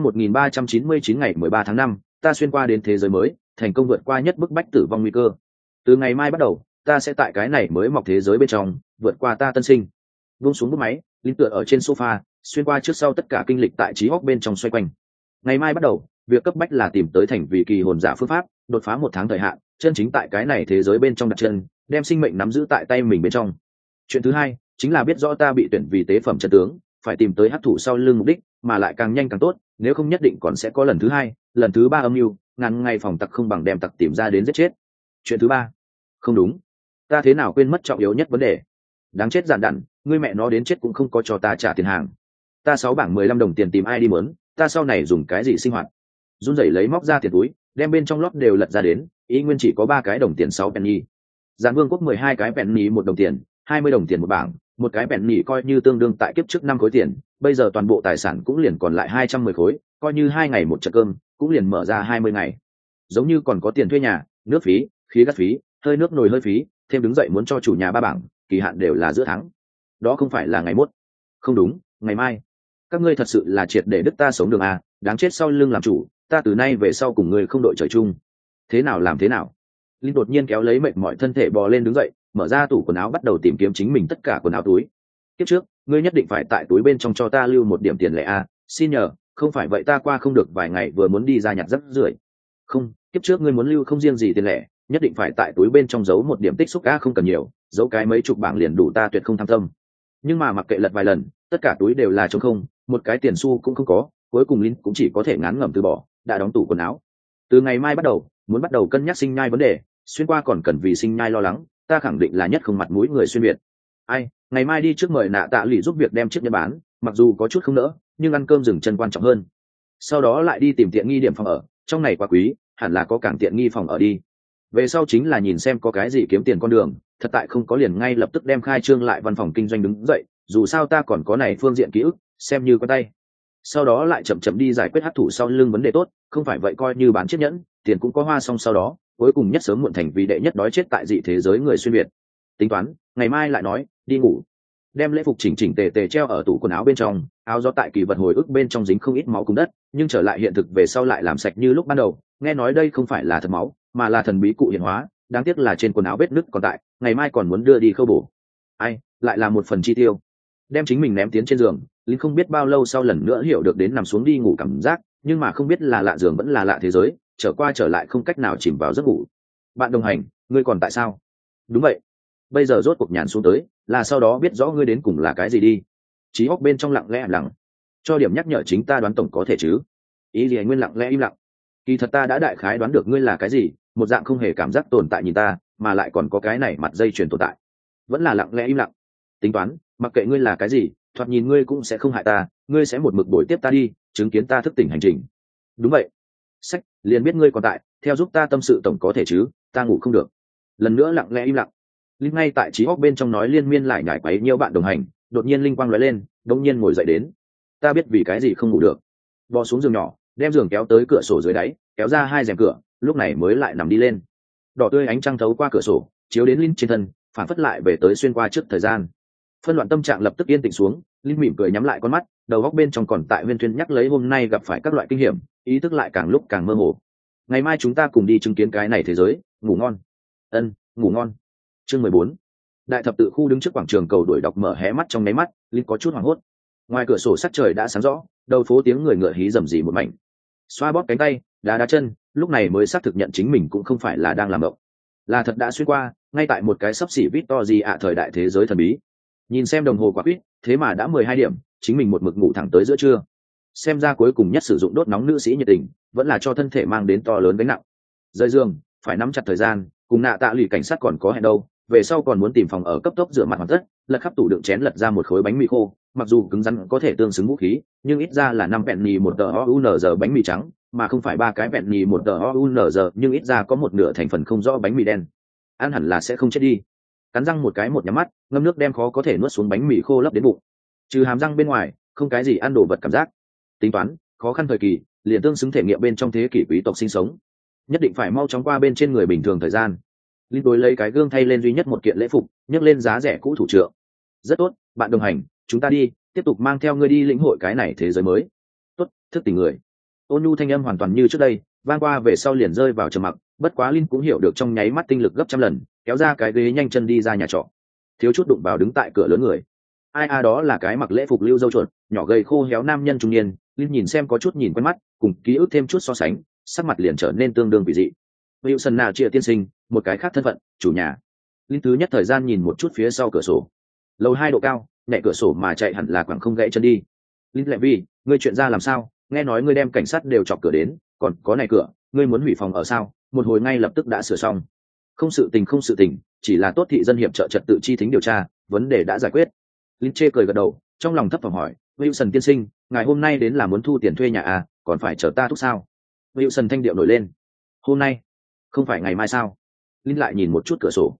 1399 ngày 13 tháng 5, ta xuyên qua đến thế giới mới, thành công vượt qua nhất bức bách tử vong nguy cơ. Từ ngày mai bắt đầu, ta sẽ tại cái này mới mọc thế giới bên trong, vượt qua ta tân sinh. Buông xuống bút máy, Linh tựa ở trên sofa, xuyên qua trước sau tất cả kinh lịch tại trí óc bên trong xoay quanh. Ngày mai bắt đầu, việc cấp bách là tìm tới thành vì kỳ hồn giả phương pháp, đột phá 1 tháng thời hạn, chân chính tại cái này thế giới bên trong đặt chân, đem sinh mệnh nắm giữ tại tay mình bên trong. Chuyện thứ hai, chính là biết rõ ta bị tuyển vì tế phẩm chân tướng, phải tìm tới hắc thủ sau lưng mục đích, mà lại càng nhanh càng tốt, nếu không nhất định còn sẽ có lần thứ hai, lần thứ ba âm mưu, ngàn ngày phòng tặc không bằng đem tặc tìm ra đến giết chết. Chuyện thứ ba, không đúng, ta thế nào quên mất trọng yếu nhất vấn đề. Đáng chết dạn đặn, ngươi mẹ nó đến chết cũng không có cho ta trả tiền hàng. Ta 6 bảng 15 đồng tiền tìm ai đi mớn, ta sau này dùng cái gì sinh hoạt? Run rẩy lấy móc ra tiền túi, đem bên trong lót đều lật ra đến, ý nguyên chỉ có 3 cái đồng tiền 6 penny. Giản Vương quốc 12 cái penny 1 đồng tiền, 20 đồng tiền một bảng, một cái penny coi như tương đương tại kiếp trước 5 khối tiền, bây giờ toàn bộ tài sản cũng liền còn lại 210 khối, coi như 2 ngày một trận cơm, cũng liền mở ra 20 ngày. Giống như còn có tiền thuê nhà, nước phí, khí gas phí, hơi nước nồi hơi phí, thêm đứng dậy muốn cho chủ nhà 3 bảng, kỳ hạn đều là giữa tháng. Đó không phải là ngày mốt. Không đúng, ngày mai. Các ngươi thật sự là triệt để đức ta sống đường à, đáng chết sau lưng làm chủ, ta từ nay về sau cùng ngươi không đội trời chung. Thế nào làm thế nào? Linh đột nhiên kéo lấy mệt mỏi thân thể bò lên đứng dậy, mở ra tủ quần áo bắt đầu tìm kiếm chính mình tất cả quần áo túi. Kiếp trước, ngươi nhất định phải tại túi bên trong cho ta lưu một điểm tiền lẻ à, xin nhờ, không phải vậy ta qua không được vài ngày vừa muốn đi ra nhặt rác rưởi. Không, kiếp trước ngươi muốn lưu không riêng gì tiền lẻ, nhất định phải tại túi bên trong giấu một điểm tích xúc a, không cần nhiều, giấu cái mấy chục bảng liền đủ, ta tuyệt không tham tâm. Nhưng mà mặc kệ lật vài lần, tất cả túi đều là trống không, một cái tiền xu cũng không có, cuối cùng Linh cũng chỉ có thể ngán ngẩm từ bỏ, đã đóng tủ quần áo. Từ ngày mai bắt đầu, muốn bắt đầu cân nhắc sinh nhai vấn đề, xuyên qua còn cần vì sinh nhai lo lắng, ta khẳng định là nhất không mặt mũi người xuyên việt. Ai, ngày mai đi trước mời nạ tạ lụy giúp việc đem chiếc nhẫn bán, mặc dù có chút không nỡ, nhưng ăn cơm dừng chân quan trọng hơn. Sau đó lại đi tìm tiện nghi điểm phòng ở, trong này quá quý, hẳn là có càng tiện nghi phòng ở đi. Về sau chính là nhìn xem có cái gì kiếm tiền con đường, thật tại không có liền ngay lập tức đem khai trương lại văn phòng kinh doanh đứng dậy, dù sao ta còn có này phương diện ký ức, xem như con tay. Sau đó lại chậm chậm đi giải quyết hắc thủ sau lưng vấn đề tốt, không phải vậy coi như bán chiếc nhẫn, tiền cũng có hoa xong sau đó, cuối cùng nhất sớm muộn thành vì đệ nhất đói chết tại dị thế giới người xuyên việt. Tính toán, ngày mai lại nói, đi ngủ. đem lễ phục chỉnh chỉnh tề tề treo ở tủ quần áo bên trong. Áo gió tại kỳ vật hồi ức bên trong dính không ít máu cùng đất, nhưng trở lại hiện thực về sau lại làm sạch như lúc ban đầu. Nghe nói đây không phải là thật máu, mà là thần bí cụ hiện hóa, đáng tiếc là trên quần áo vết nứt còn tại, ngày mai còn muốn đưa đi khâu bổ. Ai, lại là một phần chi tiêu. Đem chính mình ném tiến trên giường, Linh không biết bao lâu sau lần nữa hiểu được đến nằm xuống đi ngủ cảm giác, nhưng mà không biết là lạ giường vẫn là lạ thế giới, trở qua trở lại không cách nào chìm vào giấc ngủ. Bạn đồng hành, ngươi còn tại sao? Đúng vậy, bây giờ rốt cuộc nhàn xuống tới, là sau đó biết rõ ngươi đến cùng là cái gì đi. Trí óc bên trong lặng lẽ lặng, cho điểm nhắc nhở chính ta đoán tổng có thể chứ. Ý gì Nguyên lặng lẽ im lặng. Kỳ thật ta đã đại khái đoán được ngươi là cái gì, một dạng không hề cảm giác tồn tại nhìn ta, mà lại còn có cái này mặt dây chuyền tồn tại. Vẫn là lặng lẽ im lặng. Tính toán, mặc kệ ngươi là cái gì, thoạt nhìn ngươi cũng sẽ không hại ta, ngươi sẽ một mực bồi tiếp ta đi, chứng kiến ta thức tỉnh hành trình. Đúng vậy. Sách, liền biết ngươi còn tại, theo giúp ta tâm sự tổng có thể chứ, ta ngủ không được. Lần nữa lặng lẽ im lặng. Linh ngay tại trí óc bên trong nói liên miên lại nhải quấy nhiều bạn đồng hành, đột nhiên linh quang lóe lên, đột nhiên ngồi dậy đến. Ta biết vì cái gì không ngủ được. Bò xuống giường nhỏ, đem giường kéo tới cửa sổ dưới đáy, kéo ra hai rèm cửa, lúc này mới lại nằm đi lên. Đỏ tươi ánh trăng thấu qua cửa sổ, chiếu đến Linh trên thân, phản phất lại về tới xuyên qua trước thời gian. Phân loạn tâm trạng lập tức yên tĩnh xuống, Linh mỉm cười nhắm lại con mắt, đầu óc bên trong còn tại huyên thuyên nhắc lấy hôm nay gặp phải các loại kinh hiểm, ý thức lại càng lúc càng mơ hồ. Ngày mai chúng ta cùng đi chứng kiến cái này thế giới, ngủ ngon. Ân, ngủ ngon. Chương 14. Đại thập tự khu đứng trước quảng trường cầu đuổi đọc mở hé mắt trong nháy mắt, Linh có chút hoảng hốt. Ngoài cửa sổ sắc trời đã sáng rõ, đầu phố tiếng người ngựa hí rầm rì một mảnh. Xoa bóp cánh tay, đá chân, lúc này mới xác thực nhận chính mình cũng không phải là đang làm mộng, là thật đã xuyên qua, ngay tại một cái sấp xỉ Victory ạ thời đại thế giới thần bí. Nhìn xem đồng hồ quả quýt, thế mà đã 12 điểm, chính mình một mực ngủ thẳng tới giữa trưa. Xem ra cuối cùng nhất sử dụng đốt nóng nữ sĩ nhiệt tình, vẫn là cho thân thể mang đến to lớn gánh nặng. Rời giường, phải nắm chặt thời gian, cùng nạ tạ lì cảnh sát còn có hẹn đâu, về sau còn muốn tìm phòng ở cấp tốc rửa mặt hoàn tất, lật khắp tủ đựng chén lật ra một khối bánh mì khô, mặc dù cứng rắn có thể tương xứng vũ khí, nhưng ít ra là 5 penny một tờ OUNZ bánh mì trắng, mà không phải 3 cái penny một tờ OUNZ, nhưng ít ra có một nửa thành phần không rõ bánh mì đen. Ăn hẳn là sẽ không chết đi. Cắn răng một cái một nhắm mắt, ngâm nước đem khó có thể nuốt xuống bánh mì khô lấp đến bụng. Trừ hàm răng bên ngoài, không cái gì ăn đồ vật cảm giác. Tính toán, khó khăn thời kỳ, liền tương xứng thể nghiệm bên trong thế kỷ quý tộc sinh sống. Nhất định phải mau chóng qua bên trên người bình thường thời gian. Linh đối lấy cái gương thay lên duy nhất một kiện lễ phục, nhấc lên giá rẻ cũ thủ trưởng. Rất tốt, bạn đồng hành, chúng ta đi, tiếp tục mang theo ngươi đi lĩnh hội cái này thế giới mới. Tốt, thức tỉnh người. Ôn nhu thanh âm hoàn toàn như trước đây, vang qua về sau liền rơi vào trầm mặc. Bất quá Linh cũng hiểu được trong nháy mắt tinh lực gấp trăm lần, kéo ra cái ghế nhanh chân đi ra nhà trọ. Thiếu chút đụng vào đứng tại cửa lớn người. Ai đó là cái mặc lễ phục lưu dâu chuột, nhỏ gầy khô héo nam nhân trung niên. Linh nhìn xem có chút nhìn quen mắt, cùng ký ức thêm chút so sánh, sắc mặt liền trở nên tương đương kỳ dị. Wilson nào chia tiên sinh, một cái khác thân phận, chủ nhà. Linh thứ nhất thời gian nhìn một chút phía sau cửa sổ. Lầu 2 độ cao, nhẹ cửa sổ mà chạy hẳn là quẳng không gãy chân đi. Linh lệ vi, ngươi chuyện ra làm sao? Nghe nói ngươi đem cảnh sát đều chọc cửa đến, còn có này cửa, ngươi muốn hủy phòng ở sao? Một hồi ngay lập tức đã sửa xong. Không sự tình, chỉ là tốt thị dân hiệp trợ trật tự chi thính điều tra, vấn đề đã giải quyết. Linh chê cười gật đầu, trong lòng thấp thỏm hỏi, Wilson tiên sinh, ngài hôm nay đến là muốn thu tiền thuê nhà à, còn phải chờ ta thúc sao? Wilson thanh điệu nổi lên. Hôm nay, không phải ngày mai sao? Linh lại nhìn một chút cửa sổ.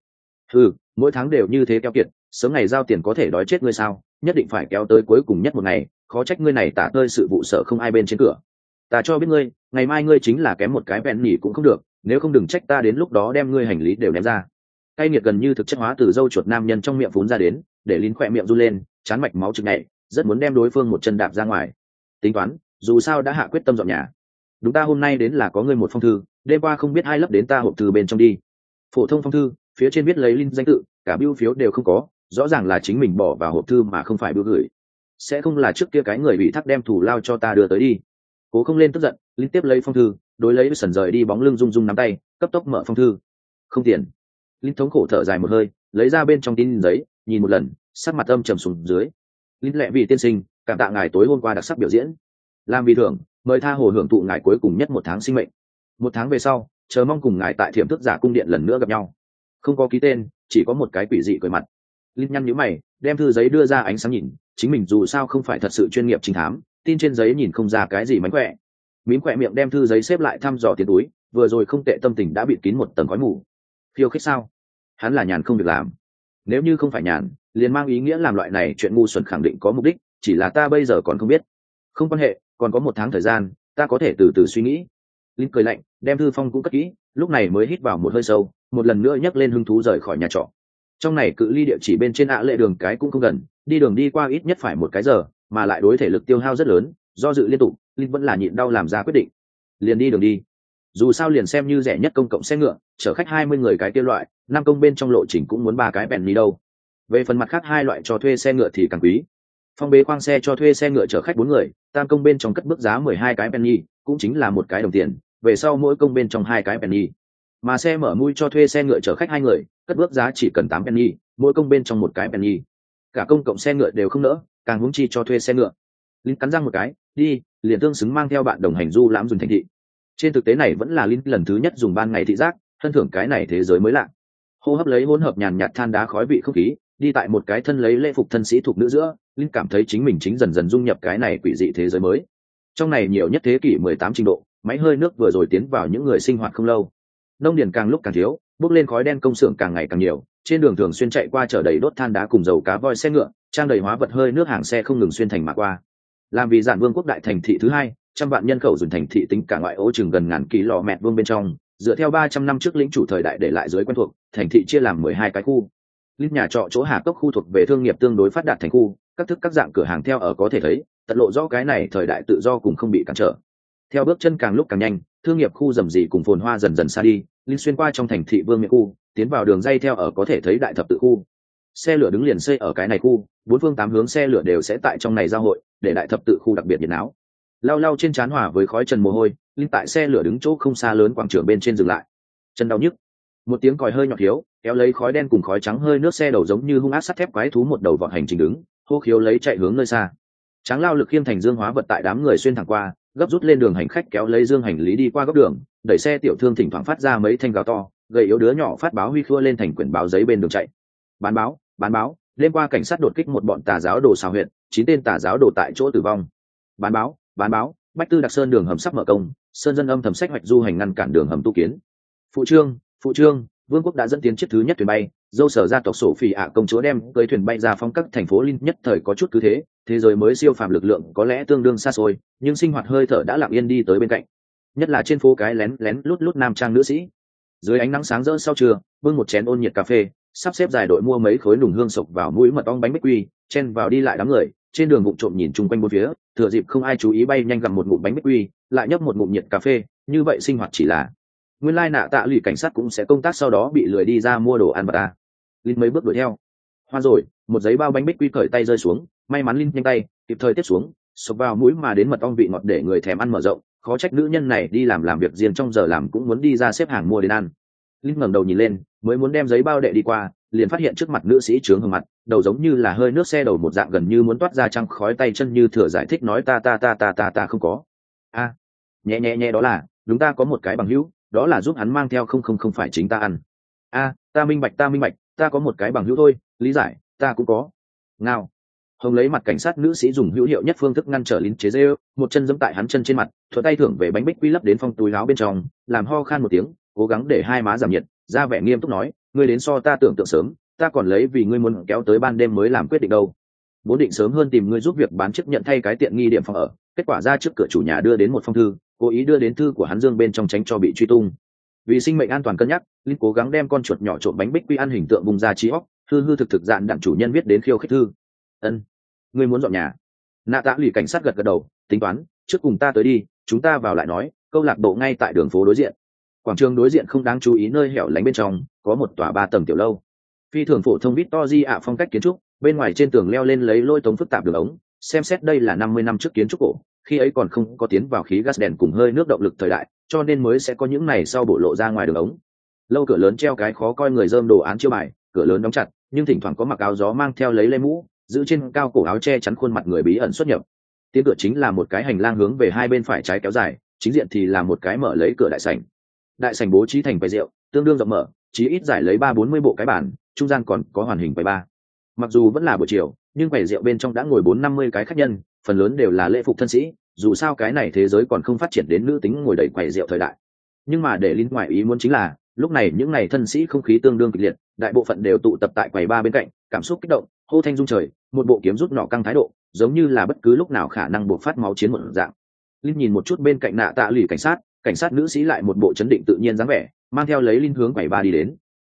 Mỗi tháng đều như thế keo kiệt, sớm ngày giao tiền có thể đói chết ngươi sao? Nhất định phải kéo tới cuối cùng nhất một ngày, khó trách ngươi này tả tơi sự vụ sở không ai bên trên cửa. Ta cho biết ngươi, ngày mai ngươi chính là kém một cái bẹn nhỉ cũng không được, nếu không đừng trách ta đến lúc đó đem ngươi hành lý đều ném ra. Cay nghiệt gần như thực chất hóa từ dâu chuột nam nhân trong miệng phún ra đến, để Linh khỏe miệng run lên, chán mạch máu trực nhảy, rất muốn đem đối phương một chân đạp ra ngoài. Tính toán, dù sao đã hạ quyết tâm dọn nhà. Đúng, ta hôm nay đến là có ngươi một phong thư, đêm qua không biết ai lấp đến ta hộp thư bên trong đi. Phổ thông phong thư, phía trên viết lấy Linh danh tự, cả bưu phiếu đều không có, rõ ràng là chính mình bỏ vào hộp thư mà không phải bưu gửi. Sẽ không là trước kia cái người bị thác đem thủ lao cho ta đưa tới đi. Cố không lên tức giận, Linh tiếp lấy phong thư, đối lấy sần rời đi bóng lưng rung rung nắm tay, cấp tốc mở phong thư. Không tiền. Linh thống khổ thở dài một hơi, lấy ra bên trong tin giấy, nhìn một lần, sắc mặt âm trầm xuống dưới. Linh lẹ vì tiên sinh, cảm tạ ngài tối hôm qua đặc sắc biểu diễn. Làm vì thưởng, mời tha hồ hưởng thụ ngài cuối cùng nhất một tháng sinh mệnh. Một tháng về sau, chờ mong cùng ngài tại Thiểm Thức Giả cung điện lần nữa gặp nhau. Không có ký tên, chỉ có một cái quỷ dị cười mặt. Linh nhăn nhíu mày, đem thư giấy đưa ra ánh sáng nhìn, chính mình dù sao không phải thật sự chuyên nghiệp trinh thám, tin trên giấy nhìn không ra cái gì mánh khỏe. Mím khỏe miệng đem thư giấy xếp lại thăm dò tiền túi, vừa rồi không tệ, tâm tình đã bịt kín một tầng khói mù. Khiêu khích sao? Hắn là nhàn không việc làm. Nếu như không phải nhàn, liền mang ý nghĩa làm loại này chuyện ngu xuẩn khẳng định có mục đích, chỉ là ta bây giờ còn không biết. Không quan hệ, còn có một tháng thời gian, ta có thể từ từ suy nghĩ. Linh cười lạnh, đem thư phong cũng cất kỹ, lúc này mới hít vào một hơi sâu, một lần nữa nhấc lên hứng thú rời khỏi nhà trọ. Trong này cự ly địa chỉ bên trên ạ lệ đường cái cũng không gần, đi đường đi qua ít nhất phải 1 cái giờ, mà lại đối thể lực tiêu hao rất lớn, do dự liên tục, linh vẫn là nhịn đau làm ra quyết định. Liền đi đường đi, dù sao liền xem như rẻ nhất công cộng xe ngựa chở khách 20 người cái kia loại, 5 công bên trong lộ trình cũng muốn 3 cái penny đâu. Về phần mặt khác 2 loại cho thuê xe ngựa thì càng quý. Phong bế khoang xe cho thuê xe ngựa chở khách 4 người, tam công bên trong cất bước giá 12 cái penny, cũng chính là 1 cái đồng tiền, về sau mỗi công bên trong 2 cái penny. Mà xe mở mui cho thuê xe ngựa chở khách 2 người, cất bước giá chỉ cần 8 penny, mỗi công bên trong 1 cái penny. Cả công cộng xe ngựa đều không nỡ, càng huống chi cho thuê xe ngựa. Linh cắn răng một cái, đi, liền tương xứng mang theo bạn đồng hành du lãm dùng thành thị. Trên thực tế này vẫn là Linh lần thứ nhất dùng ban ngày thị giác, thân thưởng cái này thế giới mới lạ. Hô hấp lấy hỗn hợp nhàn nhạt than đá khói vị không khí, đi tại một cái thân lấy lễ phục thân sĩ thuộc nữ giữa, Linh cảm thấy chính mình chính dần dần dung nhập cái này quỷ dị thế giới mới. Trong này nhiều nhất thế kỷ 18 trình độ, máy hơi nước vừa rồi tiến vào những người sinh hoạt không lâu. Nông điền càng lúc càng thiếu, bốc lên khói đen công xưởng càng ngày càng nhiều, trên đường thường xuyên chạy qua chở đầy đốt than đá cùng dầu cá voi xe ngựa, trang đầy hóa vật hơi nước hàng xe không ngừng xuyên thành mà qua. Làm vì giản vương quốc đại thành thị thứ hai, 100 vạn nhân khẩu dùng thành thị tính cả ngoại ô chừng gần ngàn km vuông bên trong, dựa theo 300 năm trước lĩnh chủ thời đại để lại dưới quen thuộc, thành thị chia làm 12 cái khu. Lít nhà trọ chỗ Hà Cốc khu thuộc về thương nghiệp tương đối phát đạt thành khu, các thức các dạng cửa hàng theo ở có thể thấy, tận lộ rõ cái này thời đại tự do cùng không bị cản trở. Theo bước chân càng lúc càng nhanh, thương nghiệp khu rầm rì cùng phồn hoa dần dần xa đi, Linh xuyên qua trong thành thị Vương Miện khu, tiến vào đường dây theo ở có thể thấy đại thập tự khu. Xe lửa đứng liền xây ở cái này khu, 4 phương 8 hướng xe lửa đều sẽ tại trong này giao hội, để đại thập tự khu đặc biệt nhiệt náo. Lau lau trên trán hòa với khói trần mồ hôi, Linh tại xe lửa đứng chỗ không xa lớn quảng trường bên trên dừng lại. Chân đau nhức. Một tiếng còi hơi nhọn thiếu, kéo lấy khói đen cùng khói trắng hơi nước xe đầu giống như hung ác sắt thép quái thú một đầu vọt hành trình đứng, hô khiếu lấy chạy hướng nơi xa. Tráng lao lực khiêng thành dương hóa vật tại đám người xuyên thẳng qua, gấp rút lên đường hành khách kéo lấy dương hành lý đi qua góc đường, đẩy xe tiểu thương thỉnh thoảng phát ra mấy thanh gào to, gầy yếu đứa nhỏ phát báo huy khua lên thành quyển báo giấy bên đường chạy. Bán báo, đêm qua cảnh sát đột kích một bọn tà giáo đồ xào huyện, 9 tên tà giáo đồ tại chỗ tử vong. Bán báo, Bách Tư Đặc Sơn đường hầm sắp mở công, sơn dân âm thầm sách hoạch du hành ngăn cản đường hầm tu kiến. Phụ trương, vương quốc đã dẫn tiến chiếc thứ nhất thuyền bay, dâu sở gia tộc sổ phỉ ạ công chúa đem cưỡi thuyền bay ra phong các thành phố Linh nhất thời có chút cứ thế giới mới siêu phàm lực lượng có lẽ tương đương xa xôi, nhưng sinh hoạt hơi thở đã lặng yên đi tới bên cạnh. Nhất là trên phố cái lén lén lút lút nam trang nữ sĩ, dưới ánh nắng sáng rỡ sau trưa, bưng một chén ôn nhiệt cà phê, sắp xếp dài đội mua mấy khối nùng hương sộc vào mũi mật ong bánh bích quy, chen vào đi lại đám người, trên đường vụng trộm nhìn chung quanh bốn phía, thừa dịp không ai chú ý bay nhanh gặm một ngụm bánh bích quy, lại nhấp một ngụm nhiệt cà phê, như vậy sinh hoạt chỉ là nguyên lai nạ tạ lụy cảnh sát cũng sẽ công tác sau đó bị lười đi ra mua đồ ăn vặt. Linh mấy bước đuổi theo, hoa rồi, một giấy bao bánh bích quy cởi tay rơi xuống, may mắn Linh nhanh tay kịp thời tiếp xuống, sộc vào mũi mà đến mật ong vị ngọt để người thèm ăn mở rộng, khó trách nữ nhân này đi làm việc riêng trong giờ làm cũng muốn đi ra xếp hàng mua đến ăn. Linh ngẩng đầu nhìn lên, mới muốn đem giấy bao đệ đi qua, liền phát hiện trước mặt nữ sĩ trướng hừng mặt, đầu giống như là hơi nước xe đầu một dạng gần như muốn toát ra trăng khói, tay chân như thừa giải thích nói ta không có. Nhẹ đó là, đúng ta có một cái bằng hữu, đó là giúp hắn mang theo không phải chính ta ăn. Ta minh bạch, ta có một cái bằng hữu thôi, lý giải, ta cũng có. Ngao. Hồng lấy mặt cảnh sát nữ sĩ dùng hữu hiệu nhất phương thức ngăn trở Linh chế rêu, một chân giẫm tại hắn chân trên mặt, thuận tay thưởng về bánh bích quy lấp đến phong túi áo bên trong, làm ho khan một tiếng, cố gắng để hai má giảm nhiệt, ra vẻ nghiêm túc nói, ngươi đến so ta tưởng tượng sớm, ta còn lấy vì ngươi muốn kéo tới ban đêm mới làm quyết định đâu. Vốn định sớm hơn tìm ngươi giúp việc bán chấp nhận thay cái tiện nghi điểm phòng ở, kết quả ra trước cửa chủ nhà đưa đến một phong thư, cố ý đưa đến thư của hắn dương bên trong tránh cho bị truy tung. Vì sinh mệnh an toàn cân nhắc, Linh cố gắng đem con chuột nhỏ trộm bánh bích quy ăn hình tượng vùng ra trí óc, hư thực dạn đặng chủ nhân viết đến khiêu khích thư. Ân, ngươi muốn dọn nhà? Nạ tạ lụy cảnh sát gật đầu, tính toán, trước cùng ta tới đi, chúng ta vào lại nói. Câu lạc bộ ngay tại đường phố đối diện. Quảng trường đối diện không đáng chú ý nơi hẻo lánh bên trong, có một tòa 3 tầng tiểu lâu. Phi thường phổ thông Victoria phong cách kiến trúc, bên ngoài trên tường leo lên lấy lôi tống phức tạp đường ống, xem xét đây là 50 năm trước kiến trúc cổ, khi ấy còn không có tiến vào khí gas đèn cùng hơi nước động lực thời đại, cho nên mới sẽ có những này sau bổ lộ ra ngoài đường ống. Lâu cửa lớn treo cái khó coi người dơm đồ án chiêu bài, cửa lớn đóng chặt, nhưng thỉnh thoảng có mặc áo gió mang theo lấy lê mũ, giữ trên cao cổ áo che chắn khuôn mặt người bí ẩn xuất nhập. Tiến cửa chính là một cái hành lang hướng về hai bên phải trái kéo dài, chính diện thì là một cái mở lấy cửa đại sảnh. Đại sảnh bố trí thành quầy rượu, tương đương rộng mở, chí ít giải lấy 3-40 bộ cái bàn, trung gian còn có hoàn hình quầy bar. Mặc dù vẫn là buổi chiều, nhưng quầy rượu bên trong đã ngồi 4-50 cái khách nhân, phần lớn đều là lễ phục thân sĩ, dù sao cái này thế giới còn không phát triển đến nữ tính ngồi đầy quầy rượu thời đại. Nhưng mà để Linh ngoại ý muốn chính là, lúc này những này thân sĩ không khí tương đương kịch liệt, đại bộ phận đều tụ tập tại quầy bar bên cạnh, cảm xúc kích động, hô thanh rung trời, một bộ kiếm rút nỏ căng thái độ, giống như là bất cứ lúc nào khả năng buộc phát máu chiến một dạng. Linh nhìn một chút bên cạnh nạ tạ lụy cảnh sát nữ sĩ lại một bộ chấn định tự nhiên dáng vẻ, mang theo lấy Linh hướng quầy bar đi đến.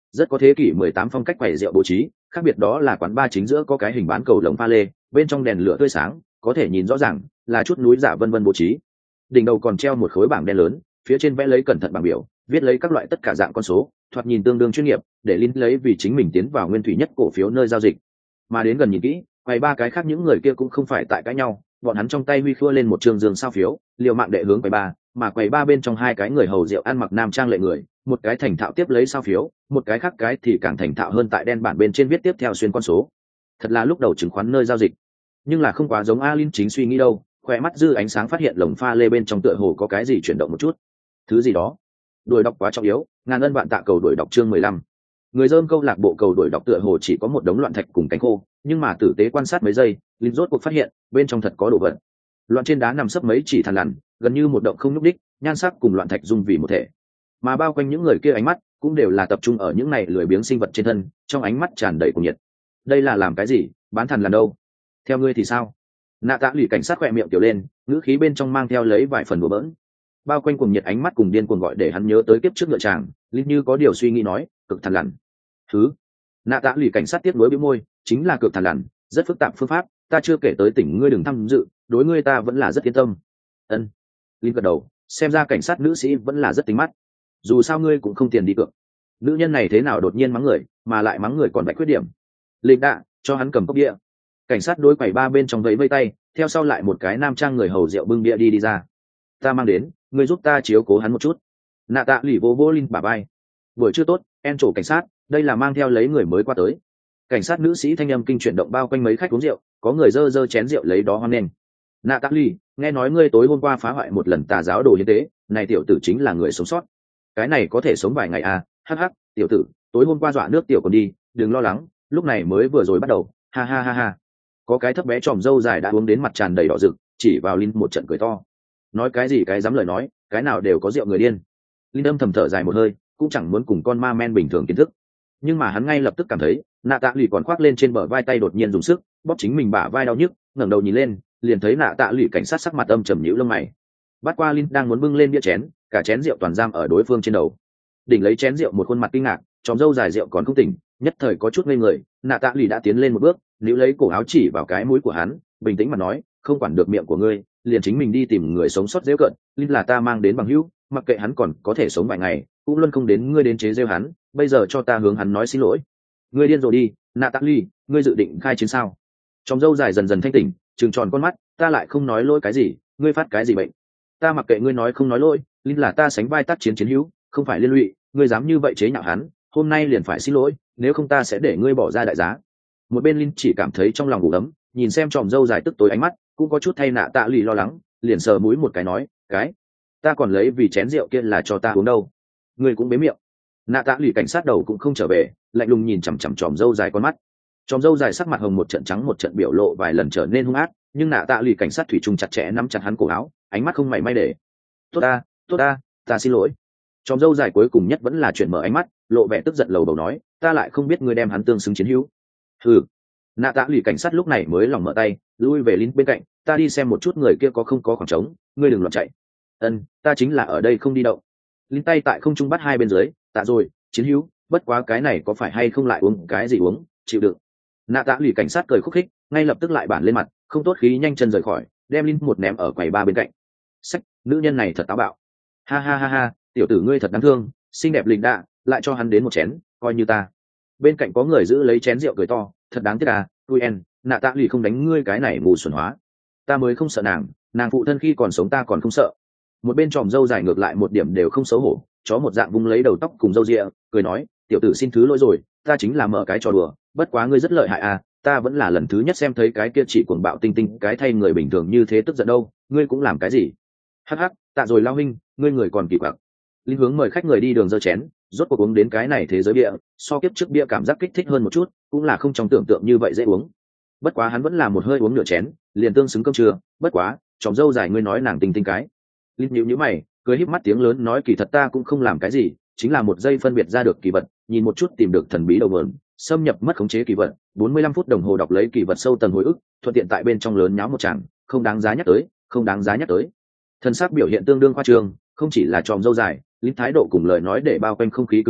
rất có thế kỷ 18 phong cách quầy rượu bố trí, khác biệt đó là quán bar chính giữa có cái hình bán cầu lồng pha lê, bên trong đèn lửa tươi sáng, có thể nhìn rõ ràng là chút núi giả vân vân bố trí. Đỉnh đầu còn treo một khối bảng đen lớn, phía trên vẽ lấy cẩn thận bảng biểu, viết lấy các loại tất cả dạng con số, thoạt nhìn tương đương chuyên nghiệp, để Linh lấy vì chính mình tiến vào nguyên thủy nhất cổ phiếu nơi giao dịch. Mà đến gần nhìn kỹ, quầy ba cái khác những người kia cũng không phải tại cãi nhau, bọn hắn trong tay huy khua lên một trường dương sao phiếu, liều mạng đệ hướng quầy ba, mà quầy ba bên trong hai cái người hầu rượu ăn mặc nam trang lệ người, một cái thành thạo tiếp lấy sao phiếu, một cái khác cái thì càng thành thạo hơn tại đen bản bên trên viết tiếp theo xuyên con số. Thật là lúc đầu chứng khoán nơi giao dịch, nhưng là không quá giống Alin chính suy nghĩ đâu. Khoe mắt dư ánh sáng phát hiện lồng pha lê bên trong tựa hồ có cái gì chuyển động một chút, thứ gì đó. Đuổi đọc quá trọng yếu, ngàn ân vạn tạ cầu đuổi đọc chương 15. Người dơm câu lạc bộ cầu đuổi đọc tựa hồ chỉ có một đống loạn thạch cùng cánh khô, nhưng mà tử tế quan sát mấy giây, Linh rốt cuộc phát hiện bên trong thật có đồ vật. Loạn trên đá nằm sấp mấy chỉ thằn lằn, gần như một động không nhúc đích, nhan sắc cùng loạn thạch dung vì một thể. Mà bao quanh những người kia ánh mắt cũng đều là tập trung ở những này lười biếng sinh vật trên thân, trong ánh mắt tràn đầy cuồng nhiệt. Đây là làm cái gì? Bán thằn lằn đâu? Theo ngươi thì sao? Nạ Tạ Lụy cảnh sát khỏe miệng tiểu lên, ngữ khí bên trong mang theo lấy vài phần đùa bỡn. Bao quanh cuồng nhiệt ánh mắt cùng điên cuồng gọi để hắn nhớ tới kiếp trước ngựa chàng, Linh như có điều suy nghĩ nói, cực thằn lằn. Thứ. Nạ Tạ Lụy cảnh sát tiếp nối bĩu môi, chính là cực thằn lằn, rất phức tạp phương pháp, ta chưa kể tới tỉnh ngươi đừng tham dự, đối ngươi ta vẫn là rất yên tâm. Ân. Linh gật đầu, xem ra cảnh sát nữ sĩ vẫn là rất tính mắt. Dù sao ngươi cũng không tiền đi cược. Nữ nhân này thế nào đột nhiên mắng người, mà lại mắng người còn vạch khuyết điểm. Linh đạ, cho hắn cầm cốc bia. Cảnh sát đối quầy ba bên trong vẫy vây tay, theo sau lại một cái nam trang người hầu rượu bưng bia đi ra. Ta mang đến, ngươi giúp ta chiếu cố hắn một chút. Nạ Tạ Lụy vô Linh bả vai. Buổi trưa tốt, en trổ cảnh sát, đây là mang theo lấy người mới qua tới. Cảnh sát nữ sĩ thanh âm kinh chuyển động bao quanh mấy khách uống rượu, có người dơ dơ chén rượu lấy đó hoan nghênh. Nạ Tạ Lụy, nghe nói ngươi tối hôm qua phá hoại một lần tà giáo đồ hiến tế, này tiểu tử chính là người sống sót. Cái này có thể sống vài ngày à? Hắc hắc, tiểu tử, tối hôm qua dọa nước tiểu còn đi, đừng lo lắng, lúc này mới vừa rồi bắt đầu, ha ha ha ha. Có cái thấp bé tròm râu dài đã uống đến mặt tràn đầy đỏ rực, chỉ vào Linh một trận cười to. Nói cái gì cái dám lời nói, cái nào đều có rượu người điên. Linh âm thầm thở dài một hơi, cũng chẳng muốn cùng con ma men bình thường kiến thức. Nhưng mà hắn ngay lập tức cảm thấy, Nạ Tạ Lụy còn khoác lên trên bờ vai tay đột nhiên dùng sức, bóp chính mình bả vai đau nhức, ngẩng đầu nhìn lên, liền thấy Nạ Tạ Lụy cảnh sát sắc mặt âm trầm nhíu lông mày. Bắt qua Linh đang muốn bưng lên bia chén, cả chén rượu toàn giam ở đối phương trên đầu. Đỉnh lấy chén rượu một khuôn mặt kinh ngạc, tròm râu dài rượu còn không tỉnh, nhất thời có chút ngây người. Nạ Tạ Lụy đã tiến lên một bước, níu lấy cổ áo chỉ vào cái mũi của hắn, bình tĩnh mà nói, không quản được miệng của ngươi, liền chính mình đi tìm người sống sót dễ cận. Linh là ta mang đến bằng hữu, mặc kệ hắn còn có thể sống vài ngày, cũng luôn không đến ngươi đến chế giễu hắn, bây giờ cho ta hướng hắn nói xin lỗi. Ngươi điên rồi đi, Nạ Tạ Lụy, ngươi dự định khai chiến sao? Tròm râu dài dần dần thanh tỉnh, trừng tròn con mắt, ta lại không nói lỗi cái gì, ngươi phát cái gì bệnh? Ta mặc kệ ngươi nói không nói lỗi, Linh là ta sánh vai tác chiến chiến hữu, không phải liên lụy, ngươi dám như vậy chế nhạo hắn, hôm nay liền phải xin lỗi, nếu không ta sẽ để ngươi bỏ ra đại giá. Một bên Linh chỉ cảm thấy trong lòng ngủ ấm, nhìn xem tròm râu dài tức tối ánh mắt, cũng có chút thay Nạ Tạ Lụy lo lắng, liền sờ mũi một cái nói, cái, ta còn lấy vì chén rượu kia là cho ta uống đâu. Ngươi cũng bế miệng. Nạ Tạ Lụy cảnh sát đầu cũng không trở về, lạnh lùng nhìn chằm chằm tròm râu dài con mắt. Tròm râu dài sắc mặt hồng một trận trắng một trận biểu lộ vài lần trở nên hung ác, nhưng Nạ Tạ Lụy cảnh sát thủy chung chặt chẽ nắm chặt hắn cổ áo, ánh mắt không mảy may để. Tốt ta, ta xin lỗi. Tròm râu dài cuối cùng nhất vẫn là chuyển mở ánh mắt, lộ vẻ tức giận lầu đầu nói, ta lại không biết ngươi đem hắn tương xứng chiến hữu. Hừ. Nạ Tạ Lụy cảnh sát lúc này mới lòng mở tay, lui về Linh bên cạnh, ta đi xem một chút người kia có không có khoảng trống, ngươi đừng loạn chạy. Ân, ta chính là ở đây không đi đâu. Linh tay tại không trung bắt hai bên dưới, tạ rồi, chiến hữu, bất quá cái này có phải hay không lại uống cái gì uống, chịu đựng. Nạ Tạ Lụy cảnh sát cười khúc khích, ngay lập tức lại bản lên mặt, không tốt khí nhanh chân rời khỏi, đem Linh một ném ở quầy ba bên cạnh. Sách, nữ nhân này thật táo bạo. Ha ha ha ha, tiểu tử ngươi thật đáng thương, xinh đẹp Linh đạ, lại cho hắn đến một chén, coi như ta. Bên cạnh có người giữ lấy chén rượu cười to, thật đáng tiếc à, en, Nạ Tạ Lụy không đánh ngươi cái này ngu xuẩn hóa. Ta mới không sợ nàng phụ thân khi còn sống ta còn không sợ. Một bên tròm râu dài ngược lại một điểm đều không xấu hổ, chó một dạng vung lấy đầu tóc cùng râu ria, cười nói, tiểu tử xin thứ lỗi rồi, ta chính là mở cái trò đùa, bất quá ngươi rất lợi hại à, ta vẫn là lần thứ nhất xem thấy cái kia chỉ cuồng bạo tinh tinh cái thay người bình thường như thế tức giận đâu, ngươi cũng làm cái gì? Hắc hắc, tạ rồi lao huynh, ngươi người còn kỳ quặc. Linh hướng mời khách người đi đường giơ chén, rốt cuộc uống đến cái này thế giới bia, so kiếp trước bia cảm giác kích thích hơn một chút, cũng là không trong tưởng tượng như vậy dễ uống. Bất quá hắn vẫn là một hơi uống nửa chén, liền tương xứng cơm trưa, bất quá, tròm râu dài ngươi nói nàng tinh tinh cái. Linh nhíu nhíu mày, cười híp mắt tiếng lớn nói kỳ thật ta cũng không làm cái gì, chính là một giây phân biệt ra được kỳ vật, nhìn một chút tìm được thần bí đầu nguồn, xâm nhập mất khống chế kỳ vật, 45 phút đồng hồ đọc lấy kỳ vật sâu tầng hồi ức, thuận tiện tại bên trong lớn nháo một tràng, không đáng giá nhắc tới, không đáng giá nhắc tới. Thân xác biểu hiện tương đương khoa trương, không chỉ là tròm râu dài, Linh thái độ cùng lời nói để bao quanh không khí cứng lại,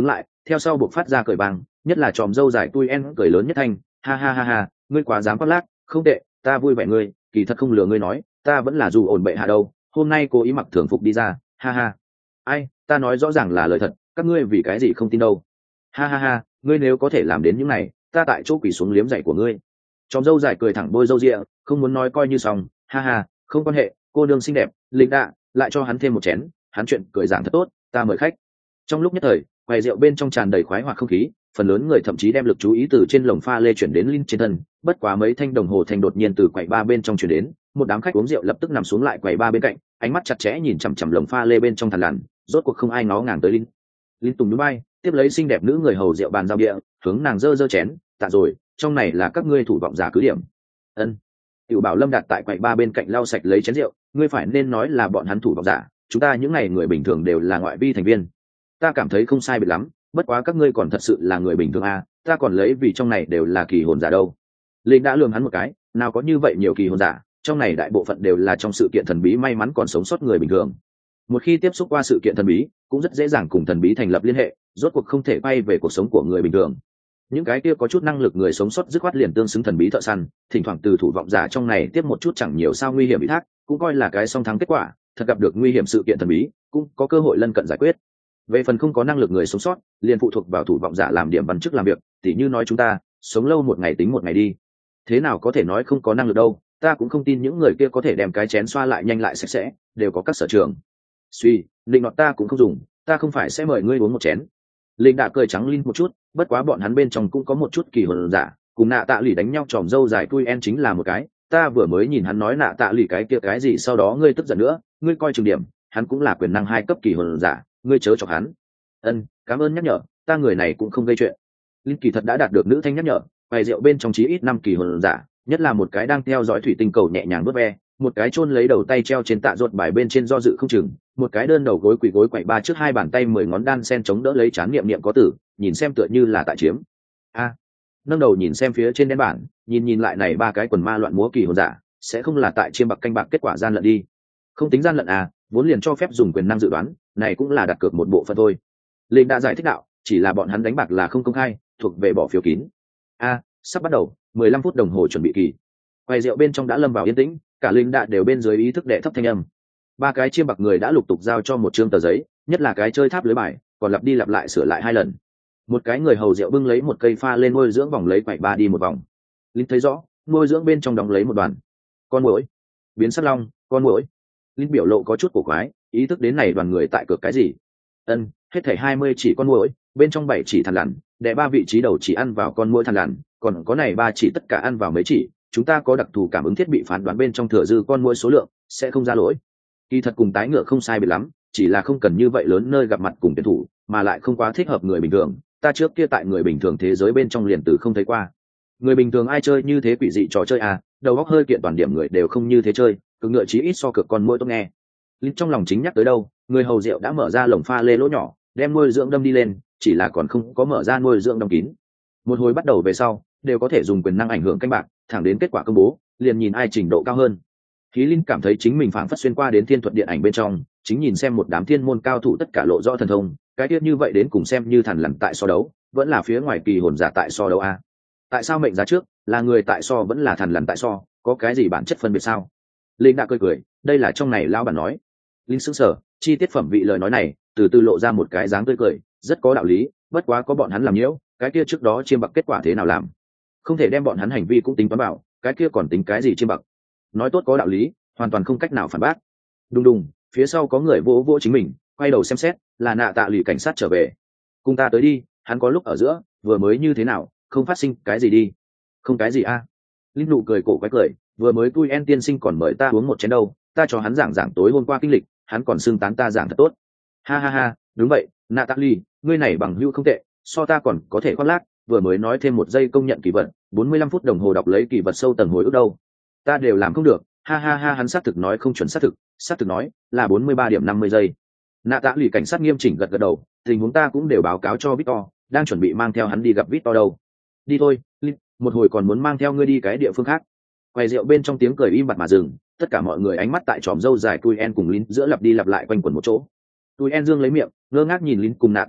theo sau buộc phát ra cười băng, nhất là tròm dâu dài tui en cười lớn nhất thanh, ha ha ha ha, ngươi quá dám khoác lác, không tệ, ta vui vẻ ngươi, kỳ thật không lừa ngươi nói, ta vẫn là dù ổn bệ hạ đâu, hôm nay cố ý mặc thường phục đi ra, ha ha. Ai, ta nói rõ ràng là lời thật, các ngươi vì cái gì không tin đâu. Ha ha ha, ngươi nếu có thể làm đến những này, ta tại chỗ quỳ xuống liếm giày của ngươi. Tròm dâu dài cười thẳng bôi râu ria, không muốn nói coi như xong, ha ha, không quan hệ, cô nương xinh đẹp, lịch đạ, lại cho hắn thêm một chén, hắn chuyện cười giảng thật tốt, ta mời khách. Trong lúc nhất thời, quầy rượu bên trong tràn đầy khoái hoặc không khí, phần lớn người thậm chí đem lực chú ý từ trên lồng pha lê chuyển đến Linh trên thân, bất quá mấy thanh đồng hồ thành đột nhiên từ quầy ba bên trong chuyển đến, một đám khách uống rượu lập tức nằm xuống lại quầy ba bên cạnh, ánh mắt chặt chẽ nhìn chằm chằm lồng pha lê bên trong thằn lằn, rốt cuộc không ai ngó ngàng tới Linh. Linh tùng núi bay, tiếp lấy xinh đẹp nữ người hầu rượu bàn giao địa, hướng nàng dơ chén, tạ rồi, trong này là các ngươi thủ vọng giả cứ điểm. Ân. Tiểu Bảo Lâm đặt tại quầy ba bên cạnh lau sạch lấy chén rượu, ngươi phải nên nói là bọn hắn thủ vọng giả, chúng ta những này người bình thường đều là ngoại vi thành viên. Ta cảm thấy không sai biệt lắm, bất quá các ngươi còn thật sự là người bình thường à, ta còn lấy vì trong này đều là kỳ hồn giả đâu. Linh đã lườm hắn một cái, nào có như vậy nhiều kỳ hồn giả, trong này đại bộ phận đều là trong sự kiện thần bí may mắn còn sống sót người bình thường. Một khi tiếp xúc qua sự kiện thần bí, cũng rất dễ dàng cùng thần bí thành lập liên hệ, rốt cuộc không thể bay về cuộc sống của người bình thường. Những cái kia có chút năng lực người sống sót dứt khoát liền tương xứng thần bí thợ săn, thỉnh thoảng từ thủ vọng giả trong này tiếp một chút chẳng nhiều sao nguy hiểm bị thác, cũng coi là cái song thắng kết quả, thật gặp được nguy hiểm sự kiện thần bí, cũng có cơ hội lân cận giải quyết. Về phần không có năng lực người sống sót, liền phụ thuộc vào thủ vọng giả làm điểm văn chức làm việc, tỉ như nói chúng ta sống lâu một ngày tính một ngày đi. Thế nào có thể nói không có năng lực đâu, ta cũng không tin những người kia có thể đem cái chén xoa lại nhanh lại sạch sẽ, đều có các sở trường. Suy, định nọt ta cũng không dùng, ta không phải sẽ mời ngươi uống một chén. Linh đã cười trắng Linh một chút, bất quá bọn hắn bên trong cũng có một chút kỳ hồn giả, cùng nạ tạ lì đánh nhau tròm dâu dài tui en chính là một cái, ta vừa mới nhìn hắn nói nạ tạ lì cái kia cái gì sau đó ngươi tức giận nữa, ngươi coi chừng điểm, hắn cũng là quyền năng 2 cấp kỳ hồn giả, ngươi chớ chọc hắn. Ân, cảm ơn nhắc nhở, ta người này cũng không gây chuyện. Linh kỳ thật đã đạt được nữ thanh nhắc nhở, bài rượu bên trong chí ít 5 kỳ hồn giả, nhất là một cái đang theo dõi thủy tinh cầu nhẹ nhàng vớt ve, một cái chôn lấy đầu tay treo trên tạ ruột bài bên trên do dự không chừng, một cái đơn đầu gối quỳ gối quậy ba trước hai bàn tay 10 ngón đan sen chống đỡ lấy chán niệm niệm có tử, nhìn xem tựa như là tại chiếm. A. Nâng đầu nhìn xem phía trên đen bản, nhìn lại này ba cái quần ma loạn múa kỳ hồn giả, sẽ không là tại chiêm bạc canh bạc kết quả gian lận đi. Không tính gian lận à, vốn liền cho phép dùng quyền năng dự đoán, này cũng là đặt cược một bộ phận thôi. Linh đã giải thích đạo, chỉ là bọn hắn đánh bạc là không công khai, thuộc về bỏ phiếu kín. A, sắp bắt đầu, 15 phút đồng hồ chuẩn bị kỳ. Quầy rượu bên trong đã lâm vào yên tĩnh, cả Linh đã đều bên dưới ý thức đệ thấp thanh âm. Ba cái chiêm bạc người đã lục tục giao cho một trương tờ giấy, nhất là cái chơi tháp lưới bài, còn lặp đi lặp lại sửa lại 2 lần. Một cái người hầu rượu bưng lấy một cây pha lên môi dưỡng vòng lấy quậy ba đi một vòng. Linh thấy rõ, môi dưỡng bên trong đóng lấy một đoàn con muỗi, biến sắc long, con muỗi. Linh biểu lộ có chút cổ quái, ý thức đến này đoàn người tại cược cái gì. Ân, hết thảy 20 chỉ con muỗi, bên trong 7 chỉ thằn lằn, đệ 3 vị trí đầu chỉ ăn vào con muỗi thằn lằn, còn có này 3 chỉ tất cả ăn vào mấy chỉ, chúng ta có đặc thù cảm ứng thiết bị phán đoán bên trong thừa dư con muỗi số lượng, sẽ không ra lỗi. Kỳ thật cùng tái ngựa không sai biệt lắm, chỉ là không cần như vậy lớn nơi gặp mặt cùng tuyển thủ, mà lại không quá thích hợp người bình thường. Ta trước kia tại người bình thường thế giới bên trong liền từ không thấy qua. Người bình thường ai chơi như thế quỷ dị trò chơi à, đầu óc hơi kiện toàn điểm người đều không như thế chơi, cực ngựa chí ít so cực con muỗi tốt nghe. Linh trong lòng chính nhắc tới đâu, người hầu rượu đã mở ra lồng pha lê lỗ nhỏ, đem nuôi dưỡng đâm đi lên, chỉ là còn không có mở ra nuôi dưỡng đóng kín. Một hồi bắt đầu về sau, đều có thể dùng quyền năng ảnh hưởng canh bạc, thẳng đến kết quả công bố, liền nhìn ai trình độ cao hơn. Khí Linh cảm thấy chính mình phảng phất xuyên qua đến thiên thuật điện ảnh bên trong, chính nhìn xem một đám thiên môn cao thủ tất cả lộ rõ thần thông, cái tiết như vậy đến cùng xem như thằn lằn tại so đấu, vẫn là phía ngoài kỳ hồn giả tại so đấu a. Tại sao mệnh giá trước, là người tại so vẫn là thằn lằn tại so, có cái gì bản chất phân biệt sao? Linh đã cười, đây là trong này lão bản nói. Linh sững sờ, chi tiết phẩm vị lời nói này, từ từ lộ ra một cái dáng tươi cười, rất có đạo lý, bất quá có bọn hắn làm nhiễu, cái kia trước đó chiêm bạc kết quả thế nào làm? Không thể đem bọn hắn hành vi cũng tính toán bảo, cái kia còn tính cái gì chiêm bạc? Nói tốt có đạo lý, hoàn toàn không cách nào phản bác. Đùng đùng, phía sau có người vỗ vỗ chính mình, quay đầu xem xét, là nạ tạ lì cảnh sát trở về. Cùng ta tới đi, hắn có lúc ở giữa, vừa mới như thế nào, không phát sinh cái gì đi. Không cái gì a. Linh nụ cười cổ quái cười, vừa mới tui en tiên sinh còn mời ta uống một chén đâu, ta cho hắn giảng tối hôm qua kinh lịch, hắn còn xưng tán ta giảng thật tốt. Ha ha ha, đúng vậy, Natalie, ngươi này bằng hữu không tệ, so ta còn có thể khoác lác, vừa mới nói thêm một giây công nhận kỳ vật, 45 phút đồng hồ đọc lấy kỳ vật sâu tầng hồi ức đâu. Ta đều làm không được, ha ha ha, hắn xác thực nói không chuẩn xác thực nói là 43 điểm 50 giây. Natalie cảnh sát nghiêm chỉnh gật gật đầu, tình huống ta cũng đều báo cáo cho Victor, đang chuẩn bị mang theo hắn đi gặp Victor đâu. Đi thôi, Linh, một hồi còn muốn mang theo ngươi đi cái địa phương khác. Quầy rượu bên trong tiếng cười im bặt mà dừng, tất cả mọi người ánh mắt tại tròm râu dài Tui En cùng Linh giữa lặp đi lặp lại quanh quẩn một chỗ. Tui En dương lấy miệng, ngơ ngác nhìn Linh cùng Natalie,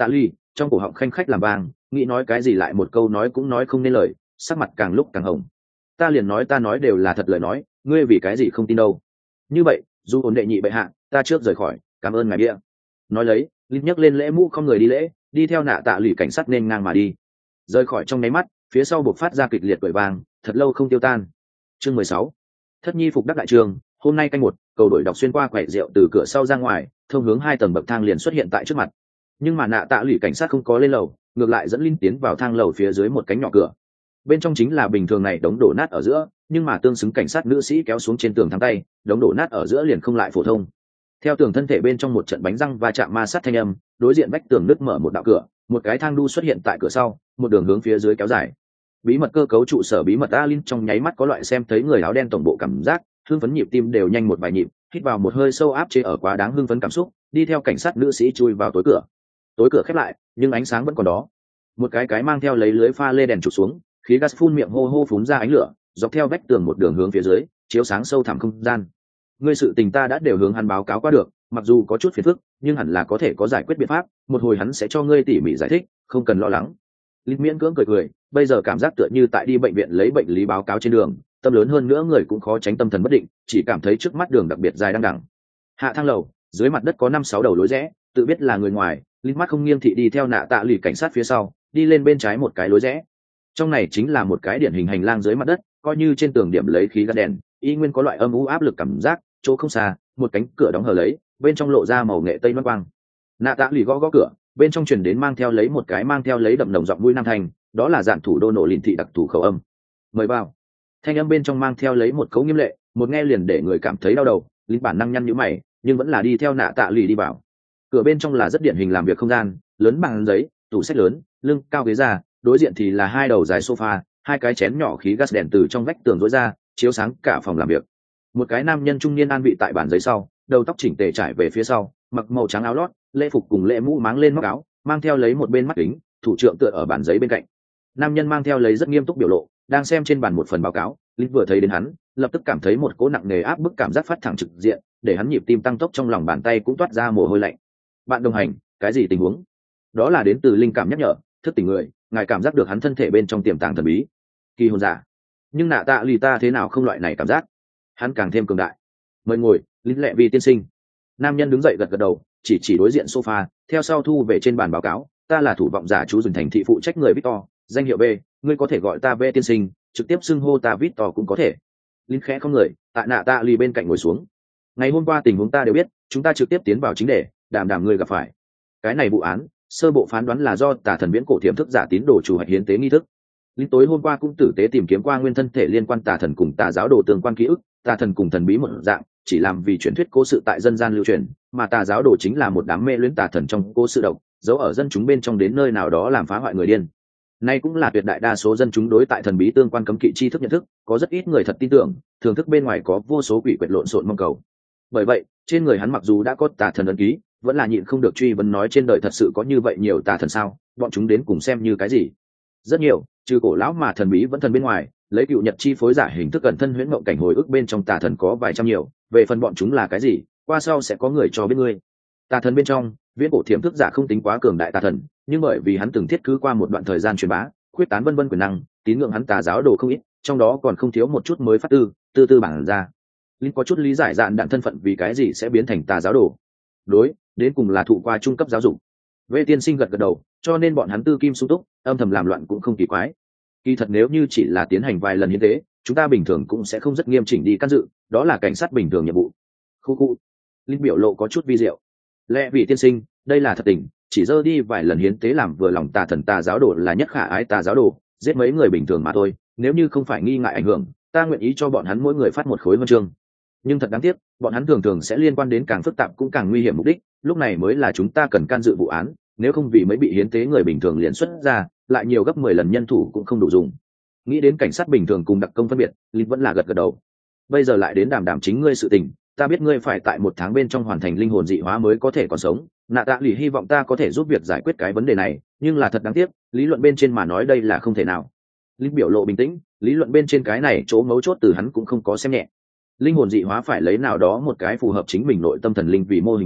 trong cổ họng khanh khách làm vang, nghĩ nói cái gì lại một câu nói cũng nói không nên lời, sắc mặt càng lúc càng hồng. Ta liền nói ta nói đều là thật lời nói, ngươi vì cái gì không tin đâu. Như vậy dù ổn đệ nhị bệ hạ, ta trước rời khỏi, cảm ơn ngài bia. Nói lấy Linh nhấc lên lễ mũ không người đi lễ, đi theo Nạ Tạ Lụy cảnh sát nên ngang mà đi. Rời khỏi trong nháy mắt, phía sau buộc phát ra kịch liệt cười vang, thật lâu không tiêu tan. Chương 16. Thất nhi phục đắc đại trường, hôm nay canh một, cầu đổi đọc xuyên qua quầy rượu từ cửa sau ra ngoài, thông hướng 2 tầng bậc thang liền xuất hiện tại trước mặt. Nhưng mà Nạ Tạ Lụy cảnh sát không có lên lầu, ngược lại dẫn Linh tiến vào thang lầu phía dưới một cánh nhỏ cửa. Bên trong chính là bình thường này đống đổ nát ở giữa, nhưng mà tương xứng cảnh sát nữ sĩ kéo xuống trên tường thắng tay, đống đổ nát ở giữa liền không lại phổ thông. Theo tường thân thể bên trong một trận bánh răng va chạm ma sát thanh âm, đối diện vách tường nứt mở một đạo cửa, một cái thang đu xuất hiện tại cửa sau, một đường hướng phía dưới kéo dài. Bí mật cơ cấu trụ sở bí mật Alin trong nháy mắt có loại xem thấy người áo đen tổng bộ cảm giác, hưng phấn nhịp tim đều nhanh một vài nhịp, hít vào một hơi sâu áp chế ở quá đáng hưng phấn cảm xúc, đi theo cảnh sát nữ sĩ chui vào tối cửa. Tối cửa khép lại, nhưng ánh sáng vẫn còn đó. Một cái mang theo lấy lưới pha lê đèn chụp xuống, khí gas phun miệng hô hô phún ra ánh lửa, dọc theo vách tường một đường hướng phía dưới, chiếu sáng sâu thẳm không gian. Ngươi sự tình ta đã đều hướng hắn báo cáo qua được, mặc dù có chút phiền phức, nhưng hẳn là có thể có giải quyết biện pháp, một hồi hắn sẽ cho ngươi tỉ mỉ giải thích, không cần lo lắng. Lịch miễn cưỡng cười, bây giờ cảm giác tựa như tại đi bệnh viện lấy bệnh lý báo cáo trên đường, tâm lớn hơn nữa người cũng khó tránh tâm thần bất định, chỉ cảm thấy trước mắt đường đặc biệt dài đang đẳng. Hạ thang lầu, dưới mặt đất có 5-6 đầu lối rẽ, tự biết là người ngoài, Lịch mắt không nghiêng thị đi theo Nạ Tạ Lụy cảnh sát phía sau, đi lên bên trái một cái lối rẽ. Trong này chính là một cái điển hình hành lang dưới mặt đất, coi như trên tường điểm lấy khí gắn đèn, y nguyên có loại âm u áp lực cảm giác, chỗ không xa, một cánh cửa đóng hở lấy, bên trong lộ ra màu nghệ tây loang quang. Nạ Tạ Lụy gõ cửa, bên trong truyền đến mang theo lấy đậm nồng giọng mũi nam thành, đó là dạn thủ đô nổ lìn thị đặc thủ khẩu âm. Mời vào. Thanh âm bên trong mang theo lấy một cấu nghiêm lệ, một nghe liền để người cảm thấy đau đầu, linh bản năng nhăn nhíu mày, nhưng vẫn là đi theo Nạ Tạ Lụy đi vào. Cửa bên trong là rất điển hình làm việc không gian, lớn bằng giấy, tủ sách lớn, lưng cao ghế ra, đối diện thì là 2 đầu dài sofa, 2 cái chén nhỏ khí gas đèn từ trong vách tường rối ra, chiếu sáng cả phòng làm việc. Một cái nam nhân trung niên an vị tại bàn giấy sau, đầu tóc chỉnh tề trải về phía sau, mặc màu trắng áo lót, lễ phục cùng lễ mũ máng lên móc áo, mang theo lấy một bên mắt kính, thủ trưởng tựa ở bàn giấy bên cạnh. Nam nhân mang theo lấy rất nghiêm túc biểu lộ, đang xem trên bàn một phần báo cáo. Linh vừa thấy đến hắn, lập tức cảm thấy một cỗ nặng nề áp bức cảm giác phát thẳng trực diện, để hắn nhịp tim tăng tốc, trong lòng bàn tay cũng toát ra mồ hôi lạnh. Bạn đồng hành, cái gì tình huống? Đó là đến từ linh cảm nhắc nhở, thức tỉnh người, ngài cảm giác được hắn thân thể bên trong tiềm tàng thần bí, kỳ hồn giả. Nhưng Nạ Tạ Lụy ta thế nào không loại này cảm giác? Hắn càng thêm cường đại. Mời ngồi, Linh lẹ vì tiên sinh. Nam nhân đứng dậy gật gật đầu, chỉ đối diện sofa, theo sau thu về trên bàn báo cáo. Ta là thủ vọng giả chú rừng thành thị phụ trách người Victor, danh hiệu B, ngươi có thể gọi ta B tiên sinh, trực tiếp xưng hô ta Victor cũng có thể. Linh khẽ không người, tại Nạ Tạ Lụy bên cạnh ngồi xuống. Ngày hôm qua tình huống ta đều biết, chúng ta trực tiếp tiến vào chính đề, đảm người gặp phải. Cái này vụ án, sơ bộ phán đoán là do tà thần viễn cổ tiềm thức giả tín đồ chủ hoạch hiến tế nghi thức. Linh tối hôm qua cũng tử tế tìm kiếm qua nguyên thân thể liên quan tà thần cùng tà giáo đồ tương quan ký ức, tà thần cùng thần bí một dạng, chỉ làm vì truyền thuyết cố sự tại dân gian lưu truyền, mà tà giáo đồ chính là một đám mê luyến tà thần trong cố sự độc, giấu ở dân chúng bên trong đến nơi nào đó làm phá hoại người điên. Nay cũng là tuyệt đại đa số dân chúng đối tại thần bí tương quan cấm kỵ tri thức nhận thức, có rất ít người thật tin tưởng, thường thức bên ngoài có vô số quỷ quyệt lộn xộn mong cầu. Bởi vậy, trên người hắn mặc dù đã có tà thần ấn ký, vẫn là nhịn không được truy vấn nói trên đời thật sự có như vậy nhiều tà thần sao, bọn chúng đến cùng xem như cái gì. Rất nhiều, trừ cổ lão mà thần bí vẫn thần bên ngoài, lấy cựu nhật chi phối giả hình thức cẩn thân huyễn mộng cảnh hồi ức bên trong tà thần có vài trăm nhiều, về phần bọn chúng là cái gì, qua sau sẽ có người cho biết ngươi. Tà thần bên trong, viễn cổ thiểm thức giả không tính quá cường đại tà thần, nhưng bởi vì hắn từng thiết cứ qua một đoạn thời gian truyền bá, khuyết tán vân vân quyền năng, tín ngưỡng hắn tà giáo đồ không ít, trong đó còn không thiếu một chút mới phát tư bản ra. Linh có chút lý giải dạn đạn thân phận vì cái gì sẽ biến thành tà giáo đồ. Đối, đến cùng là thụ qua trung cấp giáo dục. Vệ tiên sinh gật gật đầu, cho nên bọn hắn tư kim sung túc, âm thầm làm loạn cũng không kỳ quái. Kỳ thật nếu như chỉ là tiến hành vài lần hiến tế, chúng ta bình thường cũng sẽ không rất nghiêm chỉnh đi can dự, đó là cảnh sát bình thường nhiệm vụ. Khu. Linh biểu lộ có chút vi diệu. Lẽ vị tiên sinh, đây là thật tình, chỉ dơ đi vài lần hiến tế làm vừa lòng tà thần tà giáo đồ là nhất khả ái tà giáo đồ, giết mấy người bình thường mà thôi, nếu như không phải nghi ngại ảnh hưởng, ta nguyện ý cho bọn hắn mỗi người phát một khối huân chương. Nhưng thật đáng tiếc, bọn hắn thường sẽ liên quan đến càng phức tạp cũng càng nguy hiểm mục đích, lúc này mới là chúng ta cần can dự vụ án, nếu không vì mới bị hiến tế người bình thường liền xuất ra, lại nhiều gấp 10 lần nhân thủ cũng không đủ dùng. Nghĩ đến cảnh sát bình thường cùng đặc công phân biệt, Linh vẫn là gật gật đầu. Bây giờ lại đến đảm chính ngươi sự tình, ta biết ngươi phải tại 1 tháng bên trong hoàn thành linh hồn dị hóa mới có thể còn sống, Nạ Tạ Lụy hy vọng ta có thể giúp việc giải quyết cái vấn đề này, nhưng là thật đáng tiếc, lý luận bên trên mà nói đây là không thể nào. Linh biểu lộ bình tĩnh, lý luận bên trên cái này chỗ mấu chốt từ hắn cũng không có xem nhẹ. Linh hồn dị hóa phải lấy nào đó một cái phù hợp chính mình nội tâm thần linh vì mô hình bản,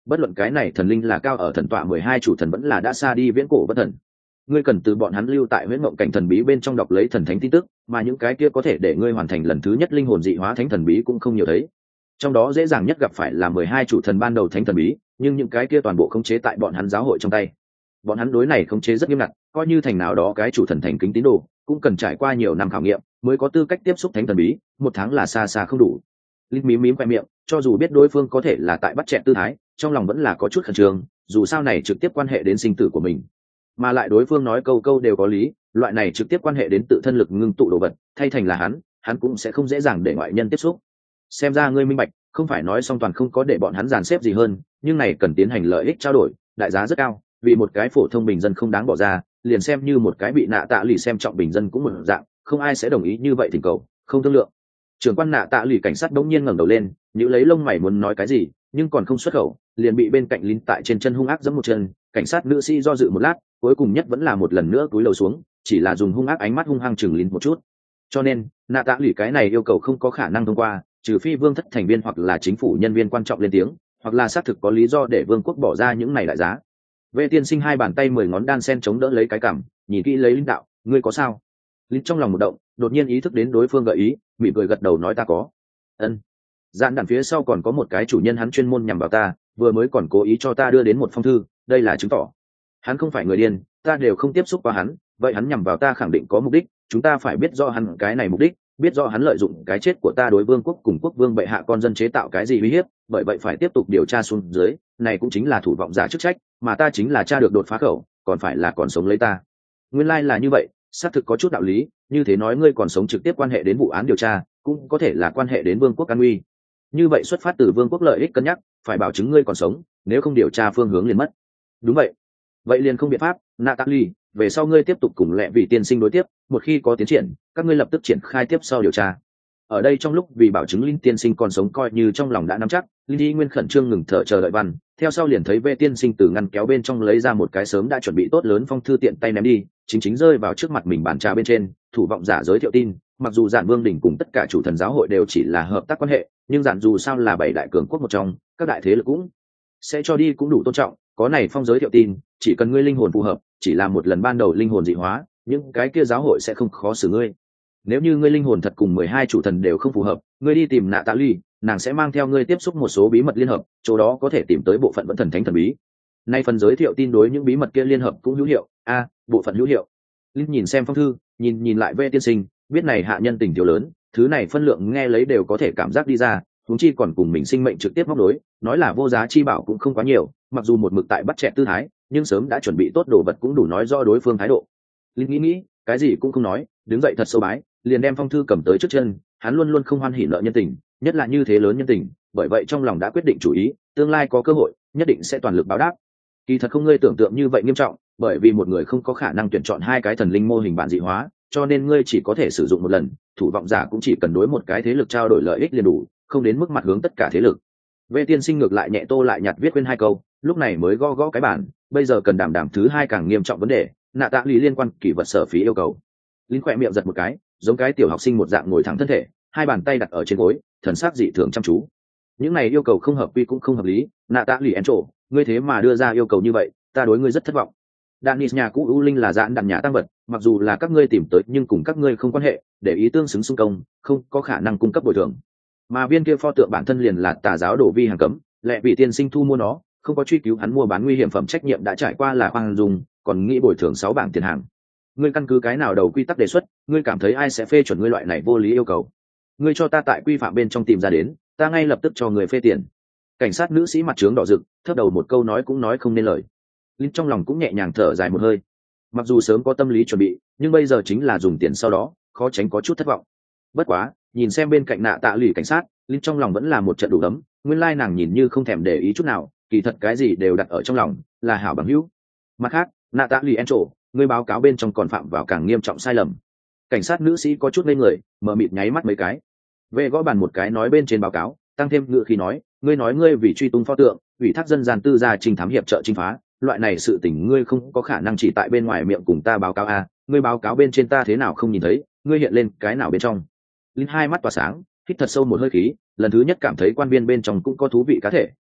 bất luận cái này thần linh là cao ở thần tọa 12 chủ thần vẫn là đã xa đi viễn cổ bất thần, ngươi cần từ bọn hắn lưu tại huyễn mộng cảnh thần bí bên trong đọc lấy thần thánh tin tức, mà những cái kia có thể để ngươi hoàn thành lần thứ nhất linh hồn dị hóa thánh thần bí cũng không nhiều thấy. Trong đó dễ dàng nhất gặp phải là 12 chủ thần ban đầu thánh thần bí, nhưng những cái kia toàn bộ khống chế tại bọn hắn giáo hội trong tay. Bọn hắn đối này khống chế rất nghiêm ngặt, coi như thành nào đó cái chủ thần thành kính tín đồ, cũng cần trải qua nhiều năm khảo nghiệm mới có tư cách tiếp xúc thánh thần bí, 1 tháng là xa xa không đủ. Linh mím mím khoe miệng, cho dù biết đối phương có thể là tại bắt chẹt tư thái, trong lòng vẫn là có chút khẩn trương, dù sao này trực tiếp quan hệ đến sinh tử của mình, mà lại đối phương nói câu câu đều có lý, loại này trực tiếp quan hệ đến tự thân lực ngưng tụ đồ vật, thay thành là hắn cũng sẽ không dễ dàng để ngoại nhân tiếp xúc. Xem ra ngươi minh bạch, không phải nói song toàn không có để bọn hắn dàn xếp gì hơn, nhưng này cần tiến hành lợi ích trao đổi, đại giá rất cao, vì một cái phổ thông bình dân không đáng bỏ ra, liền xem như một cái bị nạ tạ lì xem trọng bình dân cũng một dạng, không ai sẽ đồng ý như vậy thỉnh cầu, không thương lượng. Trưởng quan nạ tạ lì cảnh sát bỗng nhiên ngẩng đầu lên, nhíu lấy lông mày muốn nói cái gì, nhưng còn không xuất khẩu, liền bị bên cạnh lín tại trên chân hung ác giẫm một chân. Cảnh sát nữ sĩ do dự một lát, cuối cùng nhất vẫn là một lần nữa cúi đầu xuống, chỉ là dùng hung ác ánh mắt hung hăng chừng lín một chút. Cho nên nạ tạ lì cái này yêu cầu không có khả năng thông qua, trừ phi vương thất thành viên hoặc là chính phủ nhân viên quan trọng lên tiếng, hoặc là xác thực có lý do để vương quốc bỏ ra những này đại giá. Vệ tiên sinh hai bàn tay 10 ngón đan sen chống đỡ lấy cái cằm, nhìn kỹ lấy linh đạo, ngươi có sao? Linh trong lòng một động, đột nhiên ý thức đến đối phương gợi ý, mỉm cười gật đầu nói ta có. Ân. Dạn đằng phía sau còn có một cái chủ nhân hắn chuyên môn nhằm vào ta, vừa mới còn cố ý cho ta đưa đến một phong thư, đây là chứng tỏ hắn không phải người điên, ta đều không tiếp xúc qua hắn, vậy hắn nhằm vào ta khẳng định có mục đích, chúng ta phải biết rõ hắn cái này mục đích, biết rõ hắn lợi dụng cái chết của ta đối vương quốc cùng quốc vương bệ hạ con dân chế tạo cái gì uy hiếp, bởi vậy phải tiếp tục điều tra xuống dưới, này cũng chính là thủ vọng giả chức trách, mà ta chính là tra được đột phá khẩu, còn phải là còn sống lấy ta. Nguyên lai là như vậy, xác thực có chút đạo lý, như thế nói ngươi còn sống trực tiếp quan hệ đến vụ án điều tra, cũng có thể là quan hệ đến vương quốc an nguy. Như vậy xuất phát từ vương quốc lợi ích cân nhắc, phải bảo chứng ngươi còn sống, nếu không điều tra phương hướng liền mất. Đúng vậy. Vậy liền không biện pháp, Natalie, về sau ngươi tiếp tục cùng Lệ Vị tiên sinh đối tiếp, một khi có tiến triển, các ngươi lập tức triển khai tiếp sau điều tra. Ở đây trong lúc vì bảo chứng Linh tiên sinh còn sống coi như trong lòng đã nắm chắc, Linh Y Nguyên khẩn trương ngừng thở chờ đợi văn, theo sau liền thấy Vệ tiên sinh từ ngăn kéo bên trong lấy ra một cái sớm đã chuẩn bị tốt lớn phong thư tiện tay ném đi, chính rơi vào trước mặt mình bàn trà bên trên, thủ vọng giả giới thiệu tin, mặc dù Dạn Vương đỉnh cùng tất cả chủ thần giáo hội đều chỉ là hợp tác quan hệ, nhưng Dạn dù sao là 7 đại cường quốc một trong, các đại thế lực cũng sẽ cho đi cũng đủ tôn trọng, có này phong giới thiệu tin, chỉ cần ngươi linh hồn phù hợp, chỉ là một lần ban đầu linh hồn dị hóa, những cái kia giáo hội sẽ không khó xử ngươi. Nếu như ngươi linh hồn thật cùng 12 chủ thần đều không phù hợp, ngươi đi tìm Nạ Tạ Ly, nàng sẽ mang theo ngươi tiếp xúc một số bí mật liên hợp, chỗ đó có thể tìm tới bộ phận vẫn thần thánh thần bí. Nay phần giới thiệu tin đối những bí mật kia liên hợp cũng hữu hiệu, bộ phận hữu hiệu. Linh nhìn xem phong thư, nhìn lại Vệ tiên sinh, biết này hạ nhân tình tiểu lớn, thứ này phân lượng nghe lấy đều có thể cảm giác đi ra, huống chi còn cùng mình sinh mệnh trực tiếp móc đối, nói là vô giá chi bảo cũng không quá nhiều, mặc dù một mực tại bắt chẹt tư thái, nhưng sớm đã chuẩn bị tốt đồ vật cũng đủ nói rõ đối phương thái độ. Linh nghĩ, cái gì cũng không nói, đứng dậy thật sâu bái, liền đem phong thư cầm tới trước chân, hắn luôn luôn không hoan hỉ nợ nhân tình, nhất là như thế lớn nhân tình, bởi vậy trong lòng đã quyết định chủ ý, tương lai có cơ hội, nhất định sẽ toàn lực báo đáp. Kỳ thật không ngươi tưởng tượng như vậy nghiêm trọng, bởi vì một người không có khả năng tuyển chọn 2 cái thần linh mô hình bản dị hóa, cho nên ngươi chỉ có thể sử dụng một lần, thủ vọng giả cũng chỉ cần đối một cái thế lực trao đổi lợi ích liền đủ, không đến mức mặt hướng tất cả thế lực. Vệ tiên sinh ngược lại nhẹ tô lại nhạt viết quên 2 câu, lúc này mới gõ cái bản, bây giờ cần đảm thứ 2 càng nghiêm trọng vấn đề, Nạ Tạ Lý liên quan kỷ vật sở phí yêu cầu. Linh khỏe miệng giật một cái, giống cái tiểu học sinh một dạng ngồi thẳng thân thể, 2 bàn tay đặt ở trên gối, thần sắc dị thường chăm chú. Những này yêu cầu không hợp quy cũng không hợp lý, Nạ Tạ Lý Encho, ngươi thế mà đưa ra yêu cầu như vậy, ta đối ngươi rất thất vọng. Danis nhà cũ U Linh là dạn đàn nhà tăng vật, mặc dù là các ngươi tìm tới nhưng cùng các ngươi không quan hệ, để ý tương xứng xung công, không có khả năng cung cấp bồi thường. Mà viên kia pho tượng bản thân liền là tà giáo đổ vi hàng cấm, Lệ Vị tiên sinh thu mua nó, không có truy cứu hắn mua bán nguy hiểm phẩm trách nhiệm đã trải qua là khoan dung, còn nghĩ bồi thường 6 bảng tiền hàng. Ngươi căn cứ cái nào đầu quy tắc đề xuất, ngươi cảm thấy ai sẽ phê chuẩn ngươi loại này vô lý yêu cầu? Ngươi cho ta tại quy phạm bên trong tìm ra đến, ta ngay lập tức cho người phê tiền. Cảnh sát nữ sĩ mặt trướng đỏ rực, thấp đầu một câu nói cũng nói không nên lời. Linh trong lòng cũng nhẹ nhàng thở dài một hơi. Mặc dù sớm có tâm lý chuẩn bị, nhưng bây giờ chính là dùng tiền sau đó, khó tránh có chút thất vọng. Bất quá, nhìn xem bên cạnh Nạ Tạ Lỷ cảnh sát, Linh trong lòng vẫn là một trận đủ đấm, nguyên lai nàng nhìn như không thèm để ý chút nào, kỳ thật cái gì đều đặt ở trong lòng, là hảo bằng hữu. Mặt khác, Nạ Tạ Lỷ Encho, người báo cáo bên trong còn phạm vào càng nghiêm trọng sai lầm. Cảnh sát nữ sĩ có chút ngây người, mở mịt nháy mắt mấy cái. Về gõ bàn một cái nói bên trên báo cáo, tăng thêm ngữ khi nói, ngươi vì truy tung pho tượng, ủy thác dân gian tư gia trình thám hiệp trợ chinh phá, loại này sự tình ngươi không có khả năng chỉ tại bên ngoài miệng cùng ta báo cáo ngươi báo cáo bên trên ta thế nào không nhìn thấy, ngươi hiện lên cái nào bên trong? Linh hai mắt tỏa sáng, hít thật sâu một hơi khí, lần thứ nhất cảm thấy quan viên bên trong cũng có thú vị cá thể,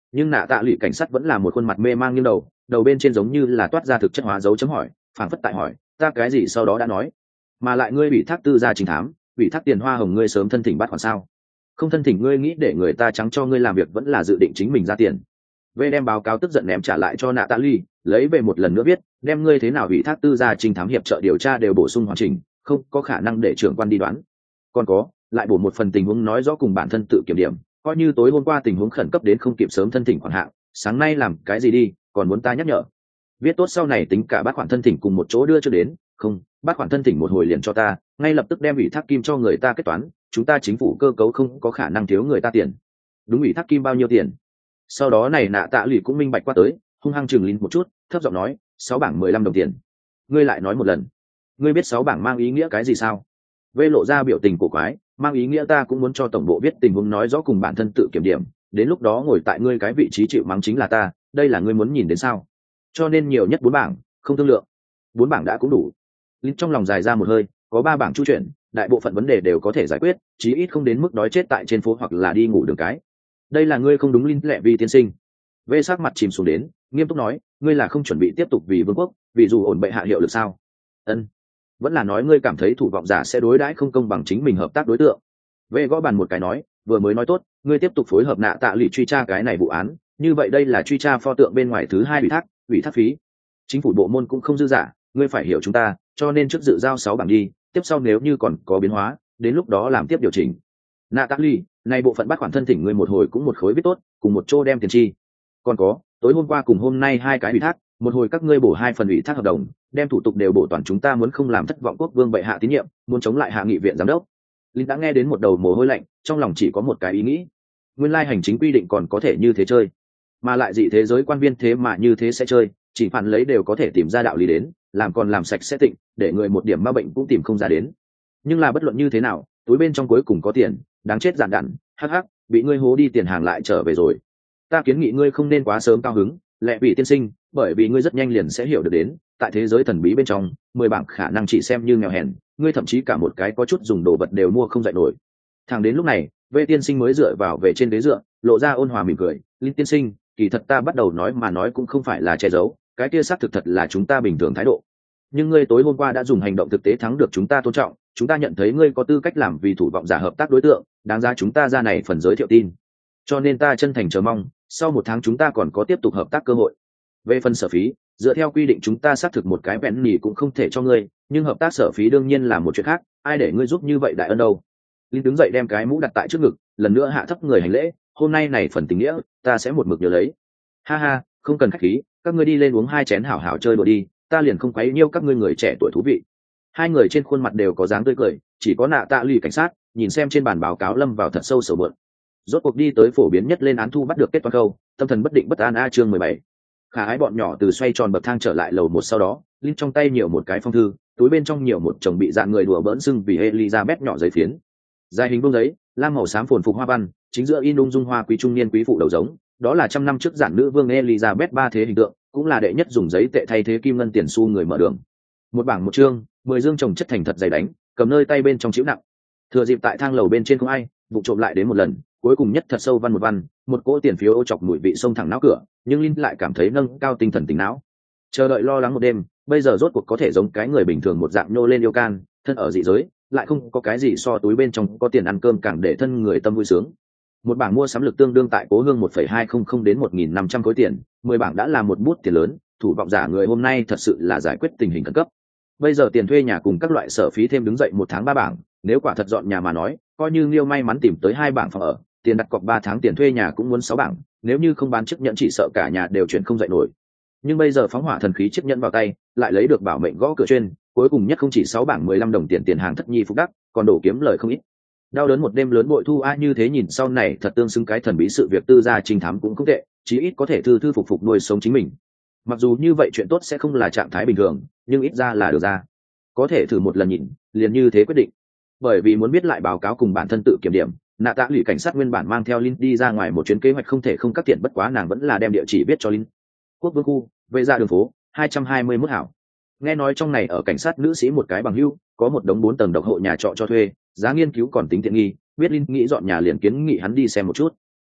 nhưng nạ tạ lụy cảnh sát vẫn là một khuôn mặt mê mang như đầu bên trên giống như là toát ra thực chất hóa dấu chấm hỏi, phảng phất tại hỏi ta cái gì sau đó đã nói. Mà lại ngươi bị thác tư gia trình thám, bị thác tiền hoa hồng ngươi sớm thân thỉnh bắt khoản sao? Không thân thỉnh ngươi nghĩ để người ta trắng cho ngươi làm việc vẫn là dự định chính mình ra tiền. V đem báo cáo tức giận ném trả lại cho nạ tạ lụy, lấy về một lần nữa viết, đem ngươi thế nào bị thác tư gia trình thám hiệp trợ điều tra đều bổ sung hoàn chỉnh, không có khả năng để trưởng quan đi đoán. Còn có, lại bổ một phần tình huống nói rõ cùng bản thân tự kiểm điểm, coi như tối hôm qua tình huống khẩn cấp đến không kịp sớm thân thỉnh khoản hạng, sáng nay làm cái gì đi, còn muốn ta nhắc nhở. Viết tốt sau này tính cả bác khoản thân thỉnh cùng một chỗ đưa cho đến, không, bác khoản thân thỉnh một hồi liền cho ta, ngay lập tức đem ủy thác kim cho người ta kết toán, chúng ta chính phủ cơ cấu không có khả năng thiếu người ta tiền. Đúng, ủy thác kim bao nhiêu tiền? Sau đó này nạ tạ lụy cũng minh bạch qua tới, hung hăng chừng Linh một chút, thấp giọng nói, 6 bảng 15 đồng tiền. Ngươi lại nói một lần. Ngươi biết 6 bảng mang ý nghĩa cái gì sao? Vê lộ ra biểu tình cổ quái, mang ý nghĩa ta cũng muốn cho tổng bộ biết tình huống nói rõ cùng bản thân tự kiểm điểm, đến lúc đó ngồi tại ngươi cái vị trí chịu mắng chính là ta, đây là ngươi muốn nhìn đến sao? Cho nên nhiều nhất 4 bảng, không thương lượng. 4 bảng đã cũng đủ. Linh trong lòng dài ra một hơi, có 3 bảng chu chuyển, đại bộ phận vấn đề đều có thể giải quyết, chí ít không đến mức đói chết tại trên phố hoặc là đi ngủ đường cái. Đây là ngươi không đúng Linh lẹ vì tiên sinh. Vê sắc mặt chìm xuống đến, nghiêm túc nói, ngươi là không chuẩn bị tiếp tục vì vương quốc, vì dù ổn bệ hạ hiệu lực sao? Ân. Vẫn là nói ngươi cảm thấy thủ vọng giả sẽ đối đãi không công bằng chính mình hợp tác đối tượng. Vê gõ bàn một cái nói, vừa mới nói tốt, ngươi tiếp tục phối hợp nạ tạ lụy truy tra cái này vụ án, như vậy đây là truy tra pho tượng bên ngoài thứ 2 ủy thác phí. Chính phủ bộ môn cũng không dư giả, ngươi phải hiểu chúng ta, cho nên trước dự giao 6 bảng đi, tiếp sau nếu như còn có biến hóa, đến lúc đó làm tiếp điều chỉnh. Nạ tạ lụy, này bộ phận bắt khoản thân thỉnh ngươi một hồi cũng một khối viết tốt, cùng một chỗ đem tiền chi. Còn có, tối hôm qua cùng hôm nay 2 cái ủy thác, một hồi các ngươi bổ 2 phần ủy thác hợp đồng, đem thủ tục đều bổ toàn, chúng ta muốn không làm thất vọng quốc vương bệ hạ tín nhiệm, muốn chống lại hạ nghị viện giám đốc. Linh đã nghe đến một đầu mồ hôi lạnh, trong lòng chỉ có một cái ý nghĩ, nguyên lai hành chính quy định còn có thể như thế chơi, mà lại dị thế giới quan viên thế mà như thế sẽ chơi, chỉ phản lấy đều có thể tìm ra đạo lý đến, làm còn làm sạch sẽ tịnh, để người một điểm ma bệnh cũng tìm không ra đến. Nhưng là bất luận như thế nào, túi bên trong cuối cùng có tiền, đáng chết giản đản, hắc hắc, bị ngươi hố đi tiền hàng lại trở về rồi. Ta kiến nghị ngươi không nên quá sớm cao hứng, lẹ vị tiên sinh, bởi vì ngươi rất nhanh liền sẽ hiểu được đến, tại thế giới thần bí bên trong, 10 bảng khả năng chỉ xem như nghèo hèn, ngươi thậm chí cả một cái có chút dùng đồ vật đều mua không dậy nổi. Thẳng đến lúc này, Vệ tiên sinh mới dựa vào về trên ghế dựa, lộ ra ôn hòa mỉm cười, Linh tiên sinh, kỳ thật ta bắt đầu nói mà nói cũng không phải là che giấu, cái kia xác thực thật là chúng ta bình thường thái độ. Nhưng ngươi tối hôm qua đã dùng hành động thực tế thắng được chúng ta tôn trọng, chúng ta nhận thấy ngươi có tư cách làm vì thủ vọng giả hợp tác đối tượng, đáng giá chúng ta ra này phần giới thiệu tin. Cho nên ta chân thành chờ mong, sau 1 tháng chúng ta còn có tiếp tục hợp tác cơ hội. Về phần sở phí, dựa theo quy định chúng ta xác thực một cái vẹn nhì cũng không thể cho ngươi, nhưng hợp tác sở phí đương nhiên là một chuyện khác, ai để ngươi giúp như vậy đại ân đâu. Linh đứng dậy đem cái mũ đặt tại trước ngực, lần nữa hạ thấp người hành lễ, hôm nay này phần tình nghĩa, ta sẽ một mực nhớ lấy. Ha ha, không cần khách khí, các ngươi đi lên uống 2 chén hảo hảo chơi đùa đi, ta liền không quấy nhiêu các ngươi người trẻ tuổi thú vị. Hai người trên khuôn mặt đều có dáng tươi cười, chỉ có nạ tạ lụy cảnh sát, nhìn xem trên bản báo cáo lâm vào thật sâu sầu bợn. Rốt cuộc đi tới phổ biến nhất lên án thu bắt được kết toán khâu, tâm thần bất định bất an chương 17. Khả ái bọn nhỏ từ xoay tròn bậc thang trở lại lầu 1 sau đó, Linh trong tay nhiều một cái phong thư, túi bên trong nhiều một chồng bị dạng người đùa bỡn xưng vì Elizabeth nhỏ giấy phiến. Dài hình bông giấy, lam màu xám phồn phục hoa văn, chính giữa in ung dung hoa quý trung niên quý phụ đầu giống, đó là 100 năm trước giản nữ vương Elizabeth ba thế hình tượng, cũng là đệ nhất dùng giấy tệ thay thế kim ngân tiền xu người mở đường. Một bảng một chương, 10 dương chồng chất thành thật dày đánh, cầm nơi tay bên trong chịu nặng. Thừa dịp tại thang lầu bên trên không ai, vụ trộm lại đến một lần, cuối cùng nhất thật sâu văn một cỗ tiền phiếu ô chọc mùi vị xông thẳng não cửa, nhưng Linh lại cảm thấy nâng cao tinh thần tỉnh não. Chờ đợi lo lắng một đêm, bây giờ rốt cuộc có thể giống cái người bình thường một dạng nhô lên yêu can, thân ở dị giới, lại không có cái gì so túi bên trong có tiền ăn cơm càng để thân người tâm vui sướng. Một bảng mua sắm lực tương đương tại cố hương 1,200 đến 1.500 khối tiền, 10 bảng đã là một bút tiền lớn, thủ vọng giả người hôm nay thật sự là giải quyết tình hình khẩn cấp. Bây giờ tiền thuê nhà cùng các loại sở phí thêm đứng dậy 1 tháng 3 bảng, nếu quả thật dọn nhà mà nói, coi như Liêu may mắn tìm tới 2 bảng phòng ở, tiền đặt cọc 3 tháng tiền thuê nhà cũng muốn 6 bảng, nếu như không bán chiếc nhẫn chỉ sợ cả nhà đều chuyển không dậy nổi. Nhưng bây giờ phóng hỏa thần khí chiếc nhẫn vào tay, lại lấy được bảo mệnh gõ cửa chuyên, cuối cùng nhất không chỉ 6 bảng 15 đồng tiền hàng thất nhi phúc đắc, còn đổ kiếm lời không ít. Đau đớn một đêm lớn bội thu như thế nhìn sau này thật tương xứng cái thần bí sự việc tư gia trinh thám cũng không tệ, chí ít có thể thư phục nuôi sống chính mình. Mặc dù như vậy chuyện tốt sẽ không là trạng thái bình thường, nhưng ít ra là được ra. Có thể thử một lần nhìn, liền như thế quyết định. Bởi vì muốn biết lại báo cáo cùng bản thân tự kiểm điểm, nạ tạ lụy cảnh sát nguyên bản mang theo Linh đi ra ngoài một chuyến kế hoạch không thể không cắt tiền, bất quá nàng vẫn là đem địa chỉ biết cho Linh. Quốc vương khu, vệ ra đường phố 221 hảo. Nghe nói trong này ở cảnh sát nữ sĩ một cái bằng hưu, có một đống 4 tầng độc hộ nhà trọ cho thuê, giá nghiên cứu còn tính tiện nghi, biết Linh nghĩ dọn nhà liền kiến nghị hắn đi xem một chút.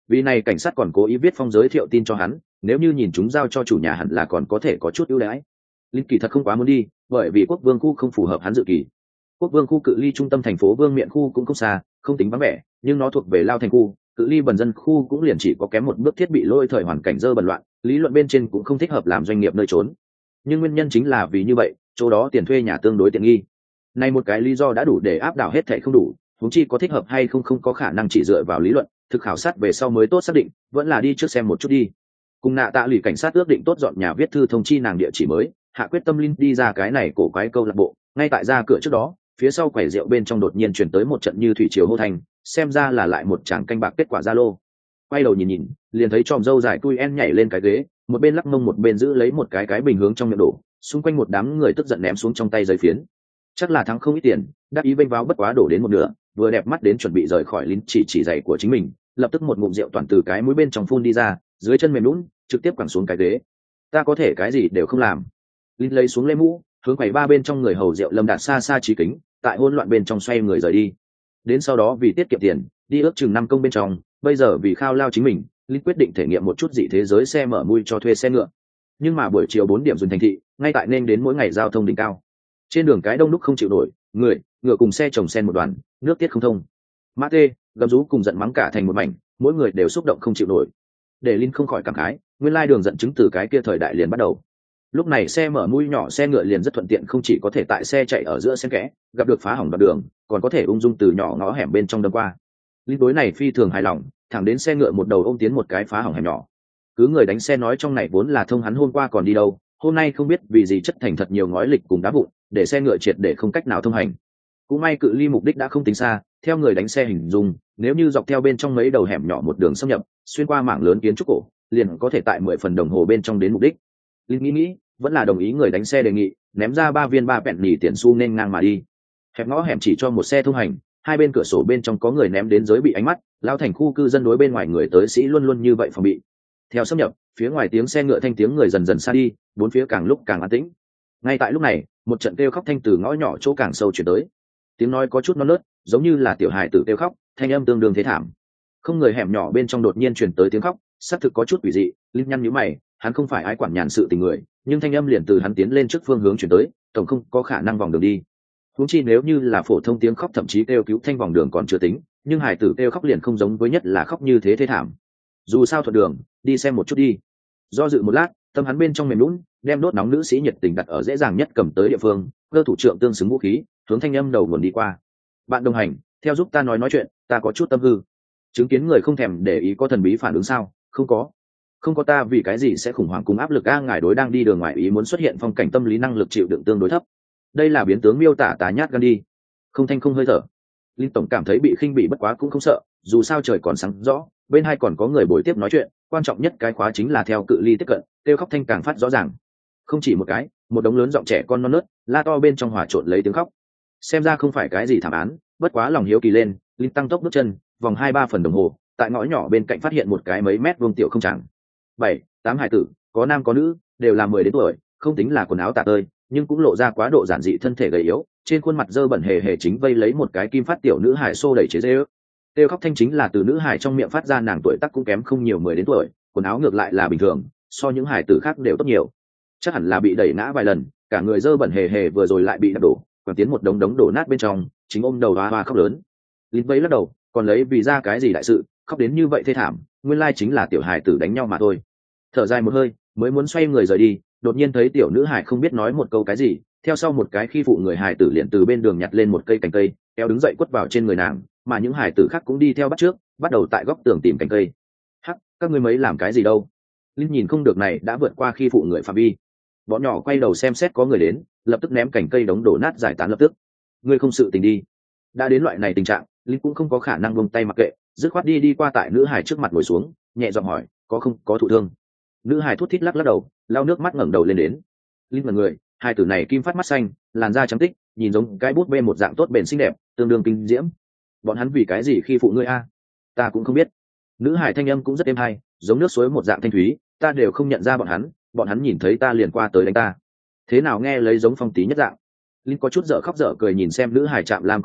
Vì này cảnh sát còn cố ý viết phong giới thiệu tin cho hắn, nếu như nhìn chúng giao cho chủ nhà hẳn là còn có thể có chút ưu đãi. Linh kỳ thật không quá muốn đi, bởi vì quốc vương khu không phù hợp hắn dự kỳ. Quốc vương khu cự ly trung tâm thành phố Vương Miện khu cũng không xa, không tính vắng vẻ, nhưng nó thuộc về Lao thành khu, cự ly bần dân khu cũng liền chỉ có kém một bước, thiết bị lôi thời hoàn cảnh dơ bẩn loạn, lý luận bên trên cũng không thích hợp làm doanh nghiệp nơi trốn. Nhưng nguyên nhân chính là vì như vậy, chỗ đó tiền thuê nhà tương đối tiện nghi. Này một cái lý do đã đủ để áp đảo hết thảy không đủ, huống chi có thích hợp hay không không có khả năng chỉ dựa vào lý luận, thực khảo sát về sau mới tốt xác định, vẫn là đi trước xem một chút đi. Cùng Nạ Tạ lì cảnh sát ước định tốt dọn nhà viết thư thông chi nàng địa chỉ mới, hạ quyết tâm linh đi ra cái này cổ quái câu lạc bộ, ngay tại ra cửa trước đó, phía sau quầy rượu bên trong đột nhiên chuyển tới một trận như thủy triều hô thành, xem ra là lại một tràng canh bạc kết quả Zalo. Quay đầu nhìn nhìn, liền thấy tròm dâu dài tui en nhảy lên cái ghế, một bên lắc mông một bên giữ lấy một cái bình hướng trong miệng đổ, xung quanh một đám người tức giận ném xuống trong tay giấy phiến. Chắc là thắng không ít tiền, đắc ý vênh váo bất quá đổ đến một nửa, vừa đẹp mắt đến chuẩn bị rời khỏi lín chỉ giày của chính mình, lập tức một ngụm rượu toàn từ cái mũi bên trong phun đi ra, dưới chân mềm lún, trực tiếp quẳng xuống cái ghế. Ta có thể cái gì đều không làm. Lín lấy xuống lê mũ, hướng quầy ba bên trong người hầu rượu Lâm Đạt xa xa trí kính, tại hỗn loạn bên trong xoay người rời đi. Đến sau đó vì tiết kiệm tiền, đi ước chừng 5 công bên trong, bây giờ vì khao lao chính mình, Linh quyết định thể nghiệm một chút dị thế giới xe mở mui cho thuê xe ngựa. Nhưng mà buổi chiều 4 điểm dừng thành thị, ngay tại nên đến mỗi ngày giao thông đỉnh cao. Trên đường cái đông đúc không chịu nổi, người, ngựa cùng xe chồng sen một đoàn, nước tiết không thông. Mã Tê, gầm rú cùng giận mắng cả thành một mảnh, mỗi người đều xúc động không chịu nổi. Để Linh không khỏi cảm khái, nguyên lai đường giận chứng từ cái kia thời đại liền bắt đầu. Lúc này xe mở mui nhỏ xe ngựa liền rất thuận tiện, không chỉ có thể tại xe chạy ở giữa xen kẽ, gặp được phá hỏng đoạn đường, còn có thể ung dung từ nhỏ ngõ hẻm bên trong đâm qua. Linh đối này phi thường hài lòng, thẳng đến xe ngựa một đầu ôm tiến một cái phá hỏng hẻm nhỏ. Cứ người đánh xe nói trong này vốn là thông, hắn hôm qua còn đi đâu, hôm nay không biết vì gì chất thành thật nhiều ngói lịch cùng đá vụn, để xe ngựa triệt để không cách nào thông hành. Cũng may cự ly mục đích đã không tính xa, theo người đánh xe hình dung, nếu như dọc theo bên trong mấy đầu hẻm nhỏ một đường xâm nhập, xuyên qua mảng lớn kiến trúc cổ, liền có thể tại 10 phần đồng hồ bên trong đến mục đích. Linh nghĩ, vẫn là đồng ý người đánh xe đề nghị, ném ra 3 viên 3 pẹn nhì tiền xu nên ngang mà đi. Hẹp ngõ hẻm chỉ cho một xe thông hành, hai bên cửa sổ bên trong có người ném đến giới bị ánh mắt, Lao thành khu cư dân đối bên ngoài người tới sĩ luôn luôn như vậy phòng bị. Theo xâm nhập, phía ngoài tiếng xe ngựa thanh tiếng người dần dần xa đi, bốn phía càng lúc càng an tĩnh. Ngay tại lúc này, một trận kêu khóc thanh từ ngõ nhỏ chỗ càng sâu chuyển tới. Tiếng nói có chút non nớt, giống như là tiểu hài tử kêu khóc, thanh âm tương đương thế thảm. Không người hẻm nhỏ bên trong đột nhiên truyền tới tiếng khóc, xác thực có chút quỷ dị. Linh nhăn nhíu mày, hắn không phải ái quản nhàn sự tình người, nhưng thanh âm liền từ hắn tiến lên trước phương hướng chuyển tới, tổng không có khả năng vòng đường đi. Huống chi nếu như là phổ thông tiếng khóc thậm chí kêu cứu thanh vòng đường còn chưa tính, nhưng hài tử kêu khóc liền không giống với, nhất là khóc như thế thế thảm. Dù sao thuận đường, đi xem một chút đi. Do dự một lát, tâm hắn bên trong mềm lún, đem đốt nóng nữ sĩ nhiệt tình đặt ở dễ dàng nhất cầm tới địa phương, cơ thủ trưởng tương xứng vũ khí, hướng thanh âm đầu nguồn đi qua. Bạn đồng hành, theo giúp ta nói chuyện, ta có chút tâm hư. Chứng kiến người không thèm để ý có thần bí phản ứng sao? Không có, ta vì cái gì sẽ khủng hoảng cùng áp lực a? Ngài đối đang đi đường ngoài ý muốn xuất hiện phong cảnh tâm lý năng lực chịu đựng tương đối thấp. Đây là biến tướng miêu tả tá nhát gan đi. Không thanh không hơi thở. Linh tổng cảm thấy bị khinh bị, bất quá cũng không sợ, dù sao trời còn sáng rõ, bên hai còn có người bồi tiếp nói chuyện, quan trọng nhất cái khóa chính là theo cự ly tiếp cận, kêu khóc thanh càng phát rõ ràng. Không chỉ một cái, một đống lớn giọng trẻ con non nớt, la to bên trong hòa trộn lấy tiếng khóc. Xem ra không phải cái gì thảm án, bất quá lòng hiếu kỳ lên, Linh tăng tốc bước chân, vòng 2-3 phần đồng hồ, tại ngõ nhỏ bên cạnh phát hiện một cái mấy mét vuông tiểu không tràng. 7-8 hải tử, có nam có nữ, đều là 10 đến tuổi, không tính là quần áo tả tơi, nhưng cũng lộ ra quá độ giản dị, thân thể gầy yếu, trên khuôn mặt dơ bẩn hề chính vây lấy một cái kim phát tiểu nữ hải xô đẩy chế dê ước. Kêu khóc thanh chính là từ nữ hải trong miệng phát ra, nàng tuổi tác cũng kém không nhiều, 10 đến tuổi, quần áo ngược lại là bình thường, so những hải tử khác đều tốt nhiều. Chắc hẳn là bị đẩy ngã vài lần, cả người dơ bẩn hề vừa rồi lại bị đập đổ, còn tiến một đống đổ nát bên trong, chính ôm đầu hoa khóc lớn. Lín vấy lắc đầu, còn lấy vì ra cái gì đại sự, khóc đến như vậy thê thảm, nguyên lai chính là tiểu hải tử đánh nhau mà thôi. Thở dài một hơi, mới muốn xoay người rời đi, đột nhiên thấy tiểu nữ hải không biết nói một câu cái gì, theo sau một cái khi phụ người hải tử liền từ bên đường nhặt lên một cây cành cây, kéo đứng dậy quất vào trên người nàng, mà những hải tử khác cũng đi theo bắt trước, bắt đầu tại góc tường tìm cành cây. Hắc, các ngươi mấy làm cái gì đâu? Linh nhìn không được này đã vượt qua khi phụ người phạm vi. Bọn nhỏ quay đầu xem xét có người đến, lập tức ném cành cây đống đổ nát giải tán lập tức. Ngươi không sự tình đi. Đã đến loại này tình trạng, Linh cũng không có khả năng buông tay mặc kệ, dứt khoát đi qua tại nữ hải trước mặt ngồi xuống, nhẹ giọng hỏi, có không có thụ thương? Nữ hải thút thít lắc đầu, lau nước mắt ngẩng đầu lên đến. Linh là người, hai tử này kim phát mắt xanh, làn da trắng tích, nhìn giống cái bút bê một dạng tốt bền xinh đẹp, tương đương kinh diễm. Bọn hắn vì cái gì khi phụ ngươi a? Ta cũng không biết. Nữ hải thanh âm cũng rất êm hay, giống nước suối một dạng thanh thúy, ta đều không nhận ra bọn hắn nhìn thấy ta liền qua tới đánh ta. Thế nào nghe lấy giống Phong Tí nhất dạng. Linh có chút dở khóc dở cười nhìn xem nữ hải chạm làm con mắt,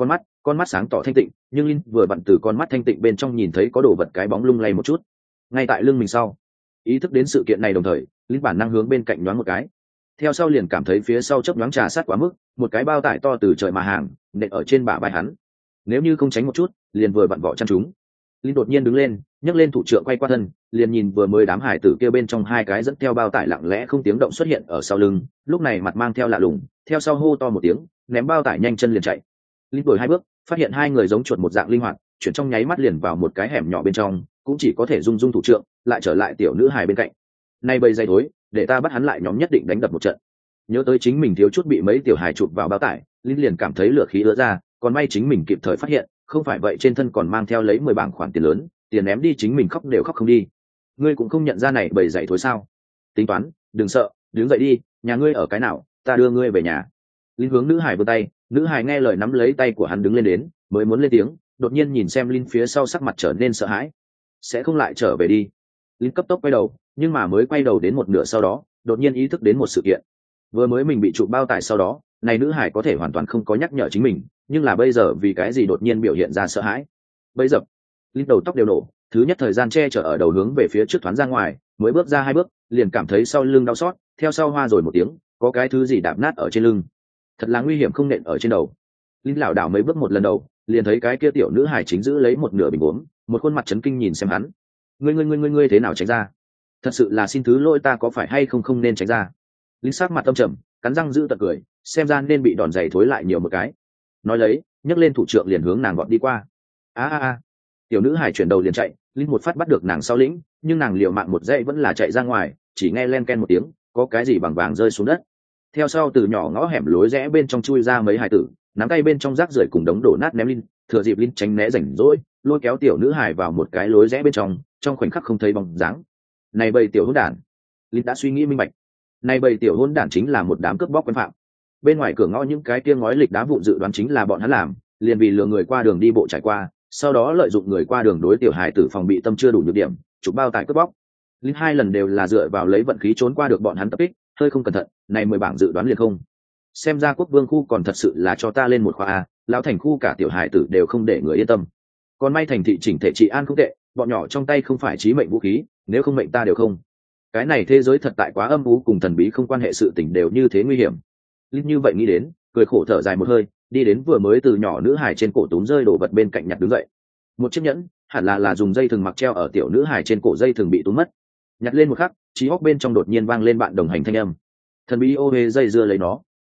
con mắt sáng tỏ thanh tịnh, nhưng linh vừa vặn từ con mắt thanh tịnh bên trong nhìn thấy có đồ vật cái bóng lung lay một chút ngay tại lưng mình sau. Ý thức đến sự kiện này đồng thời, linh bản năng hướng bên cạnh nhoáng một cái, theo sau liền cảm thấy phía sau chớp nhoáng trà sát quá mức, một cái bao tải to từ trời mà hàng nện ở trên bả vai hắn. Nếu như không tránh một chút, liền vừa vặn vỏ chăn chúng. Linh đột nhiên đứng lên, nhấc lên thủ trượng quay qua thân, liền nhìn vừa mới đám hải tử kia bên trong hai cái dẫn theo bao tải lặng lẽ không tiếng động xuất hiện ở sau lưng, lúc này mặt mang theo lạ lùng, theo sau hô to một tiếng, ném bao tải nhanh chân liền chạy. Linh đuổi hai bước, phát hiện hai người giống chuột một dạng linh hoạt, chuyển trong nháy mắt liền vào một cái hẻm nhỏ bên trong, cũng chỉ có thể rung rung thủ trượng, lại trở lại tiểu nữ hài bên cạnh. Nay bầy dây thối, để ta bắt hắn lại, nhóm nhất định đánh đập một trận. Nhớ tới chính mình thiếu chút bị mấy tiểu hài chụp vào bao tải, Linh liền cảm thấy lửa khí ứa ra, còn may chính mình kịp thời phát hiện, không phải vậy trên thân còn mang theo lấy 10 bảng khoản tiền lớn, tiền ném đi chính mình khóc đều khóc không đi. Ngươi cũng không nhận ra này bầy dậy thối sao? Tính toán, đừng sợ, đứng dậy đi, nhà ngươi ở cái nào, ta đưa ngươi về nhà. Linh hướng nữ hải vươn tay, nữ hải nghe lời nắm lấy tay của hắn đứng lên đến, mới muốn lên tiếng, đột nhiên nhìn xem Linh phía sau sắc mặt trở nên sợ hãi. Sẽ không lại trở về đi. Linh cấp tốc quay đầu, nhưng mà mới quay đầu đến một nửa sau đó, đột nhiên ý thức đến một sự kiện. Vừa mới mình bị chụp bao tải sau đó, này nữ hải có thể hoàn toàn không có nhắc nhở chính mình, nhưng là bây giờ vì cái gì đột nhiên biểu hiện ra sợ hãi. Bây giờ Linh đầu tóc đều nổ, thứ nhất thời gian che chở ở đầu hướng về phía trước thoáng ra ngoài, mới bước ra 2 bước, liền cảm thấy sau lưng đau xót, theo sau hoa rồi một tiếng, có cái thứ gì đạp nát ở trên lưng. Thật là nguy hiểm, không nện ở trên đầu. Linh lảo đảo mấy bước một lần đầu, liền thấy cái kia tiểu nữ hải chính giữ lấy một nửa bình uống, một khuôn mặt chấn kinh nhìn xem hắn. Ngươi thế nào tránh ra? Thật sự là xin thứ lỗi, ta có phải hay không nên tránh ra? Linh sắc mặt tâm trầm, cắn răng giữ tật cười, xem ra nên bị đòn giày thối lại nhiều một cái. Nói lấy, nhấc lên thủ trượng liền hướng nàng gọn đi qua. A. Tiểu nữ hải chuyển đầu liền chạy, Linh một phát bắt được nàng sau lĩnh, nhưng nàng liều mạng một dãy vẫn là chạy ra ngoài, chỉ nghe len ken một tiếng, có cái gì bằng vàng rơi xuống đất. Theo sau từ nhỏ ngõ hẻm lối rẽ bên trong chui ra mấy hải tử, nắm tay bên trong rác rưởi cùng đống đổ nát ném Linh, thừa dịp Linh tránh né rảnh rỗi, lôi kéo tiểu nữ hải vào một cái lối rẽ bên trong khoảnh khắc không thấy bóng dáng. Này bầy tiểu hỗn đản. Linh đã suy nghĩ minh bạch. Này bầy tiểu hỗn đản chính là một đám cướp bóc quen phạm. Bên ngoài cửa ngõ những cái kia ngói lịch đá vụn dự đoán chính là bọn hắn làm, liền vì lừa người qua đường đi bộ trải qua, sau đó lợi dụng người qua đường đối tiểu hài tử phòng bị tâm chưa đủ nhược điểm, chụp bao tải cướp bóc. Linh 2 lần đều là dựa vào lấy vận khí trốn qua được bọn hắn tập kích, hơi không cẩn thận, này 10 bảng dự đoán liền không. Xem ra quốc vương khu còn thật sự là cho ta lên một khoa a, lão thành khu cả tiểu hài tử đều không để người yên tâm. Còn may thành thị chỉnh thể trị an không tệ, bọn nhỏ trong tay không phải chí mệnh vũ khí, nếu không mệnh ta đều không. Cái này thế giới thật tại quá âm u, cùng thần bí không quan hệ sự tình đều như thế nguy hiểm. Linh như vậy nghĩ đến, cười khổ thở dài một hơi, đi đến vừa mới từ nhỏ nữ hải trên cổ túm rơi đồ vật bên cạnh nhặt đứng dậy. Một chiếc nhẫn, hẳn là dùng dây thừng mặc treo ở tiểu nữ hải trên cổ, dây thừng bị túm mất. Nhặt lên một khắc, trí óc bên trong đột nhiên vang lên bạn đồng hành thanh âm. Thần bí ô hê dây dưa lấy nó.